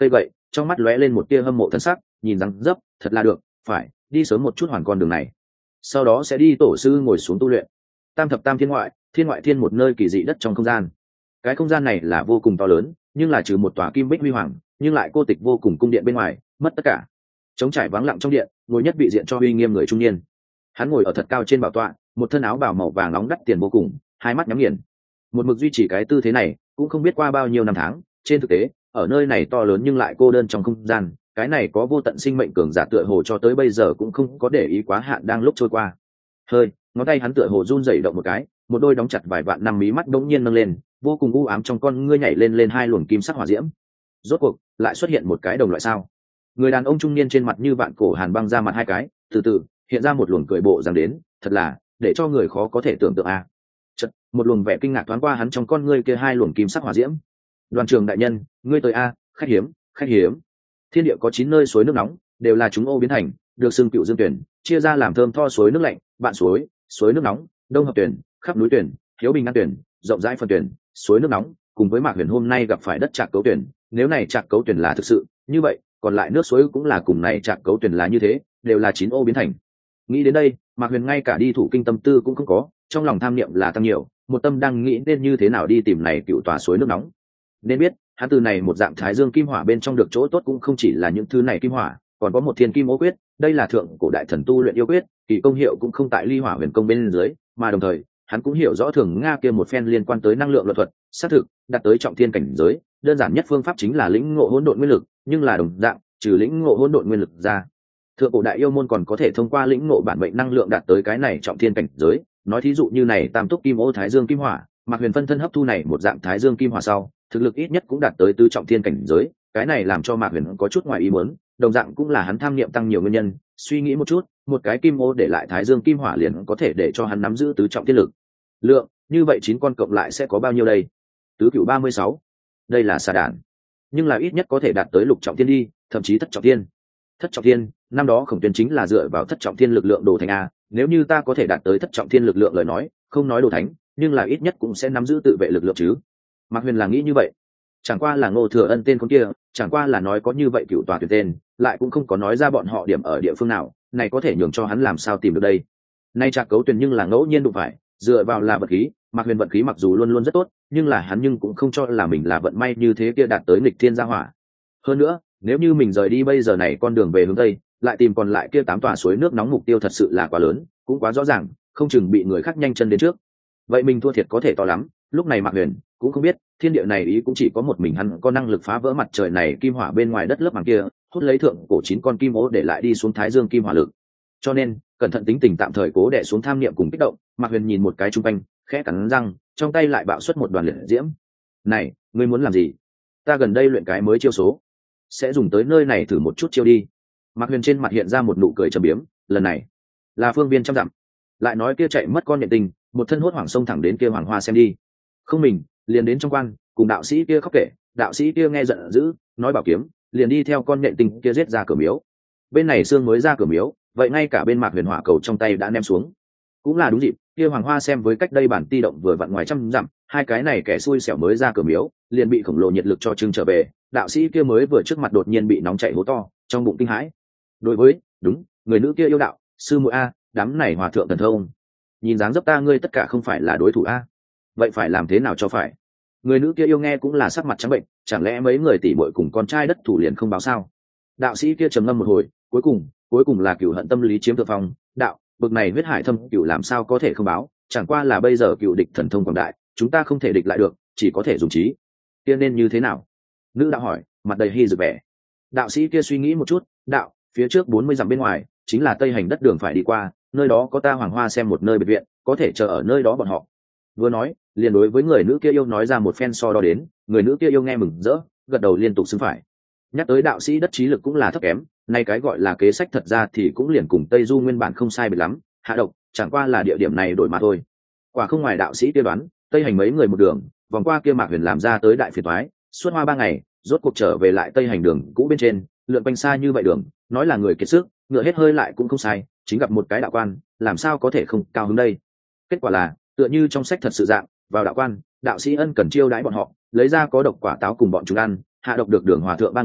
trong mắt lóe lên một tia hâm mộ thân sắc, nhìn rằng dấp thật là được, phải đi sớm một chút hoàn con đường này, sau đó sẽ đi tổ sư ngồi xuống tu luyện. Tam thập tam thiên ngoại, thiên ngoại thiên một nơi kỳ dị đất trong không gian. Cái không gian này là vô cùng to lớn, nhưng là trừ một tòa kim bích huy hoàng, nhưng lại cô tịch vô cùng cung điện bên ngoài, mất tất cả. Trống trải vắng lặng trong điện, ngồi nhất bị diện cho uy nghiêm người trung niên. Hắn ngồi ở thật cao trên bảo tọa, một thân áo bào màu vàng nóng đắt tiền vô cùng, hai mắt nhắm nghiền, một mực duy trì cái tư thế này, cũng không biết qua bao nhiêu năm tháng. Trên thực tế, ở nơi này to lớn nhưng lại cô đơn trong không gian, cái này có vô tận sinh mệnh cường giả tựa hồ cho tới bây giờ cũng không có để ý quá hạn đang lúc trôi qua. Hơi, ngón tay hắn tựa hồ run rẩy động một cái, một đôi đóng chặt vài vạn năm mí mắt đống nhiên nâng lên, vô cùng u ám trong con ngươi nhảy lên lên hai luồng kim sắc hỏa diễm. Rốt cuộc lại xuất hiện một cái đồng loại sao? Người đàn ông trung niên trên mặt như vạn cổ hàn băng ra mặt hai cái, từ từ hiện ra một luồng cười bộ rằng đến, thật là để cho người khó có thể tưởng tượng a. À. Chật, một luồng vẻ kinh ngạc thoáng qua hắn trong con ngươi kia hai luồng kim sắc hỏa diễm. Đoàn trưởng đại nhân, ngươi tới a, à, khách hiếm, khách hiếm. Thiên địa có chín nơi suối nước nóng, đều là chúng ô biến thành, được xưng cựu dương tuyển, chia ra làm thơm tho suối nước lạnh, vạn suối, suối nước nóng, đông hợp tuyển, khắp núi tuyển, hiếu bình an tuyển, rộng rãi phân tuyển, suối nước nóng, cùng với Mạc Huyền hôm nay gặp phải đất trạc cấu tuyển, nếu này trạc cấu tuyển là thực sự, như vậy, còn lại nước suối cũng là cùng này trạc cấu tuyển là như thế, đều là chín ô biến thành. Nghĩ đến đây, Mạc Huyền ngay cả đi thủ kinh tâm tư cũng không có, trong lòng tham niệm là tăng nhiều, một tâm đang nghĩ nên như thế nào đi tìm này cựu tòa suối nước nóng. Nên biết, hắn từ này một dạng thái dương kim hỏa bên trong được chỗ tốt cũng không chỉ là những thứ này kim hỏa, còn có một thiên kim ô quyết, đây là thượng cổ đại thần tu luyện yêu quyết, kỳ công hiệu cũng không tại ly hỏa huyền công bên dưới, mà đồng thời hắn cũng hiểu rõ thường nga kia một phen liên quan tới năng lượng luật thuật, xác thực đạt tới trọng thiên cảnh giới, đơn giản nhất phương pháp chính là lĩnh ngộ hỗn độn nguyên lực, nhưng là đồng dạng, trừ lĩnh ngộ hỗn độn nguyên lực ra, thượng cổ đại yêu môn còn có thể thông qua lĩnh ngộ bản mệnh năng lượng đạt tới cái này trọng thiên cảnh giới. Nói thí dụ như này tam túc kim ô thái dương kim hỏa, Mạc Huyền phân thân hấp thu này một dạng thái dương kim hỏa sau, thực lực ít nhất cũng đạt tới tứ trọng thiên cảnh giới, cái này làm cho Mạc Huyền có chút ngoài ý muốn, đồng dạng cũng là hắn tham niệm tăng nhiều nguyên nhân. Suy nghĩ một chút, một cái kim ô để lại thái dương kim hỏa liền có thể để cho hắn nắm giữ tứ trọng thiên lực lượng, như vậy chín con cộng lại sẽ có bao nhiêu đây? Tứ cửu ba mươi sáu, đây là xà đản, nhưng là ít nhất có thể đạt tới lục trọng thiên đi, thậm chí thất trọng thiên. Thất trọng thiên, năm đó Khổng Tuyên chính là dựa vào thất trọng thiên lực lượng đồ thành a, nếu như ta có thể đạt tới thất trọng thiên lực lượng lời nói, không nói đồ thánh, nhưng là ít nhất cũng sẽ nắm giữ tự vệ lực lượng chứ. Mạc Huyền là nghĩ như vậy, chẳng qua là Ngô Thừa Ân tên con kia, chẳng qua là nói có như vậy cựu tòa tuyển tên, lại cũng không có nói ra bọn họ điểm ở địa phương nào, này có thể nhường cho hắn làm sao tìm được đây. Nay Trạc Cấu Tuyển nhưng là ngẫu nhiên đụng phải, dựa vào là vận khí, Mạc Huyền vận khí mặc dù luôn luôn rất tốt, nhưng là hắn nhưng cũng không cho là mình là vận may như thế kia đạt tới nghịch thiên gia hỏa. Hơn nữa, nếu như mình rời đi bây giờ này con đường về hướng tây, lại tìm còn lại kia tám tòa suối nước nóng, mục tiêu thật sự là quá lớn, cũng quá rõ ràng, không chừng bị người khác nhanh chân đến trước. Vậy mình thua thiệt có thể to lắm. Lúc này Mạc Huyền cũng không biết, thiên địa này ý cũng chỉ có một mình hắn có năng lực phá vỡ mặt trời này kim hỏa bên ngoài đất lớp màng kia, hút lấy thượng cổ chín con kim ố để lại đi xuống thái dương kim hỏa lực. Cho nên, cẩn thận tính tình tạm thời cố đè xuống tham niệm cùng kích động, Mạc Huyền nhìn một cái chung quanh, khẽ cắn răng, trong tay lại bạo xuất một đoàn liệt diễm. "Này, ngươi muốn làm gì? Ta gần đây luyện cái mới chiêu số, sẽ dùng tới nơi này thử một chút chiêu đi." Mạc Huyền trên mặt hiện ra một nụ cười trầm biếm, lần này là phương viên trăm dặm. Lại nói kia chạy mất con nhện tình, một thân hốt hoảng xông thẳng đến kia hoàng hoa xem đi. Không mình, liền đến trong quan, cùng đạo sĩ kia khóc kể, đạo sĩ kia nghe giận dữ, nói bảo kiếm, liền đi theo con nhện tình kia giết ra cửa miếu. Bên này xương mới ra cửa miếu, vậy ngay cả bên Mạc Huyền hỏa cầu trong tay đã ném xuống. Cũng là đúng dịp, kia hoàng hoa xem với cách đây bản ti động vừa vặn ngoài trăm dặm, hai cái này kẻ xui xẻo mới ra cửa miếu, liền bị khổng lồ nhiệt lực cho trưng trở về, đạo sĩ kia mới vừa trước mặt đột nhiên bị nóng chảy hố to, trong bụng kinh hãi. Đối với, đúng, người nữ kia yêu đạo, sư muội a, đám này hòa thượng thần thông. Nhìn dáng dấp ta ngươi tất cả không phải là đối thủ a. Vậy phải làm thế nào cho phải? Người nữ kia yêu nghe cũng là sắc mặt trắng bệnh, chẳng lẽ mấy người tỷ muội cùng con trai đất thủ liền không báo sao? Đạo sĩ kia trầm ngâm một hồi, cuối cùng, cuối cùng là cửu hận tâm lý chiếm thượng phong, đạo, bực này huyết hải thâm cửu làm sao có thể không báo, chẳng qua là bây giờ cựu địch thần thông quảng đại, chúng ta không thể địch lại được, chỉ có thể dùng trí. Kia nên như thế nào? Nữ đạo hỏi, mặt đầy hy rực vẻ. Đạo sĩ kia suy nghĩ một chút, đạo, phía trước bốn mươi dặm bên ngoài, chính là tây hành đất đường phải đi qua, nơi đó có ta hoàng hoa xem một nơi biệt viện, có thể chờ ở nơi đó bọn họ. Vừa nói, liền đối với người nữ kia yêu nói ra một phen so đo đến, người nữ kia yêu nghe mừng rỡ, gật đầu liên tục xưng phải. Nhắc tới đạo sĩ đất trí lực cũng là thấp kém, nay cái gọi là kế sách thật ra thì cũng liền cùng Tây Du nguyên bản không sai biệt lắm, hạ độc, chẳng qua là địa điểm này đổi mà thôi. Quả không ngoài đạo sĩ kia đoán, tây hành mấy người một đường, vòng qua kia Mạc Huyền làm ra tới đại phiền toái, suốt hoa ba ngày, rốt cuộc trở về lại tây hành đường cũ bên trên, lượn quanh xa như vậy đường, nói là người kiệt sức, ngựa hết hơi lại cũng không sai, chính gặp một cái đạo quan, làm sao có thể không cao hứng đây. Kết quả là, tựa như trong sách thật sự dạng, vào đạo quan, đạo sĩ ân cần chiêu đãi bọn họ, lấy ra có độc quả táo cùng bọn chúng ăn, hạ độc được đường hòa thượng ba người,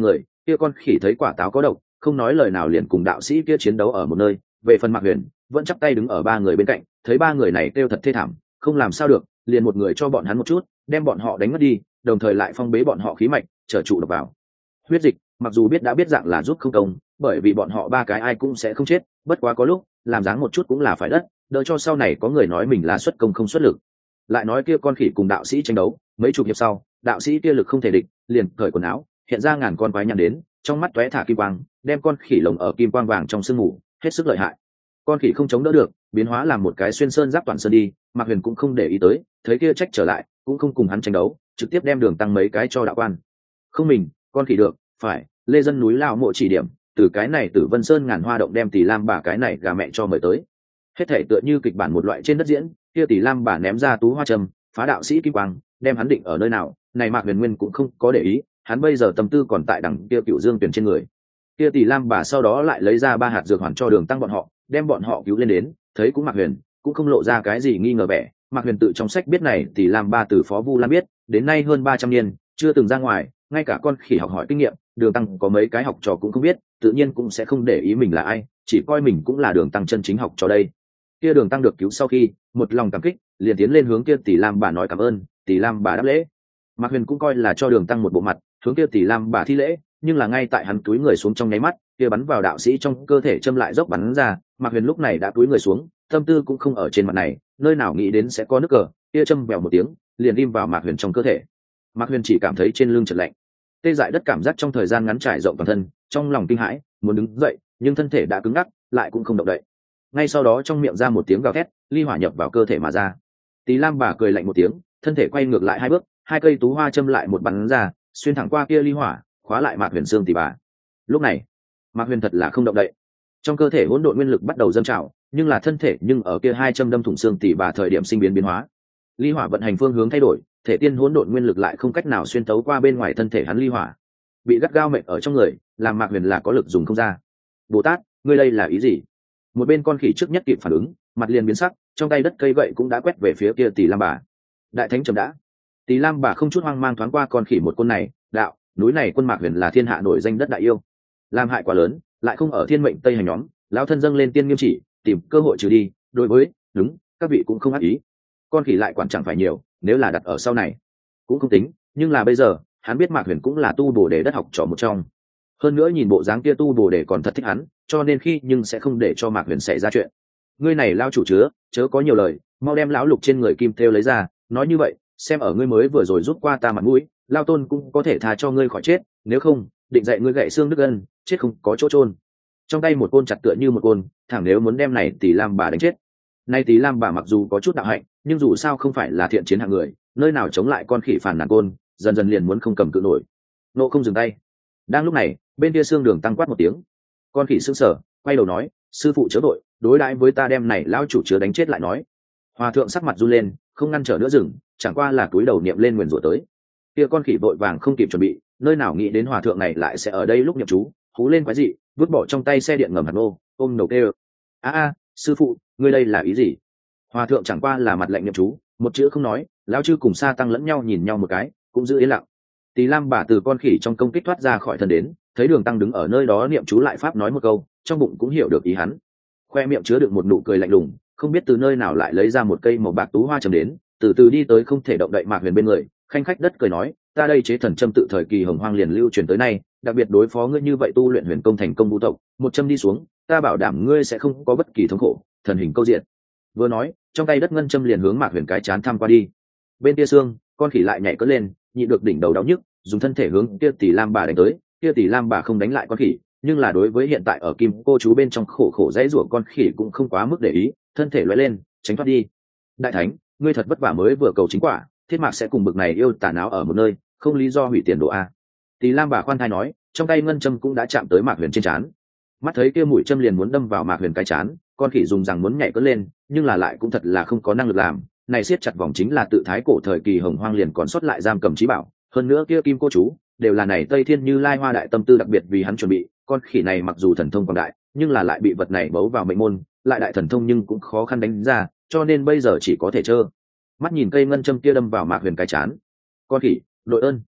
kia con khỉ thấy quả táo có độc, không nói lời nào liền cùng đạo sĩ kia chiến đấu ở một nơi. Về phần Mạc Huyền vẫn chắp tay đứng ở ba người bên cạnh, thấy ba người này kêu thật thê thảm, không làm sao được, liền một người cho bọn hắn một chút, đem bọn họ đánh mất đi, đồng thời lại phong bế bọn họ khí mạch, trở trụ độc vào huyết dịch. Mặc dù biết đã biết dạng là giúp không công, bởi vì bọn họ ba cái ai cũng sẽ không chết, bất quá có lúc làm dáng một chút cũng là phải đất, đỡ cho sau này có người nói mình là xuất công không xuất lực. Lại nói kia con khỉ cùng đạo sĩ tranh đấu, mấy chục hiệp sau, đạo sĩ kia lực không thể địch, liền cởi quần áo, hiện ra ngàn con quái nhăn đến, trong mắt tóe thả kim quang, đem con khỉ lồng ở kim quang vàng trong sương mù, hết sức lợi hại. Con khỉ không chống đỡ được, biến hóa làm một cái xuyên sơn giáp toàn sơn đi. Mạc Huyền cũng không để ý tới, thấy kia trách trở lại, cũng không cùng hắn tranh đấu, trực tiếp đem đường tăng mấy cái cho đạo quan. Không mình, con khỉ được, phải, lê dân núi lao mộ chỉ điểm, từ cái này Tử Vân Sơn ngàn hoa động đem Tỷ Lam bà cái này gà mẹ cho mời tới. Hết thể tựa như kịch bản một loại trên đất diễn, kia Tỷ Lam bà ném ra tú hoa trầm, phá đạo sĩ kim quang, đem hắn định ở nơi nào, này Mạc Huyền nguyên cũng không có để ý, hắn bây giờ tâm tư còn tại đằng kia Cựu Dương tuyển trên người. Kia Tỷ Lam bà sau đó lại lấy ra ba hạt dược hoàn cho đường tăng bọn họ, đem bọn họ cứu lên đến, thấy cũng Mạc Huyền cũng không lộ ra cái gì nghi ngờ vẻ. Mạc Huyền tự trong sách biết này Tỷ Lam ba từ Phó Vu Lan biết, đến nay hơn ba trăm niên chưa từng ra ngoài, ngay cả con khỉ học hỏi kinh nghiệm, đường tăng có mấy cái học trò cũng không biết, tự nhiên cũng sẽ không để ý mình là ai, chỉ coi mình cũng là đường tăng chân chính học trò đây. Kia đường tăng được cứu sau khi, một lòng cảm kích, liền tiến lên hướng kia Tỷ Lam bà nói cảm ơn. Tỷ Lam bà đáp lễ. Mạc Huyền cũng coi là cho đường tăng một bộ mặt, hướng kia Tỷ Lam bà thi lễ, nhưng là ngay tại hắn túi người xuống trong nháy mắt, kia bắn vào đạo sĩ trong cơ thể châm lại dốc bắn ra. Mạc Huyền lúc này đã túi người xuống, tâm tư cũng không ở trên mặt này, nơi nào nghĩ đến sẽ có nước cờ, kia châm vèo một tiếng, liền im vào Mạc Huyền trong cơ thể. Mạc Huyền chỉ cảm thấy trên lưng chợt lạnh, tê dại đất cảm giác trong thời gian ngắn trải rộng toàn thân, trong lòng kinh hãi, muốn đứng dậy, nhưng thân thể đã cứng ngắc, lại cũng không động đậy. Ngay sau đó trong miệng ra một tiếng gào thét, ly hỏa nhập vào cơ thể mà ra. Tỷ Lam bà cười lạnh một tiếng, thân thể quay ngược lại hai bước, hai cây tú hoa châm lại một bắn ra, xuyên thẳng qua kia ly hỏa, khóa lại Mạc Huyền xương tỷ bà. Lúc này, Mạc Huyền thật là không động đậy. Trong cơ thể hỗn độn nguyên lực bắt đầu dâng trào, nhưng là thân thể nhưng ở kia hai châm đâm thủng xương tỷ bà thời điểm sinh biến biến hóa. Ly hỏa vận hành phương hướng thay đổi, thể tiên hỗn độn nguyên lực lại không cách nào xuyên tấu qua bên ngoài thân thể hắn ly hỏa, bị gắt gao mệnh ở trong người, làm Mạc Huyền là có lực dùng không ra. Bồ Tát, ngươi đây là ý gì? Một bên con khỉ trước nhất kịp phản ứng, mặt liền biến sắc, trong tay đất cây gậy cũng đã quét về phía kia Tỷ Lam bà. Đại thánh trầm đã. Tỷ Lam bà không chút hoang mang thoáng qua con khỉ một con này, đạo, núi này quân Mạc Huyền là thiên hạ nổi danh đất đại yêu, làm hại quá lớn, lại không ở thiên mệnh tây hành nhóm, lão thân dâng lên tiên nghiêm chỉ, tìm cơ hội trừ đi. Đối với, đúng, các vị cũng không ác ý. Con khỉ lại quản chẳng phải nhiều, nếu là đặt ở sau này cũng không tính, nhưng là bây giờ hắn biết Mạc Huyền cũng là tu bổ đề đất học trò một trong, hơn nữa nhìn bộ dáng kia tu bổ đề còn thật thích hắn, cho nên khi nhưng sẽ không để cho Mạc Huyền xảy ra chuyện. Ngươi này lao chủ chứa chớ có nhiều lời, mau đem lão lục trên người kim thêu lấy ra, nói như vậy xem ở ngươi mới vừa rồi giúp qua ta mặt mũi, lao tôn cũng có thể tha cho ngươi khỏi chết, nếu không định dạy ngươi gãy xương đứt gân, chết không có chỗ chôn. Trong tay một côn chặt tựa như một côn, thẳng nếu muốn đem này Tỷ Lam bà đánh chết. Nay Tỷ Lam bà mặc dù có chút đạo hạnh, nhưng dù sao không phải là thiện chiến hạng người, nơi nào chống lại con khỉ phản nàn côn, dần dần liền muốn không cầm cự nổi. Nộ không dừng tay. Đang lúc này, bên kia xương đường tăng quát một tiếng. Con khỉ sững sờ, quay đầu nói, sư phụ chớ vội, đối đãi với ta đem này lão chủ chứa đánh chết lại nói. Hòa thượng sắc mặt run lên, không ngăn trở nữa dừng, chẳng qua là túi đầu niệm lên nguyền rủa tới. Kia con khỉ vội vàng không kịp chuẩn bị, nơi nào nghĩ đến hòa thượng này lại sẽ ở đây lúc niệm chú, hú lên quái dị, vứt bỏ trong tay xe điện ngầm hạt nô, ôm đầu kêu. A a, sư phụ, ngươi đây là ý gì? Hòa thượng chẳng qua là mặt lạnh niệm chú, một chữ không nói. Lão chư cùng sa tăng lẫn nhau nhìn nhau một cái, cũng giữ yên lặng. Tỷ Lam bà từ con khỉ trong công kích thoát ra khỏi thân đến, thấy đường tăng đứng ở nơi đó niệm chú lại pháp nói một câu, trong bụng cũng hiểu được ý hắn, khoe miệng chứa được một nụ cười lạnh lùng, không biết từ nơi nào lại lấy ra một cây màu bạc tú hoa trầm đến, từ từ đi tới không thể động đậy Mạc Huyền bên người, khanh khách đất cười nói, ta đây chế thần châm tự thời kỳ hồng hoang liền lưu truyền tới nay, đặc biệt đối phó ngươi như vậy tu luyện huyền công thành công vũ tộc, một châm đi xuống, ta bảo đảm ngươi sẽ không có bất kỳ thống khổ, thần hình câu diện. Vừa nói, trong tay đất ngân châm liền hướng Mạc Huyền cái chán thăm qua đi. Bên kia xương, con khỉ lại nhảy cất lên, nhịn được đỉnh đầu đau nhức, dùng thân thể hướng kia Tỷ Lam bà đánh tới. Kia Tỷ Lam bà không đánh lại con khỉ, nhưng là đối với hiện tại ở kim cô chú bên trong khổ khổ dãy rủa con khỉ cũng không quá mức để ý, thân thể lóe lên tránh thoát đi. Đại thánh, ngươi thật vất vả mới vừa cầu chính quả, thiết mạc sẽ cùng bực này yêu tà áo ở một nơi, không lý do hủy tiền đồ a. Tỷ Lam bà khoan thai nói, trong tay ngân châm cũng đã chạm tới Mạc Huyền trên trán. Mắt thấy kia mũi châm liền muốn đâm vào Mạc Huyền cái trán, con khỉ dùng rằng muốn nhảy cất lên, nhưng là lại cũng thật là không có năng lực làm. Này siết chặt vòng chính là tự thái cổ thời kỳ hồng hoang liền còn sót lại giam cầm trí bảo, hơn nữa kia kim cô chú đều là này Tây Thiên Như Lai Hoa đại tâm tư đặc biệt vì hắn chuẩn bị. Con khỉ này mặc dù thần thông quảng đại, nhưng là lại bị vật này bấu vào mệnh môn, lại đại thần thông nhưng cũng khó khăn đánh ra, cho nên bây giờ chỉ có thể trơ mắt nhìn cây ngân châm kia đâm vào Mạc Huyền cái chán. Con khỉ, đội ơn.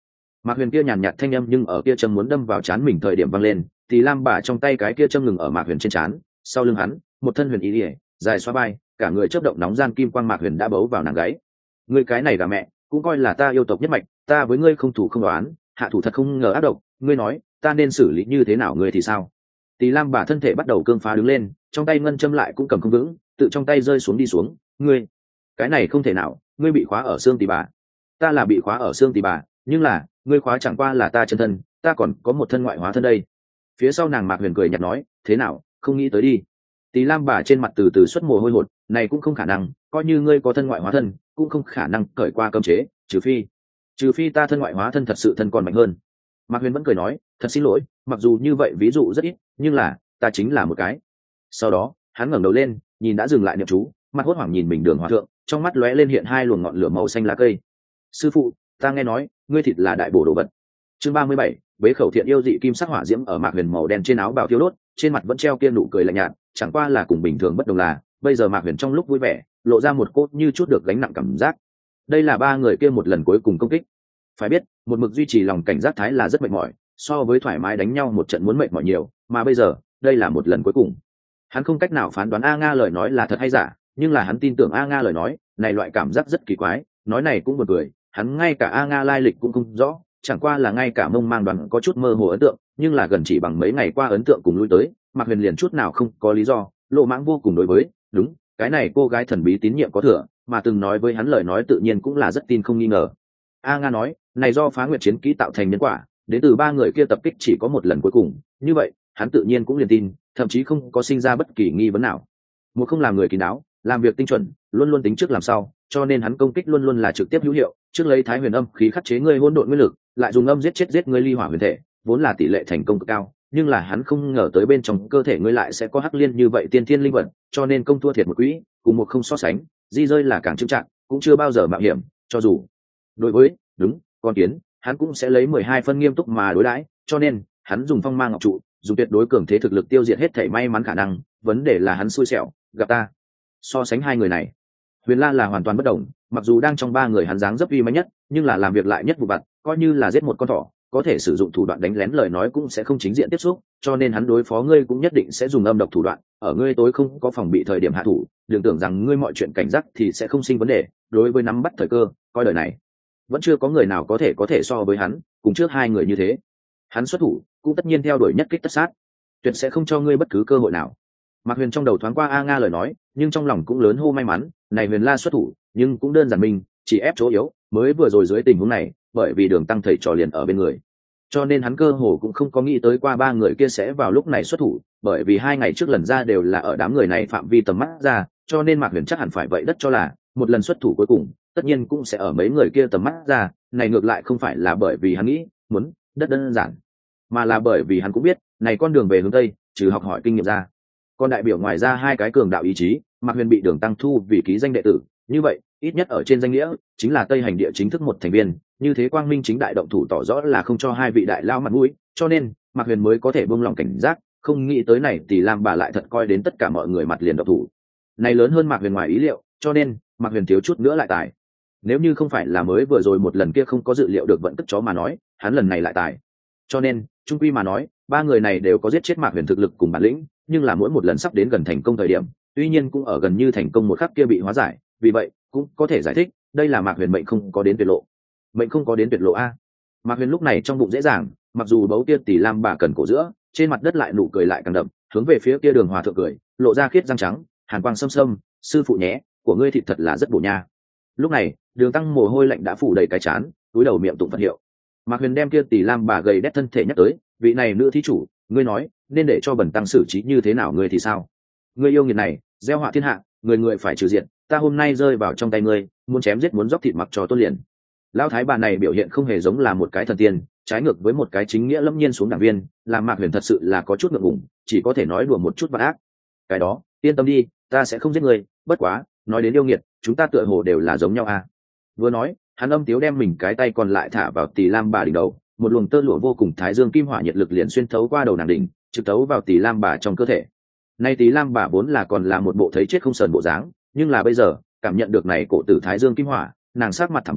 Mạc Huyền kia nhàn nhạt thanh âm nhưng ở kia châm muốn đâm vào trán mình thời điểm vang lên, thì lam bà trong tay cái kia châm ngừng ở Mạc Huyền trên trán, sau lưng hắn, một thân huyền y liễu, dài xoa vai, cả người chớp động nóng gian kim quang. Mạc Huyền đã bấu vào nàng gáy. Ngươi cái này gà mẹ, cũng coi là ta yêu tộc nhất mạch, ta với ngươi không thủ không đoán, hạ thủ thật không ngờ ác độc, ngươi nói, ta nên xử lý như thế nào ngươi thì sao? Tỳ lam bà thân thể bắt đầu cương phá đứng lên, trong tay ngân châm lại cũng cầm không vững, tự trong tay rơi xuống đi xuống. Ngươi, cái này không thể nào, ngươi bị khóa ở xương tỳ bà. Ta là bị khóa ở xương tỳ bà, nhưng là ngươi khóa chẳng qua là ta chân thân, ta còn có một thân ngoại hóa thân đây. Phía sau nàng Mạc Huyền cười nhạt nói, thế nào, không nghĩ tới đi. Tỳ lam bà trên mặt từ từ xuất mồ hôi hột, này cũng không khả năng, coi như ngươi có thân ngoại hóa thân cũng không khả năng cởi qua cấm chế, trừ phi trừ phi ta thân ngoại hóa thân thật sự thân còn mạnh hơn. Mạc Huyền vẫn cười nói, thật xin lỗi, mặc dù như vậy ví dụ rất ít, nhưng là ta chính là một cái. Sau đó hắn ngẩng đầu lên, nhìn đã dừng lại niệm chú, mặt hốt hoảng nhìn mình Đường Hòa thượng, trong mắt lóe lên hiện hai luồng ngọn lửa màu xanh lá cây. Sư phụ, ta nghe nói ngươi thịt là đại bổ đồ vật. Chương ba mươi bảy, bế khẩu thiện yêu dị kim sắc hỏa diễm ở Mạc Huyền màu đen trên áo bào thiêu đốt, trên mặt vẫn treo kia nụ cười lạnh nhạt, chẳng qua là cùng bình thường bất đồng là, bây giờ Mạc Huyền trong lúc vui vẻ, lộ ra một cốt như chút được gánh nặng cảm giác. Đây là ba người kia một lần cuối cùng công kích. Phải biết, một mực duy trì lòng cảnh giác thái là rất mệt mỏi, so với thoải mái đánh nhau một trận muốn mệt mỏi nhiều, mà bây giờ, đây là một lần cuối cùng. Hắn không cách nào phán đoán A Nga lời nói là thật hay giả, nhưng là hắn tin tưởng A Nga lời nói, này loại cảm giác rất kỳ quái, nói này cũng buồn cười, hắn ngay cả A Nga lai lịch cũng không rõ, chẳng qua là ngay cả mông mang đoàn có chút mơ hồ ấn tượng, nhưng là gần chỉ bằng mấy ngày qua ấn tượng cùng lui tới, Mạc Huyền liền chút nào không có lý do, lộ mãng vô cùng đối với, đúng, cái này cô gái thần bí tín nhiệm có thừa, mà từng nói với hắn lời nói tự nhiên cũng là rất tin không nghi ngờ. A Nga nói, này do phá nguyệt chiến kỹ tạo thành nhân quả, đến từ ba người kia tập kích chỉ có một lần cuối cùng, như vậy, hắn tự nhiên cũng liền tin, thậm chí không có sinh ra bất kỳ nghi vấn nào. Một không làm người kín đáo, làm việc tinh chuẩn, luôn luôn tính trước làm sau, cho nên hắn công kích luôn luôn là trực tiếp hữu hiệu, trước lấy Thái Huyền Âm khí khắc chế ngươi hỗn độn nguyên lực, lại dùng âm giết chết giết ngươi ly hỏa huyền thể, vốn là tỷ lệ thành công cực cao, nhưng là hắn không ngờ tới bên trong cơ thể ngươi lại sẽ có hắc liên như vậy tiên thiên linh vật, cho nên công thua thiệt một quỹ, cùng một không so sánh, di rơi là càng trưng trạng, cũng chưa bao giờ mạo hiểm, cho dù đối với, đúng, con kiến, hắn cũng sẽ lấy mười hai phân nghiêm túc mà đối đãi, cho nên hắn dùng phong mang ngọc trụ, dùng tuyệt đối cường thế thực lực tiêu diệt hết thảy may mắn khả năng, vấn đề là hắn xui xẻo, gặp ta. So sánh hai người này, Huyền La là hoàn toàn bất đồng, mặc dù đang trong ba người hắn dáng dấp uy mãnh nhất, nhưng là làm việc lại nhất vụ vặt, coi như là giết một con thỏ, có thể sử dụng thủ đoạn đánh lén lời nói cũng sẽ không chính diện tiếp xúc, cho nên hắn đối phó ngươi cũng nhất định sẽ dùng âm độc thủ đoạn, ở ngươi tối không có phòng bị thời điểm hạ thủ, đừng tưởng rằng ngươi mọi chuyện cảnh giác thì sẽ không sinh vấn đề, đối với nắm bắt thời cơ, coi đời này vẫn chưa có người nào có thể có thể so với hắn, cùng trước hai người như thế. Hắn xuất thủ, cũng tất nhiên theo đuổi nhất kích tất sát, tuyệt sẽ không cho ngươi bất cứ cơ hội nào. Mạc Huyền trong đầu thoáng qua A Nga lời nói, nhưng trong lòng cũng lớn hô may mắn, này Huyền La xuất thủ, nhưng cũng đơn giản mình, chỉ ép chỗ yếu, mới vừa rồi dưới tình huống này, bởi vì Đường Tăng thầy trò liền ở bên người, cho nên hắn cơ hồ cũng không có nghĩ tới qua ba người kia sẽ vào lúc này xuất thủ, bởi vì hai ngày trước lần ra đều là ở đám người này phạm vi tầm mắt ra, cho nên Mạc Huyền chắc hẳn phải vậy đất cho là một lần xuất thủ cuối cùng, tất nhiên cũng sẽ ở mấy người kia tầm mắt ra, này ngược lại không phải là bởi vì hắn nghĩ muốn đất đơn giản, mà là bởi vì hắn cũng biết, này con đường về hướng tây, trừ học hỏi kinh nghiệm ra, còn đại biểu ngoài ra hai cái cường đạo ý chí, Mạc Huyền bị Đường Tăng thu vì ký danh đệ tử, như vậy ít nhất ở trên danh nghĩa chính là Tây Hành địa chính thức một thành viên, như thế quang minh chính đại động thủ tỏ rõ là không cho hai vị đại lao mặt mũi, cho nên Mạc Huyền mới có thể buông lòng cảnh giác, không nghĩ tới này thì Lam bà lại thật coi đến tất cả mọi người mặt liền động thủ, này lớn hơn Mạc Huyền ngoài ý liệu, cho nên Mạc Huyền thiếu chút nữa lại tài. Nếu như không phải là mới vừa rồi một lần kia không có dự liệu được vận tức chó mà nói, hắn lần này lại tài. Cho nên trung quy mà nói, ba người này đều có giết chết Mạc Huyền thực lực cùng bản lĩnh, nhưng là mỗi một lần sắp đến gần thành công thời điểm, tuy nhiên cũng ở gần như thành công một khắc kia bị hóa giải, vì vậy cũng có thể giải thích, đây là Mạc Huyền mệnh không có đến tuyệt lộ. Mệnh không có đến tuyệt lộ a. Mạc Huyền lúc này trong bụng dễ dàng, mặc dù bấu kia tỷ lam bà cần cổ giữa, trên mặt đất lại nụ cười lại càng đậm, hướng về phía kia Đường Hòa thượng cười, lộ ra khiết răng trắng, hàn quang sâm sâm, sư phụ nhé, của ngươi thịt thật là rất bổ nha. Lúc này, Đường Tăng mồ hôi lạnh đã phủ đầy cái trán, cúi đầu miệng tụng Phật hiệu. Mạc Huyền đem kia tỷ lam bà gầy đét thân thể nhắc tới, vị này nữ thí chủ, ngươi nói nên để cho bần tăng xử trí như thế nào ngươi thì sao? Ngươi yêu nghiệt này, gieo họa thiên hạ, người người phải trừ diệt, ta hôm nay rơi vào trong tay ngươi, muốn chém giết muốn dốc thịt mặc cho tốt liền. Lão thái bà này biểu hiện không hề giống là một cái thần tiên, trái ngược với một cái chính nghĩa lâm nhiên xuống đảng viên, làm Mạc Huyền thật sự là có chút ngượng ngùng, chỉ có thể nói đùa một chút bạc ác. Cái đó, yên tâm đi, ta sẽ không giết ngươi, bất quá, nói đến yêu nghiệt, chúng ta tựa hồ đều là giống nhau à? Vừa nói, hắn âm tiếu đem mình cái tay còn lại thả vào tỷ lam bà đỉnh đầu, một luồng tơ lụa vô cùng thái dương kim hỏa nhiệt lực liền xuyên thấu qua đầu nàng đỉnh, trực thấu vào tỷ lam bà trong cơ thể. Nay tỷ lam bà vốn là còn là một bộ thấy chết không sờn bộ dáng, nhưng là bây giờ, cảm nhận được này cổ tử thái dương kim hỏa, nàng sắc mặt thảm biến,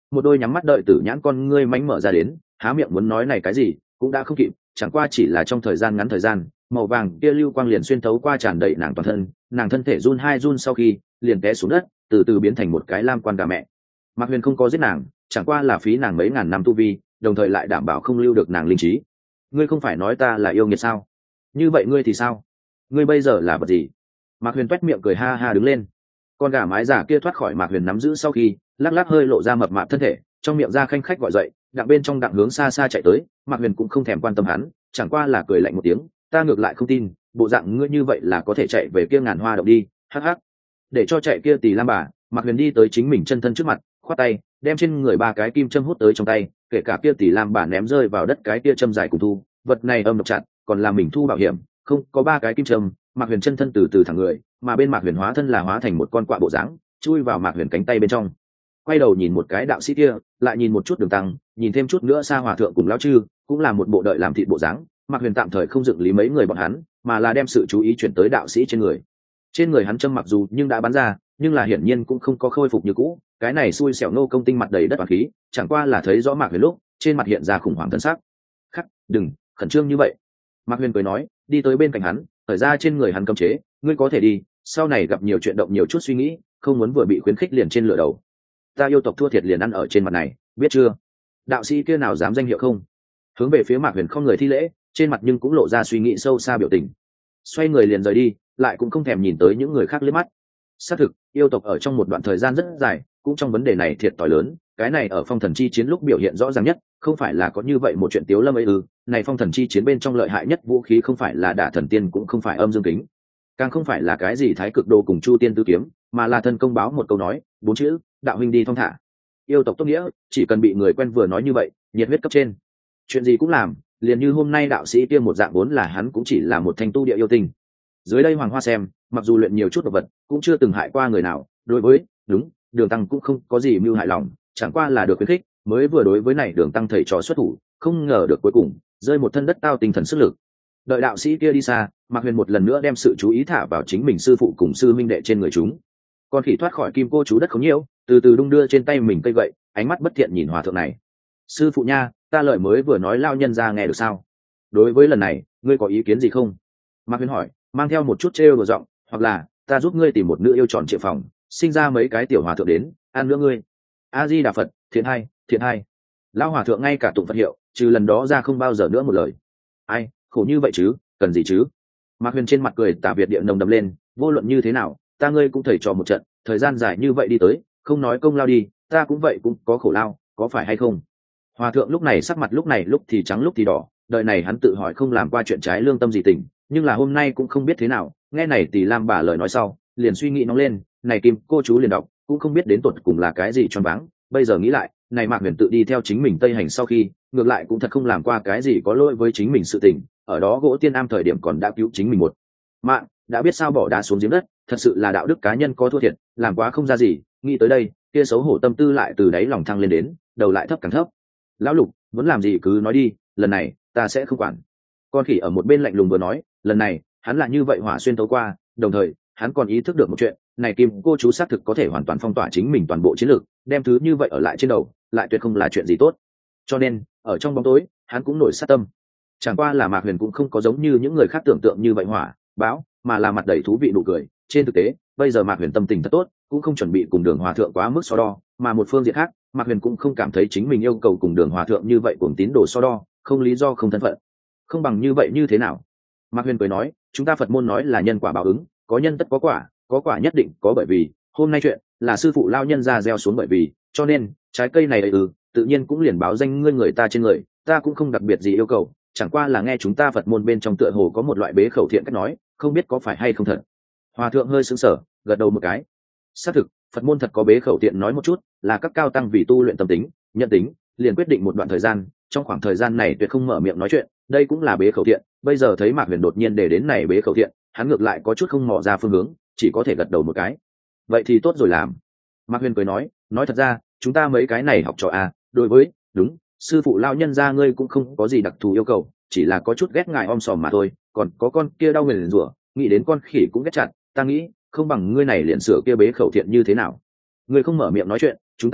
một đôi nhắm mắt đợi tử nhãn con ngươi mánh mở ra đến, há miệng muốn nói này cái gì cũng đã không kịp, chẳng qua chỉ là trong thời gian ngắn thời gian, màu vàng kia lưu quang liền xuyên thấu qua tràn đầy nàng toàn thân, nàng thân thể run hai run sau khi liền té xuống đất, từ từ biến thành một cái lam quan gà mẹ. Mạc Huyền không có giết nàng, chẳng qua là phí nàng mấy ngàn năm tu vi, đồng thời lại đảm bảo không lưu được nàng linh trí. Ngươi không phải nói ta là yêu nghiệt sao? Như vậy ngươi thì sao? Ngươi bây giờ là vật gì? Mạc Huyền toét miệng cười ha ha đứng lên. Con gà mái giả kia thoát khỏi Mạc Huyền nắm giữ sau khi, lắc lắc hơi lộ ra mập mạp thân thể, trong miệng ra khanh khách gọi dậy, đặng bên trong đặng hướng xa xa chạy tới. Mạc Huyền cũng không thèm quan tâm hắn, chẳng qua là cười lạnh một tiếng, ta ngược lại không tin, bộ dạng ngươi như vậy là có thể chạy về kia ngàn hoa động đi, hắc hắc. Để cho chạy kia Tỳ Lam bà, Mạc Huyền đi tới chính mình chân thân trước mặt, khoát tay, đem trên người ba cái kim châm hút tới trong tay, kể cả kia Tỳ Lam bà ném rơi vào đất cái kia châm dài cùng thu, vật này âm độc chặt, còn là mình thu bảo hiểm, không có ba cái kim châm. Mạc Huyền chân thân từ từ thẳng người, mà bên Mạc Huyền hóa thân là hóa thành một con quạ bộ dáng, chui vào Mạc Huyền cánh tay bên trong. Quay đầu nhìn một cái đạo sĩ kia, lại nhìn một chút Đường Tăng, nhìn thêm chút nữa Sa Hòa thượng cùng lão chư, cũng là một bộ đợi làm thịt bộ dáng. Mạc Huyền tạm thời không dựng lý mấy người bọn hắn, mà là đem sự chú ý chuyển tới đạo sĩ trên người. Trên người hắn châm mặc dù nhưng đã bắn ra, nhưng là hiển nhiên cũng không có khôi phục như cũ. Cái này xui xẻo nô công tinh mặt đầy đất và khí, chẳng qua là thấy rõ Mạc Huyền lúc, trên mặt hiện ra khủng hoảng thân sắc. Khắc, đừng khẩn trương như vậy. Mạc Huyền cười nói, đi tới bên cạnh hắn, thời ra trên người hắn cấm chế, ngươi có thể đi, sau này gặp nhiều chuyện động nhiều chút suy nghĩ, không muốn vừa bị khuyến khích liền trên lửa đầu. Ta yêu tộc thua thiệt liền ăn ở trên mặt này, biết chưa? Đạo sĩ kia nào dám danh hiệu không? Hướng về phía Mạc Huyền không người thi lễ, trên mặt nhưng cũng lộ ra suy nghĩ sâu xa biểu tình. Xoay người liền rời đi, lại cũng không thèm nhìn tới những người khác liếc mắt. Xác thực, yêu tộc ở trong một đoạn thời gian rất dài, cũng trong vấn đề này thiệt thòi lớn, cái này ở phong thần chi chiến lúc biểu hiện rõ ràng nhất, không phải là có như vậy một chuyện tiếu lâm ấy ư? Này phong thần chi chiến bên trong lợi hại nhất vũ khí không phải là đả thần tiên, cũng không phải âm dương kính, càng không phải là cái gì thái cực đồ cùng chu tiên tứ kiếm, mà là thân công báo một câu nói, bốn chữ, đạo huynh đi thong thả. Yêu tộc tốt nghĩa, chỉ cần bị người quen vừa nói như vậy, nhiệt huyết cấp trên, chuyện gì cũng làm. Liền như hôm nay đạo sĩ kia một dạng, vốn là hắn cũng chỉ là một thanh tu địa yêu tinh. Dưới đây Hoàng Hoa xem, mặc dù luyện nhiều chút độc vật, cũng chưa từng hại qua người nào. Đối với đúng Đường Tăng cũng không có gì mưu hại lòng, chẳng qua là được khuyến khích, mới vừa đối với này Đường Tăng thầy trò xuất thủ, không ngờ được cuối cùng rơi một thân đất tao tinh thần sức lực. Đợi đạo sĩ kia đi xa, Mạc Huyền một lần nữa đem sự chú ý thả vào chính mình sư phụ cùng sư minh đệ trên người chúng. Con khỉ thoát khỏi kim cô chú đất không nhiều, từ từ đung đưa trên tay mình cây gậy, ánh mắt bất thiện nhìn hòa thượng này. Sư phụ nha, ta lời mới vừa nói lao nhân ra nghe được sao? Đối với lần này, ngươi có ý kiến gì không? Mạc Huyền hỏi, mang theo một chút trêu đùa giọng, hoặc là ta giúp ngươi tìm một nữ yêu tròn triệu phòng, sinh ra mấy cái tiểu hòa thượng đến ăn nữa ngươi. A Di Đà Phật, thiện hai, thiện hai. Lão hòa thượng ngay cả tụng Phật hiệu, trừ lần đó ra không bao giờ nữa một lời. Ai, khổ như vậy chứ, cần gì chứ? Mạc Huyền trên mặt cười tà Việt địa nồng đậm lên, vô luận như thế nào, ta ngươi cũng thầy trò một trận, thời gian dài như vậy đi tới, không nói công lao đi, ta cũng vậy cũng có khổ lao, có phải hay không? Hòa thượng lúc này sắc mặt lúc này lúc thì trắng lúc thì đỏ, đợi này hắn tự hỏi không làm qua chuyện trái lương tâm gì tình, nhưng là hôm nay cũng không biết thế nào, nghe này Tỳ Lam bà lời nói sau, liền suy nghĩ nóng lên, này kim cô chú liền đọc, cũng không biết đến tột cùng là cái gì choáng váng, bây giờ nghĩ lại, này Mạc Huyền tự đi theo chính mình Tây hành sau khi, ngược lại cũng thật không làm qua cái gì có lỗi với chính mình sự tình, ở đó gỗ tiên am thời điểm còn đã cứu chính mình một mạng, đã biết sao bỏ đá xuống giếng đất, thật sự là đạo đức cá nhân có thua thiệt, làm quá không ra gì, nghĩ tới đây, kia xấu hổ tâm tư lại từ đáy lòng thăng lên đến, đầu lại thấp càng thấp. Lão Lục, muốn làm gì cứ nói đi, lần này ta sẽ không quản. Con khỉ ở một bên lạnh lùng vừa nói, lần này hắn là như vậy hỏa xuyên tấu qua, đồng thời hắn còn ý thức được một chuyện, này kim cô chú xác thực có thể hoàn toàn phong tỏa chính mình toàn bộ chiến lược, đem thứ như vậy ở lại trên đầu, lại tuyệt không là chuyện gì tốt. Cho nên ở trong bóng tối, hắn cũng nổi sát tâm. Chẳng qua là Mạc Huyền cũng không có giống như những người khác tưởng tượng như vậy hỏa bão, mà là mặt đầy thú vị nụ cười. Trên thực tế, bây giờ Mạc Huyền tâm tình thật tốt, cũng không chuẩn bị cùng Đường Hòa thượng quá mức so đo, mà một phương diện khác, Mạc Huyền cũng không cảm thấy chính mình yêu cầu cùng Đường Hòa thượng như vậy cùng tín đồ so đo, không lý do không thân phận. Không bằng như vậy như thế nào? Mạc Huyền cười nói, chúng ta Phật môn nói là nhân quả báo ứng, có nhân tất có quả, có quả nhất định có bởi vì, hôm nay chuyện là sư phụ lao nhân ra gieo xuống bởi vì, cho nên trái cây này ấy ừ, tự nhiên cũng liền báo danh ngươi người ta trên người, ta cũng không đặc biệt gì yêu cầu, chẳng qua là nghe chúng ta Phật môn bên trong tựa hồ có một loại bế khẩu thiện cách nói, không biết có phải hay không thật. Hòa thượng hơi sững sờ, gật đầu một cái. Xác thực, Phật môn thật có bế khẩu thiện nói một chút, là các cao tăng vì tu luyện tâm tính, nhận tính, liền quyết định một đoạn thời gian, trong khoảng thời gian này tuyệt không mở miệng nói chuyện, đây cũng là bế khẩu thiện. Bây giờ thấy Mạc Huyền đột nhiên để đến này bế khẩu thiện, hắn ngược lại có chút không mò ra phương hướng, chỉ có thể gật đầu một cái. Vậy thì tốt rồi làm. Mạc Huyền cười nói, nói thật ra, chúng ta mấy cái này học trò à, đối với, đúng, sư phụ lao nhân ra ngươi cũng không có gì đặc thù yêu cầu, chỉ là có chút ghét ngài om sòm mà thôi, còn có con kia đau người liền rủa, nghĩ đến con khỉ cũng ghét chặt, ta nghĩ, không bằng ngươi này liền sửa kia bế khẩu thiện như thế nào. Ngươi không mở miệng nói chuyện, chúng ta đây,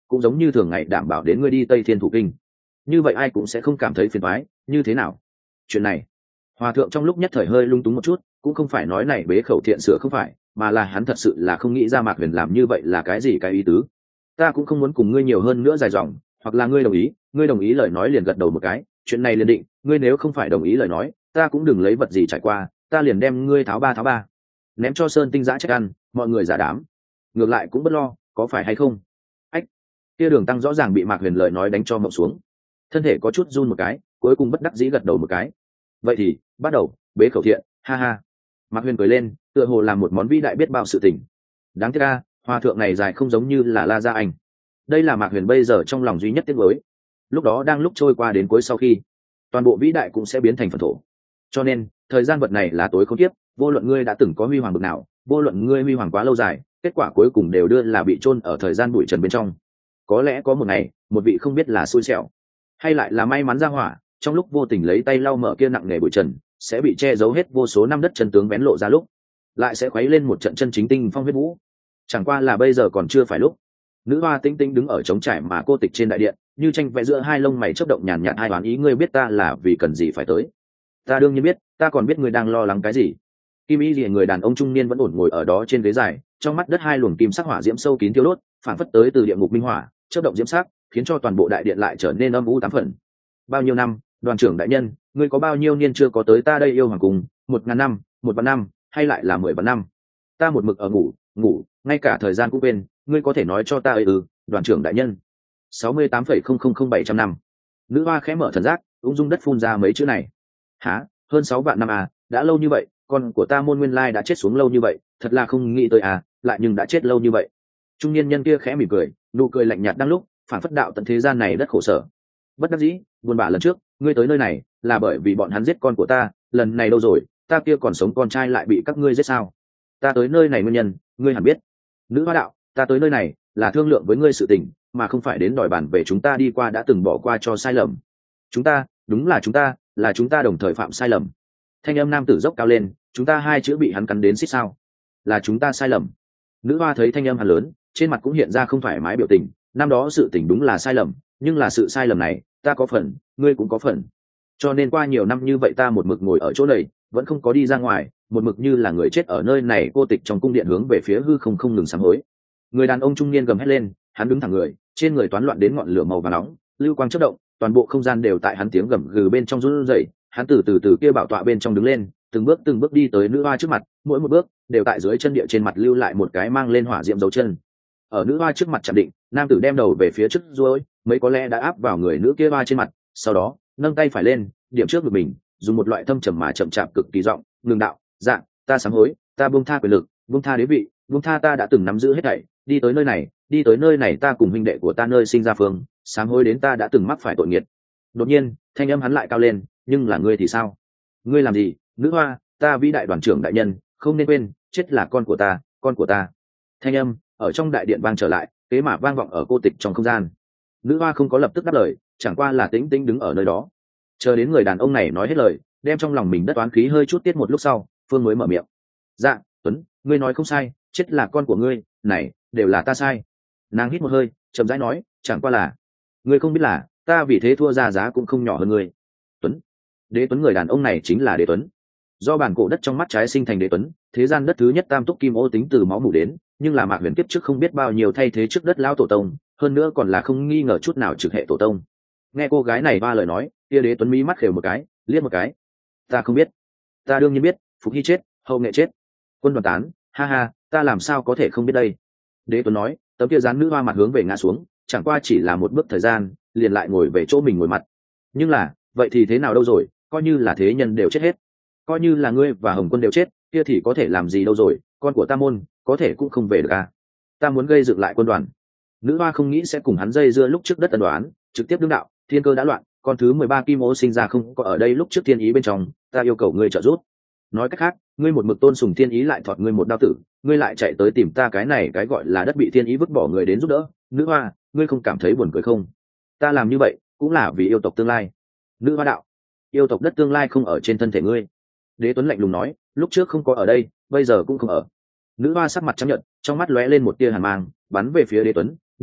cũng giống như thường ngày đảm bảo đến ngươi đi Tây Thiên Thủ Kinh. Như vậy ai cũng sẽ không cảm thấy phiền toái, như thế nào? Chuyện này, Hòa thượng trong lúc nhất thời hơi lung túng một chút, cũng không phải nói này bế khẩu thiện sửa không phải, mà là hắn thật sự là không nghĩ ra Mạc Huyền làm như vậy là cái gì cái ý tứ. Ta cũng không muốn cùng ngươi nhiều hơn nữa dài dòng, hoặc là ngươi đồng ý, ngươi đồng ý lời nói liền gật đầu một cái, chuyện này liền định, ngươi nếu không phải đồng ý lời nói, ta cũng đừng lấy vật gì trải qua, ta liền đem ngươi tháo ba tháo ba, ném cho Sơn Tinh Dã chết ăn, mọi người giả đám. Ngược lại cũng bất lo, có phải hay không? Ách, kia Đường Tăng rõ ràng bị Mạc Huyền lời nói đánh cho mộng xuống, thân thể có chút run một cái, cuối cùng bất đắc dĩ gật đầu một cái. Vậy thì bắt đầu, bế khẩu thiện, ha ha. Mạc Huyền cười lên, tựa hồ làm một món vĩ đại biết bao sự tình. Đáng tiếc a, hòa thượng này dài không giống như là La Gia Anh. Đây là Mạc Huyền bây giờ trong lòng duy nhất tiếc nuối. Lúc đó đang lúc trôi qua đến cuối sau khi, toàn bộ vĩ đại cũng sẽ biến thành phản thổ. Cho nên, thời gian vật này là tối không tiếp, vô luận ngươi đã từng có huy hoàng bực nào, vô luận ngươi huy hoàng quá lâu dài, kết quả cuối cùng đều đưa là bị chôn ở thời gian bụi trần bên trong. Có lẽ có một ngày, một vị không biết là xui xẻo, hay lại là may mắn ra hỏa, trong lúc vô tình lấy tay lau mở kia nặng nề bụi trần, sẽ bị che giấu hết vô số năm đất chân tướng bén lộ ra lúc, lại sẽ khuấy lên một trận chân chính tinh phong huyết vũ. Chẳng qua là bây giờ còn chưa phải lúc. Nữ hoa tinh tinh đứng ở trống trải mà cô tịch trên đại điện, như tranh vẽ giữa hai lông mày chớp động nhàn nhạt hai đoán ý, ngươi biết ta là vì cần gì phải tới? Ta đương nhiên biết, ta còn biết ngươi đang lo lắng cái gì. Kim y lìa người đàn ông trung niên vẫn ổn ngồi ở đó trên ghế dài, trong mắt đất hai luồng kim sắc hỏa diễm sâu kín thiêu đốt, phản phất tới từ địa ngục minh hỏa, chớp động diễm sắc, khiến cho toàn bộ đại điện lại trở nên âm u tám phần. Bao nhiêu năm, đoàn trưởng đại nhân, ngươi có bao nhiêu niên chưa có tới ta đây yêu hoàng cung? Một ngàn năm, một vạn năm, hay lại là mười vạn năm? Ta một mực ở ngủ, ngủ, ngay cả thời gian cũng quên, ngươi có thể nói cho ta ấy ư? Đoàn trưởng đại nhân. sáu mươi tám phẩy không không không bảy trăm năm. Nữ hoa khẽ mở thần giác, ung dung đất phun ra mấy chữ này. Hả? Hơn sáu vạn năm à? Đã lâu như vậy, con của ta Môn Nguyên Lai đã chết xuống lâu như vậy, thật là không nghĩ tới à, lại nhưng đã chết lâu như vậy. Trung niên nhân kia khẽ mỉm cười, nụ cười lạnh nhạt đang lúc, phản phất đạo tận thế gian này đất khổ sở. Bất đắc dĩ, buồn bã lần trước, ngươi tới nơi này là bởi vì bọn hắn giết con của ta, lần này đâu rồi, ta kia còn sống con trai lại bị các ngươi giết sao? Ta tới nơi này nguyên nhân, ngươi hẳn biết. Nữ hoa đạo, ta tới nơi này là thương lượng với ngươi sự tình, mà không phải đến đòi bản về chúng ta đi qua đã từng bỏ qua cho sai lầm. Chúng ta, đúng là chúng ta, là chúng ta đồng thời phạm sai lầm. Thanh âm nam tử dốc cao lên, chúng ta hai chữ bị hắn cắn đến xích sao? Là chúng ta sai lầm. Nữ hoa thấy thanh âm hắn lớn, trên mặt cũng hiện ra không thoải mái biểu tình. Năm đó sự tình đúng là sai lầm, nhưng là sự sai lầm này, ta có phần, ngươi cũng có phần. Cho nên qua nhiều năm như vậy ta một mực ngồi ở chỗ này, vẫn không có đi ra ngoài, một mực như là người chết ở nơi này cô tịch trong cung điện hướng về phía hư không không ngừng sám hối. Người đàn ông trung niên gầm hét lên, hắn đứng thẳng người, trên người toán loạn đến ngọn lửa màu vàng nóng, lưu quang chớp động, toàn bộ không gian đều tại hắn tiếng gầm gừ bên trong run rẩy. Hắn từ từ từ kia bảo tọa bên trong đứng lên, từng bước từng bước đi tới nữ hoa trước mặt, mỗi một bước đều tại dưới chân địa trên mặt lưu lại một cái mang lên hỏa diệm dấu chân. Ở nữ hoa trước mặt chạm định, nam tử đem đầu về phía trước duỗi, mấy có lẽ đã áp vào người nữ kia hoa trên mặt, sau đó nâng tay phải lên, điểm trước ngực mình, dùng một loại thâm trầm mà chậm chạp cực kỳ giọng, ngừng đạo, dạ, ta sám hối, ta buông tha quyền lực, buông tha đế vị, buông tha ta đã từng nắm giữ hết thảy, đi tới nơi này, đi tới nơi này ta cùng huynh đệ của ta nơi sinh ra phương, sám hối đến ta đã từng mắc phải tội nghiệt. Đột nhiên, thanh âm hắn lại cao lên, nhưng là ngươi thì sao? Ngươi làm gì? Nữ hoa, ta vĩ đại đoàn trưởng đại nhân, không nên quên, chết là con của ta, con của ta. Thanh âm ở trong đại điện vang trở lại, kế mà vang vọng ở cô tịch trong không gian. Nữ hoa không có lập tức đáp lời, chẳng qua là tĩnh tĩnh đứng ở nơi đó, chờ đến người đàn ông này nói hết lời, đem trong lòng mình đất oán khí hơi chút tiết một lúc sau, phương mới mở miệng. Dạ, Tuấn, ngươi nói không sai, chết là con của ngươi, này đều là ta sai. Nàng hít một hơi, chậm rãi nói, chẳng qua là ngươi không biết là ta vì thế thua ra giá cũng không nhỏ hơn ngươi. Tuấn, Đế Tuấn, người đàn ông này chính là Đế Tuấn. Do bản cổ đất trong mắt trái sinh thành Đế Tuấn, thế gian đất thứ nhất tam túc kim ô tính từ máu mủ đến, nhưng là Mạc Huyền kiếp trước không biết bao nhiêu thay thế trước đất lão tổ tông, hơn nữa còn là không nghi ngờ chút nào trực hệ tổ tông. Nghe cô gái này ba lời nói, kia Đế Tuấn mí mắt khều một cái, liếc một cái. Ta không biết. Ta đương nhiên biết, Phục Hy chết, Hậu Nghệ chết, Quân Đoàn tán, ha ha, ta làm sao có thể không biết đây. Đế Tuấn nói, tấm kia dáng nữ hoa mặt hướng về ngã xuống, chẳng qua chỉ là một bước thời gian, liền lại ngồi về chỗ mình ngồi mặt. Nhưng là, vậy thì thế nào đâu rồi, coi như là thế nhân đều chết hết, coi như là ngươi và Hồng Quân đều chết, kia thì có thể làm gì đâu rồi, con của ta môn, có thể cũng không về được à. Ta muốn gây dựng lại quân đoàn. Nữ hoa không nghĩ sẽ cùng hắn dây dưa lúc trước đất ân đoán, trực tiếp đứng đạo, thiên cơ đã loạn, con thứ mười ba kim ô sinh ra không có ở đây lúc trước thiên ý bên trong, ta yêu cầu ngươi trợ giúp. Nói cách khác, ngươi một mực tôn sùng thiên ý lại thọt ngươi một đao tử, ngươi lại chạy tới tìm ta cái này cái gọi là đất bị thiên ý vứt bỏ người đến giúp đỡ. Nữ hoa, ngươi không cảm thấy buồn cười không? Ta làm như vậy cũng là vì yêu tộc tương lai. Nữ hoa đạo, yêu tộc đất tương lai không ở trên thân thể ngươi. Đế Tuấn lạnh lùng nói, lúc trước không có ở đây, bây giờ cũng không ở. Nữ hoa sắc mặt chấp nhận, trong mắt lóe lên một tia hàn mang, bắn về phía Đế Tuấn. Đế Tuấn,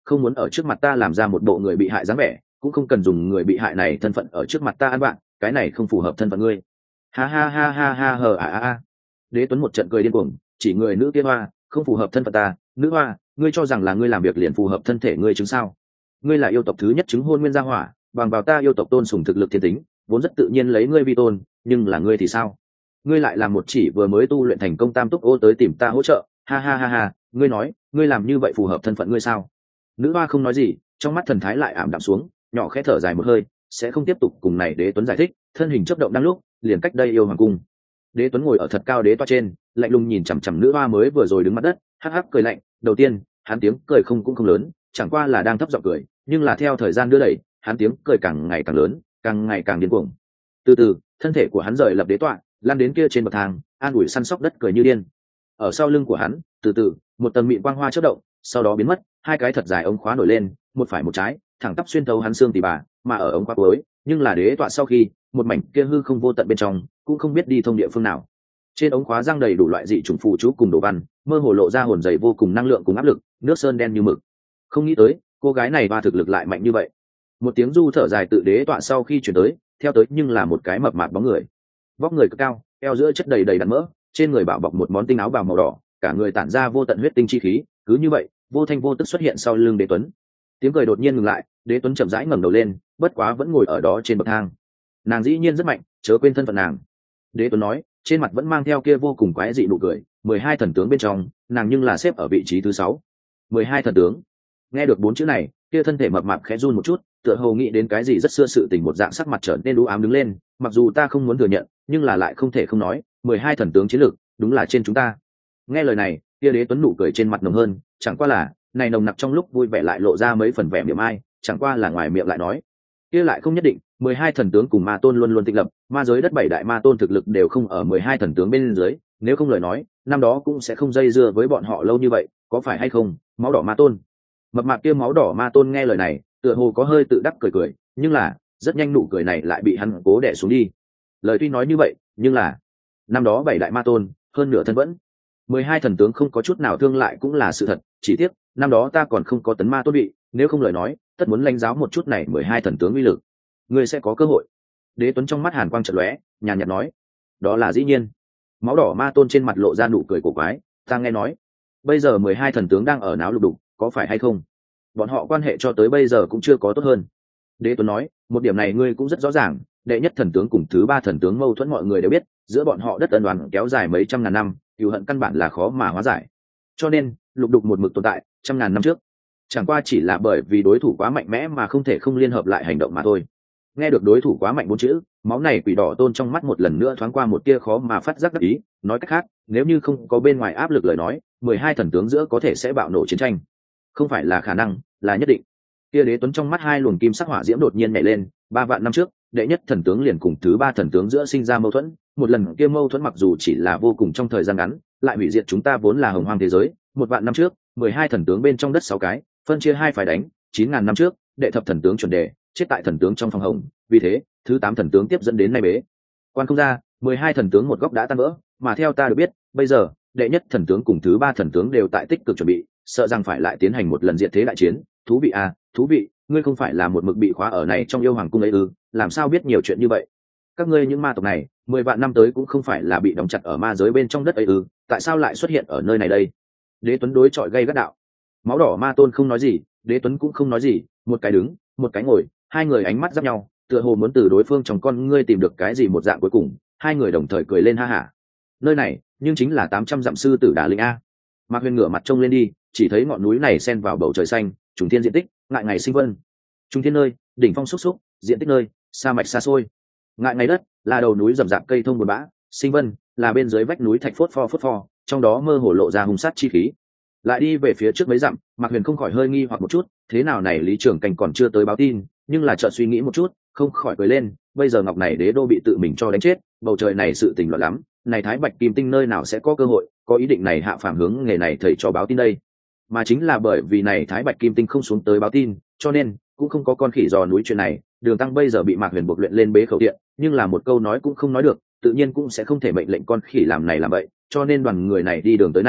không muốn ở trước mặt ta làm ra một bộ người bị hại dáng vẻ, cũng không cần dùng người bị hại này thân phận ở trước mặt ta ăn bạn, cái này không phù hợp thân phận ngươi. Ha ha ha ha ha hờ à à à. Đế Tuấn một trận cười điên cuồng, chỉ người nữ kia hoa, không phù hợp thân phận ta, nữ hoa, ngươi cho rằng là ngươi làm việc liền phù hợp thân thể ngươi chứng sao? Ngươi là yêu tộc thứ nhất chứng hôn nguyên gia hỏa, bằng vào ta yêu tộc tôn sùng thực lực thiên tính, vốn rất tự nhiên lấy ngươi vi tôn, nhưng là ngươi thì sao? Ngươi lại là một chỉ vừa mới tu luyện thành công tam túc ô tới tìm ta hỗ trợ, ha ha ha ha, ngươi nói, ngươi làm như vậy phù hợp thân phận ngươi sao? Nữ hoa không nói gì, trong mắt thần thái lại ảm đạm xuống, nhỏ khẽ thở dài một hơi, sẽ không tiếp tục cùng này Đế Tuấn giải thích, thân hình chớp động đang lúc, liền cách đây yêu hoàng cung. Đế Tuấn ngồi ở thật cao đế toa trên, lạnh lùng nhìn chằm chằm nữ hoa mới vừa rồi đứng mặt đất, hắc hắc cười lạnh. Đầu tiên, hắn tiếng cười không cũng không lớn, chẳng qua là đang thấp giọng cười, nhưng là theo thời gian đưa đẩy, hắn tiếng cười càng ngày càng lớn, càng ngày càng điên cuồng. Từ từ, thân thể của hắn rời lập đế tọa, lăn đến kia trên bậc thang, an ủi săn sóc đất cười như điên. Ở sau lưng của hắn, từ từ, một tầng mịn quang hoa chớp động, sau đó biến mất, hai cái thật dài ống khóa nổi lên, một phải một trái, thẳng tắp xuyên thấu hắn xương tỉ bà, mà ở ống khóa cuối, nhưng là đế tọa sau khi, một mảnh kia hư không vô tận bên trong, cũng không biết đi thông địa phương nào. Trên ống khóa răng đầy đủ loại dị chủng phù chú cùng đồ văn, mơ hồ lộ ra hồn dày vô cùng năng lượng cùng áp lực, nước sơn đen như mực. Không nghĩ tới, cô gái này ba thực lực lại mạnh như vậy. Một tiếng du thở dài tự đế tọa sau khi chuyển tới, theo tới nhưng là một cái mập mạp bóng người. Vóc người cực cao, eo giữa chất đầy đầy đặn mỡ, trên người bảo bọc một món tinh áo bào màu đỏ, cả người tản ra vô tận huyết tinh chi khí, cứ như vậy, vô thanh vô tức xuất hiện sau lưng Đế Tuấn. Tiếng cười đột nhiên ngừng lại, Đế Tuấn chậm rãi ngẩng đầu lên, bất quá vẫn ngồi ở đó trên bậc thang. Nàng dĩ nhiên rất mạnh, chớ quên thân phận nàng. Đế Tuấn nói, trên mặt vẫn mang theo kia vô cùng quái dị nụ cười. Mười hai thần tướng bên trong, nàng nhưng là xếp ở vị trí thứ sáu. Mười hai thần tướng. Nghe được bốn chữ này, kia thân thể mập mạp khẽ run một chút, tựa hồ nghĩ đến cái gì rất xưa sự tình một dạng sắc mặt trở nên u ám đứng lên. Mặc dù ta không muốn thừa nhận, nhưng là lại không thể không nói, mười hai thần tướng chiến lược, đúng là trên chúng ta. Nghe lời này, kia Đế Tuấn nụ cười trên mặt nồng hơn, chẳng qua là, này nồng nặc trong lúc vui vẻ lại lộ ra mấy phần vẻ mỉa mai, chẳng qua là ngoài miệng lại nói, kia lại không nhất định. Mười hai thần tướng cùng ma tôn luôn luôn tịch lập, ma giới đất bảy đại ma tôn thực lực đều không ở mười hai thần tướng bên dưới, nếu không lời nói, năm đó cũng sẽ không dây dưa với bọn họ lâu như vậy, có phải hay không? Máu đỏ ma tôn. Mập mạp kia máu đỏ ma tôn nghe lời này, tựa hồ có hơi tự đắc cười cười, nhưng là, rất nhanh nụ cười này lại bị hắn cố đè xuống đi. Lời tuy nói như vậy, nhưng là, năm đó bảy đại ma tôn, hơn nửa thân vẫn. Mười hai thần tướng không có chút nào thương lại cũng là sự thật, chỉ tiếc, năm đó ta còn không có tấn ma tôn bị, nếu không lời nói, tất muốn lãnh giáo một chút này mười hai thần tướng uy lực. Ngươi sẽ có cơ hội. Đế Tuấn trong mắt hàn quang chợt lóe, nhàn nhạt nói, đó là dĩ nhiên. Máu đỏ ma tôn trên mặt lộ ra nụ cười cổ quái, ta nghe nói, bây giờ mười hai thần tướng đang ở náo lục đục, có phải hay không? Bọn họ quan hệ cho tới bây giờ cũng chưa có tốt hơn. Đế Tuấn nói, một điểm này ngươi cũng rất rõ ràng, đệ nhất thần tướng cùng thứ ba thần tướng mâu thuẫn mọi người đều biết, giữa bọn họ đất ân oán kéo dài mấy trăm ngàn năm, cừu hận căn bản là khó mà hóa giải. Cho nên, lục đục một mực tồn tại, trăm ngàn năm trước, chẳng qua chỉ là bởi vì đối thủ quá mạnh mẽ mà không thể không liên hợp lại hành động mà thôi. Nghe được đối thủ quá mạnh bốn chữ, máu này quỷ đỏ tôn trong mắt một lần nữa thoáng qua một tia khó mà phát giác đắc ý, nói cách khác, nếu như không có bên ngoài áp lực lời nói, mười hai thần tướng giữa có thể sẽ bạo nổ chiến tranh. Không phải là khả năng, là nhất định. Kia Đế Tuấn trong mắt hai luồng kim sắc hỏa diễm đột nhiên nhảy lên, ba vạn năm trước, đệ nhất thần tướng liền cùng thứ ba thần tướng giữa sinh ra mâu thuẫn, một lần kia mâu thuẫn mặc dù chỉ là vô cùng trong thời gian ngắn, lại hủy diệt chúng ta vốn là hồng hoang thế giới, một vạn năm trước, mười hai thần tướng bên trong đất sáu cái, phân chia hai phải đánh, chín ngàn năm trước, đệ thập thần tướng chuẩn đề, chết tại thần tướng trong phòng hồng, vì thế, thứ tám thần tướng tiếp dẫn đến nay bế quan không ra, mười hai thần tướng một góc đã tan vỡ, mà theo ta được biết, bây giờ, đệ nhất thần tướng cùng thứ ba thần tướng đều tại tích cực chuẩn bị, sợ rằng phải lại tiến hành một lần diệt thế đại chiến. Thú vị à, thú vị, ngươi không phải là một mực bị khóa ở này trong yêu hoàng cung ấy ư? Làm sao biết nhiều chuyện như vậy? Các ngươi những ma tộc này, mười vạn năm tới cũng không phải là bị đóng chặt ở ma giới bên trong đất ấy ư? Tại sao lại xuất hiện ở nơi này đây? Đế Tuấn đối chọi gay gắt đạo. Máu đỏ ma tôn không nói gì, Đế Tuấn cũng không nói gì, một cái đứng, một cái ngồi, hai người ánh mắt giáp nhau, tựa hồ muốn từ đối phương trong con ngươi tìm được cái gì một dạng cuối cùng, hai người đồng thời cười lên ha hả. Nơi này, nhưng chính là tám trăm dặm sư tử Đà Linh a. Mạc Huyền ngửa mặt trông lên đi, chỉ thấy ngọn núi này xen vào bầu trời xanh, trùng thiên diện tích, ngại ngày sinh vân. Trùng thiên nơi, đỉnh phong xúc xúc, diện tích nơi, sa mạch xa xôi. Ngại ngày đất, là đầu núi rậm rạp cây thông buồn bã, sinh vân, là bên dưới vách núi thạch phốt pho phốt pho, trong đó mơ hồ lộ ra hung sát chi khí. Lại đi về phía trước mấy dặm, Mạc Huyền không khỏi hơi nghi hoặc một chút, thế nào này Lý Trường Cảnh còn chưa tới báo tin, nhưng là chợt suy nghĩ một chút, không khỏi cười lên, bây giờ ngọc này đế đô bị tự mình cho đánh chết, bầu trời này sự tình loạn lắm, này Thái Bạch Kim Tinh nơi nào sẽ có cơ hội, có ý định này hạ phàm hướng nghề này thầy cho báo tin đây. Mà chính là bởi vì này Thái Bạch Kim Tinh không xuống tới báo tin, cho nên cũng không có con khỉ giò núi chuyện này, Đường Tăng bây giờ bị Mạc Huyền buộc luyện lên bế khẩu tiện, nhưng là một câu nói cũng không nói được, tự nhiên cũng sẽ không thể mệnh lệnh con khỉ làm này làm vậy, cho nên đoàn người này đi đường tới nay,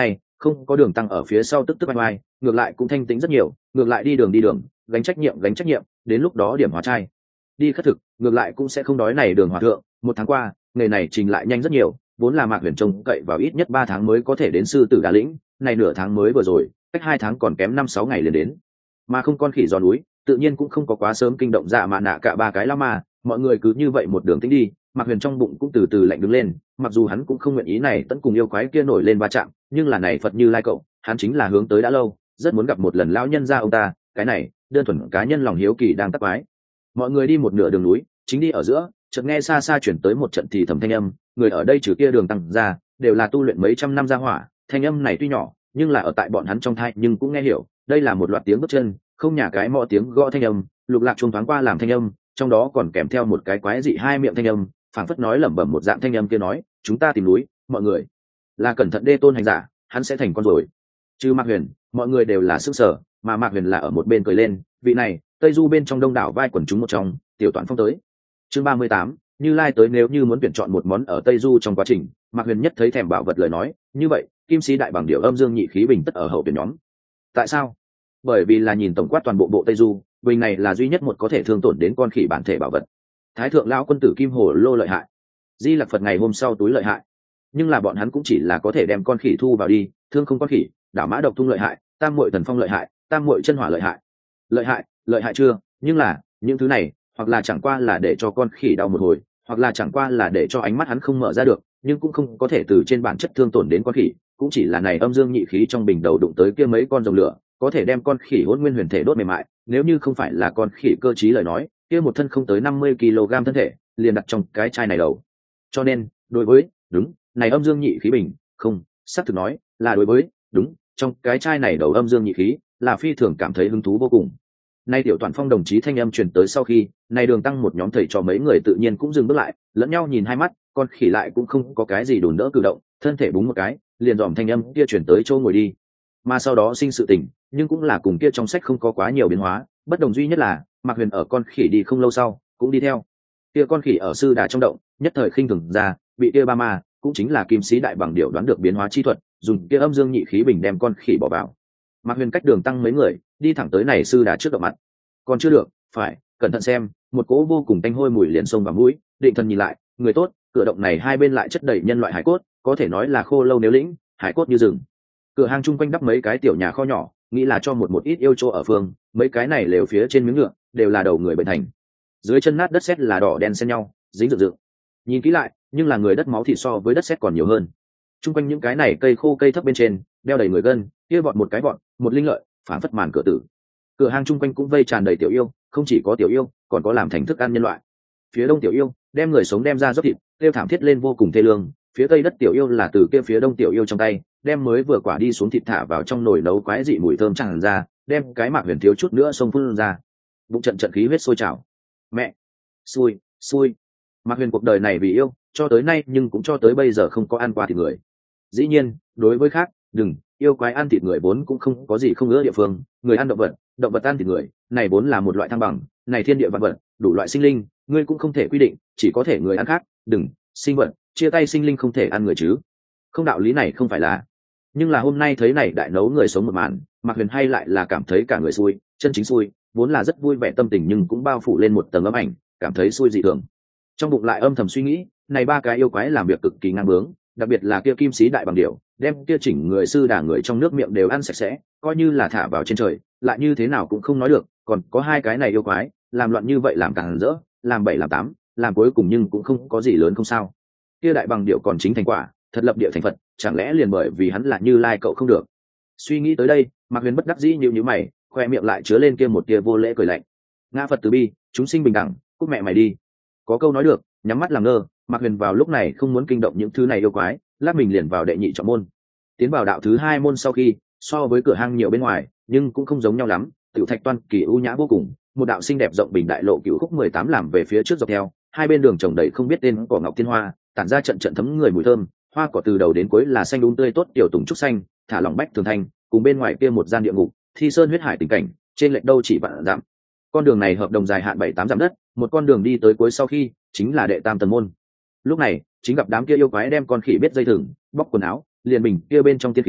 không có đường tăng ở phía sau tức tức bay bay, ngược lại cũng thanh tĩnh rất nhiều, ngược lại đi đường đi đường, gánh trách nhiệm gánh trách nhiệm, đến lúc đó điểm hóa trai đi khất thực, ngược lại cũng sẽ không đói này đường hòa thượng. Một tháng qua, nghề này trình lại nhanh rất nhiều, vốn là Mạc Huyền trông cậy vào ít nhất ba tháng mới có thể đến sư tử Đà Lĩnh, này nửa tháng mới vừa rồi, cách hai tháng còn kém năm sáu ngày liền đến. Mà không con khỉ giò núi, tự nhiên cũng không có quá sớm kinh động dạ mạ nạ cả ba cái lao mà, mọi người cứ như vậy một đường tính đi, Mạc Huyền trong bụng cũng từ từ lạnh đứng lên, mặc dù hắn cũng không nguyện ý này tận cùng yêu quái kia nổi lên va chạm, nhưng là này Phật Như Lai cậu, hắn chính là hướng tới đã lâu, rất muốn gặp một lần lão nhân gia ông ta, cái này, đơn thuần cá nhân lòng hiếu kỳ đang tắc quái. Mọi người đi một nửa đường núi, chính đi ở giữa, chợt nghe xa xa chuyển tới một trận thì thầm thanh âm, người ở đây trừ kia đường tăng ra, đều là tu luyện mấy trăm năm gia hỏa, thanh âm này tuy nhỏ, nhưng là ở tại bọn hắn trong thai nhưng cũng nghe hiểu, đây là một loạt tiếng bước chân, không nhà cái mõ tiếng gõ thanh âm, lục lạc chuông thoáng qua làm thanh âm, trong đó còn kèm theo một cái quái dị hai miệng thanh âm, phảng phất nói lẩm bẩm một dạng thanh âm kia nói, chúng ta tìm núi, mọi người là cẩn thận đê tôn hành giả, hắn sẽ thành con rồi. Trừ Mạc Huyền, mọi người đều là sức sở, mà Mạc Huyền là ở một bên cười lên, vị này, Tây Du bên trong đông đảo vai quần chúng một trong, Tiểu Toản Phong tới. Chương ba mươi tám, Như Lai tới. Nếu như muốn tuyển chọn một món ở Tây Du trong quá trình, Mạc Huyền nhất thấy thèm bảo vật lời nói, như vậy, Kim Sĩ đại bằng điểu âm dương nhị khí bình tất ở hậu tuyển nhóm. Tại sao? Bởi vì là nhìn tổng quát toàn bộ bộ Tây Du, bình này là duy nhất một có thể thương tổn đến con khỉ bản thể bảo vật. Thái thượng lão quân tử Kim Hồ Lô lợi hại, Di Lặc Phật ngày hôm sau túi lợi hại, nhưng là bọn hắn cũng chỉ là có thể đem con khỉ thu vào đi, thương không con khỉ, đảo mã độc tung lợi hại, tam muội thần phong lợi hại, tam muội chân hỏa lợi hại. Lợi hại, lợi hại chưa? Nhưng là, những thứ này, hoặc là chẳng qua là để cho con khỉ đau một hồi, hoặc là chẳng qua là để cho ánh mắt hắn không mở ra được, nhưng cũng không có thể từ trên bản chất thương tổn đến con khỉ, cũng chỉ là này âm dương nhị khí trong bình đầu đụng tới kia mấy con rồng lửa, có thể đem con khỉ hỗn nguyên huyền thể đốt mềm mại, nếu như không phải là con khỉ cơ trí lời nói, kia một thân không tới năm mươi ki lô gam thân thể, liền đặt trong cái chai này đầu. Cho nên, đối với, đúng, này âm dương nhị khí bình, không, xác thực nói, là đối với, đúng, trong cái chai này đầu âm dương nhị khí, là phi thường cảm thấy hứng thú vô cùng. Nay Tiểu Toản Phong đồng chí thanh âm truyền tới sau khi, này đường tăng một nhóm thầy trò mấy người tự nhiên cũng dừng bước lại, lẫn nhau nhìn hai mắt, con khỉ lại cũng không có cái gì đùn đỡ cử động, thân thể búng một cái, liền dòm thanh âm kia truyền tới chỗ ngồi đi. Mà sau đó sinh sự tình, nhưng cũng là cùng kia trong sách không có quá nhiều biến hóa, bất đồng duy nhất là, Mạc Huyền ở con khỉ đi không lâu sau, cũng đi theo. Kia con khỉ ở sư đà trong động, nhất thời khinh thường ra, bị kia ba ma, cũng chính là Kim Sĩ đại bằng điểu đoán được biến hóa chi thuật, dùng kia âm dương nhị khí bình đem con khỉ bỏ vào. Mạc Huyền cách đường tăng mấy người, đi thẳng tới này sư đà trước động mặt. Còn chưa được, phải cẩn thận xem, một cỗ vô cùng tanh hôi mùi liền xông vào mũi, định thần nhìn lại, người tốt, cửa động này hai bên lại chất đầy nhân loại hải cốt, có thể nói là khô lâu nếu lĩnh, hải cốt như rừng. Cửa hàng chung quanh đắp mấy cái tiểu nhà kho nhỏ, nghĩ là cho một một ít yêu chỗ ở phương, mấy cái này lều phía trên miếng nhựa, đều là đầu người bệnh thành. Dưới chân nát đất sét là đỏ đen xen nhau, dính rực rực. Nhìn kỹ lại, nhưng là người đất máu thịt so với đất sét còn nhiều hơn. Chung quanh những cái này cây khô cây thấp bên trên, đeo đầy người gân, kia vọt một cái vọt, một linh lợi, phản phất màn cửa tử. Cửa hàng chung quanh cũng vây tràn đầy tiểu yêu, không chỉ có tiểu yêu, còn có làm thành thức ăn nhân loại. Phía đông tiểu yêu đem người sống đem ra dốc thịt, kêu thảm thiết lên vô cùng thê lương. Phía tây đất tiểu yêu là từ kia phía đông tiểu yêu trong tay, đem mới vừa quả đi xuống thịt thả vào trong nồi nấu quái dị mùi thơm tràn ra, đem cái Mạc Huyền thiếu chút nữa xông phun ra. Bụng trận trận khí huyết sôi trào. Mẹ, xui, xui. Mạc Huyền cuộc đời này vì yêu, cho tới nay nhưng cũng cho tới bây giờ không có ăn qua thịt người. Dĩ nhiên, đối với khác, đừng, yêu quái ăn thịt người vốn cũng không có gì không ưa địa phương, người ăn động vật, động vật ăn thịt người, này vốn là một loại thăng bằng, này thiên địa vạn vật, đủ loại sinh linh, ngươi cũng không thể quy định, chỉ có thể người ăn khác, đừng, sinh vật, chia tay sinh linh không thể ăn người chứ. Không, đạo lý này không phải là. Nhưng là hôm nay thấy này đại nấu người sống một màn, Mạc Huyền hay lại là cảm thấy cả người xui, chân chính xui, vốn là rất vui vẻ tâm tình nhưng cũng bao phủ lên một tầng ấm ảnh, cảm thấy xui dị thường. Trong bụng lại âm thầm suy nghĩ, này ba cái yêu quái làm việc cực kỳ ngang bướng, đặc biệt là kia Kim Sĩ đại bằng điểu, đem kia chỉnh người sư đà người trong nước miệng đều ăn sạch sẽ, coi như là thả vào trên trời, lại như thế nào cũng không nói được, còn có hai cái này yêu quái, làm loạn như vậy làm càng rỡ, làm bảy làm tám, làm cuối cùng nhưng cũng không có gì lớn không sao. Kia đại bằng điểu còn chính thành quả, thật lập địa thành Phật, chẳng lẽ liền bởi vì hắn là Như Lai cậu không được? Suy nghĩ tới đây, Mạc Huyền bất đắc dĩ nhíu nhíu mày, khoe miệng lại chứa lên kia một tia vô lễ cười lạnh. Ngã Phật từ bi, chúng sinh bình đẳng, cút mẹ mày đi. Có câu nói được, nhắm mắt làm ngơ. Mạc Huyền vào lúc này không muốn kinh động những thứ này yêu quái, lát mình liền vào đệ nhị trọng môn. Tiến vào đạo thứ hai môn sau khi, so với cửa hang nhiều bên ngoài, nhưng cũng không giống nhau lắm. Tiểu Thạch Toan kỳ ưu nhã vô cùng, một đạo xinh đẹp rộng bình đại lộ cửu khúc mười tám làm về phía trước dọc theo, hai bên đường trồng đầy không biết tên cỏ ngọc thiên hoa, tản ra trận trận thấm người mùi thơm, hoa cỏ từ đầu đến cuối là xanh đúng tươi tốt tiểu tùng trúc xanh, thả lỏng bách thường thanh, cùng bên ngoài kia một gian địa ngục, thi sơn huyết hải tình cảnh, trên lệch đâu chỉ vạn dặm. Con đường này hợp đồng dài hạn bảy tám dặm đất, một con đường đi tới cuối sau khi, chính là đệ tam tầng môn. Lúc này, chính gặp đám kia yêu quái đem con khỉ biết dây thừng, bóc quần áo, liền bình kia bên trong tiên khí,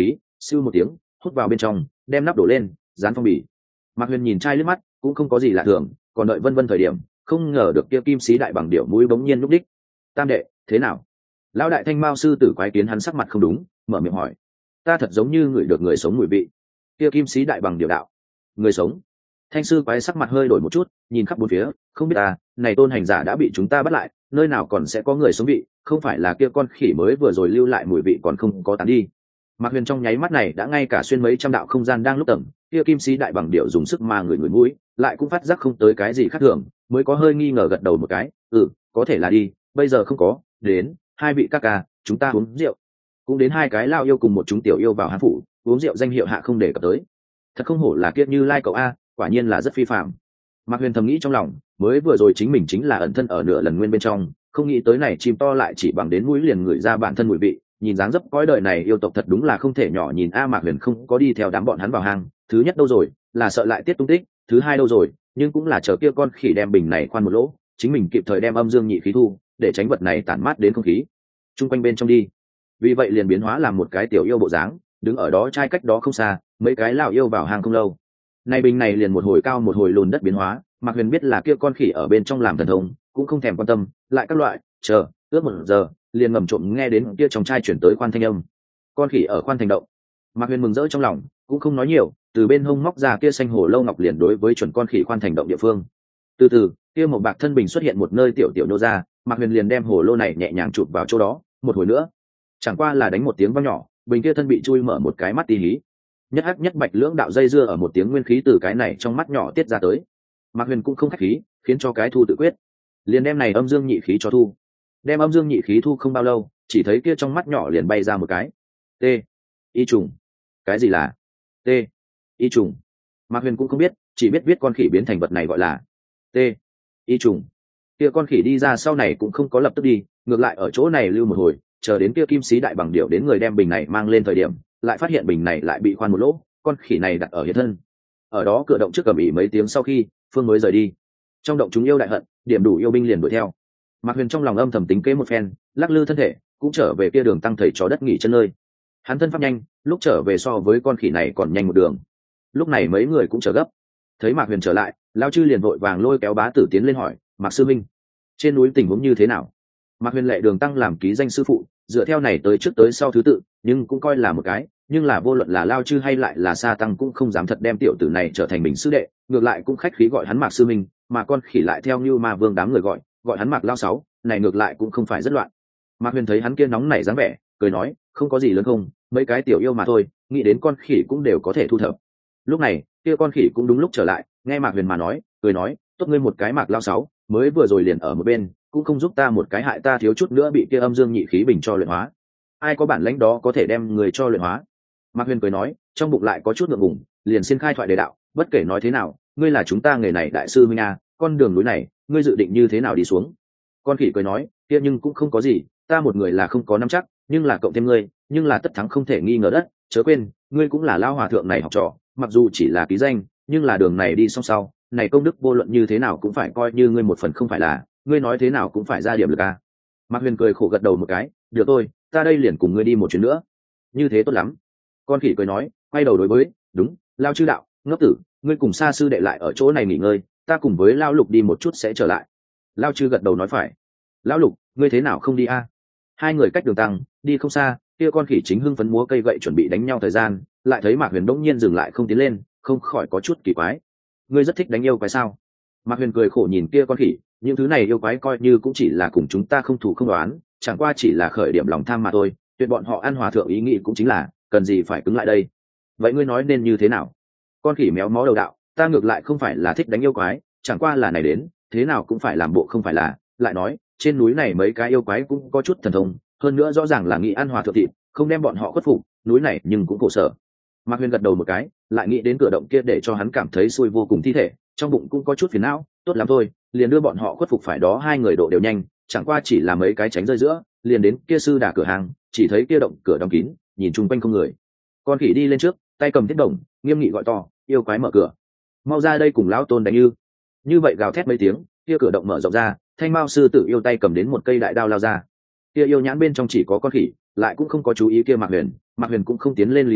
siêu một tiếng hút vào bên trong, đem nắp đổ lên, dán phong bì. Mạc Huyền nhìn trai liếc mắt, cũng không có gì lạ thường, còn đợi vân vân thời điểm, không ngờ được kia kim sĩ đại bằng điểu mũi bỗng nhiên lúc đích. Tam đệ, thế nào? Lão đại thanh mao sư tử quái kiến hắn sắc mặt không đúng, mở miệng hỏi. Ta thật giống như ngửi được người sống mùi vị. Kia kim sĩ đại bằng điểu đạo. Người sống? Thanh sư quái sắc mặt hơi đổi một chút, nhìn khắp bốn phía, không biết ta, này tôn hành giả đã bị chúng ta bắt lại, nơi nào còn sẽ có người sống vị, không phải là kia con khỉ mới vừa rồi lưu lại mùi vị còn không có tán đi. Mạc Huyền trong nháy mắt này đã ngay cả xuyên mấy trăm đạo không gian đang lúc tầm, kia kim sĩ đại bằng điệu dùng sức mà người người mũi, lại cũng phát giác không tới cái gì khác thường, mới có hơi nghi ngờ gật đầu một cái, ừ, có thể là đi, bây giờ không có, đến, hai vị các ca, chúng ta uống rượu. Cũng đến hai cái lao yêu cùng một chúng tiểu yêu vào hán phủ, uống rượu danh hiệu hạ không để cập tới. Thật không hổ là kiết như lai cậu a, quả nhiên là rất phi phạm. Mạc Huyền thầm nghĩ trong lòng, mới vừa rồi chính mình chính là ẩn thân ở nửa lần nguyên bên trong, không nghĩ tới này chim to lại chỉ bằng đến mũi liền ngửi ra bản thân mùi vị, nhìn dáng dấp cõi đời này yêu tộc thật đúng là không thể nhỏ nhìn a. Mạc Huyền không có đi theo đám bọn hắn vào hang, thứ nhất đâu rồi, là sợ lại tiết tung tích, thứ hai đâu rồi, nhưng cũng là chờ kia con khỉ đem bình này khoan một lỗ, chính mình kịp thời đem âm dương nhị khí thu, để tránh vật này tản mát đến không khí chung quanh bên trong đi. Vì vậy liền biến hóa làm một cái tiểu yêu bộ dáng, đứng ở đó trai cách đó không xa, mấy cái lão yêu vào hang không lâu. Nay bình này liền một hồi cao một hồi lùn đất biến hóa, Mạc Huyền biết là kia con khỉ ở bên trong làm thần thông, cũng không thèm quan tâm, lại các loại, chờ, ước một giờ, liền ngầm trộm nghe đến kia trong trai chuyển tới khoan thanh âm. Con khỉ ở khoan thành động. Mạc Huyền mừng rỡ trong lòng, cũng không nói nhiều, từ bên hông móc ra kia xanh hồ lâu ngọc liền đối với chuẩn con khỉ khoan thành động địa phương. Từ từ, kia một bạc thân bình xuất hiện một nơi tiểu tiểu nô ra, Mạc Huyền liền đem hồ lô này nhẹ nhàng chụp vào chỗ đó, một hồi nữa, chẳng qua là đánh một tiếng vang nhỏ, bình kia thân bị chui mở một cái mắt tí hí. Nhất hắc nhất bạch lưỡng đạo dây dưa ở một tiếng nguyên khí từ cái này trong mắt nhỏ tiết ra tới. Mạc Huyền cũng không khách khí, khiến cho cái thu tự quyết, liền đem này âm dương nhị khí cho thu. Đem âm dương nhị khí thu không bao lâu, chỉ thấy kia trong mắt nhỏ liền bay ra một cái t y trùng. Cái gì là t y trùng? Mạc Huyền cũng không biết, chỉ biết viết con khỉ biến thành vật này gọi là t y trùng. Kia con khỉ đi ra sau này cũng không có lập tức đi, ngược lại ở chỗ này lưu một hồi, chờ đến kia kim sĩ đại bằng điệu đến người đem bình này mang lên thời điểm, lại phát hiện bình này lại bị khoan một lỗ, con khỉ này đặt ở hiện thân. Ở đó cửa động trước cầm ỉ mấy tiếng sau khi, phương mới rời đi. Trong động chúng yêu đại hận, điểm đủ yêu binh liền đuổi theo. Mạc Huyền trong lòng âm thầm tính kế một phen, lắc lư thân thể, cũng trở về kia đường tăng thầy chó đất nghỉ chân nơi. Hắn thân pháp nhanh, lúc trở về so với con khỉ này còn nhanh một đường. Lúc này mấy người cũng chờ gấp, thấy Mạc Huyền trở lại, Lão Chư liền vội vàng lôi kéo Bá Tử tiến lên hỏi, Mạc sư minh, trên núi tình huống như thế nào? Mạc Huyền lệ đường tăng làm ký danh sư phụ, dựa theo này tới trước tới sau thứ tự, nhưng cũng coi là một cái, nhưng là vô luận là Lao Chư hay lại là Sa Tăng cũng không dám thật đem tiểu tử này trở thành mình sư đệ, ngược lại cũng khách khí gọi hắn Mạc sư minh, mà con khỉ lại theo như Ma Vương đám người gọi, gọi hắn Mạc Lao Sáu, này ngược lại cũng không phải rất loạn. Mạc Huyền thấy hắn kia nóng nảy dáng vẻ, cười nói, không có gì lớn không, mấy cái tiểu yêu mà thôi, nghĩ đến con khỉ cũng đều có thể thu thập. Lúc này, kia con khỉ cũng đúng lúc trở lại, nghe Mạc Huyền mà nói, cười nói, tốt ngươi một cái Mạc Lao Sáu, mới vừa rồi liền ở một bên, cũng không giúp ta một cái, hại ta thiếu chút nữa bị kia âm dương nhị khí bình cho luyện hóa. Ai có bản lãnh đó có thể đem người cho luyện hóa? Mạc Huyền cười nói, trong bụng lại có chút ngượng ngùng, liền xin khai thoại đề đạo, bất kể nói thế nào, ngươi là chúng ta nghề này đại sư huynh a, con đường núi này, ngươi dự định như thế nào đi xuống? Con khỉ cười nói, kia nhưng cũng không có gì, ta một người là không có nắm chắc, nhưng là cộng thêm ngươi, nhưng là tất thắng không thể nghi ngờ đất, chớ quên, ngươi cũng là lao hòa thượng này học trò, mặc dù chỉ là ký danh, nhưng là đường này đi song sau, này công đức vô luận như thế nào cũng phải coi như ngươi một phần không phải là, ngươi nói thế nào cũng phải ra điểm lực a. Mạc Huyền cười khổ gật đầu một cái, được thôi, ta đây liền cùng ngươi đi một chuyến nữa. Như thế tốt lắm. Con khỉ cười nói, quay đầu đối với, đúng, Lao Chư đạo, ngốc tử, ngươi cùng Sa sư đệ lại ở chỗ này nghỉ ngơi, ta cùng với Lao Lục đi một chút sẽ trở lại. Lao Chư gật đầu nói phải. Lão Lục, ngươi thế nào không đi a? Hai người cách đường tăng, đi không xa, kia con khỉ chính hưng phấn múa cây gậy chuẩn bị đánh nhau thời gian, lại thấy Mạc Huyền đống nhiên dừng lại không tiến lên, không khỏi có chút kỳ quái. Ngươi rất thích đánh yêu quái sao? Mạc Huyền cười khổ nhìn kia con khỉ, những thứ này yêu quái coi như cũng chỉ là cùng chúng ta không thủ không đoán, chẳng qua chỉ là khởi điểm lòng tham mà thôi, tuyệt bọn họ ăn hòa thượng ý nghĩ cũng chính là, cần gì phải cứng lại đây. Vậy ngươi nói nên như thế nào? Con khỉ méo mó đầu đạo, ta ngược lại không phải là thích đánh yêu quái, chẳng qua là này đến, thế nào cũng phải làm bộ không phải là, lại nói, trên núi này mấy cái yêu quái cũng có chút thần thông, hơn nữa rõ ràng là nghĩ ăn hòa thượng thịt, không đem bọn họ khuất phục, núi này nhưng cũng khổ sở. Mạc Huyền gật đầu một cái, lại nghĩ đến cửa động kia để cho hắn cảm thấy xui vô cùng thi thể, trong bụng cũng có chút phiền não, tốt lắm thôi, liền đưa bọn họ khuất phục phải đó hai người độ đều nhanh, chẳng qua chỉ là mấy cái tránh rơi giữa, liền đến kia sư đà cửa hàng, chỉ thấy kia động cửa đóng kín, nhìn chung quanh không người. Con khỉ đi lên trước, tay cầm thiết đồng, nghiêm nghị gọi to, yêu quái mở cửa, mau ra đây cùng lão tôn đánh như. Như vậy gào thét mấy tiếng, kia cửa động mở rộng ra, thanh mao sư tử yêu tay cầm đến một cây đại đao lao ra. Kia yêu nhãn bên trong chỉ có con khỉ, lại cũng không có chú ý kia Mạc Huyền, Mạc Huyền cũng không tiến lên lý tới,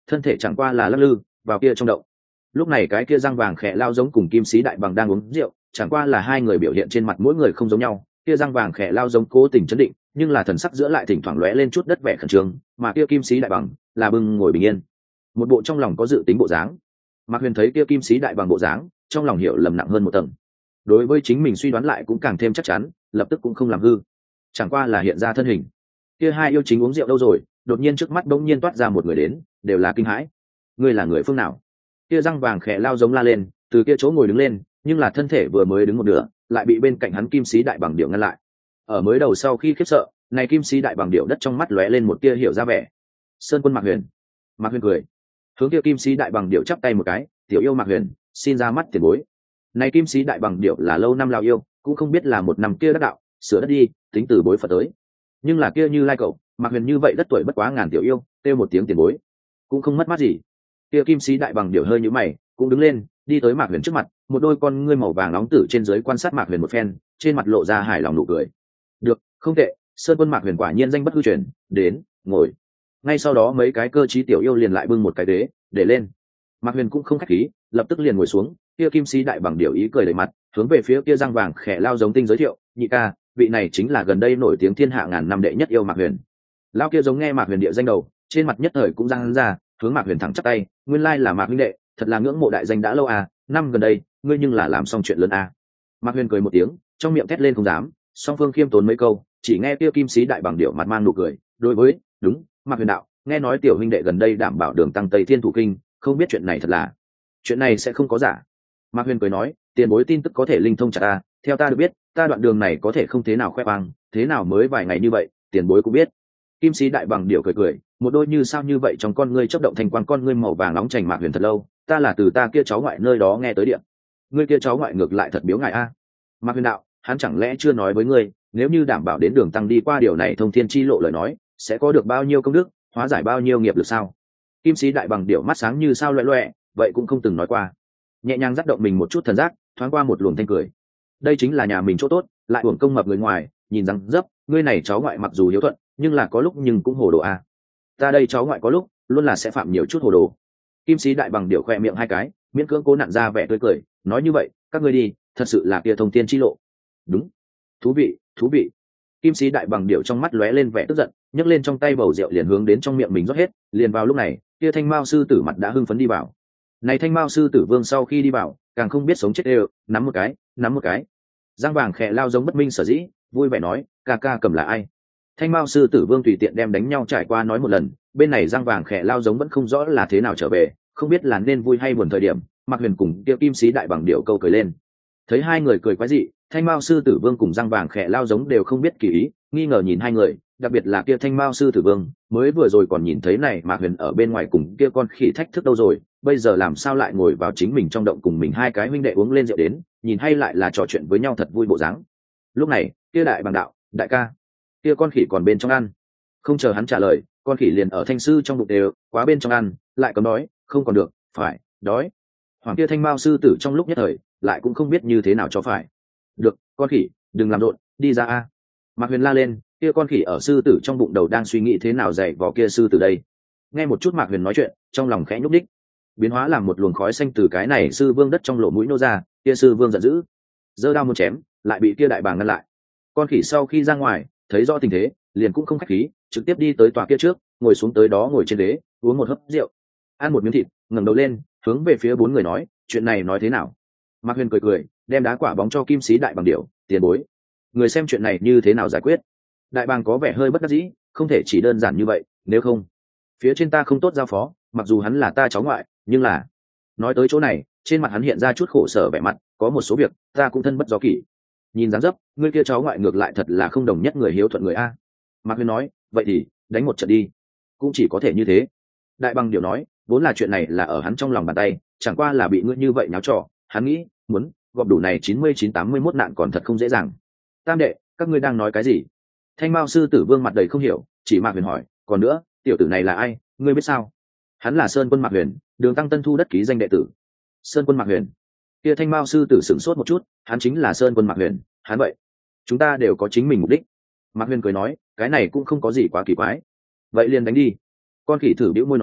thân thể chẳng qua là lắc lư vào kia trong động. Lúc này cái kia răng vàng khẽ lao giống cùng kim sĩ đại bằng đang uống rượu, chẳng qua là hai người biểu hiện trên mặt mỗi người không giống nhau. Kia răng vàng khẽ lao giống cố tình chấn định, nhưng là thần sắc giữa lại thỉnh thoảng lóe lên chút đất vẻ khẩn trương, mà kia kim sĩ đại bằng là bưng ngồi bình yên, một bộ trong lòng có dự tính bộ dáng. Mạc Huyền thấy kia kim sĩ đại bằng bộ dáng, trong lòng hiểu lầm nặng hơn một tầng. Đối với chính mình suy đoán lại cũng càng thêm chắc chắn, lập tức cũng không làm hư, chẳng qua là hiện ra thân hình. Kia hai yêu chính uống rượu đâu rồi, đột nhiên trước mắt bỗng nhiên toát ra một người đến, đều là kinh hãi. Ngươi là người phương nào? Kia răng vàng khẽ lao giống la lên, từ kia chỗ ngồi đứng lên, nhưng là thân thể vừa mới đứng một nửa, lại bị bên cạnh hắn kim sĩ đại bằng điệu ngăn lại. Ở mới đầu sau khi khiếp sợ, này kim sĩ đại bằng điệu đất trong mắt lóe lên một tia hiểu ra vẻ. Sơn quân Mạc Huyền. Mạc Huyền cười, hướng kia kim sĩ đại bằng điệu chắp tay một cái, tiểu yêu Mạc Huyền, xin ra mắt tiền bối. Này kim sĩ đại bằng điệu là lâu năm lao yêu, cũng không biết là một năm kia đắc đạo, sửa đất đi, tính từ bối phật tới. Nhưng là kia Như Lai cậu, Mạc Huyền như vậy đất tuổi bất quá ngàn tiểu yêu, kêu một tiếng tiền bối, cũng không mất mát gì. Kia kim sĩ đại bằng điệu hơi nhíu mày, cũng đứng lên, đi tới Mạc Huyền trước mặt, một đôi con ngươi màu vàng nóng tử trên dưới quan sát Mạc Huyền một phen, trên mặt lộ ra hài lòng nụ cười. Được, không tệ, Sơn quân Mạc Huyền quả nhiên danh bất hư truyền, đến, ngồi. Ngay sau đó mấy cái cơ trí tiểu yêu liền lại bưng một cái ghế, để lên. Mạc Huyền cũng không khách khí, lập tức liền ngồi xuống. Kia kim sĩ đại bằng điệu ý cười đầy mặt, hướng về phía kia răng vàng khẽ lao giống tinh giới thiệu, nhị ca, vị này chính là gần đây nổi tiếng thiên hạ ngàn năm đệ nhất yêu Mạc Huyền. Lao kia giống nghe Mạc Huyền địa danh đầu, trên mặt nhất thời cũng răng ra, hướng Mạc Huyền thẳng chắp tay, nguyên lai là Mạc huynh đệ, thật là ngưỡng mộ đại danh đã lâu à, năm gần đây, ngươi nhưng là làm xong chuyện lớn à. Mạc Huyền cười một tiếng, trong miệng thét lên không dám, song phương khiêm tốn mấy câu, chỉ nghe kia kim sĩ đại bằng điệu mặt mang nụ cười, đối với, đúng, Mạc Huyền đạo, nghe nói tiểu huynh đệ gần đây đảm bảo đường tăng Tây Thiên thủ kinh, không biết chuyện này thật là, chuyện này sẽ không có giả. Mạc Huyền cười nói, tiền bối tin tức có thể linh thông chặt ta, theo ta được biết, ta đoạn đường này có thể không thế nào khoe khoang, thế nào mới vài ngày như vậy, tiền bối cũng biết. Kim sĩ đại bằng điệu cười cười, một đôi như sao như vậy trong con ngươi chớp động thành quang con ngươi màu vàng nóng chành Mạc Huyền thật lâu, ta là từ ta kia cháu ngoại nơi đó nghe tới điện, ngươi kia cháu ngoại ngược lại thật biếu ngài a. Mạc Huyền đạo, hắn chẳng lẽ chưa nói với ngươi, nếu như đảm bảo đến đường tăng đi qua điều này thông thiên chi lộ lời nói, sẽ có được bao nhiêu công đức, hóa giải bao nhiêu nghiệp lực sao? Kim sĩ đại bằng điệu mắt sáng như sao loẹ loẹ, vậy cũng không từng nói qua. Nhẹ nhàng dắt động mình một chút thần giác, thoáng qua một luồng thanh cười. Đây chính là nhà mình chỗ tốt, lại uổng công mập người ngoài, nhìn rằng dấp, ngươi này cháu ngoại mặc dù hiếu thuận, nhưng là có lúc nhưng cũng hồ đồ a. Ta đây cháu ngoại có lúc luôn là sẽ phạm nhiều chút hồ đồ. Kim sĩ đại bằng điệu khoe miệng hai cái, miễn cưỡng cố nặn ra vẻ tươi cười, nói như vậy, các ngươi đi, thật sự là kia thông thiên chi lộ. Đúng, thú vị, thú vị. Kim sĩ đại bằng điệu trong mắt lóe lên vẻ tức giận, nhấc lên trong tay bầu rượu liền hướng đến trong miệng mình rót hết, liền vào lúc này, kia thanh mao sư tử mặt đã hưng phấn đi vào. Này thanh mao sư tử vương sau khi đi vào, càng không biết sống chết đều, nắm một cái, nắm một cái. Giang vàng khẽ lao giống bất minh sở dĩ, vui vẻ nói, ca ca cầm là ai? Thanh mao sư tử vương tùy tiện đem đánh nhau trải qua nói một lần, bên này Giang vàng khẽ lao giống vẫn không rõ là thế nào trở về, không biết là nên vui hay buồn thời điểm. Mạc Huyền cùng kia kim sĩ đại bằng điệu câu cười lên, thấy hai người cười quái dị, thanh mao sư tử vương cùng Giang vàng khẽ lao giống đều không biết kỳ ý, nghi ngờ nhìn hai người, đặc biệt là kia thanh mao sư tử vương, mới vừa rồi còn nhìn thấy này Mạc Huyền ở bên ngoài cùng kia con khỉ thách thức đâu rồi, bây giờ làm sao lại ngồi vào chính mình trong động cùng mình hai cái huynh đệ uống lên rượu đến, nhìn hay lại là trò chuyện với nhau thật vui bộ dáng. Lúc này kia đại bằng đạo, đại ca, kia con khỉ còn bên trong ăn. Không chờ hắn trả lời, con khỉ liền ở thanh sư trong bụng đều quá bên trong ăn, lại cấm đói, không còn được, phải đói. Hoàng kia thanh mao sư tử trong lúc nhất thời lại cũng không biết như thế nào cho phải. Được, con khỉ, đừng làm rộn, đi ra a. Mạc Huyền la lên, kia con khỉ ở sư tử trong bụng đầu đang suy nghĩ thế nào dạy vò kia sư tử đây. Nghe một chút Mạc Huyền nói chuyện, trong lòng khẽ nhúc đích, biến hóa làm một luồng khói xanh từ cái này sư vương đất trong lỗ mũi nô ra, kia sư vương giận dữ, giơ đao muốn chém, lại bị kia đại bàng ngăn lại. Con khỉ sau khi ra ngoài, thấy rõ tình thế, liền cũng không khách khí, trực tiếp đi tới tòa kia trước, ngồi xuống tới đó ngồi trên ghế, uống một hớp rượu, ăn một miếng thịt, ngẩng đầu lên, hướng về phía bốn người nói, chuyện này nói thế nào? Mạc Huyền cười cười, đem đá quả bóng cho kim sĩ đại bằng điệu, tiền bối, người xem chuyện này như thế nào giải quyết. Đại bàng có vẻ hơi bất đắc dĩ, không thể chỉ đơn giản như vậy, nếu không, phía trên ta không tốt giao phó, mặc dù hắn là ta cháu ngoại, nhưng là, nói tới chỗ này, trên mặt hắn hiện ra chút khổ sở vẻ mặt, có một số việc ta cũng thân bất do kỷ. Nhìn dáng dấp, ngươi kia cháu ngoại ngược lại thật là không đồng nhất người hiếu thuận người a. Mạc Huyền nói, vậy thì đánh một trận đi, cũng chỉ có thể như thế. Đại bằng điệu nói, vốn là chuyện này là ở hắn trong lòng bàn tay, chẳng qua là bị ngươi như vậy nháo trò, hắn nghĩ muốn gọp đủ này chín mươi chín tám mươi mốt nạn còn thật không dễ dàng. Tam đệ, các ngươi đang nói cái gì? Thanh mao sư tử vương mặt đầy không hiểu, chỉ Mạc Huyền hỏi, còn nữa, tiểu tử này là ai, ngươi biết sao? Hắn là Sơn quân Mạc Huyền, đường tăng tân thu đất ký danh đệ tử. Sơn quân Mạc Huyền? Kia thanh mao sư tử sửng sốt một chút, hắn chính là Sơn quân Mạc Huyền, hắn vậy, chúng ta đều có chính mình mục đích. Mạc Huyền cười nói, cái này cũng không có gì quá kỳ quái, vậy liền đánh đi. Con khỉ thử bĩu môi nói,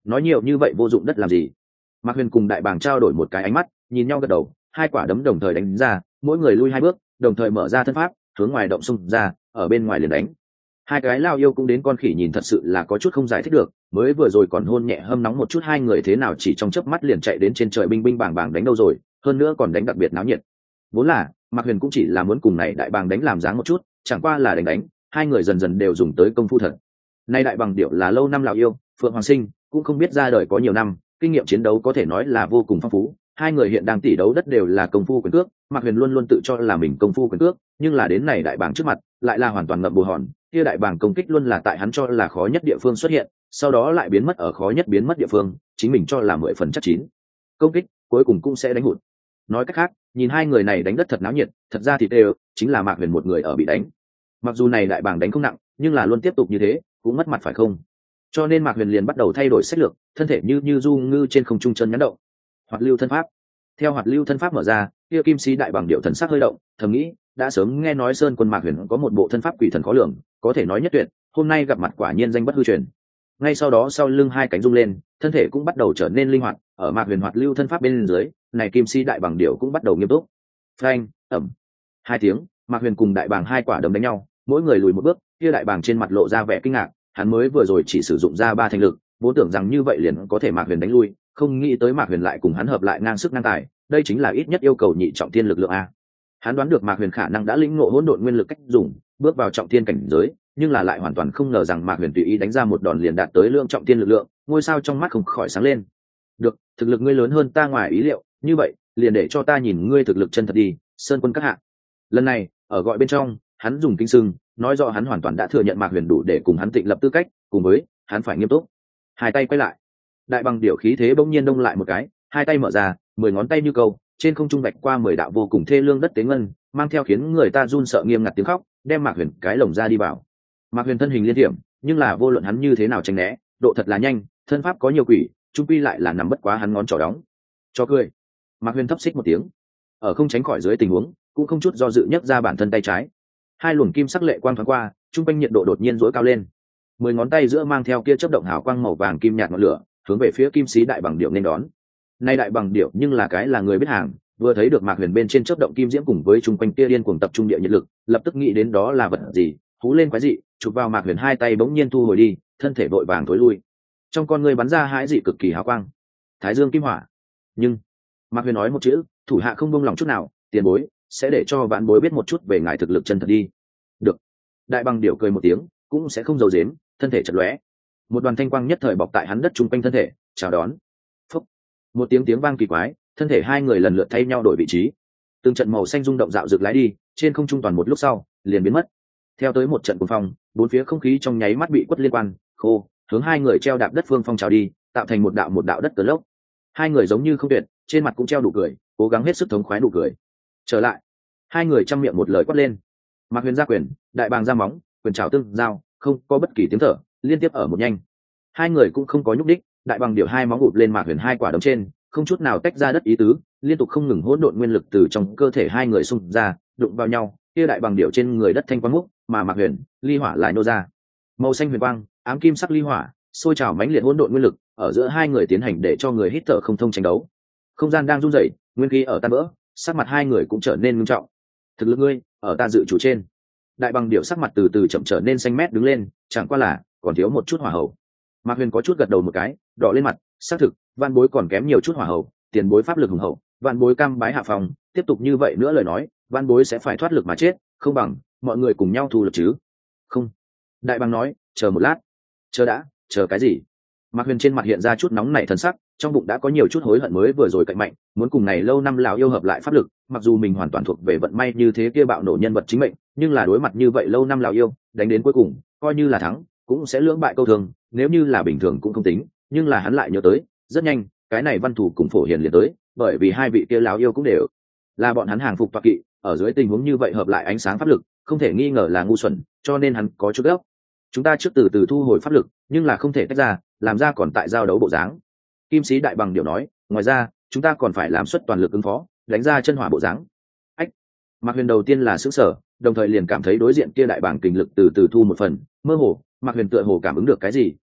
nói nhiều như vậy vô dụng đất làm gì. Mạc Huyền cùng đại bàng trao đổi một cái ánh mắt, nhìn nhau gật đầu, hai quả đấm đồng thời đánh ra, mỗi người lui hai bước, đồng thời mở ra thân pháp, hướng ngoài động xung ra, ở bên ngoài liền đánh. Hai cái lao yêu cũng đến, con khỉ nhìn thật sự là có chút không giải thích được, mới vừa rồi còn hôn nhẹ hâm nóng một chút, hai người thế nào chỉ trong chớp mắt liền chạy đến trên trời binh binh bảng bảng đánh đâu rồi, hơn nữa còn đánh đặc biệt náo nhiệt. Vốn là Mạc Huyền cũng chỉ là muốn cùng này đại bàng đánh làm dáng một chút, chẳng qua là đánh đánh, hai người dần dần đều dùng tới công phu thật. Nay đại bàng điệu là lâu năm lão yêu, Phượng Hoàng Sinh cũng không biết ra đời có nhiều năm, kinh nghiệm chiến đấu có thể nói là vô cùng phong phú. Hai người hiện đang tỉ đấu đất đều là công phu quyền cước, Mạc Huyền luôn luôn tự cho là mình công phu quyền cước, nhưng là đến này đại bàng trước mặt, lại là hoàn toàn ngậm bồ hòn. Kia đại bàng công kích luôn là tại hắn cho là khó nhất địa phương xuất hiện, sau đó lại biến mất ở khó nhất biến mất địa phương, chính mình cho là mười phần chắc chín. Công kích cuối cùng cũng sẽ đánh hụt. Nói cách khác, nhìn hai người này đánh đất thật náo nhiệt, thật ra thì đều chính là Mạc Huyền một người ở bị đánh. Mặc dù này đại bàng đánh không nặng, nhưng là luôn tiếp tục như thế, cũng mất mặt phải không? Cho nên Mạc Huyền liền bắt đầu thay đổi sách lược, thân thể như như du ngư trên không trung chân nhắn động. Hoạt lưu thân pháp. Theo hoạt lưu thân pháp mở ra, kia kim sĩ đại bàng điệu thần sắc hơi động, thầm nghĩ, đã sớm nghe nói Sơn Quân Mạc Huyền có một bộ thân pháp quỷ thần khó lường, có thể nói nhất tuyệt, hôm nay gặp mặt quả nhiên danh bất hư truyền. Ngay sau đó sau lưng hai cánh rung lên, thân thể cũng bắt đầu trở nên linh hoạt, ở Mạc Huyền hoạt lưu thân pháp bên dưới, này kim sĩ đại bàng điệu cũng bắt đầu nghiêm túc. Phanh, ầm. Hai tiếng, Mạc Huyền cùng đại bàng hai quả đấm đánh nhau, mỗi người lùi một bước, kia đại bàng trên mặt lộ ra vẻ kinh ngạc, hắn mới vừa rồi chỉ sử dụng ra ba thành lực, vốn tưởng rằng như vậy liền có thể Mạc Huyền đánh lui, không nghĩ tới Mạc Huyền lại cùng hắn hợp lại ngang sức ngang tài, đây chính là ít nhất yêu cầu nhị trọng thiên lực lượng a. Hắn đoán được Mạc Huyền khả năng đã lĩnh ngộ hỗn độn nguyên lực cách dùng, bước vào trọng thiên cảnh giới, nhưng là lại hoàn toàn không ngờ rằng Mạc Huyền tùy ý đánh ra một đòn liền đạt tới lượng trọng thiên lực lượng, ngôi sao trong mắt không khỏi sáng lên. Được, thực lực ngươi lớn hơn ta ngoài ý liệu, như vậy, liền để cho ta nhìn ngươi thực lực chân thật đi, Sơn Quân các hạ. Lần này, ở gọi bên trong, hắn dùng kinh sưng, nói rõ hắn hoàn toàn đã thừa nhận Mạc Huyền đủ để cùng hắn tịnh lập tư cách, cùng với, hắn phải nghiêm túc. Hai tay quay lại, đại bằng điểu khí thế bỗng nhiên đông lại một cái, hai tay mở ra, mười ngón tay như câu, trên không trung vạch qua mười đạo vô cùng thê lương đất tế ngân, mang theo khiến người ta run sợ nghiêm ngặt tiếng khóc, đem Mạc Huyền cái lồng ra đi vào. Mạc Huyền thân hình liên hiểm, nhưng là vô luận hắn như thế nào tránh né, độ thật là nhanh, thân pháp có nhiều quỷ, trung quy lại là nằm bất quá hắn ngón trỏ đóng. Cho cười. Mạc Huyền thấp xích một tiếng, ở không tránh khỏi dưới tình huống, cũng không chút do dự nhấc ra bản thân tay trái. Hai luồng kim sắc lệ quang thoáng qua, trung quanh nhiệt độ đột nhiên dỗi cao lên. Mười ngón tay giữa mang theo kia chớp động hào quang màu vàng kim nhạt ngọn lửa, hướng về phía kim sĩ đại bằng điệu nên đón. Nay đại bằng điệu nhưng là cái là người biết hàng, vừa thấy được Mạc Huyền bên trên chớp động kim diễm cùng với trung quanh kia điên cuồng tập trung địa nhiệt lực, lập tức nghĩ đến đó là vật gì, hú lên quái dị, chụp vào Mạc Huyền hai tay bỗng nhiên thu hồi đi, thân thể vội vàng tối lui. Trong con người bắn ra hãi dị cực kỳ hào quang. Thái Dương kim hỏa. Nhưng Mạc Huyền nói một chữ, thủ hạ không buông lòng chút nào, tiền bối sẽ để cho vãn bối biết một chút về ngài thực lực chân thật đi. Được. Đại bằng điểu cười một tiếng, cũng sẽ không giấu giếm, thân thể chật lóe, một đoàn thanh quang nhất thời bọc tại hắn đất trung quanh thân thể, chào đón. Phúc. Một tiếng tiếng vang kỳ quái, thân thể hai người lần lượt thay nhau đổi vị trí. Từng trận màu xanh rung động dạo rực lái đi, trên không trung toàn một lúc sau, liền biến mất. Theo tới một trận cuồng phong, bốn phía không khí trong nháy mắt bị quất liên quan, khô, hướng hai người treo đạp đất phương phong trào đi, tạo thành một đạo một đạo đất cờ lốc. Hai người giống như không tuyệt, trên mặt cũng treo đủ cười, cố gắng hết sức thống khoái đủ cười. Trở lại. Hai người trăm miệng một lời quát lên. Mạc Huyền ra quyền, đại bàng ra móng, quyền trảo tương giao, không có bất kỳ tiếng thở, liên tiếp ở một nhanh. Hai người cũng không có nhúc đích, đại bàng điều hai móng ụp lên Mạc Huyền hai quả đấm trên, không chút nào tách ra đất ý tứ, liên tục không ngừng hỗn độn nguyên lực từ trong cơ thể hai người xung ra, đụng vào nhau, kia đại bàng điểu trên người đất thanh quang múc, mà Mạc Huyền, ly hỏa lại nô ra. Màu xanh huyền quang, ám kim sắc ly hỏa, sôi trào mãnh liệt hỗn độn nguyên lực, ở giữa hai người tiến hành để cho người hít thở không thông tranh đấu. Không gian đang rung rẩy, nguyên khí ở tan vỡ, sắc mặt hai người cũng trở nên nghiêm trọng. Thực lực ngươi, ở ta dự chủ trên. Đại bằng điểu sắc mặt từ từ chậm trở nên xanh mét đứng lên, chẳng qua là còn thiếu một chút hỏa hậu. Mạc Huyền có chút gật đầu một cái, đỏ lên mặt, xác thực, Vạn Bối còn kém nhiều chút hỏa hậu, tiền bối pháp lực hùng hậu, Vạn Bối cam bái hạ phòng, tiếp tục như vậy nữa lời nói, Vạn Bối sẽ phải thoát lực mà chết, không bằng mọi người cùng nhau thu lực chứ. Không. Đại bằng nói, chờ một lát. Chờ đã, chờ cái gì? Mạc Huyền trên mặt hiện ra chút nóng nảy thần sắc, trong bụng đã có nhiều chút hối hận mới vừa rồi cạnh mạnh, muốn cùng này lâu năm lão yêu hợp lại pháp lực, mặc dù mình hoàn toàn thuộc về vận may như thế kia bạo nổ nhân vật chính mệnh, nhưng là đối mặt như vậy lâu năm lão yêu, đánh đến cuối cùng, coi như là thắng, cũng sẽ lưỡng bại câu thường, nếu như là bình thường cũng không tính, nhưng là hắn lại nhớ tới, rất nhanh, cái này Văn Thủ cùng Phổ Hiền liền tới, bởi vì hai vị kia lão yêu cũng đều là bọn hắn hàng phục toạc kỵ, ở dưới tình huống như vậy hợp lại ánh sáng pháp lực, không thể nghi ngờ là ngu xuẩn, cho nên hắn có chút gấp. Chúng ta trước từ từ thu hồi pháp lực, nhưng là không thể tách ra, làm ra còn tại giao đấu bộ dáng. Kim sĩ đại bằng điều nói, ngoài ra chúng ta còn phải làm suất toàn lực ứng phó, đánh ra chân hỏa bộ dáng. Ách. Mạc Huyền đầu tiên là sững sờ, đồng thời liền cảm thấy đối diện kia đại bảng kình lực từ từ thu một phần, mơ hồ, Mạc Huyền tựa hồ cảm ứng được cái gì,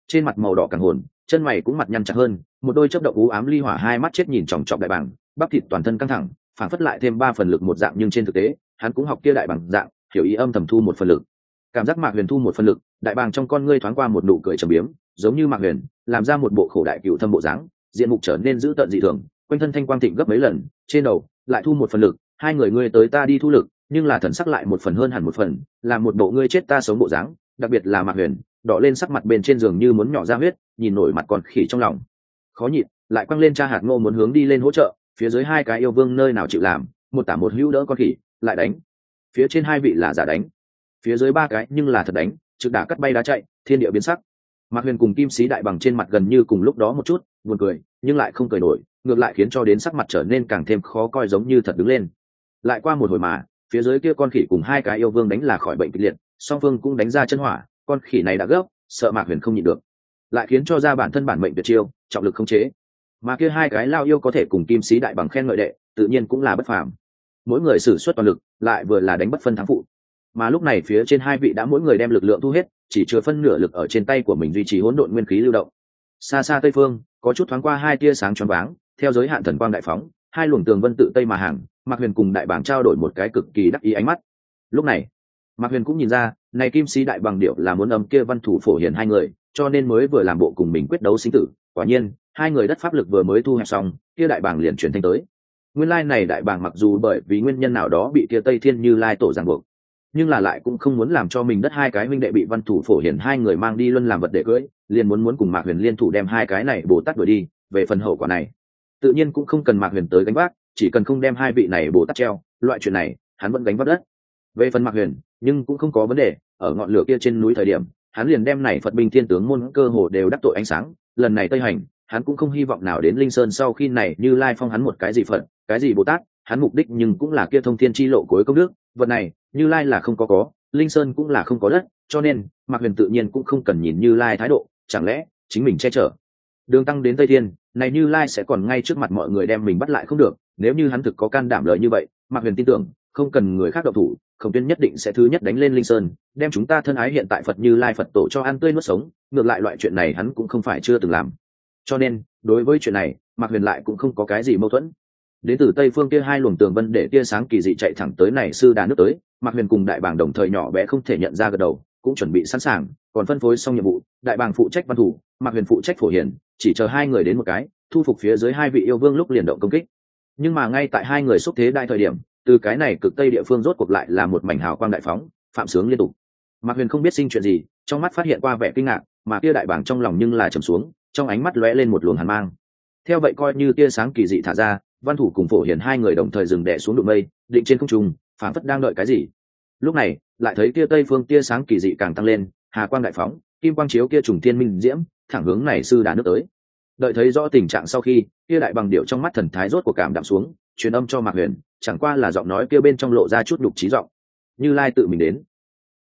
trên mặt màu đỏ càng hồn, chân mày cũng mặt nhăn chặt hơn, một đôi chớp động u ám ly hỏa hai mắt chết nhìn chòng chọc đại bàng, bắp thịt toàn thân căng thẳng, phản phất lại thêm ba phần lực một dạng, nhưng trên thực tế hắn cũng học kia đại bàng dạng, hiểu ý âm thầm thu một phần lực. Cảm giác Mạc Huyền thu một phần lực, đại bàng trong con ngươi thoáng qua một nụ cười trầm biếm, giống như Mạc Huyền làm ra một bộ khổ đại cựu thâm bộ dáng, diện mục trở nên dữ tợn dị thường, quanh thân thanh quang thịnh gấp mấy lần, trên đầu lại thu một phần lực, hai người ngươi tới ta đi thu lực, nhưng là thần sắc lại một phần hơn hẳn một phần, là một bộ ngươi chết ta sống bộ dáng, đặc biệt là Mạc Huyền đỏ lên sắc mặt bên trên giường như muốn nhỏ ra huyết, nhìn nổi mặt còn khỉ trong lòng khó nhịn, lại quăng lên cha hạt ngô muốn hướng đi lên hỗ trợ, phía dưới hai cái yêu vương nơi nào chịu làm, một tả một hữu đỡ con khỉ lại đánh, phía trên hai vị là giả đánh, phía dưới ba cái nhưng là thật đánh, trực đả cắt bay đá chạy, thiên địa biến sắc. Mạc Huyền cùng Kim Sĩ Đại Bằng trên mặt gần như cùng lúc đó một chút buồn cười, nhưng lại không cười nổi, ngược lại khiến cho đến sắc mặt trở nên càng thêm khó coi, giống như thật đứng lên. Lại qua một hồi mà phía dưới kia con khỉ cùng hai cái yêu vương đánh là khỏi bệnh kịch liệt, song phương cũng đánh ra chân hỏa, con khỉ này đã gấp, sợ Mạc Huyền không nhịn được, lại khiến cho ra bản thân bản mệnh tuyệt chiêu, trọng lực không chế. Mà kia hai cái lao yêu có thể cùng Kim Sĩ Đại Bằng khen ngợi đệ, tự nhiên cũng là bất phàm. Mỗi người sử xuất toàn lực, lại vừa là đánh bất phân thắng phụ. Mà lúc này phía trên hai vị đã mỗi người đem lực lượng thu hết, chỉ chừa phân nửa lực ở trên tay của mình duy trì hỗn độn nguyên khí lưu động. Xa xa tây phương, có chút thoáng qua hai tia sáng choáng váng, theo giới hạn thần quang đại phóng, hai luồng tường vân tự tây mà hàng, Mạc Huyền cùng đại bàng trao đổi một cái cực kỳ đắc ý ánh mắt. Lúc này, Mạc Huyền cũng nhìn ra, này Kim Sĩ Đại Bằng điệu là muốn âm kia Văn Thủ Phổ Hiền hai người, cho nên mới vừa làm bộ cùng mình quyết đấu sinh tử. Quả nhiên, hai người đất pháp lực vừa mới thu hẹp xong, kia đại bàng liền chuyển thành tới. Nguyên lai này đại bàng mặc dù bởi vì nguyên nhân nào đó bị kia Tây Thiên Như Lai tổ ràng buộc, nhưng là lại cũng không muốn làm cho mình đất hai cái huynh đệ bị Văn Thủ Phổ Hiền hai người mang đi luân làm vật để cưỡi, liền muốn muốn cùng Mạc Huyền liên thủ đem hai cái này Bồ Tát đuổi đi. Về phần hậu quả này, tự nhiên cũng không cần Mạc Huyền tới gánh vác, chỉ cần không đem hai vị này Bồ Tát treo, loại chuyện này hắn vẫn gánh vác đất. Về phần Mạc Huyền, nhưng cũng không có vấn đề, ở ngọn lửa kia trên núi thời điểm, hắn liền đem này Phật binh thiên tướng môn cơ hồ đều đắc tội ánh sáng, lần này tây hành, hắn cũng không hy vọng nào đến Linh Sơn sau khi này Như Lai phong hắn một cái gì Phật, cái gì Bồ Tát, hắn mục đích nhưng cũng là kia thông thiên chi lộ cuối công đức, vật này, Như Lai là không có có, Linh Sơn cũng là không có đất, cho nên, Mạc Huyền tự nhiên cũng không cần nhìn Như Lai thái độ, chẳng lẽ chính mình che chở đường tăng đến Tây Thiên, này Như Lai sẽ còn ngay trước mặt mọi người đem mình bắt lại không được, nếu như hắn thực có can đảm lợi như vậy, Mạc Huyền tin tưởng, không cần người khác động thủ, Khổng Tuyên nhất định sẽ thứ nhất đánh lên Linh Sơn, đem chúng ta thân ái hiện tại Phật Như Lai Phật tổ cho ăn tươi nuốt sống, ngược lại loại chuyện này hắn cũng không phải chưa từng làm. Cho nên, đối với chuyện này, Mạc Huyền lại cũng không có cái gì mâu thuẫn. Đến từ Tây phương kia hai luồng tường vân để tia sáng kỳ dị chạy thẳng tới này sư đà nước tới, Mạc Huyền cùng đại bàng đồng thời nhỏ bé không thể nhận ra gật đầu, cũng chuẩn bị sẵn sàng, còn phân phối xong nhiệm vụ, đại bàng phụ trách văn thủ, Mạc Huyền phụ trách phổ hiển, chỉ chờ hai người đến một cái, thu phục phía dưới hai vị yêu vương lúc liền động công kích. Nhưng mà ngay tại hai người xúc thế đại thời điểm, từ cái này cực tây địa phương rốt cuộc lại là một mảnh hào quang đại phóng, phạm sướng liên tục. Mạc Huyền không biết sinh chuyện gì, trong mắt phát hiện qua vẻ kinh ngạc, mà kia đại bàng trong lòng nhưng là trầm xuống, trong ánh mắt lóe lên một luồng hàn mang. Theo vậy coi như tia sáng kỳ dị thả ra, văn thủ cùng phổ hiển hai người đồng thời dừng đè xuống đụng mây, định trên không trung, phảng phất đang đợi cái gì. Lúc này, lại thấy kia tây phương tia sáng kỳ dị càng tăng lên, hà quang đại phóng, kim quang chiếu kia trùng thiên minh diễm, thẳng hướng này sư đà nước tới. Đợi thấy rõ tình trạng sau khi, kia đại bằng điệu trong mắt thần thái rốt của cảm đạm xuống, truyền âm cho Mạc Huyền, chẳng qua là giọng nói kia bên trong lộ ra chút nhục trí giọng. Như Lai tự mình đến,